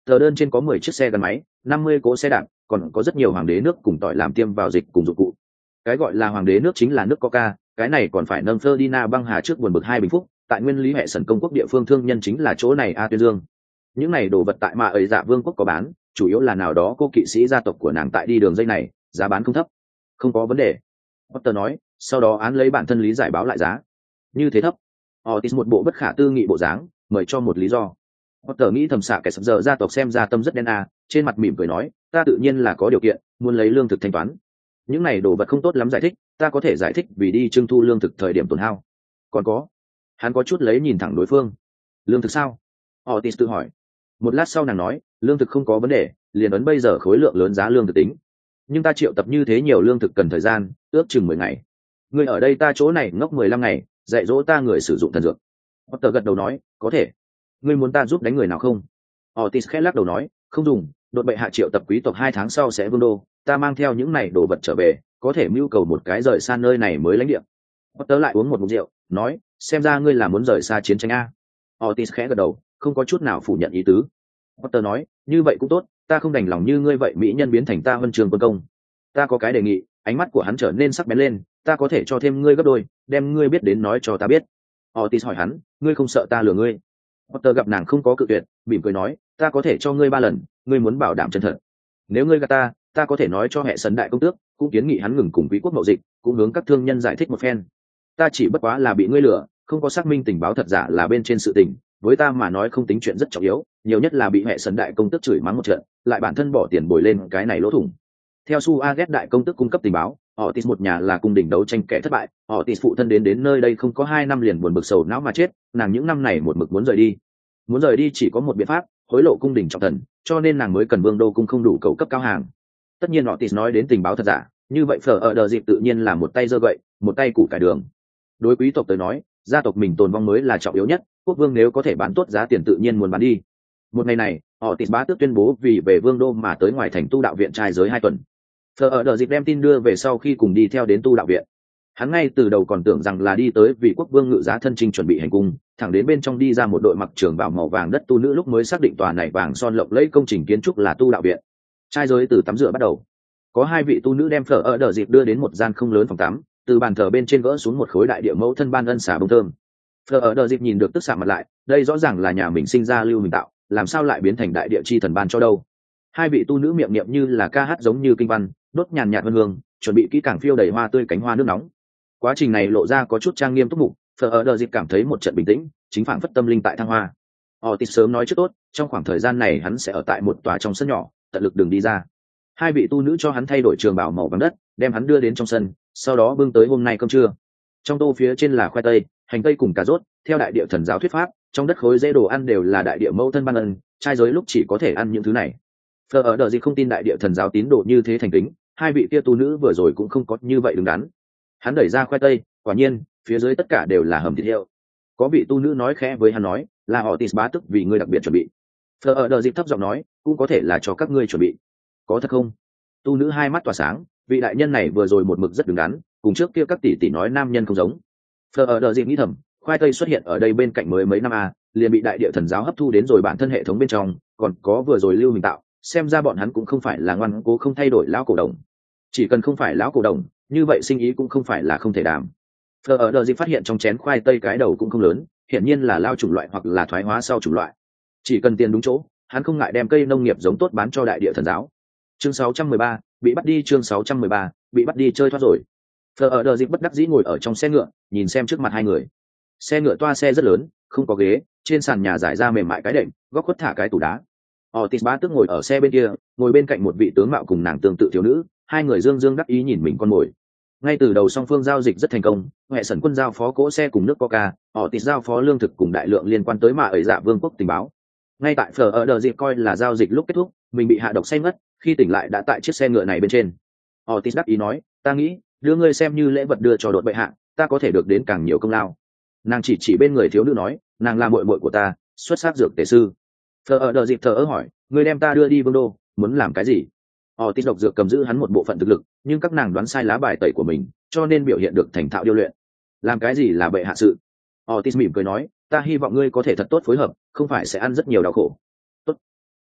Tờ đơn trên có mười chiếc xe gắn máy, năm mươi cỗ xe đạp, còn có rất nhiều hoàng đế nước cùng tỏi làm tiêm vào dịch cùng dụng cụ. Cái gọi là hoàng đế nước chính là nước coca, cái này còn phải nâng Ferdinand băng hà trước buồn bực hai bình phúc, tại nguyên lý hệ sần công quốc địa phương thương nhân chính là chỗ này a Tuyên Dương. Những này đồ vật tại mà ấy dạ vương quốc có bán, chủ yếu là nào đó cô kỵ sĩ gia tộc của nàng tại đi đường dây này, giá bán không thấp. Không có vấn đề. Potter nói, sau đó án lấy bản thân lý giải báo lại giá. Như thế thấp. Otis một bộ bất khả tư nghị bộ dáng, mời cho một lý do. Potter nghĩ thầm xạ kẻ sập giờ gia tộc xem ra tâm rất đen à, trên mặt mỉm cười nói, ta tự nhiên là có điều kiện, muốn lấy lương thực thanh toán. Những này đồ vật không tốt lắm giải thích, ta có thể giải thích vì đi trưng thu lương thực thời điểm tổn hao. Còn có, hắn có chút lấy nhìn thẳng đối phương. Lương thực sao? Otis tự hỏi. Một lát sau nàng nói, lương thực không có vấn đề, liền ấn bây giờ khối lượng lớn giá lương thực tính. Nhưng ta triệu tập như thế nhiều lương thực cần thời gian, ước chừng mười ngày. Ngươi ở đây ta chỗ này ngốc mười lăm ngày, dạy dỗ ta người sử dụng thần dược. Potter gật đầu nói, có thể. Ngươi muốn ta giúp đánh người nào không? Otis khẽ lắc đầu nói, không dùng, đột bệ hạ triệu tập quý tộc hai tháng sau sẽ vương đô, ta mang theo những này đồ vật trở về, có thể mưu cầu một cái rời xa nơi này mới lãnh địa. Potter lại uống một ngụm rượu, nói, xem ra ngươi là muốn rời xa chiến tranh a. Otis khẽ gật đầu, không có chút nào phủ nhận ý tứ. Potter nói, như vậy cũng tốt, ta không đành lòng như ngươi vậy mỹ nhân biến thành ta huân trường quân công. Ta có cái đề nghị. Ánh mắt của hắn trở nên sắc bén lên, ta có thể cho thêm ngươi gấp đôi, đem ngươi biết đến nói cho ta biết. Otis hỏi hắn, ngươi không sợ ta lừa ngươi? Potter gặp nàng không có cự tuyệt, mỉm cười nói, ta có thể cho ngươi ba lần, ngươi muốn bảo đảm chân thật. Nếu ngươi gạt ta, ta có thể nói cho hệ sấn đại công tước, cũng kiến nghị hắn ngừng cùng quý quốc mậu dịch, cũng hướng các thương nhân giải thích một phen. Ta chỉ bất quá là bị ngươi lừa, không có xác minh tình báo thật giả là bên trên sự tình, với ta mà nói không tính chuyện rất trọng yếu, nhiều nhất là bị hệ sấn đại công tước chửi mắng một trận, lại bản thân bỏ tiền bồi lên cái này lỗ thủng. Theo Su Aget đại công tước cung cấp tình báo, Otis một nhà là cung đình đấu tranh kẻ thất bại, Otis phụ thân đến đến nơi đây không có hai năm liền buồn bực sầu não mà chết, nàng những năm này một mực muốn rời đi. Muốn rời đi chỉ có một biện pháp, hối lộ cung đình trọng thần, cho nên nàng mới cần vương đô cung không đủ cầu cấp cao hàng. Tất nhiên Otis nói đến tình báo thật giả, như vậy Phở ở đờ dịp tự nhiên là một tay giơ gậy, một tay củ cải đường. Đối quý tộc tới nói, gia tộc mình tồn vong mới là trọng yếu nhất, quốc vương nếu có thể bán tốt giá tiền tự nhiên muốn bán đi. Một ngày này, Otis bá tước tuyên bố vì về vương đô mà tới ngoài thành tu đạo viện trai giới hai tuần. Phở ở đờ dịp đem tin đưa về sau khi cùng đi theo đến tu đạo viện. Hắn ngay từ đầu còn tưởng rằng là đi tới vì quốc vương ngự giá thân chinh chuẩn bị hành cung, thẳng đến bên trong đi ra một đội mặc trường bào màu vàng đất tu nữ lúc mới xác định tòa này vàng son lộng lẫy công trình kiến trúc là tu đạo viện. Trai giới từ tắm rửa bắt đầu. Có hai vị tu nữ đem Phở ở đờ dịp đưa đến một gian không lớn phòng tắm, từ bàn thờ bên trên gỡ xuống một khối đại địa mẫu thân ban ân xả bông thơm. Phở ở đờ dịp nhìn được tức xạ mặt lại, đây rõ ràng là nhà mình sinh ra lưu mình tạo, làm sao lại biến thành đại địa chi thần ban cho đâu. Hai vị tu nữ miệng niệm như là ca hát giống như kinh văn, đốt nhàn nhạt vân hương, chuẩn bị kỹ càng phiêu đầy hoa tươi cánh hoa nước nóng. Quá trình này lộ ra có chút trang nghiêm túc mục, Phở ở đờ dịp cảm thấy một trận bình tĩnh, chính phảng phất tâm linh tại thăng hoa. Otis sớm nói trước tốt, trong khoảng thời gian này hắn sẽ ở tại một tòa trong sân nhỏ, tận lực đừng đi ra. Hai vị tu nữ cho hắn thay đổi trường bào màu vàng đất, đem hắn đưa đến trong sân, sau đó bưng tới hôm nay cơm trưa. Trong tô phía trên là khoai tây, hành tây cùng cà rốt, theo đại địa thần giáo thuyết pháp, trong đất khối dễ đồ ăn đều là đại địa mẫu thân ban ân, trai giới lúc chỉ có thể ăn những thứ này. Phở ở đờ gì không tin đại địa thần giáo tín đồ như thế thành kính, hai vị kia tu nữ vừa rồi cũng không có như vậy đứng đắn. Hắn đẩy ra khoai tây, quả nhiên, phía dưới tất cả đều là hầm thịt heo. Có vị tu nữ nói khẽ với hắn nói, là Otis bá tức vì ngươi đặc biệt chuẩn bị. Phở ở đờ dịp thấp giọng nói, cũng có thể là cho các ngươi chuẩn bị. Có thật không? Tu nữ hai mắt tỏa sáng, vị đại nhân này vừa rồi một mực rất đứng đắn, cùng trước kia các tỷ tỷ nói nam nhân không giống. Phở ở đờ dịp nghĩ thầm, khoai tây xuất hiện ở đây bên cạnh mới mấy năm a, liền bị đại địa thần giáo hấp thu đến rồi bản thân hệ thống bên trong, còn có vừa rồi lưu mình tạo, xem ra bọn hắn cũng không phải là ngoan cố không thay đổi lão cổ đồng. Chỉ cần không phải lão cổ đồng, như vậy sinh ý cũng không phải là không thể đảm. Phở ở đờ dịp phát hiện trong chén khoai tây cái đầu cũng không lớn, hiển nhiên là lao chủng loại hoặc là thoái hóa sau chủng loại. Chỉ cần tiền đúng chỗ, hắn không ngại đem cây nông nghiệp giống tốt bán cho đại địa thần giáo. Chương sáu trăm mười ba, bị bắt đi. Chương sáu trăm mười ba, bị bắt đi chơi thoát rồi. Phở ở đờ dịp bất đắc dĩ ngồi ở trong xe ngựa, nhìn xem trước mặt hai người. Xe ngựa toa xe rất lớn, không có ghế, trên sàn nhà giải ra mềm mại cái đệm, góc khuất thả cái tủ đá. Otis bá tước ngồi ở xe bên kia, ngồi bên cạnh một vị tướng mạo cùng nàng tương tự thiếu nữ, hai người dương dương đắc ý nhìn mình con mồi. Ngay từ đầu song phương giao dịch rất thành công, hệ sẩn quân giao phó cỗ xe cùng nước coca, Otis giao phó lương thực cùng đại lượng liên quan tới mà ấy dạ vương quốc tình báo. Ngay tại Phở ở đờ dịp coi là giao dịch lúc kết thúc, mình bị hạ độc say ngất, khi tỉnh lại đã tại chiếc xe ngựa này bên trên. Otis đắc ý nói, ta nghĩ đưa ngươi xem như lễ vật đưa cho đột bệ hạ, ta có thể được đến càng nhiều công lao. Nàng chỉ chỉ bên người thiếu nữ nói, nàng là muội muội của ta, xuất sắc dược tề sư. Phở ở đờ dịp thờ ơ hỏi, ngươi đem ta đưa đi vương đô, muốn làm cái gì? Otis độc dược cầm giữ hắn một bộ phận thực lực, nhưng các nàng đoán sai lá bài tẩy của mình, cho nên biểu hiện được thành thạo điêu luyện. Làm cái gì là bệ hạ sự? Otis mỉm cười nói, ta hy vọng ngươi có thể thật tốt phối hợp, không phải sẽ ăn rất nhiều đau khổ. Tốt.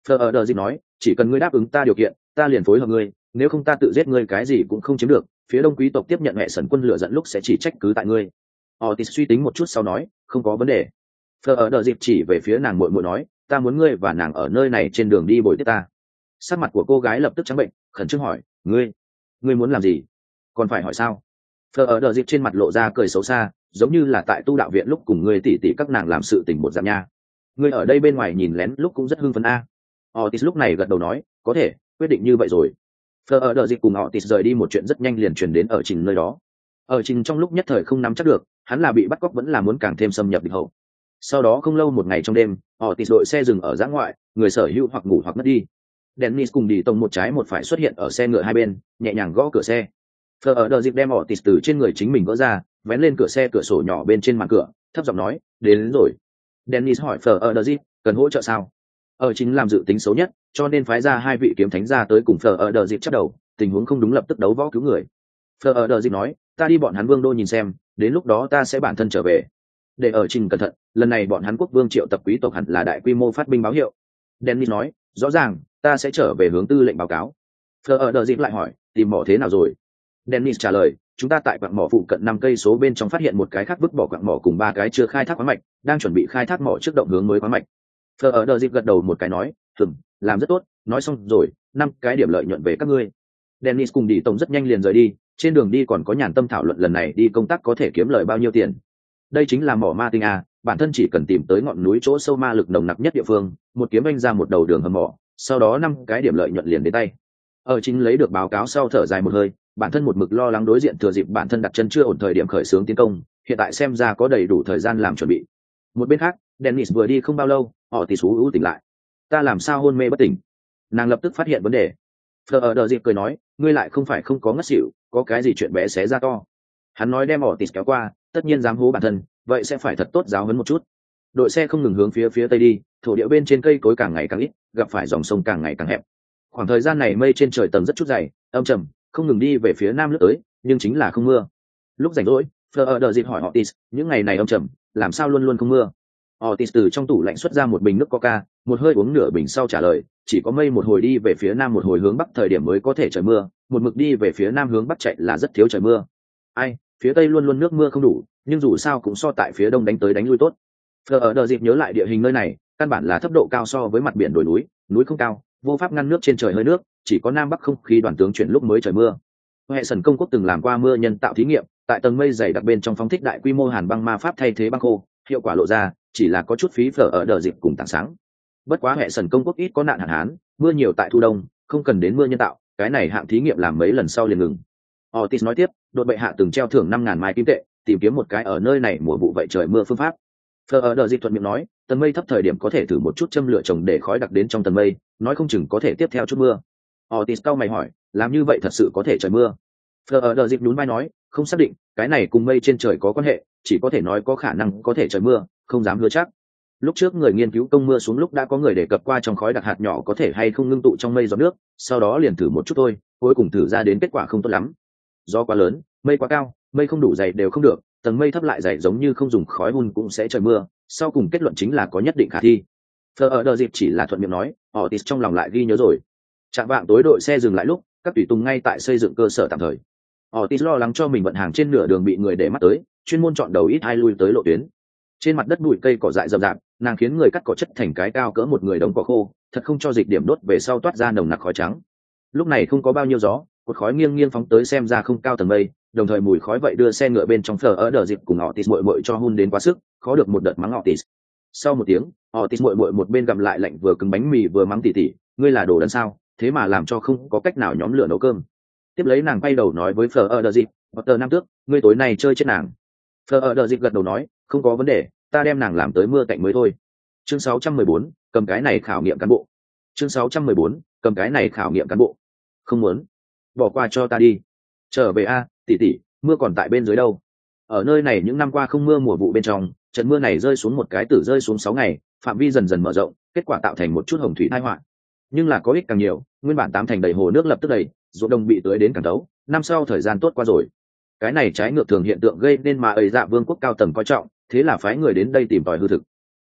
Fleur đờ dịp nói, chỉ cần ngươi đáp ứng ta điều kiện, ta liền phối hợp ngươi, nếu không ta tự giết ngươi cái gì cũng không chiếm được, phía đông quý tộc tiếp nhận hệ sần quân lửa dẫn lúc sẽ chỉ trách cứ tại ngươi. Otis suy tính một chút sau nói, không có vấn đề. Fleur đờ dịp chỉ về phía nàng muội muội nói, ta muốn ngươi và nàng ở nơi này trên đường đi bồi tiếp ta. Sắc mặt của cô gái lập tức trắng bệnh, khẩn trương hỏi, ngươi ngươi muốn làm gì? Còn phải hỏi sao? Fleur đờ dịp trên mặt lộ ra cười xấu xa, giống như là tại tu đạo viện lúc cùng ngươi tỉ tỉ các nàng làm sự tình một dạng nha. Ngươi ở đây bên ngoài nhìn lén lúc cũng rất hưng phấn a. Otis lúc này gật đầu nói, có thể, quyết định như vậy rồi. Fleur đờ dịp cùng Otis rời đi một chuyện rất nhanh liền truyền đến ở Trình nơi đó. Ở Trình trong lúc nhất thời không nắm chắc được, hắn là bị bắt cóc vẫn là muốn càng thêm xâm nhập địch hậu. Sau đó không lâu một ngày trong đêm, Otis đội xe dừng ở giã ngoại, người sở hữu hoặc ngủ hoặc mất đi. Dennis cùng đi tông một trái một phải xuất hiện ở xe ngựa hai bên, nhẹ nhàng gõ cửa xe. Fleur đờ dịp đem Otis từ trên người chính mình gỡ ra, vén lên cửa xe cửa sổ nhỏ bên trên màn cửa, thấp giọng nói, đến, đến rồi. Dennis hỏi Fleur đờ dịp, cần hỗ trợ sao? Ở Chính làm dự tính xấu nhất, cho nên phái ra hai vị kiếm thánh ra tới cùng Fleur đờ dịp chắc đầu, tình huống không đúng lập tức đấu võ cứu người. Fleur đờ dịp nói, ta đi bọn hắn vương đô nhìn xem, đến lúc đó ta sẽ bản thân trở về. Để ở Trình cẩn thận, lần này bọn hắn quốc vương triệu tập quý tộc hẳn là đại quy mô phát binh báo hiệu. Dennis nói, rõ ràng, ta sẽ trở về hướng tư lệnh báo cáo. Fleur đờ dịp lại hỏi, tìm mỏ thế nào rồi? Dennis trả lời, chúng ta tại quặng mỏ phụ cận năm cây số bên trong phát hiện một cái khác vứt bỏ quặng mỏ cùng ba cái chưa khai thác khoáng mạch, đang chuẩn bị khai thác mỏ trước động hướng mới khoáng mạch. Fleur đờ dịp gật đầu một cái nói, "Ừm, làm rất tốt, nói xong rồi, năm cái điểm lợi nhuận về các ngươi." Dennis cùng đi tổng rất nhanh liền rời đi, trên đường đi còn có nhàn tâm thảo luận lần này đi công tác có thể kiếm lời bao nhiêu tiền. Đây chính là mỏ ma tinh a, bản thân chỉ cần tìm tới ngọn núi chỗ sâu ma lực nồng nặc nhất địa phương, một kiếm anh ra một đầu đường hầm mỏ, sau đó năm cái điểm lợi nhuận liền đến tay. Ở Chính lấy được báo cáo sau thở dài một hơi, bản thân một mực lo lắng đối diện thừa dịp bản thân đặt chân chưa ổn thời điểm khởi xướng tiến công, hiện tại xem ra có đầy đủ thời gian làm chuẩn bị. Một bên khác, Dennis vừa đi không bao lâu, họ thì xú ưu tỉnh lại. Ta làm sao hôn mê bất tỉnh? Nàng lập tức phát hiện vấn đề. Fleur đờ dịp cười nói, ngươi lại không phải không có ngất xỉu, có cái gì chuyện bé xé ra to. Hắn nói đem Otis kéo qua, tất nhiên dám hố bản thân, vậy sẽ phải thật tốt giáo huấn một chút. Đội xe không ngừng hướng phía phía tây đi, thổ địa bên trên cây cối càng ngày càng ít, gặp phải dòng sông càng ngày càng hẹp. Khoảng thời gian này mây trên trời tầng rất chút dày, âm trầm, không ngừng đi về phía nam lướt tới, nhưng chính là không mưa. Lúc rảnh rỗi, Fleur đờ dịp hỏi Otis, những ngày này âm trầm, làm sao luôn luôn không mưa? Otis từ trong tủ lạnh xuất ra một bình nước coca, một hơi uống nửa bình sau trả lời, chỉ có mây một hồi đi về phía nam một hồi hướng bắc thời điểm mới có thể trời mưa, một mực đi về phía nam hướng bắc chạy là rất thiếu trời mưa. Ai, phía tây luôn luôn nước mưa không đủ, nhưng dù sao cũng so tại phía đông đánh tới đánh lui tốt. Fleur đờ dịp nhớ lại địa hình nơi này, căn bản là thấp độ cao so với mặt biển đồi núi, núi không cao, vô pháp ngăn nước trên trời hơi nước, chỉ có nam bắc không khí đoàn tướng chuyển lúc mới trời mưa. Hệ Sần công quốc từng làm qua mưa nhân tạo thí nghiệm, tại tầng mây dày đặc bên trong phóng thích đại quy mô hàn băng ma pháp thay thế băng khô, hiệu quả lộ ra, chỉ là có chút phí Fleur đờ dịp cùng tảng sáng. Bất quá Hệ Sần công quốc ít có nạn hạn hán, mưa nhiều tại thu đông, không cần đến mưa nhân tạo, cái này hạng thí nghiệm làm mấy lần sau liền ngừng. Otis nói tiếp, đột bệ hạ từng treo thưởng năm ngàn mai kim tệ, tìm kiếm một cái ở nơi này mùa vụ vậy trời mưa phương pháp. Fleur đờ dịp thuận miệng nói, tầng mây thấp thời điểm có thể thử một chút châm lửa trồng để khói đặc đến trong tầng mây, nói không chừng có thể tiếp theo chút mưa. Otis cau mày hỏi, làm như vậy thật sự có thể trời mưa? Fleur đờ dịp nhún vai nói, không xác định, cái này cùng mây trên trời có quan hệ, chỉ có thể nói có khả năng có thể trời mưa, không dám hứa chắc. Lúc trước người nghiên cứu công mưa xuống lúc đã có người đề cập qua trong khói đặc hạt nhỏ có thể hay không ngưng tụ trong mây giọt nước, sau đó liền thử một chút thôi, cuối cùng thử ra đến kết quả không tốt lắm. Gió quá lớn, mây quá cao, mây không đủ dày đều không được, tầng mây thấp lại dày giống như không dùng khói hun cũng sẽ trời mưa, sau cùng kết luận chính là có nhất định khả thi. Fleur đờ dịp chỉ là thuận miệng nói, Otis trong lòng lại ghi nhớ rồi. Trạng vạng tối đội xe dừng lại lúc, các tùy tùng ngay tại xây dựng cơ sở tạm thời. Otis lo lắng cho mình vận hàng trên nửa đường bị người để mắt tới, chuyên môn chọn đầu ít hai lui tới lộ tuyến. Trên mặt đất bụi cây cỏ dại rậm rạp, nàng khiến người cắt cỏ chất thành cái cao cỡ một người đống cỏ khô, thật không cho dịch điểm đốt về sau toát ra nồng nặc khói trắng. Lúc này không có bao nhiêu gió, cột khói nghiêng nghiêng phóng tới xem ra không cao tầng mây, đồng thời mùi khói vậy đưa xe ngựa bên trong Fleur đờ dịp cùng Otis muội muội cho hun đến quá sức, khó được một đợt mắng Otis. Sau một tiếng, Otis muội muội một bên gặm lại lạnh vừa cứng bánh mì vừa mắng tỉ tỉ, ngươi là đồ đần sao, thế mà làm cho không có cách nào nhóm lửa nấu cơm. Tiếp lấy nàng quay đầu nói với Fleur đờ dịp, Potter nam tước, ngươi tối nay chơi chết nàng. Fleur đờ dịp gật đầu nói, không có vấn đề, ta đem nàng làm tới mưa cạnh mới thôi. Chương sáu trăm mười bốn, cầm cái này khảo nghiệm cán bộ. Chương sáu trăm mười bốn, cầm cái này khảo nghiệm cán bộ. Không muốn, bỏ qua cho ta đi. Trở về a, tỷ tỷ, mưa còn tại bên dưới đâu. Ở nơi này những năm qua không mưa mùa vụ bên trong, trận mưa này rơi xuống một cái tử rơi xuống sáu ngày, phạm vi dần dần mở rộng, kết quả tạo thành một chút hồng thủy tai họa. Nhưng là có ích càng nhiều, nguyên bản tám thành đầy hồ nước lập tức đầy, ruộng đồng bị tưới đến càng tấu, năm sau thời gian tốt qua rồi. Cái này trái ngược thường hiện tượng gây nên mà ấy dạ vương quốc cao tầng coi trọng, thế là phái người đến đây tìm tòi hư thực.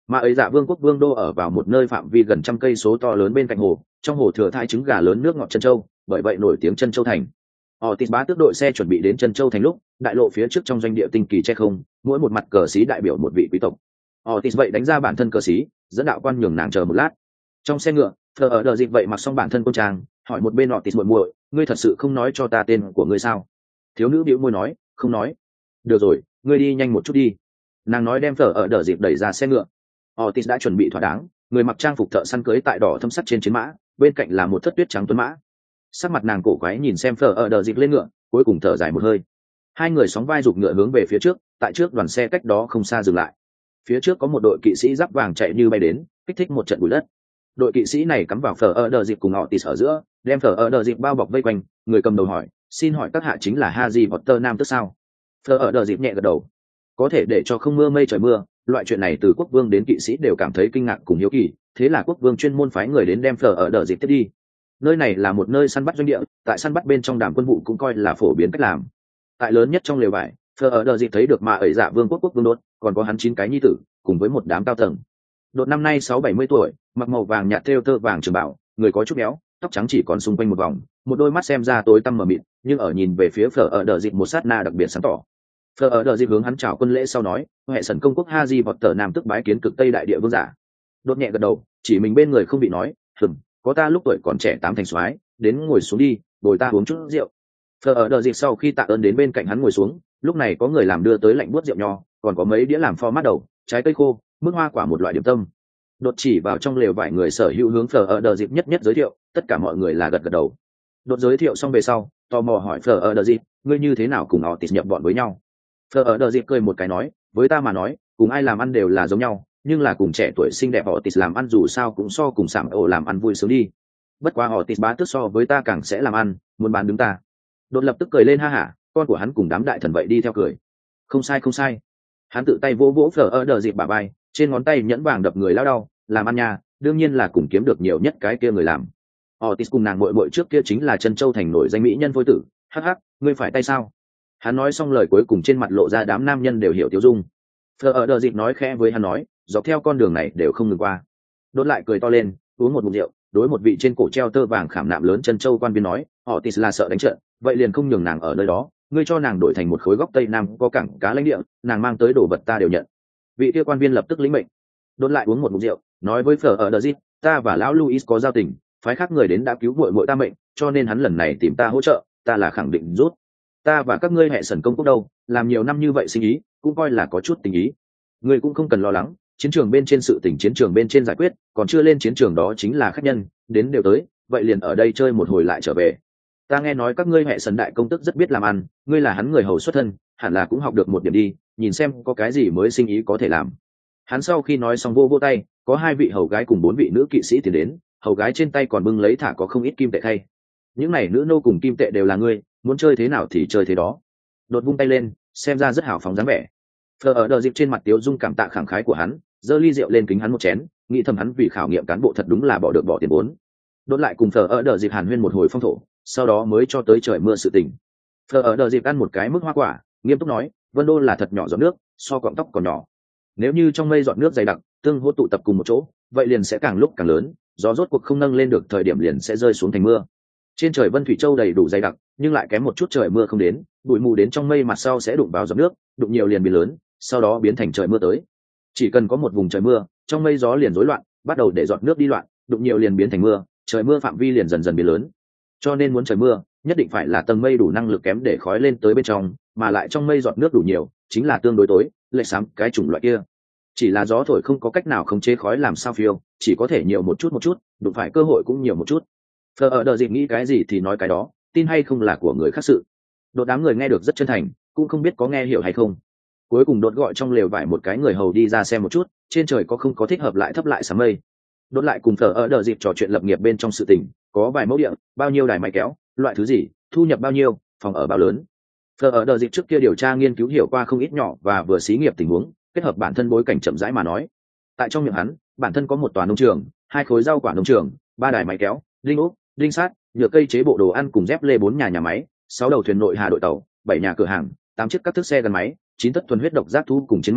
Mà ấy dạ vương quốc vương đô ở vào một nơi phạm vi gần trăm cây số to lớn bên cạnh hồ, trong hồ thừa thai trứng gà lớn nước ngọt chân châu, bởi vậy nổi tiếng chân châu thành. Otis bá tước đội xe chuẩn bị đến chân châu thành lúc, đại lộ phía trước trong doanh địa tinh kỳ che không, mỗi một mặt cờ xí đại biểu một vị quý tộc. Otis vậy đánh ra bản thân cờ xí, dẫn đạo quan nhường nàng chờ một lát. Trong xe ngựa, Fleur ở đờ dịp vậy mặc xong bản thân quân trang, hỏi một bên Otis muội muội, ngươi thật sự không nói cho ta tên của ngươi sao? Thiếu nữ bĩu môi nói, không nói. Được rồi, ngươi đi nhanh một chút đi. Nàng nói đem Fleur ở đờ dịp đẩy ra xe ngựa. Otis đã chuẩn bị thỏa đáng, người mặc trang phục thợ săn cưới tại đỏ thâm sắt trên chiến mã, bên cạnh là một thất tuyết trắng tuấn mã. Sắc mặt nàng cổ quái nhìn xem Fleur ở đờ dịp lên ngựa, cuối cùng thở dài một hơi. Hai người sóng vai giục ngựa hướng về phía trước, tại trước đoàn xe cách đó không xa dừng lại. Phía trước có một đội kỵ sĩ giáp vàng chạy như bay đến, kích thích một trận bụi đất. Đội kỵ sĩ này cắm vào Fleur ở đờ dịp cùng Otis ở giữa, đem Fleur ở đờ dịp bao bọc vây quanh. Người cầm đầu hỏi, xin hỏi các hạ chính là Harry Potter nam tước sao? Fleur ở đờ dịp nhẹ gật đầu. Có thể để cho không mưa mây trời mưa, loại chuyện này từ quốc vương đến kỵ sĩ đều cảm thấy kinh ngạc cùng hiếu kỳ, thế là quốc vương chuyên môn phái người đến đem Fleur ở đờ dịp tiếp đi. Nơi này là một nơi săn bắt doanh địa, tại săn bắt bên trong đàm quân vụ cũng coi là phổ biến cách làm. Tại lớn nhất trong lều vải, Fleur ở đờ dịp thấy được mà ẩy dạ vương quốc quốc vương đốt, còn có hắn chín cái nhi tử, cùng với một đám cao tầng. Đột năm nay sáu bảy mươi tuổi, mặc màu vàng nhạt thêu tơ vàng trường bảo, người có chút béo, tóc trắng chỉ còn xung quanh một vòng, một đôi mắt xem ra tối tăm mờ mịt, nhưng ở nhìn về phía Fleur ở đờ dịp một sát na đặc biệt sáng tỏ. Fleur ở đờ dịp hướng hắn chào quân lễ sau nói, hệ sần công quốc Harry Potter nam tức bái kiến cực Tây đại địa vương giả. Đột nhẹ gật đầu, chỉ mình bên người không bị nói, hừm, có ta lúc tuổi còn trẻ tám thành soái, đến ngồi xuống đi, bồi ta uống chút rượu. Fleur ở đờ dịp sau khi tạ ơn đến bên cạnh hắn ngồi xuống, lúc này có người làm đưa tới lạnh buốt rượu nho, còn có mấy đĩa làm pho mát đầu, trái cây khô, mức hoa quả một loại điểm tâm. Đột chỉ vào trong lều vải người sở hữu hướng Fleur ở đờ dịp nhất nhất giới thiệu, tất cả mọi người là gật gật đầu. Đột giới thiệu xong về sau, tò mò hỏi Fleur ở đờ dịp, ngươi như thế nào cùng Otis nhập bọn với nhau? Fleur ở đờ dịp cười một cái nói, với ta mà nói, cùng ai làm ăn đều là giống nhau, nhưng là cùng trẻ tuổi xinh đẹp Otis làm ăn dù sao cũng so cùng sạm ổ làm ăn vui sướng đi. Bất quá Otis bá tước so với ta càng sẽ làm ăn, muốn bán đứng ta. Đột lập tức cười lên ha hả, con của hắn cùng đám đại thần vậy đi theo cười. Không sai không sai. Hắn tự tay vỗ vỗ Fleur ở đờ dịp bả vai, trên ngón tay nhẫn vàng đập người lao đau, làm ăn nha, đương nhiên là cùng kiếm được nhiều nhất cái kia người làm. Otis cùng nàng muội muội trước kia chính là chân châu thành nổi danh mỹ nhân phôi tử, hắc hắc, ngươi phải tay sao? Hắn nói xong lời cuối cùng trên mặt lộ ra đám nam nhân đều hiểu tiêu dung. Fleur ở đờ dịp nói khẽ với hắn nói, dọc theo con đường này đều không ngừng qua. Đốt lại cười to lên, uống một ngụm rượu, đối một vị trên cổ treo tơ vàng khảm nạm lớn chân châu quan viên nói, Otis là sợ đánh trận, vậy liền không nhường nàng ở nơi đó, ngươi cho nàng đổi thành một khối góc tây nam có cảng cá lãnh địa, nàng mang tới đồ vật ta đều nhận. Vị kia quan viên lập tức lĩnh mệnh. Đốt lại uống một ngụm rượu, nói với Fleur ở đờ dịp, ta và lão Louis có giao tình, phái khác người đến đã cứu muội muội ta mệnh, cho nên hắn lần này tìm ta hỗ trợ, ta là khẳng định rút. Ta và các ngươi hệ sần công quốc đâu, làm nhiều năm như vậy sinh ý, cũng coi là có chút tình ý. Ngươi cũng không cần lo lắng, chiến trường bên trên sự tình chiến trường bên trên giải quyết, còn chưa lên chiến trường đó chính là khách nhân, đến đều tới, vậy liền ở đây chơi một hồi lại trở về. Ta nghe nói các ngươi hệ sần đại công tức rất biết làm ăn, ngươi là hắn người hầu xuất thân, hẳn là cũng học được một điểm đi, nhìn xem có cái gì mới sinh ý có thể làm. Hắn sau khi nói xong vô vô tay, có hai vị hầu gái cùng bốn vị nữ kỵ sĩ tiến đến, hầu gái trên tay còn bưng lấy thả có không ít kim tệ thay. Những này nữ nô cùng kim tệ đều là ngươi, muốn chơi thế nào thì chơi thế đó. Đột vung tay lên, xem ra rất hào phóng dáng vẻ. Fleur ở đờ dịp trên mặt tiếu dung cảm tạ khẳng khái của hắn, giơ ly rượu lên kính hắn một chén, nghĩ thầm hắn vì khảo nghiệm cán bộ thật đúng là bỏ được bỏ tiền vốn. Đốt lại cùng Fleur ở đờ dịp hàn huyên một hồi phong thổ, sau đó mới cho tới trời mưa sự tình. Fleur ở đờ dịp ăn một cái mức hoa quả, nghiêm túc nói, Vân Đô là thật nhỏ giọt nước, so cọng tóc còn nhỏ. Nếu như trong mây giọt nước dày đặc, tương hỗ tụ tập cùng một chỗ, vậy liền sẽ càng lúc càng lớn, gió rốt cuộc không nâng lên được thời điểm liền sẽ rơi xuống thành mưa. Trên trời Vân Thủy Châu đầy đủ dày đặc, nhưng lại kém một chút trời mưa không đến, bụi mù đến trong mây mặt sau sẽ đụng vào giọt nước, đụng nhiều liền biến lớn, sau đó biến thành trời mưa tới. Chỉ cần có một vùng trời mưa, trong mây gió liền rối loạn, bắt đầu để giọt nước đi loạn, đụng nhiều liền biến thành mưa, trời mưa phạm vi liền dần dần biến lớn. Cho nên muốn trời mưa, nhất định phải là tầng mây đủ năng lực kém để khói lên tới bên trong, mà lại trong mây giọt nước đủ nhiều, chính là tương đối tối, lệch xám cái chủng loại kia. Chỉ là gió thổi không có cách nào khống chế khói làm sao phiêu, chỉ có thể nhiều một chút một chút, đụng phải cơ hội cũng nhiều một chút. Fleur ở đờ dịp nghĩ cái gì thì nói cái đó, tin hay không là của người khác sự. Đột đám người nghe được rất chân thành, cũng không biết có nghe hiểu hay không. Cuối cùng đột gọi trong lều vải một cái người hầu đi ra xem một chút, trên trời có không có thích hợp lại thấp lại sám mây. Đột lại cùng Fleur ở đờ dịp trò chuyện lập nghiệp bên trong sự tình, có vài mẫu địa, bao nhiêu đài máy kéo, loại thứ gì, thu nhập bao nhiêu, phòng ở bao lớn. Fleur ở đờ dịp trước kia điều tra nghiên cứu hiểu qua không ít nhỏ và vừa xí nghiệp tình huống, kết hợp bản thân bối cảnh chậm rãi mà nói. Tại trong miệng hắn, bản thân có một tòa nông trường, hai khối rau quả nông trường, ba đài máy kéo, đinh ốc, đinh sát, nhựa cây chế bộ đồ ăn cùng dép lê bốn nhà nhà máy, sáu đầu thuyền nội hà đội tàu, bảy nhà cửa hàng, tám chiếc các thức xe gắn máy, chín thất thuần huyết độc giác thú cùng chiến mã,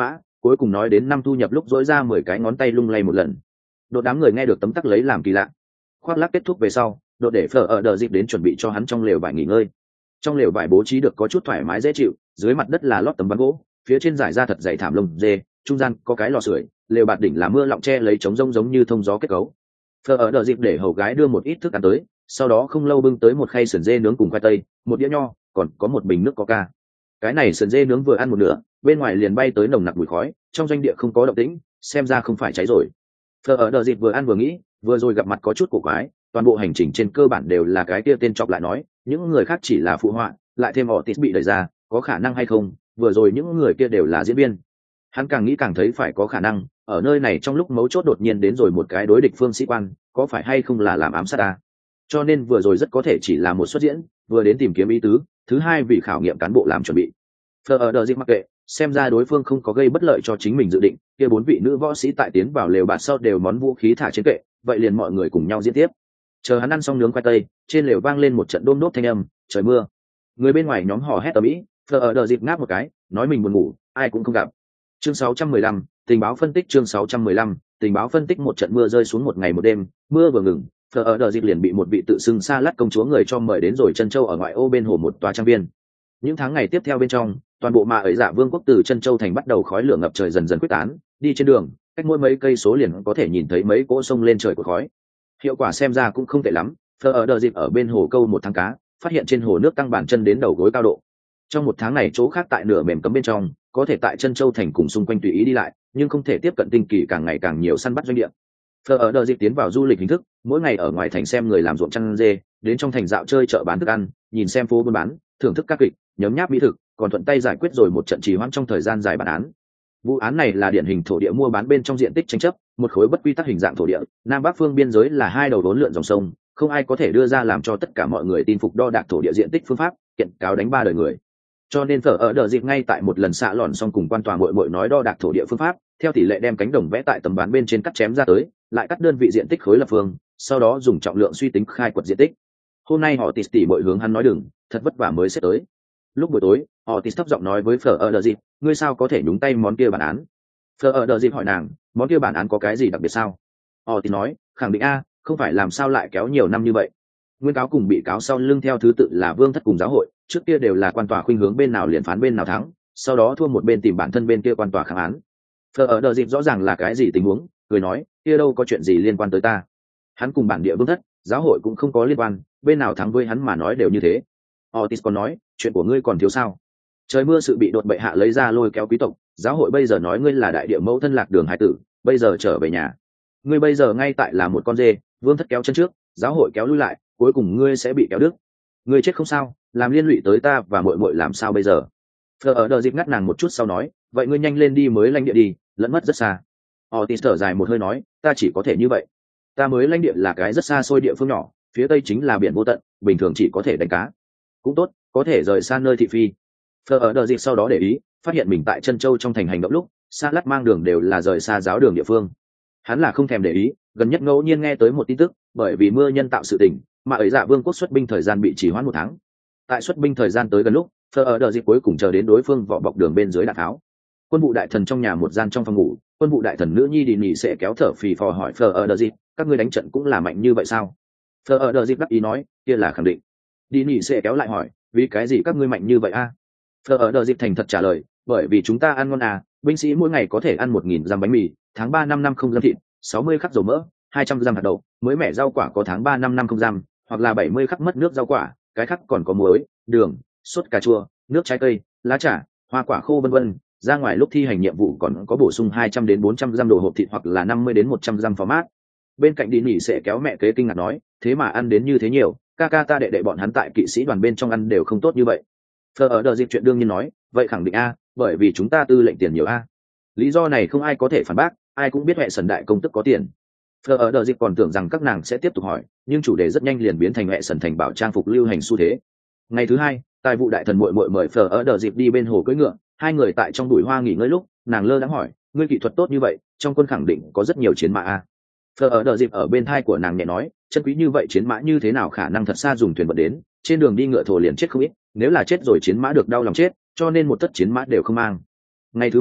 cuối cùng nói đến năm thu nhập lúc dỗi ra mười cái ngón tay lung lay một lần. Đột đám người nghe được tấm tắc lấy làm kỳ lạ. Khoác lác kết thúc về sau, đột để phở ở đờ dịp đến chuẩn bị cho hắn trong lều vải nghỉ ngơi. Trong lều vải bố trí được có chút thoải mái dễ chịu, dưới mặt đất là lót tấm ván gỗ, phía trên giải ra thật dày thảm lông dê, trung gian có cái lò sưởi, lều bạt đỉnh là mưa lọng che lấy chống rông giống như thông gió kết cấu. Phở ở đờ dịp để hầu gái đưa một ít thức ăn tới, sau đó không lâu bưng tới một khay sườn dê nướng cùng khoai tây, một đĩa nho, còn có một bình nước coca. Cái này sườn dê nướng vừa ăn một nửa, bên ngoài liền bay tới nồng nặc mùi khói, trong doanh địa không có động tĩnh, xem ra không phải cháy rồi. Phở ở đờ dịp vừa ăn vừa nghĩ, vừa rồi gặp mặt có chút cổ quái, toàn bộ hành trình trên cơ bản đều là cái kia tên chọc lại nói, những người khác chỉ là phụ họa, lại thêm họ tít bị đẩy ra, có khả năng hay không, vừa rồi những người kia đều là diễn viên. Hắn càng nghĩ càng thấy phải có khả năng, ở nơi này trong lúc mấu chốt đột nhiên đến rồi một cái đối địch phương sĩ quan, có phải hay không là làm ám sát ta. Cho nên vừa rồi rất có thể chỉ là một xuất diễn, vừa đến tìm kiếm ý tứ, thứ hai vì khảo nghiệm cán bộ làm chuẩn bị. Phở ở đờ dịp mặc kệ, xem ra đối phương không có gây bất lợi cho chính mình dự định, kia bốn vị nữ võ sĩ tại tiến vào lều bạt sau đều món vũ khí thả trên kệ, vậy liền mọi người cùng nhau diễn tiếp. Chờ hắn ăn xong nướng khoai tây, trên lều vang lên một trận đôm đốt thanh âm, trời mưa. Người bên ngoài nhóm hò hét ầm ĩ, Phở ở đờ dịp ngáp một cái, nói mình buồn ngủ, ai cũng không gặp. Chương sáu trăm mười lăm, tình báo phân tích. Chương sáu trăm mười lăm, tình báo phân tích. Một trận mưa rơi xuống một ngày một đêm, mưa vừa ngừng, Phở ở đờ dịp liền bị một vị tự xưng Sa Lát công chúa người cho mời đến rồi Chân Châu ở ngoại ô bên hồ một tòa trang viên. Những tháng ngày tiếp theo bên trong, toàn bộ Mạ ấy Dạ Vương quốc từ Chân Châu thành bắt đầu khói lửa ngập trời dần dần quyết tán, đi trên đường, cách mỗi mấy cây số liền có thể nhìn thấy mấy cỗ sông lên trời của khói. Hiệu quả xem ra cũng không tệ lắm. Phở ở đờ dịp ở bên hồ câu một tháng cá, phát hiện trên hồ nước tăng bản chân đến đầu gối cao độ. Trong một tháng này chỗ khác tại nửa mềm cấm bên trong, có thể tại Chân Châu thành cùng xung quanh tùy ý đi lại, nhưng không thể tiếp cận tinh kỳ càng ngày càng nhiều săn bắt doanh địa. Phở ở đờ dịp tiến vào du lịch hình thức, mỗi ngày ở ngoài thành xem người làm ruộng chăn dê, đến trong thành dạo chơi chợ bán thức ăn, nhìn xem phố buôn bán, thưởng thức các kịch, nhấm nháp mỹ thực, còn thuận tay giải quyết rồi một trận trì hoãn trong thời gian dài bản án. Vụ án này là điển hình thổ địa mua bán bên trong diện tích tranh chấp, một khối bất quy tắc hình dạng thổ địa, nam bắc phương biên giới là hai đầu đốn lượn dòng sông, không ai có thể đưa ra làm cho tất cả mọi người tin phục đo đạc thổ địa diện tích phương pháp, kiện cáo đánh ba đời người. Cho nên Phở ở đờ dịp ngay tại một lần xạ lòn xong cùng quan tòa muội muội nói đo đạc thổ địa phương pháp, theo tỷ lệ đem cánh đồng vẽ tại tấm ván bên trên cắt chém ra tới, lại cắt đơn vị diện tích khối lập phương, sau đó dùng trọng lượng suy tính khai quật diện tích. Hôm nay họ tỉ tỉ mọi hướng hắn nói đừng, thật vất vả mới xếp tới. Lúc buổi tối, họ tỉ thấp giọng nói với Phở ở đờ dịp, ngươi sao có thể nhúng tay món kia bản án? Phở ở đờ dịp hỏi nàng, món kia bản án có cái gì đặc biệt sao? Họ tỉ nói, khẳng định a, không phải làm sao lại kéo nhiều năm như vậy. Nguyên cáo cùng bị cáo sau lưng theo thứ tự là vương thất cùng giáo hội, trước kia đều là quan tòa khuynh hướng bên nào liền phán bên nào thắng, sau đó thua một bên tìm bản thân bên kia quan tòa kháng án. Phở ở đờ dịp rõ ràng là cái gì tình huống, cười nói, kia đâu có chuyện gì liên quan tới ta. Hắn cùng bản địa vương thất, giáo hội cũng không có liên quan, bên nào thắng với hắn mà nói đều như thế. Otis còn nói, chuyện của ngươi còn thiếu sao? Trời mưa sự bị đột bệ hạ lấy ra lôi kéo quý tộc, giáo hội bây giờ nói ngươi là đại địa mẫu thân lạc đường hải tử, bây giờ trở về nhà. Ngươi bây giờ ngay tại là một con dê, vương thất kéo chân trước, giáo hội kéo lui lại, cuối cùng ngươi sẽ bị kéo đứt. Ngươi chết không sao, làm liên lụy tới ta và muội muội làm sao bây giờ? Phở ở đờ dịp ngắt nàng một chút sau nói, vậy ngươi nhanh lên đi mới lãnh địa đi, lẫn mất rất xa. Otis thở dài một hơi nói, ta chỉ có thể như vậy. Ta mới lãnh địa là cái rất xa xôi địa phương nhỏ, phía tây chính là biển vô tận, bình thường chỉ có thể đánh cá. Cũng tốt, có thể rời xa nơi thị phi. Phở ở đờ dịp sau đó để ý, phát hiện mình tại Chân Châu trong thành hành động lúc, Sa Lát mang đường đều là rời xa giáo đường địa phương. Hắn là không thèm để ý, gần nhất ngẫu nhiên nghe tới một tin tức, bởi vì mưa nhân tạo sự tình, mà ấy Dạ Vương quốc xuất binh thời gian bị trì hoãn một tháng. Tại xuất binh thời gian tới gần lúc, Phở ở đờ dịp cuối cùng chờ đến đối phương vỏ bọc đường bên dưới đạn tháo. Quân vụ đại thần trong nhà một gian trong phòng ngủ, quân vụ đại thần nữ nhi đi nhị sẽ kéo thở phì phò hỏi Phở ở đờ dịp, các ngươi đánh trận cũng là mạnh như vậy sao? Phở ở đờ dịp đáp ý nói, kia là khẳng định. Đi nhị sẽ kéo lại hỏi, vì cái gì các ngươi mạnh như vậy a? Phở ở đờ dịp thành thật trả lời, bởi vì chúng ta ăn ngon à, binh sĩ mỗi ngày có thể ăn một nghìn giam bánh mì, tháng ba năm năm không giam thịt, sáu mươi khắc dầu mỡ, hai trăm giam hạt đậu, mới mẻ rau quả có tháng ba năm năm không giam, hoặc là bảy mươi khắc mất nước rau quả, cái khắc còn có muối, đường, sốt cà chua, nước trái cây, lá trà, hoa quả khô vân vân. Ra ngoài lúc thi hành nhiệm vụ còn có bổ sung hai trăm đến bốn trăm giam đồ hộp thịt hoặc là năm mươi đến một trăm giam phó mát. Bên cạnh đi nỉ sẽ kéo mẹ kế kinh ngạc nói, thế mà ăn đến như thế nhiều, ca ca ta đệ đệ bọn hắn tại kỵ sĩ đoàn bên trong ăn đều không tốt như vậy. Phở ở đờ dịp chuyện đương nhiên nói, vậy khẳng định a, bởi vì chúng ta tư lệnh tiền nhiều a. Lý do này không ai có thể phản bác, ai cũng biết hệ sần đại công tức có tiền. Phở ở đờ dịp còn tưởng rằng các nàng sẽ tiếp tục hỏi, nhưng chủ đề rất nhanh liền biến thành hệ sần thành bảo trang phục lưu hành xu thế. Ngày thứ hai, tài vụ đại thần muội muội mời Phở ở đờ dịp đi bên hồ cưỡi ngựa, hai người tại trong bụi hoa nghỉ ngơi lúc, nàng lơ đãng hỏi, ngươi kỹ thuật tốt như vậy, trong quân khẳng định có rất nhiều chiến mã a. Phở ở đờ dịp ở bên thai của nàng nhẹ nói, chân quý như vậy chiến mã như thế nào khả năng thật xa dùng thuyền vận đến, trên đường đi ngựa thổ liền chết không ít, nếu là chết rồi chiến mã được đau lòng chết, cho nên một tất chiến mã đều không mang. Ngày thứ ba,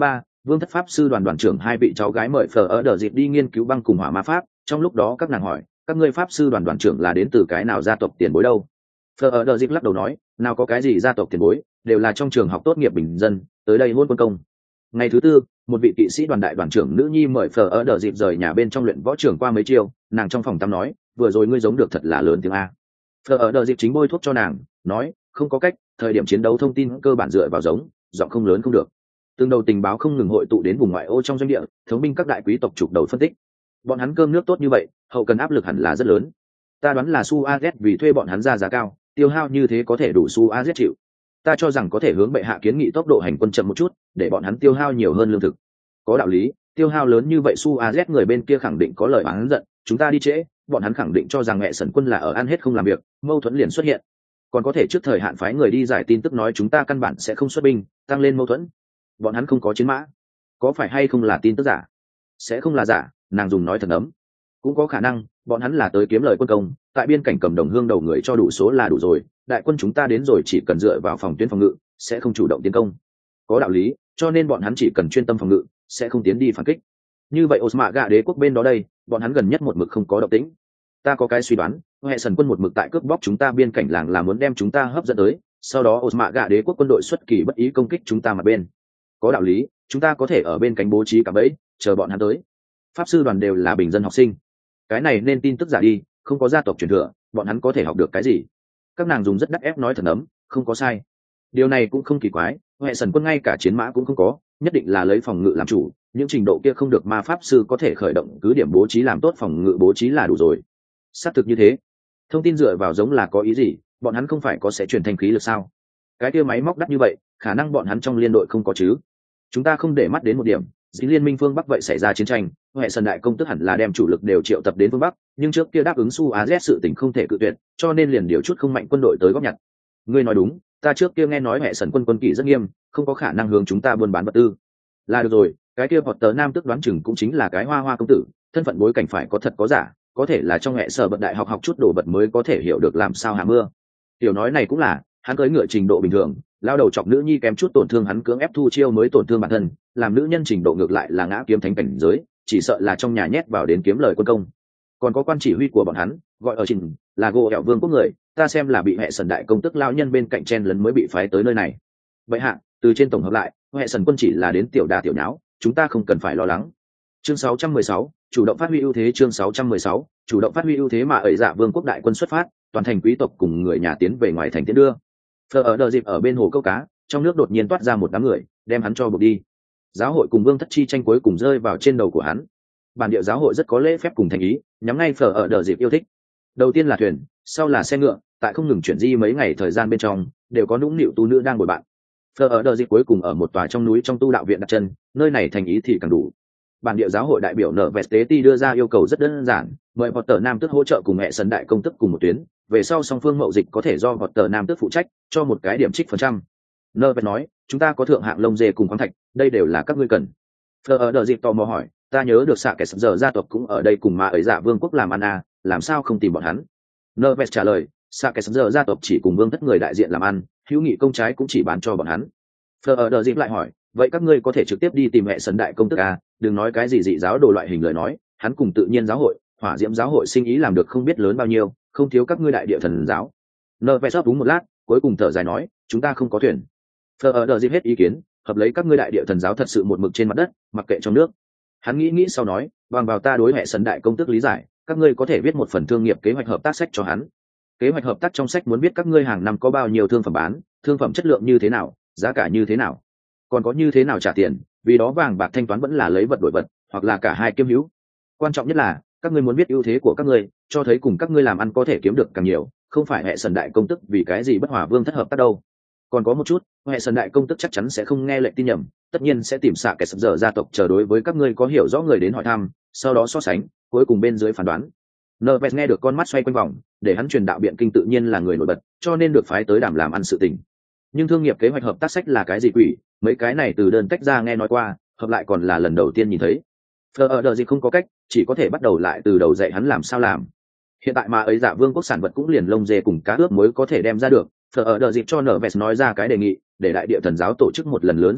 Vương thất pháp sư đoàn đoàn trưởng hai vị cháu gái mời phở ở đờ dịp đi nghiên cứu băng cùng hỏa ma pháp, trong lúc đó các nàng hỏi các ngươi pháp sư đoàn đoàn trưởng là đến từ cái nào gia tộc tiền bối đâu. Phở ở đờ dịp lắc đầu nói, nào có cái gì gia tộc tiền bối, đều là trong trường học tốt nghiệp bình dân tới đây hôn quân công. Ngày thứ tư, một vị kỵ sĩ đoàn đại đoàn trưởng nữ nhi mời phở ở đờ dịp rời nhà bên trong luyện võ trưởng qua mấy chiều, nàng trong phòng tắm nói, vừa rồi ngươi giống được thật là lớn tiếng a. Phở ở đờ dịp chính bôi thuốc cho nàng, nói, không có cách, thời điểm chiến đấu thông tin cơ bản dựa vào giống, giọng không lớn không được. Từng đầu tình báo không ngừng hội tụ đến vùng ngoại ô trong doanh địa, thống binh các đại quý tộc trục đầu phân tích. Bọn hắn cơm nước tốt như vậy, hậu cần áp lực hẳn là rất lớn. Ta đoán là Su A Z vì thuê bọn hắn ra giá cao, tiêu hao như thế có thể đủ Su A Z chịu. Ta cho rằng có thể hướng bệ hạ kiến nghị tốc độ hành quân chậm một chút, để bọn hắn tiêu hao nhiều hơn lương thực. Có đạo lý, tiêu hao lớn như vậy Su A Z người bên kia khẳng định có lời oán giận, chúng ta đi trễ, bọn hắn khẳng định cho rằng mẹ sần quân là ở ăn hết không làm việc, mâu thuẫn liền xuất hiện. Còn có thể trước thời hạn phái người đi giải tin tức nói chúng ta căn bản sẽ không xuất binh, tăng lên mâu thuẫn. Bọn hắn không có chiến mã, có phải hay không là tin tức giả? Sẽ không là giả, nàng dùng nói thật ấm. Cũng có khả năng bọn hắn là tới kiếm lời quân công, tại biên cảnh cầm đồng hương đầu người cho đủ số là đủ rồi, đại quân chúng ta đến rồi chỉ cần dựa vào phòng tuyến phòng ngự, sẽ không chủ động tiến công. Có đạo lý, cho nên bọn hắn chỉ cần chuyên tâm phòng ngự, sẽ không tiến đi phản kích. Như vậy Osmaga đế quốc bên đó đây, bọn hắn gần nhất một mực không có động tĩnh. Ta có cái suy đoán, hệ sần quân một mực tại cướp bóc chúng ta biên cảnh làng là muốn đem chúng ta hấp dẫn tới, sau đó Osmaga đế quốc quân đội xuất kỳ bất ý công kích chúng ta mặt bên. Có đạo lý, chúng ta có thể ở bên cạnh bố trí cả bẫy, chờ bọn hắn tới. Pháp sư đoàn đều là bình dân học sinh, cái này nên tin tức giả đi, không có gia tộc truyền thừa, bọn hắn có thể học được cái gì? Các nàng dùng rất đắt ép nói thần ấm, không có sai. Điều này cũng không kỳ quái, hệ sần quân ngay cả chiến mã cũng không có, nhất định là lấy phòng ngự làm chủ, những trình độ kia không được ma pháp sư có thể khởi động cứ điểm bố trí làm tốt phòng ngự bố trí là đủ rồi. Xác thực như thế. Thông tin dựa vào giống là có ý gì? Bọn hắn không phải có sẽ truyền thành khí lực sao? Cái kia máy móc đắt như vậy, khả năng bọn hắn trong liên đội không có chứ? Chúng ta không để mắt đến một điểm, dính liên minh phương Bắc vậy xảy ra chiến tranh, hệ sần đại công tức hẳn là đem chủ lực đều triệu tập đến phương Bắc, nhưng trước kia đáp ứng Su Á Z sự tình không thể cự tuyệt, cho nên liền điều chút không mạnh quân đội tới góp nhặt. Ngươi nói đúng, ta trước kia nghe nói hệ sần quân quân kỷ rất nghiêm, không có khả năng hướng chúng ta buôn bán vật tư. Là được rồi, cái kia hoặc tớ nam tức đoán chừng cũng chính là cái hoa hoa công tử, thân phận bối cảnh phải có thật có giả, có thể là trong hệ sở bậc đại học học chút đồ vật mới có thể hiểu được làm sao hạ mưa. Tiểu nói này cũng là, hắn cưỡi ngựa trình độ bình thường, lao đầu chọc nữ nhi kém chút tổn thương hắn cưỡng ép thu chiêu mới tổn thương bản thân, làm nữ nhân trình độ ngược lại là ngã kiếm thánh cảnh giới, chỉ sợ là trong nhà nhét vào đến kiếm lời quân công. Còn có quan chỉ huy của bọn hắn, gọi ở trình là gỗ hẹo vương quốc người, ta xem là bị hệ sần đại công tức lao nhân bên cạnh chen lấn mới bị phái tới nơi này. Vậy hạ, từ trên tổng hợp lại, hệ sần quân chỉ là đến tiểu đà tiểu nháo, chúng ta không cần phải lo lắng. Chương sáu trăm mười sáu, chủ động phát huy ưu thế. Chương sáu trăm mười sáu, chủ động phát huy ưu thế mà ẩy dạ vương quốc đại quân xuất phát, toàn thành quý tộc cùng người nhà tiến về ngoài thành tiến đưa. Phờ ở đờ dịp ở bên hồ câu cá, trong nước đột nhiên toát ra một đám người, đem hắn cho buộc đi. Giáo hội cùng vương thất chi tranh cuối cùng rơi vào trên đầu của hắn. Bản địa giáo hội rất có lễ phép cùng thành ý, nhắm ngay phờ ở đờ dịp yêu thích. Đầu tiên là thuyền, sau là xe ngựa, tại không ngừng chuyển di mấy ngày thời gian bên trong, đều có nũng nịu tu nữ đang bồi bạn. Phờ ở đờ dịp cuối cùng ở một tòa trong núi trong tu đạo viện đặt chân, nơi này thành ý thì càng đủ. Bản địa giáo hội đại biểu nở Vesteti đưa ra yêu cầu rất đơn giản, mời Potter Nam Tước hỗ trợ cùng mẹ sân đại công tức cùng một tuyến, về sau song phương mậu dịch có thể do Potter Nam Tước phụ trách, cho một cái điểm trích phần trăm. Nơ Vest nói, chúng ta có thượng hạng lông dê cùng khoáng thạch, đây đều là các ngươi cần. Phờ ở đờ dịp tò mò hỏi, ta nhớ được xạ kẻ sập giờ gia tộc cũng ở đây cùng mà ấy dạ vương quốc làm ăn à, làm sao không tìm bọn hắn? Nơ Vest trả lời, xạ kẻ sập giờ gia tộc chỉ cùng vương thất người đại diện làm ăn, hữu nghị công trái cũng chỉ bán cho bọn hắn. Phờ ở đờ dịp lại hỏi, vậy các ngươi có thể trực tiếp đi tìm mẹ sân đại công tức à, đừng nói cái gì dị giáo đồ loại hình lời nói, hắn cùng tự nhiên giáo hội, hỏa diễm giáo hội sinh ý làm được không biết lớn bao nhiêu, không thiếu các ngươi đại địa thần giáo. Nơ Vest đúng một lát, cuối cùng thở dài nói, chúng ta không có thuyền. Phờ ở đờ dịp hết ý kiến, hợp lấy các ngươi đại địa thần giáo thật sự một mực trên mặt đất, mặc kệ trong nước. Hắn nghĩ nghĩ sau nói, bằng vào ta đối hệ sân đại công tức lý giải, các ngươi có thể viết một phần thương nghiệp kế hoạch hợp tác sách cho hắn. Kế hoạch hợp tác trong sách muốn biết các ngươi hàng năm có bao nhiêu thương phẩm bán, thương phẩm chất lượng như thế nào, giá cả như thế nào, còn có như thế nào trả tiền, vì đó vàng bạc thanh toán vẫn là lấy vật đổi vật, hoặc là cả hai kiêm hữu. Quan trọng nhất là các ngươi muốn biết ưu thế của các ngươi, cho thấy cùng các ngươi làm ăn có thể kiếm được càng nhiều, không phải hệ sân đại công tức vì cái gì bất hòa vương thất hợp tác đâu. Còn có một chút, hệ sân đại công tức chắc chắn sẽ không nghe lệnh tin nhầm, tất nhiên sẽ tìm xạ kẻ sập dở gia tộc chờ đối với các ngươi có hiểu rõ người đến hỏi thăm, sau đó so sánh, cuối cùng bên dưới phán đoán. Nerves nghe được con mắt xoay quanh vòng, để hắn truyền đạo biện kinh tự nhiên là người nổi bật, cho nên được phái tới đảm làm ăn sự tình. Nhưng thương nghiệp kế hoạch hợp tác sách là cái gì quỷ, mấy cái này từ đơn tách ra nghe nói qua, hợp lại còn là lần đầu tiên nhìn thấy. Phờ ở đờ gì không có cách, chỉ có thể bắt đầu lại từ đầu dạy hắn làm sao làm. Hiện tại mà ấy dạ vương quốc sản vật cũng liền lông dê cùng cá ướp mới có thể đem ra được. Phờ ở đờ dịp cho Nerves nói ra cái đề nghị, để đại địa thần giáo tổ chức một lần lớn do xét,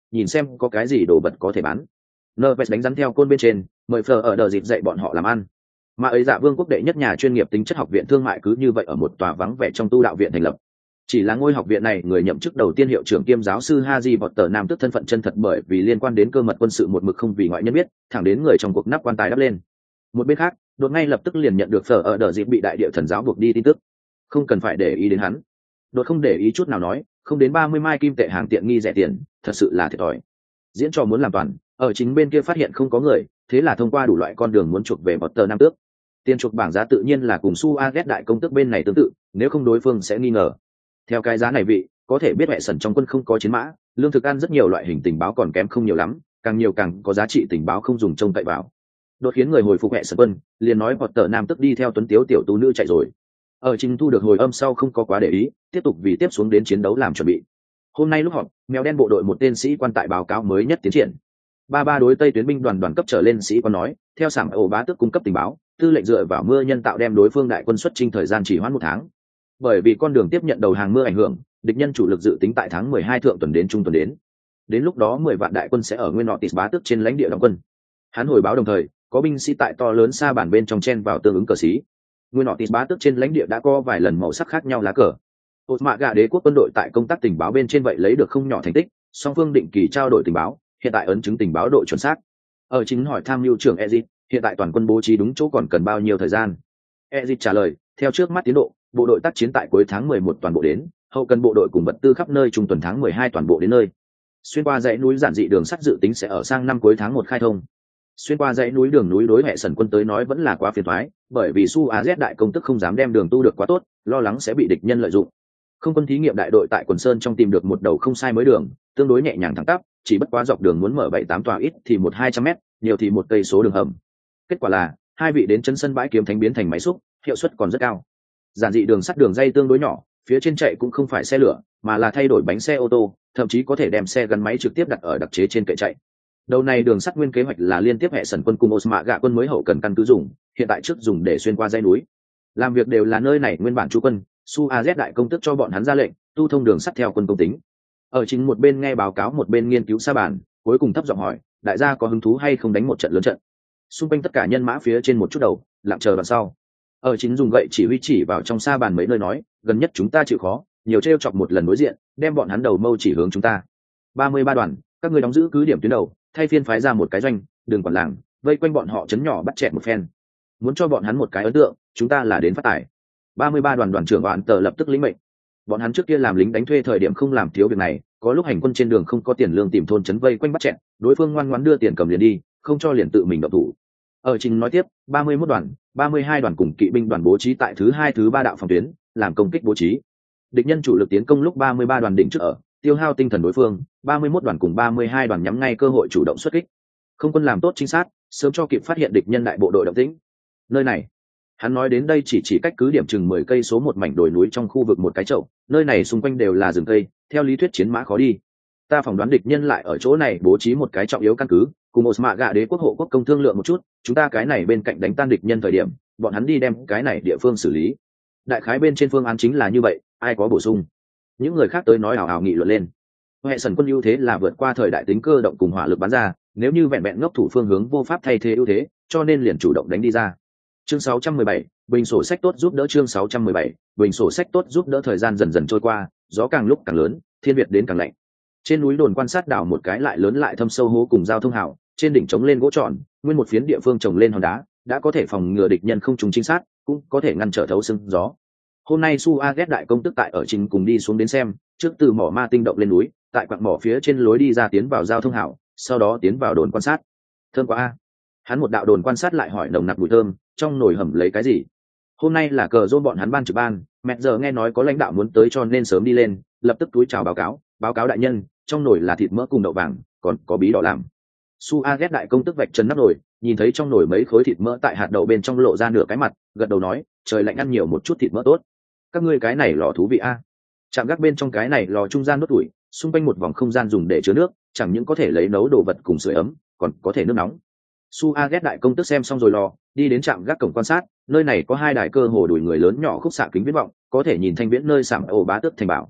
nhìn xem có cái gì đồ vật có thể bán. Nerves đánh rắn theo côn bên trên, mời Fleur ở đờ dịp dạy bọn họ làm ăn. Mà ấy Dạ Vương quốc đệ nhất nhà chuyên nghiệp tính chất học viện thương mại cứ như vậy ở một tòa vắng vẻ trong tu đạo viện thành lập. Chỉ là ngôi học viện này người nhậm chức đầu tiên hiệu trưởng kiêm giáo sư Harry Potter nam tức thân phận chân thật bởi vì liên quan đến cơ mật quân sự một mực không vì ngoại nhân biết, thẳng đến người trong cuộc nắp quan tài đắp lên. Một bên khác, đột ngay lập tức liền nhận được Fleur ở đờ dịp bị đại địa thần giáo buộc đi tin tức. Không cần phải để ý đến hắn. Đột không để ý chút nào nói, không đến ba mươi mai kim tệ hàng tiện nghi rẻ tiền, thật sự là thiệt thòi. Diễn trò muốn làm toàn, ở chính bên kia phát hiện không có người, thế là thông qua đủ loại con đường muốn chuộc về Potter nam tước. Tiền chuộc bảng giá tự nhiên là cùng Su Aget đại công tước bên này tương tự, nếu không đối phương sẽ nghi ngờ. Theo cái giá này vị, có thể biết mẹ sần trong quân không có chiến mã, lương thực ăn rất nhiều loại hình tình báo còn kém không nhiều lắm, càng nhiều càng có giá trị tình báo không dùng trông cậy vào. Đột khiến người hồi phục mẹ sần quân, liền nói Potter nam tước đi theo tuấn tiếu tiểu tú nữ chạy rồi. Ở trình thu được hồi âm sau không có quá để ý, tiếp tục vì tiếp xuống đến chiến đấu làm chuẩn bị. Hôm nay lúc họp, mèo đen bộ đội một tên sĩ quan tại báo cáo mới nhất tiến triển. Ba ba đối Tây tuyến binh đoàn đoàn cấp trở lên sĩ quan nói, theo sảng ổ bá tước cung cấp tình báo, tư lệnh dựa vào mưa nhân tạo đem đối phương đại quân xuất chinh thời gian chỉ hoãn một tháng. Bởi vì con đường tiếp nhận đầu hàng mưa ảnh hưởng, địch nhân chủ lực dự tính tại tháng mười hai thượng tuần đến trung tuần đến. Đến lúc đó mười vạn đại quân sẽ ở nguyên Otis bá tước trên lãnh địa đóng quân. Hắn hồi báo đồng thời, có binh sĩ tại to lớn xa bản bên trong chen vào tương ứng cờ xí. Nguyên Otis bá tước trên lãnh địa đã có vài lần màu sắc khác nhau lá cờ. Ột mạ gà đế quốc quân đội tại công tác tình báo bên trên vậy lấy được không nhỏ thành tích, song phương định kỳ trao đổi tình báo, hiện tại ấn chứng tình báo độ chuẩn xác. Ở chính hỏi tham mưu trưởng Ezit, hiện tại toàn quân bố trí đúng chỗ còn cần bao nhiêu thời gian? Ezit trả lời, theo trước mắt tiến độ, bộ đội tác chiến tại cuối tháng mười một toàn bộ đến, hậu cần bộ đội cùng vật tư khắp nơi trung tuần tháng mười hai toàn bộ đến nơi. Xuyên qua dãy núi giản dị đường sắt dự tính sẽ ở sang năm cuối tháng một khai thông. Xuyên qua dãy núi đường núi đối hệ sần quân tới nói vẫn là quá phiền toái, bởi vì Su A Z đại công tức không dám đem đường tu được quá tốt, lo lắng sẽ bị địch nhân lợi dụng. Không quân thí nghiệm đại đội tại quần sơn trong tìm được một đầu không sai mới đường, tương đối nhẹ nhàng thẳng tắp, chỉ bất quá dọc đường muốn mở bảy tám tòa ít thì một hai trăm mét, nhiều thì một cây số đường hầm. Kết quả là hai vị đến chân sân bãi kiếm thánh biến thành máy xúc, hiệu suất còn rất cao. Giản dị đường sắt đường dây tương đối nhỏ, phía trên chạy cũng không phải xe lửa, mà là thay đổi bánh xe ô tô, thậm chí có thể đem xe gắn máy trực tiếp đặt ở đặc chế trên kệ chạy. Đầu này đường sắt nguyên kế hoạch là liên tiếp hệ sần quân cùng Osma gạ quân mới hậu cần căn cứ dùng, hiện tại trước dùng để xuyên qua dãy núi. Làm việc đều là nơi này nguyên bản chú quân, Su A Z đại công tức cho bọn hắn ra lệnh, tu thông đường sắt theo quân công tính. Ở chính một bên nghe báo cáo một bên nghiên cứu sa bàn, cuối cùng thấp giọng hỏi, đại gia có hứng thú hay không đánh một trận lớn trận? Xung quanh tất cả nhân mã phía trên một chút đầu, lặng chờ đằng sau. Ở chính dùng gậy chỉ huy chỉ vào trong sa bàn mấy nơi nói, gần nhất chúng ta chịu khó, nhiều trêu chọc một lần đối diện, đem bọn hắn đầu mâu chỉ hướng chúng ta. Ba mươi ba đoàn, các ngươi đóng giữ cứ điểm tuyến đầu, thay phiên phái ra một cái doanh, đường quản làng, vây quanh bọn họ chấn nhỏ bắt chẹt một phen. Muốn cho bọn hắn một cái ấn tượng, chúng ta là đến phát tài. Ba mươi ba đoàn đoàn trưởng đoàn tờ lập tức lĩnh mệnh. Bọn hắn trước kia làm lính đánh thuê thời điểm không làm thiếu việc này, có lúc hành quân trên đường không có tiền lương tìm thôn trấn vây quanh bắt chẹt, đối phương ngoan ngoãn đưa tiền cầm liền đi, không cho liền tự mình động thủ. Ở trình nói tiếp, ba mươi mốt đoàn, ba mươi hai đoàn cùng kỵ binh đoàn bố trí tại thứ hai thứ ba đạo phòng tuyến, làm công kích bố trí. Địch nhân chủ lực tiến công lúc ba mươi ba đoàn đỉnh trước ở, tiêu hao tinh thần đối phương, ba mươi mốt đoàn cùng ba mươi hai đoàn nhắm ngay cơ hội chủ động xuất kích. Không quân làm tốt chính xác, sớm cho kịp phát hiện địch nhân đại bộ đội động tĩnh. Nơi này, hắn nói đến đây chỉ chỉ cách cứ điểm chừng mười cây số một mảnh đồi núi trong khu vực một cái chậu, nơi này xung quanh đều là rừng cây, theo lý thuyết chiến mã khó đi. Ta phỏng đoán địch nhân lại ở chỗ này bố trí một cái trọng yếu căn cứ, cùng một mạ gạ đế quốc hộ quốc công thương lượng một chút, chúng ta cái này bên cạnh đánh tan địch nhân thời điểm, bọn hắn đi đem cái này địa phương xử lý. Đại khái bên trên phương án chính là như vậy, ai có bổ sung? Những người khác tới nói ảo ảo nghị luận lên. Hệ sần quân ưu thế là vượt qua thời đại tính cơ động cùng hỏa lực bắn ra, nếu như vẹn vẹn ngốc thủ phương hướng vô pháp thay thế ưu thế, cho nên liền chủ động đánh đi ra. Chương sáu trăm mười bảy, bình sổ sách tốt giúp đỡ chương sáu trăm mười bảy, bình sổ sách tốt giúp đỡ thời gian dần dần trôi qua, gió càng lúc càng lớn, thiên việt đến càng lạnh. Trên núi đồn quan sát đảo một cái lại lớn lại thâm sâu hố cùng giao thông hào, trên đỉnh trống lên gỗ tròn, nguyên một phiến địa phương trồng lên hòn đá, đã có thể phòng ngừa địch nhân không trùng chính xác, cũng có thể ngăn trở thấu sương gió. Hôm nay Su A ghét đại công tức tại ở trình cùng đi xuống đến xem, trước từ mỏ ma tinh động lên núi, tại quặng mỏ phía trên lối đi ra tiến vào giao thông hào, sau đó tiến vào đồn quan sát. Thơm quá a. Hắn một đạo đồn quan sát lại hỏi nồng nặc mùi thơm, trong nồi hầm lấy cái gì? Hôm nay là cờ rôn bọn hắn ban trực ban, mẹ giờ nghe nói có lãnh đạo muốn tới cho nên sớm đi lên, lập tức túi chào báo cáo, báo cáo đại nhân, trong nồi là thịt mỡ cùng đậu vàng, còn có bí đỏ làm. Su A ghét đại công tức vạch chân nắp nồi, nhìn thấy trong nồi mấy khối thịt mỡ tại hạt đậu bên trong lộ ra nửa cái mặt, gật đầu nói, trời lạnh ăn nhiều một chút thịt mỡ tốt. Các ngươi cái này lò thú vị a. Chạm gác bên trong cái này lò trung gian đốt tuổi, xung quanh một vòng không gian dùng để chứa nước, chẳng những có thể lấy nấu đồ vật cùng sưởi ấm, còn có thể nước nóng. Su A ghét đại công tức xem xong rồi lò, đi đến trạm gác cổng quan sát, nơi này có hai đài cơ hồ đuổi người lớn nhỏ khúc xạ kính viễn vọng, có thể nhìn thanh viễn nơi sảm ổ bá tước thành bảo.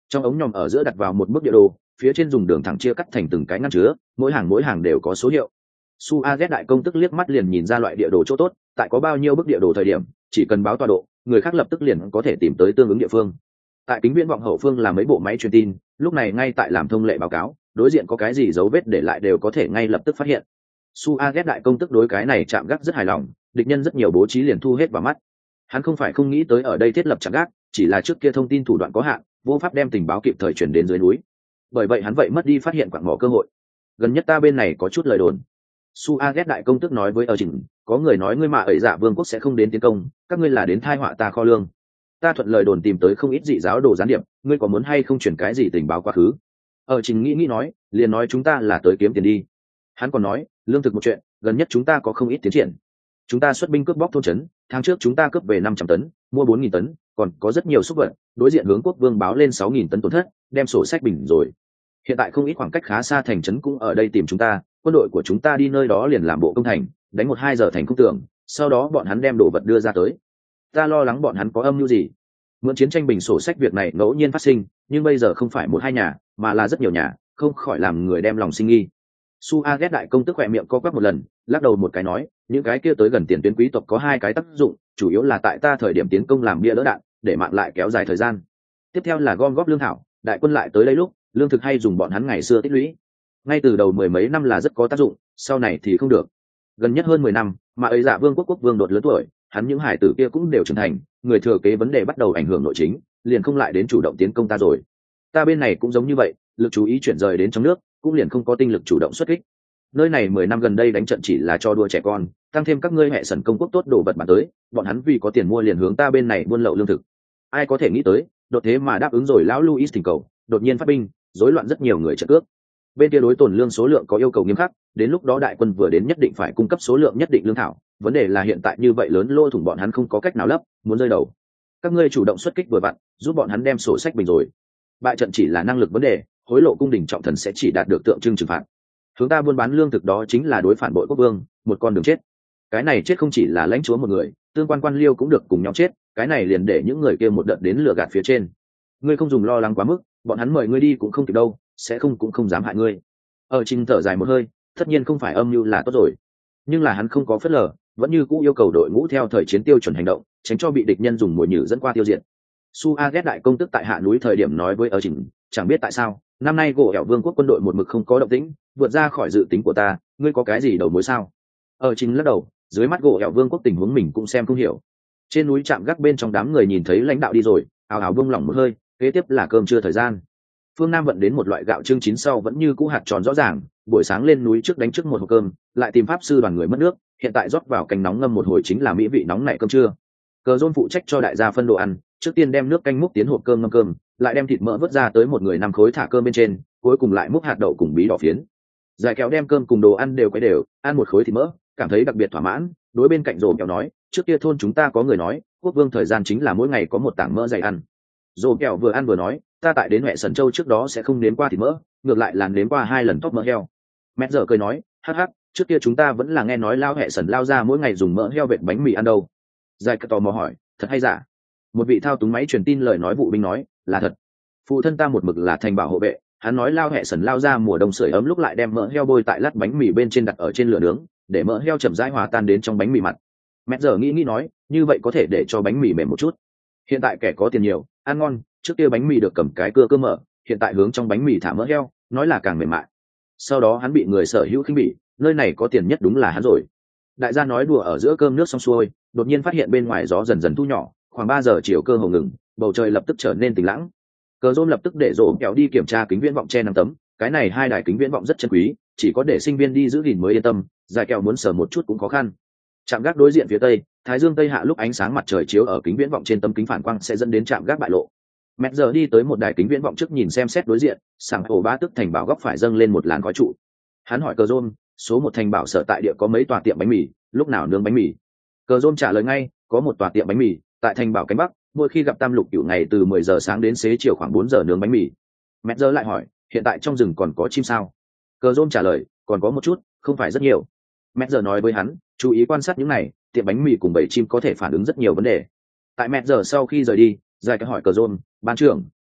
Trong ống nhòm ở giữa đặt vào một bức địa đồ, phía trên dùng đường thẳng chia cắt thành từng cái ngăn chứa, mỗi hàng mỗi hàng đều có số hiệu. Su A Z đại công tức liếc mắt liền nhìn ra loại địa đồ chỗ tốt, tại có bao nhiêu bức địa đồ thời điểm, chỉ cần báo tọa độ, người khác lập tức liền có thể tìm tới tương ứng địa phương. Tại kính viễn vọng hậu phương là mấy bộ máy truyền tin, lúc này ngay tại làm thông lệ báo cáo, đối diện có cái gì dấu vết để lại đều có thể ngay lập tức phát hiện. Su A Z đại công tức đối cái này chạm gác rất hài lòng, địch nhân rất nhiều bố trí liền thu hết vào mắt. Hắn không phải không nghĩ tới ở đây thiết lập chạm gác, chỉ là trước kia thông tin thủ đoạn có hạn, vô pháp đem tình báo kịp thời chuyển đến dưới núi. Bởi vậy hắn vậy mất đi phát hiện quặng mỏ cơ hội. Gần nhất ta bên này có chút lời đồn. Su A Z đại công tức nói với ở Trình, có người nói ngươi mà ẩy dạ vương quốc sẽ không đến tiến công, các ngươi là đến thai họa ta kho lương. Ta thuận lời đồn tìm tới không ít dị giáo đồ gián điệp, ngươi có muốn hay không chuyển cái gì tình báo quá khứ? Ở Trình nghĩ nghĩ nói, liền nói chúng ta là tới kiếm tiền đi. Hắn còn nói, lương thực một chuyện, gần nhất chúng ta có không ít tiến triển. Chúng ta xuất binh cướp bóc thôn trấn, tháng trước chúng ta cướp về năm trăm tấn, mua bốn nghìn tấn, còn có rất nhiều xúc vật, đối diện hướng quốc vương báo lên sáu nghìn tấn tổn thất, đem sổ sách bình rồi. Hiện tại không ít khoảng cách khá xa thành trấn cũng ở đây tìm chúng ta, quân đội của chúng ta đi nơi đó liền làm bộ công thành, đánh một hai giờ thành công tường, sau đó bọn hắn đem đồ vật đưa ra tới. Ta lo lắng bọn hắn có âm mưu gì. Mượn chiến tranh bình sổ sách việc này ngẫu nhiên phát sinh, nhưng bây giờ không phải một hai nhà, mà là rất nhiều nhà, không khỏi làm người đem lòng sinh nghi. Su A ghét đại công tức khỏe miệng co quắp một lần, lắc đầu một cái nói, những cái kia tới gần tiền tuyến quý tộc có hai cái tác dụng, chủ yếu là tại ta thời điểm tiến công làm bia đỡ đạn, để mạng lại kéo dài thời gian. Tiếp theo là gom góp lương thảo, đại quân lại tới đây lúc, lương thực hay dùng bọn hắn ngày xưa tích lũy. Ngay từ đầu mười mấy năm là rất có tác dụng, sau này thì không được. Gần nhất hơn mười năm, mà ấy dạ vương quốc quốc vương đột lớn tuổi, hắn những hải tử kia cũng đều trưởng thành, người thừa kế vấn đề bắt đầu ảnh hưởng nội chính, liền không lại đến chủ động tiến công ta rồi. Ta bên này cũng giống như vậy, lực chú ý chuyển rời đến trong nước, cũng liền không có tinh lực chủ động xuất kích. Nơi này mười năm gần đây đánh trận chỉ là cho đua trẻ con, tăng thêm các ngươi hệ sần công quốc tốt đồ vật bán tới, bọn hắn vì có tiền mua liền hướng ta bên này buôn lậu lương thực. Ai có thể nghĩ tới, đột thế mà đáp ứng rồi lão Louis thỉnh cầu, đột nhiên phát binh, rối loạn rất nhiều người trợ cướp. Bên kia đối tồn lương số lượng có yêu cầu nghiêm khắc, đến lúc đó đại quân vừa đến nhất định phải cung cấp số lượng nhất định lương thảo, vấn đề là hiện tại như vậy lớn lỗ thủng bọn hắn không có cách nào lấp, muốn rơi đầu. Các ngươi chủ động xuất kích vừa vặn, giúp bọn hắn đem sổ sách bình rồi. Bại trận chỉ là năng lực vấn đề, hối lộ cung đình trọng thần sẽ chỉ đạt được tượng trưng trừng phạt. Hướng ta buôn bán lương thực đó chính là đối phản bội quốc vương, một con đường chết. Cái này chết không chỉ là lãnh chúa một người, tương quan quan liêu cũng được cùng nhau chết, cái này liền để những người kia một đợt đến lừa gạt phía trên. Ngươi không dùng lo lắng quá mức, bọn hắn mời ngươi đi cũng không kịp đâu, sẽ không cũng không dám hại ngươi. Ở Trình thở dài một hơi, tất nhiên không phải âm mưu là tốt rồi, nhưng là hắn không có phớt lờ, vẫn như cũ yêu cầu đội ngũ theo thời chiến tiêu chuẩn hành động, tránh cho bị địch nhân dùng mồi nhử dẫn qua tiêu diệt. Su A ghét đại công tức tại hạ núi thời điểm nói với ở Trình, chẳng biết tại sao năm nay gỗ ẻo vương quốc quân đội một mực không có động tĩnh, vượt ra khỏi dự tính của ta, ngươi có cái gì đầu mối sao? Ở Trình lắc đầu, dưới mắt gỗ ẻo vương quốc tình huống mình cũng xem không hiểu. Trên núi chạm gác bên trong đám người nhìn thấy lãnh đạo đi rồi, ào ào buông lỏng một hơi, kế tiếp là cơm trưa thời gian. Phương Nam vận đến một loại gạo trưng chín sau vẫn như cũ hạt tròn rõ ràng, buổi sáng lên núi trước đánh trước một hộp cơm, lại tìm pháp sư đoàn người mất nước, hiện tại rót vào canh nóng ngâm một hồi chính là mỹ vị nóng nảy cơm trưa. Cờ Dôn phụ trách cho đại gia phân đồ ăn, trước tiên đem nước canh múc tiến hộp cơm ngâm cơm, lại đem thịt mỡ vớt ra tới một người năm khối thả cơm bên trên, cuối cùng lại múc hạt đậu cùng bí đỏ phiến. Giải kéo đem cơm cùng đồ ăn đều quấy đều, ăn một khối thịt mỡ, cảm thấy đặc biệt thỏa mãn, đối bên cạnh Dồ Kẹo nói, trước kia thôn chúng ta có người nói, quốc vương thời gian chính là mỗi ngày có một tảng mỡ dày ăn. Dồ Kẹo vừa ăn vừa nói, ta tại đến Huệ Sần Châu trước đó sẽ không nếm qua thịt mỡ, ngược lại là nếm qua hai lần tóc mỡ heo. Mẹ giờ cười nói, hắc hắc, trước kia chúng ta vẫn là nghe nói lao Huệ Sần lao ra mỗi ngày dùng mỡ heo vệt bánh mì ăn đâu. Giải Cờ tò mò hỏi, thật hay giả? Một vị thao túng máy truyền tin lời nói vụ binh nói, là thật. Phụ thân ta một mực là thành bảo hộ vệ, hắn nói lao Huệ Sần lao ra mùa đông sưởi ấm lúc lại đem mỡ heo bôi tại lát bánh mì bên trên đặt ở trên lửa nướng, để mỡ heo chậm rãi hòa tan đến trong bánh mì mặt. Mẹ giờ nghĩ nghĩ nói, như vậy có thể để cho bánh mì mềm một chút. Hiện tại kẻ có tiền nhiều, ăn ngon, trước kia bánh mì được cầm cái cưa cơ mở, hiện tại hướng trong bánh mì thả mỡ heo, nói là càng mềm mại. Sau đó hắn bị người sở hữu khinh bỉ, nơi này có tiền nhất đúng là hắn rồi. Đại gia nói đùa ở giữa cơm nước xong xuôi, đột nhiên phát hiện bên ngoài gió dần dần thu nhỏ, khoảng ba giờ chiều cơ hồ ngừng, bầu trời lập tức trở nên tĩnh lặng. Cờ Dôn lập tức để Dỗ Kẹo đi kiểm tra kính viễn vọng che năm tấm, cái này hai đài kính viễn vọng rất chân quý, chỉ có để sinh viên đi giữ gìn mới yên tâm, Giải Kẹo muốn sờ một chút cũng khó khăn. Trạm gác đối diện phía tây, thái dương tây hạ lúc ánh sáng mặt trời chiếu ở kính viễn vọng trên tấm kính phản quang sẽ dẫn đến trạm gác bại lộ. Mẹ giờ đi tới một đài kính viễn vọng trước nhìn xem xét đối diện, sảng ổ ba tức thành bảo góc phải dâng lên một làn khói trụ. Hắn hỏi Cờ Dôn, số một thành bảo sở tại địa có mấy tòa tiệm bánh mì, lúc nào nướng bánh mì? Cờ Dôn trả lời ngay, có một tòa tiệm bánh mì tại thành bảo cánh bắc, mỗi khi gặp tam lục cửu ngày từ mười giờ sáng đến xế chiều khoảng bốn giờ nướng bánh mì. Mẹ giờ lại hỏi, hiện tại trong rừng còn có chim sao? Cờ Dôn trả lời, còn có một chút, không phải rất nhiều. Mẹ giờ nói với hắn, chú ý quan sát những này, tiệm bánh mì cùng bầy chim có thể phản ứng rất nhiều vấn đề. Tại mẹ giờ sau khi rời đi, Giải cái hỏi Cờ Dôn, ban trưởng,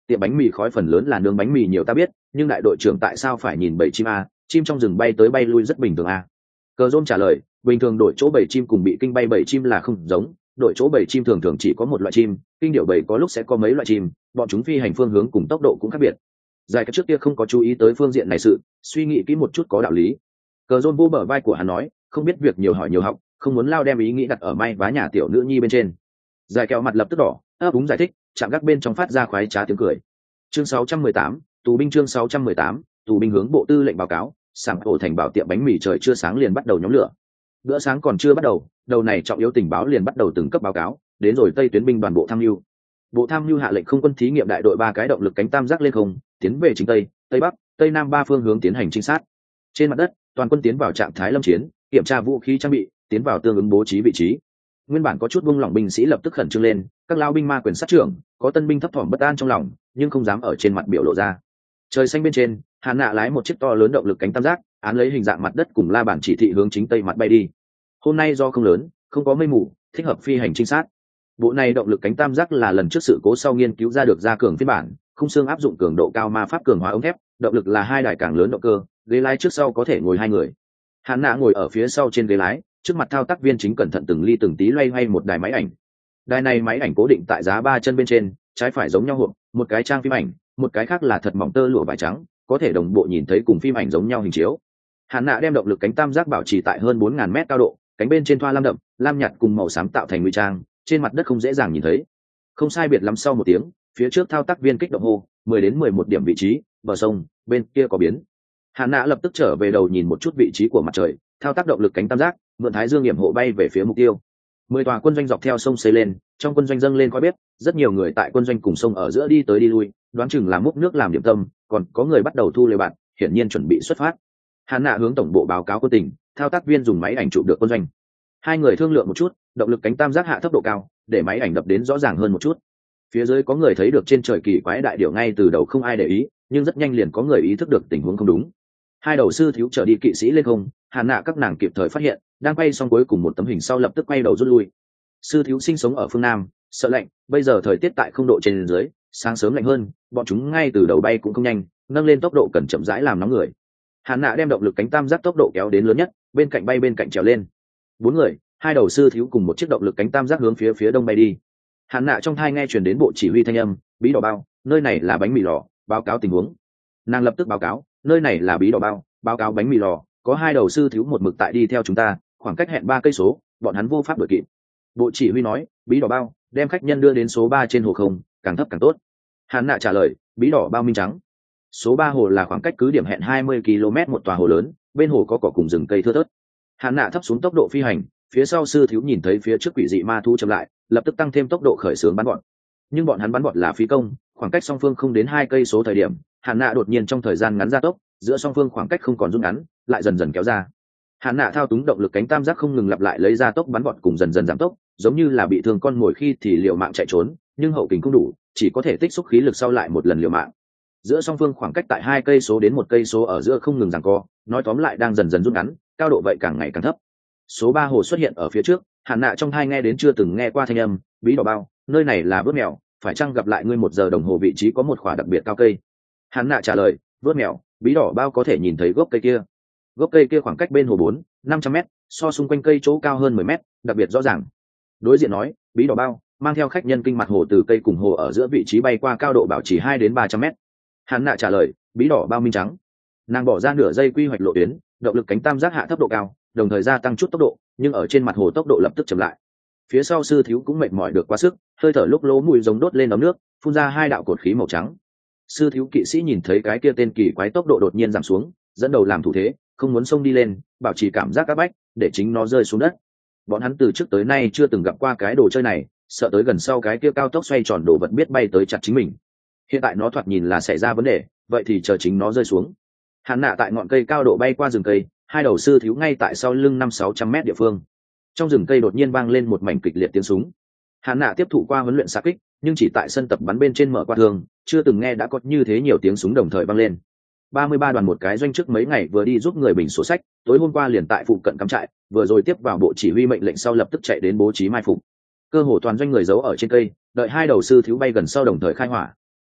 tiệm bánh mì khói phần lớn là nướng bánh mì nhiều ta biết, nhưng đại đội trưởng tại sao phải nhìn bầy chim a? Chim trong rừng bay tới bay lui rất bình thường a. Cờ Rôm trả lời, bình thường đổi chỗ bầy chim cùng bị kinh bay bầy chim là không giống, đổi chỗ bầy chim thường thường chỉ có một loại chim, kinh điệu bầy có lúc sẽ có mấy loại chim, bọn chúng phi hành phương hướng cùng tốc độ cũng khác biệt. Giải trước kia không có chú ý tới phương diện này sự, suy nghĩ kỹ một chút có đạo lý. Cờ Rôm vô bờ vai của hắn nói, không biết việc nhiều hỏi nhiều học, không muốn lao đem ý nghĩ đặt ở may vá nhà tiểu nữ nhi bên trên. Giải kẹo mặt lập tức đỏ, ấp úng giải thích, chạm gác bên trong phát ra khoái trá tiếng cười. Chương sáu trăm mười tám, tù binh chương sáu trăm mười tám, tù binh hướng bộ tư lệnh báo cáo, sảng ổ thành bảo tiệm bánh mì trời chưa sáng liền bắt đầu nhóm lửa. Bữa sáng còn chưa bắt đầu, đầu này trọng yếu tình báo liền bắt đầu từng cấp báo cáo, đến rồi Tây tuyến binh đoàn bộ tham mưu. Bộ tham mưu hạ lệnh không quân thí nghiệm đại đội ba cái động lực cánh tam giác lên không, tiến về chính tây, tây bắc, tây nam ba phương hướng tiến hành trinh sát. Trên mặt đất, toàn quân tiến vào trạng thái lâm chiến, kiểm tra vũ khí trang bị, tiến vào tương ứng bố trí vị trí. Nguyên bản có chút buông lỏng binh sĩ lập tức khẩn trương lên, các lao binh ma quyền sát trưởng, có tân binh thấp thỏm bất an trong lòng, nhưng không dám ở trên mặt biểu lộ ra. Trời xanh bên trên, Hàn Nạ lái một chiếc to lớn động lực cánh tam giác, án lấy hình dạng mặt đất cùng la bàn chỉ thị hướng chính tây mặt bay đi. Hôm nay do không lớn, không có mây mù, thích hợp phi hành trinh sát. Bộ này động lực cánh tam giác là lần trước sự cố sau nghiên cứu ra được gia cường phiên bản, khung xương áp dụng cường độ cao ma pháp cường hóa ống thép, động lực là hai đài càng lớn động cơ, ghế lái trước sau có thể ngồi hai người. Hàn Nạ ngồi ở phía sau trên ghế lái, trước mặt thao tác viên chính cẩn thận từng ly từng tí loay hoay một đài máy ảnh. Đài này máy ảnh cố định tại giá ba chân bên trên, trái phải giống nhau hộp, một cái trang phim ảnh, một cái khác là thật mỏng tơ lụa vải trắng, có thể đồng bộ nhìn thấy cùng phim ảnh giống nhau hình chiếu. Hàn Nạ đem động lực cánh tam giác bảo trì tại hơn bốn nghìn mét cao độ, cánh bên trên thoa lam đậm, lam nhạt cùng màu xám tạo thành nguy trang, trên mặt đất không dễ dàng nhìn thấy. Không sai biệt lắm sau một tiếng, phía trước thao tác viên kích động hô, mười đến mười một điểm vị trí, bờ sông, bên kia có biến. Hàn Nạ lập tức trở về đầu nhìn một chút vị trí của mặt trời, thao tác động lực cánh tam giác, mượn thái dương nghiệm hộ bay về phía mục tiêu. Mười tòa quân doanh dọc theo sông xây lên, trong quân doanh dâng lên khói bếp, rất nhiều người tại quân doanh cùng sông ở giữa đi tới đi lui, đoán chừng là múc nước làm điểm tâm, còn có người bắt đầu thu lều bạt, hiển nhiên chuẩn bị xuất phát. Hàn Nạ hướng tổng bộ báo cáo quân tình, thao tác viên dùng máy ảnh chụp được quân doanh. Hai người thương lượng một chút, động lực cánh tam giác hạ thấp độ cao, để máy ảnh đập đến rõ ràng hơn một chút. Phía dưới có người thấy được trên trời kỳ quái đại điểu ngay từ đầu không ai để ý, nhưng rất nhanh liền có người ý thức được tình huống không đúng. Hai đầu sư thiếu trở đi kỵ sĩ lên không, Hàn Nạ các nàng kịp thời phát hiện, đang quay xong cuối cùng một tấm hình sau lập tức quay đầu rút lui. Sư thiếu sinh sống ở phương Nam, sợ lạnh, bây giờ thời tiết tại không độ trên dưới, sáng sớm lạnh hơn, bọn chúng ngay từ đầu bay cũng không nhanh, nâng lên tốc độ cần chậm rãi làm nóng người. Hàn Nạ đem động lực cánh tam giác tốc độ kéo đến lớn nhất, bên cạnh bay bên cạnh trèo lên. Bốn người, hai đầu sư thiếu cùng một chiếc động lực cánh tam giác hướng phía phía đông bay đi. Hàn Nạ trong thai nghe truyền đến bộ chỉ huy thanh âm, bí đỏ bao, nơi này là bánh mì lò, báo cáo tình huống. Nàng lập tức báo cáo, nơi này là bí đỏ bao, báo cáo bánh mì lò, có hai đầu sư thiếu một mực tại đi theo chúng ta, khoảng cách hẹn ba cây số, bọn hắn vô pháp đuổi kịp. Bộ chỉ huy nói, bí đỏ bao, đem khách nhân đưa đến số ba trên hồ không, càng thấp càng tốt. Hàn Nạ trả lời, bí đỏ bao minh trắng. Số ba hồ là khoảng cách cứ điểm hẹn hai mươi ki lô mét một tòa hồ lớn, bên hồ có cỏ cùng rừng cây thưa thớt. Hàn Nạ thấp xuống tốc độ phi hành, phía sau sư thiếu nhìn thấy phía trước quỷ dị ma thu chậm lại, lập tức tăng thêm tốc độ khởi xướng bắn bọn. Nhưng bọn hắn bắn bọn là phí công, khoảng cách song phương không đến hai cây số thời điểm, Hàn Nạ đột nhiên trong thời gian ngắn gia tốc, giữa song phương khoảng cách không còn rút ngắn, lại dần dần kéo ra. Hàn Nạ thao túng động lực cánh tam giác không ngừng lặp lại lấy ra tốc bắn bọn cùng dần dần giảm tốc, giống như là bị thương con mồi khi thì liều mạng chạy trốn, nhưng hậu kình không đủ, chỉ có thể tích xúc khí lực sau lại một lần liều mạng. Giữa song phương khoảng cách tại hai cây số đến một cây số ở giữa không ngừng giằng co, nói tóm lại đang dần dần rút ngắn, cao độ vậy càng ngày càng thấp. Số ba hồ xuất hiện ở phía trước, Hàn Nạ trong tai nghe đến chưa từng nghe qua thanh âm, bí đỏ bao, nơi này là vớt mèo, phải chăng gặp lại ngươi một giờ đồng hồ vị trí có một khỏa đặc biệt cao cây. Hàn Nạ trả lời, vớt mèo, bí đỏ bao có thể nhìn thấy gốc cây kia. Gốc cây kia khoảng cách bên hồ bốn, năm trăm mét, so xung quanh cây chỗ cao hơn mười mét, đặc biệt rõ ràng. Đối diện nói, bí đỏ bao, mang theo khách nhân kinh mặt hồ từ cây cùng hồ ở giữa vị trí bay qua cao độ bảo trì hai đến ba trăm mét. Hàn Nạ trả lời, bí đỏ bao minh trắng. Nàng bỏ ra nửa giây quy hoạch lộ tuyến, động lực cánh tam giác hạ thấp độ cao, đồng thời gia tăng chút tốc độ, nhưng ở trên mặt hồ tốc độ lập tức chậm lại. Phía sau sư thiếu cũng mệt mỏi được quá sức, hơi thở lúc lỗ mũi giống đốt lên ống nước, phun ra hai đạo cột khí màu trắng. Sư thiếu kỵ sĩ nhìn thấy cái kia tên kỳ quái tốc độ đột nhiên giảm xuống, dẫn đầu làm thủ thế, không muốn xông đi lên, bảo trì cảm giác áp bách, để chính nó rơi xuống đất. Bọn hắn từ trước tới nay chưa từng gặp qua cái đồ chơi này, sợ tới gần sau cái kia cao tốc xoay tròn đồ vật biết bay tới chặt chính mình. Hiện tại nó thoạt nhìn là xảy ra vấn đề, vậy thì chờ chính nó rơi xuống. Hàn Nạ tại ngọn cây cao độ bay qua rừng cây, hai đầu sư thiếu ngay tại sau lưng năm sáu trăm mét địa phương. Trong rừng cây đột nhiên vang lên một mảnh kịch liệt tiếng súng. Hàn Nạ tiếp thụ qua huấn luyện xạ kích, nhưng chỉ tại sân tập bắn bên trên mở qua thường, chưa từng nghe đã có như thế nhiều tiếng súng đồng thời vang lên. ba mươi ba đoàn một cái doanh trước mấy ngày vừa đi giúp người bình sổ sách, tối hôm qua liền tại phụ cận cắm trại, vừa rồi tiếp vào bộ chỉ huy mệnh lệnh sau lập tức chạy đến bố trí mai phục. Cơ hồ toàn doanh người giấu ở trên cây, đợi hai đầu sư thiếu bay gần sau đồng thời khai hỏa.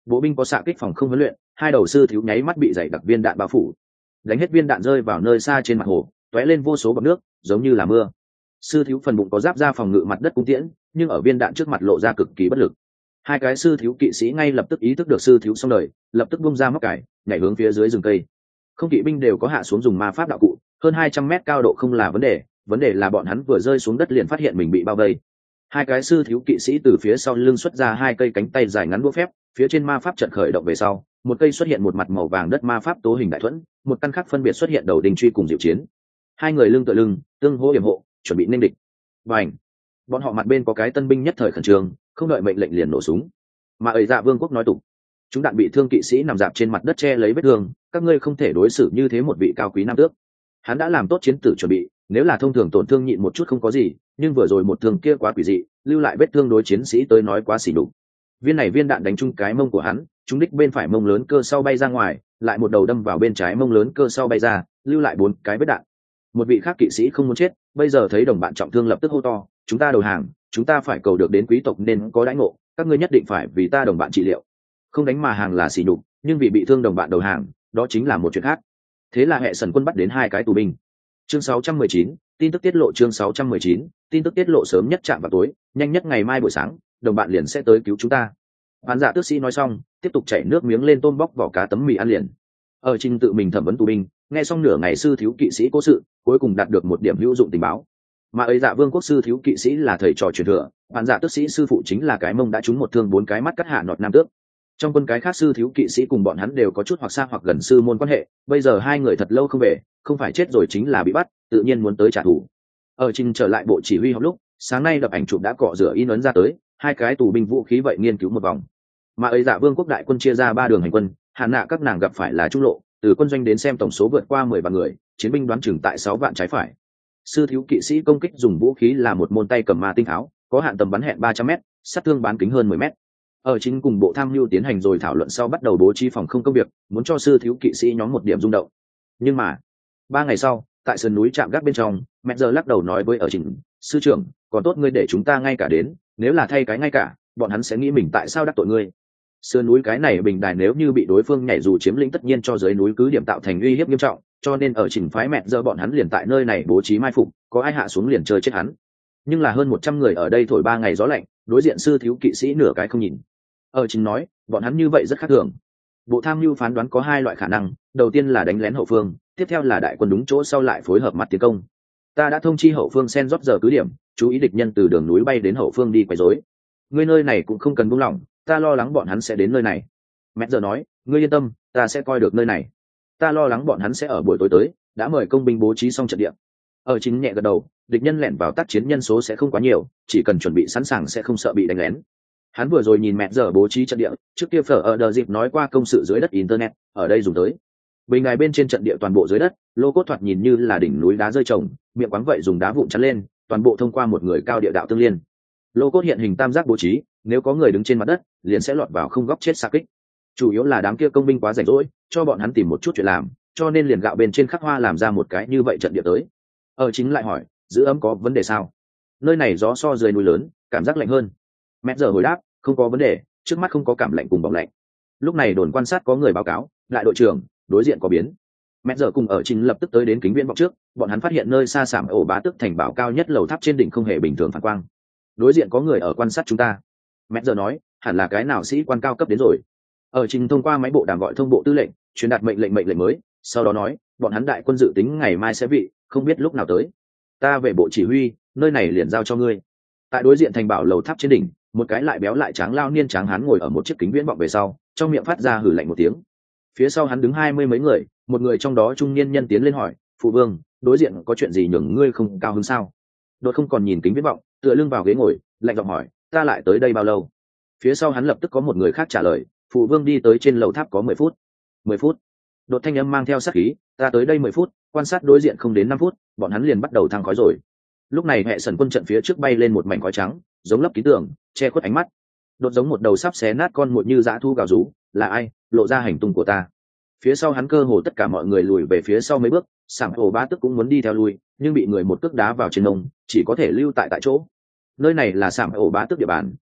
Bộ binh có xạ kích phòng không huấn luyện, hai đầu sư thiếu nháy mắt bị dày đặc viên đạn bao phủ, đánh hết viên đạn rơi vào nơi xa trên mặt hồ, tóe lên vô số bọt nước giống như là mưa. Sư thiếu phần bụng có giáp ra phòng ngự mặt đất cung tiễn, nhưng ở viên đạn trước mặt lộ ra cực kỳ bất lực. Hai cái sư thiếu kỵ sĩ ngay lập tức ý thức được sư thiếu xong đời, lập tức bung ra móc cải, nhảy hướng phía dưới rừng cây. Không kỵ binh đều có hạ xuống dùng ma pháp đạo cụ, hơn hai trăm mét cao độ không là vấn đề, vấn đề là bọn hắn vừa rơi xuống đất liền phát hiện mình bị bao vây. Hai cái sư thiếu kỵ sĩ từ phía sau lưng xuất ra hai cây cánh tay dài ngắn đũa phép, phía trên ma pháp trận khởi động về sau, một cây xuất hiện một mặt màu vàng đất ma pháp tố hình đại thuẫn, một căn khác phân biệt xuất hiện đầu đình truy cùng diệu chiến. Hai người lưng tựa lưng, tương hỗ điểm hộ, chuẩn bị nên địch. Bành! Bọn họ mặt bên có cái tân binh nhất thời khẩn trương, không đợi mệnh lệnh liền nổ súng. Mà ấy Dạ Vương quốc nói tục, chúng đạn bị thương kỵ sĩ nằm dạp trên mặt đất che lấy vết thương, các ngươi không thể đối xử như thế một vị cao quý nam tước. Hắn đã làm tốt chiến tử chuẩn bị, nếu là thông thường tổn thương nhịn một chút không có gì, nhưng vừa rồi một thương kia quá quỷ dị, lưu lại vết thương đối chiến sĩ tới nói quá xỉ đục. Viên này viên đạn đánh trúng cái mông của hắn, trúng đích bên phải mông lớn cơ sau bay ra ngoài, lại một đầu đâm vào bên trái mông lớn cơ sau bay ra, lưu lại bốn cái vết đạn. Một vị khác kỵ sĩ không muốn chết, bây giờ thấy đồng bạn trọng thương lập tức hô to, chúng ta đầu hàng, chúng ta phải cầu được đến quý tộc nên có đãi ngộ, các ngươi nhất định phải vì ta đồng bạn trị liệu. Không đánh mà hàng là xỉ nhục, nhưng vì bị thương đồng bạn đầu hàng, đó chính là một chuyện khác. Thế là hệ sần quân bắt đến hai cái tù binh. Chương sáu trăm mười chín, tin tức tiết lộ chương sáu trăm mười chín, tin tức tiết lộ sớm nhất chạm vào tối, nhanh nhất ngày mai buổi sáng, đồng bạn liền sẽ tới cứu chúng ta. Bán giả tước sĩ nói xong, tiếp tục chảy nước miếng lên tôm bóc vỏ cá tấm mì ăn liền. Ở trình tự mình thẩm vấn tù binh, nghe xong nửa ngày sư thiếu kỵ sĩ cố sự, cuối cùng đạt được một điểm hữu dụng tình báo. Mà ấy Dạ Vương quốc sư thiếu kỵ sĩ là thầy trò truyền thừa, bán giả tước sĩ sư phụ chính là cái mông đã trúng một thương bốn cái mắt cắt hạ nọt nam tước. Trong quân cái khác sư thiếu kỵ sĩ cùng bọn hắn đều có chút hoặc xa hoặc gần sư môn quan hệ, bây giờ hai người thật lâu không về, không phải chết rồi chính là bị bắt, tự nhiên muốn tới trả thù. Ở trình trở lại bộ chỉ huy học lúc, sáng nay đập ảnh chụp đã cọ rửa in ấn ra tới, hai cái tù binh vũ khí vậy nghiên cứu một vòng. Mà ấy Dạ Vương quốc đại quân chia ra ba đường hành quân, hạn nạ các nàng gặp phải là trung lộ, từ quân doanh đến xem tổng số vượt qua mười vạn người, chiến binh đoán chừng tại sáu vạn trái phải. Sư thiếu kỵ sĩ công kích dùng vũ khí là một môn tay cầm ma tinh tháo, có hạn tầm bắn hẹn ba trăm mét, sát thương bán kính hơn mười mét. Ở chính cùng bộ tham mưu tiến hành rồi thảo luận sau bắt đầu bố trí phòng không công việc, muốn cho sư thiếu kỵ sĩ nhóm một điểm rung động. Nhưng mà ba ngày sau, tại sườn núi trạm gác bên trong, mẹ giờ lắc đầu nói với ở trình sư trưởng, còn tốt ngươi để chúng ta ngay cả đến, nếu là thay cái ngay cả, bọn hắn sẽ nghĩ mình tại sao đắc tội ngươi. Sườn núi cái này bình đài nếu như bị đối phương nhảy dù chiếm lĩnh tất nhiên cho dưới núi cứ điểm tạo thành uy hiếp nghiêm trọng, cho nên ở trình phái mẹ giờ bọn hắn liền tại nơi này bố trí mai phục, có ai hạ xuống liền chơi chết hắn. Nhưng là hơn một trăm người ở đây thổi ba ngày gió lạnh, đối diện sư thiếu kỵ sĩ nửa cái không nhìn. Ở trình nói, bọn hắn như vậy rất khác thường. Bộ tham mưu phán đoán có hai loại khả năng, đầu tiên là đánh lén hậu phương, tiếp theo là đại quân đúng chỗ sau lại phối hợp mặt tiến công. Ta đã thông chi hậu phương sen rót giờ cứ điểm, chú ý địch nhân từ đường núi bay đến hậu phương đi quấy rối. Ngươi nơi này cũng không cần buông lỏng, ta lo lắng bọn hắn sẽ đến nơi này. Mẹ giờ nói, ngươi yên tâm, ta sẽ coi được nơi này. Ta lo lắng bọn hắn sẽ ở buổi tối tới, đã mời công binh bố trí xong trận địa. Ở chính nhẹ gật đầu, địch nhân lẻn vào tác chiến nhân số sẽ không quá nhiều, chỉ cần chuẩn bị sẵn sàng sẽ không sợ bị đánh lén. Hắn vừa rồi nhìn mẹ giờ bố trí trận địa, trước kia phở ở đờ dịp nói qua công sự dưới đất internet, ở đây dùng tới. Bình đài bên trên trận địa toàn bộ dưới đất, lô cốt thoạt nhìn như là đỉnh núi đá rơi trồng, miệng quáng vậy dùng đá vụn chắn lên, toàn bộ thông qua một người cao địa đạo tương liên. Lô cốt hiện hình tam giác bố trí, nếu có người đứng trên mặt đất, liền sẽ lọt vào không góc chết xạ kích. Chủ yếu là đám kia công binh quá rảnh rỗi, cho bọn hắn tìm một chút chuyện làm, cho nên liền gạo bên trên khắc hoa làm ra một cái như vậy trận địa tới. Ở chính lại hỏi, giữ ấm có vấn đề sao? Nơi này gió so dưới núi lớn, cảm giác lạnh hơn. Mẹ giờ hồi đáp, không có vấn đề, trước mắt không có cảm lạnh cùng bỏng lạnh. Lúc này đồn quan sát có người báo cáo, lại đội trưởng, đối diện có biến. Mẹ giờ cùng ở chính lập tức tới đến kính viễn vọng trước, bọn hắn phát hiện nơi xa sảm ổ bá tức thành bảo cao nhất lầu tháp trên đỉnh không hề bình thường phản quang. Đối diện có người ở quan sát chúng ta. Mẹ giờ nói, hẳn là cái nào sĩ quan cao cấp đến rồi. Ở trình thông qua máy bộ đàm gọi thông bộ tư lệnh, truyền đạt mệnh lệnh mệnh lệnh mới, sau đó nói, bọn hắn đại quân dự tính ngày mai sẽ vị, không biết lúc nào tới. Ta về bộ chỉ huy, nơi này liền giao cho ngươi. Tại đối diện thành bảo lầu tháp trên đỉnh, một cái lại béo lại tráng lao niên tráng hắn ngồi ở một chiếc kính viễn vọng về sau, trong miệng phát ra hử lạnh một tiếng. Phía sau hắn đứng hai mươi mấy người, một người trong đó trung niên nhân tiến lên hỏi, phụ vương, đối diện có chuyện gì nhường ngươi không cao hứng sao? Đột không còn nhìn kính viễn vọng, tựa lưng vào ghế ngồi, lạnh giọng hỏi, ta lại tới đây bao lâu? Phía sau hắn lập tức có một người khác trả lời, phụ vương đi tới trên lầu tháp có mười phút. Mười phút? Đột thanh âm mang theo sát khí, ta tới đây mười phút, quan sát đối diện không đến năm phút, bọn hắn liền bắt đầu thăng khói rồi. Lúc này hệ sần quân trận phía trước bay lên một mảnh khói trắng, giống lấp ký tường, che khuất ánh mắt. Đột giống một đầu sắp xé nát con muội như dã thu gào rú, là ai lộ ra hành tung của ta? Phía sau hắn cơ hồ tất cả mọi người lùi về phía sau mấy bước, sảng ổ ba tức cũng muốn đi theo lui, nhưng bị người một cước đá vào trên nông, chỉ có thể lưu tại tại chỗ. Nơi này là sảng ổ ba tức địa bàn,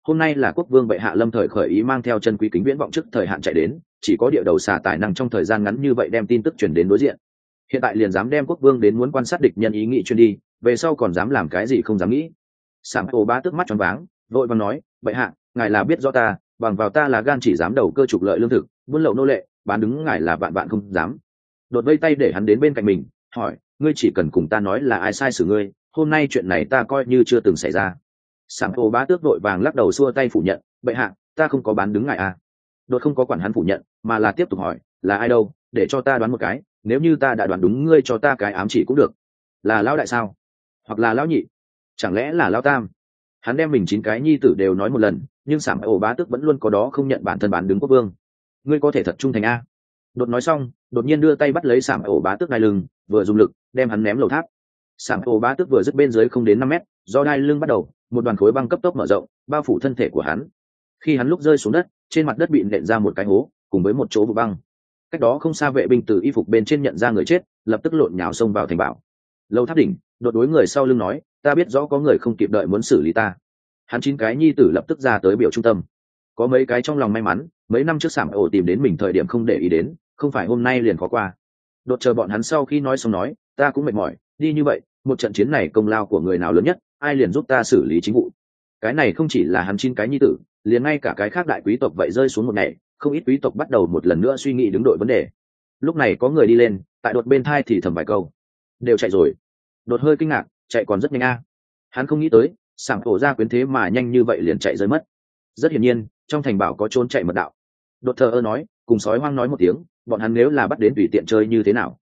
hôm nay là quốc vương bệ hạ lâm thời khởi ý mang theo chân quý kính viễn vọng trước thời hạn chạy đến, chỉ có địa đầu xà tài năng trong thời gian ngắn như vậy đem tin tức truyền đến đối diện. Hiện tại liền dám đem quốc vương đến muốn quan sát địch nhân ý nghĩ chuyên đi, về sau còn dám làm cái gì không dám nghĩ. Sảng Ô Bá Tước mắt tròn váng, vội vàng nói, bệ hạ, ngài là biết rõ ta, bằng vào ta là gan chỉ dám đầu cơ trục lợi lương thực, buôn lậu nô lệ, bán đứng ngài là vạn vạn không dám. Đột vây tay để hắn đến bên cạnh mình, hỏi, ngươi chỉ cần cùng ta nói là ai sai xử ngươi, hôm nay chuyện này ta coi như chưa từng xảy ra. Sảng Ô Bá Tước vội vàng lắc đầu xua tay phủ nhận, bệ hạ, ta không có bán đứng ngài à. Đột không có quản hắn phủ nhận, mà là tiếp tục hỏi, là ai đâu, để cho ta đoán một cái, nếu như ta đã đoán đúng ngươi cho ta cái ám chỉ cũng được. Là lão đại sao? Hoặc là lão nhị? Chẳng lẽ là lão tam? Hắn đem mình chín cái nhi tử đều nói một lần, nhưng Sảng Ô Bá Tước vẫn luôn có đó không nhận bản thân bán đứng quốc vương. Ngươi có thể thật trung thành a. Đột nói xong, đột nhiên đưa tay bắt lấy Sảng Ô Bá Tước đai lưng, vừa dùng lực đem hắn ném lầu tháp. Sảng Ô Bá Tước vừa dứt bên dưới không đến năm mét, do đai lưng bắt đầu, một đoàn khối băng cấp tốc mở rộng, bao phủ thân thể của hắn. Khi hắn lúc rơi xuống đất, trên mặt đất bị nện ra một cái hố, cùng với một chỗ vụ băng. Cách đó không xa vệ binh từ y phục bên trên nhận ra người chết, lập tức lộn nhào xông vào thành bảo. Lâu tháp đỉnh, đột đối người sau lưng nói, ta biết rõ có người không kịp đợi muốn xử lý ta. Hắn chín cái nhi tử lập tức ra tới biểu trung tâm. Có mấy cái trong lòng may mắn, mấy năm trước Sảng Ô tìm đến mình thời điểm không để ý đến, không phải hôm nay liền khó qua. Đột chờ bọn hắn sau khi nói xong nói, ta cũng mệt mỏi, đi như vậy, một trận chiến này công lao của người nào lớn nhất, ai liền giúp ta xử lý chính vụ. Cái này không chỉ là hắn chín cái nhi tử, liền ngay cả cái khác đại quý tộc vậy rơi xuống một ngày, không ít quý tộc bắt đầu một lần nữa suy nghĩ đứng đội vấn đề. Lúc này có người đi lên, tại đột bên thai thì thầm vài câu, đều chạy rồi. Đột hơi kinh ngạc, chạy còn rất nhanh a. Hắn không nghĩ tới, Sảng Ô ra quyến thế mà nhanh như vậy liền chạy rơi mất. Rất hiển nhiên, trong thành bảo có trốn chạy mật đạo. Đột thờ ơ nói, cùng sói hoang nói một tiếng, bọn hắn nếu là bắt đến tùy tiện chơi như thế nào.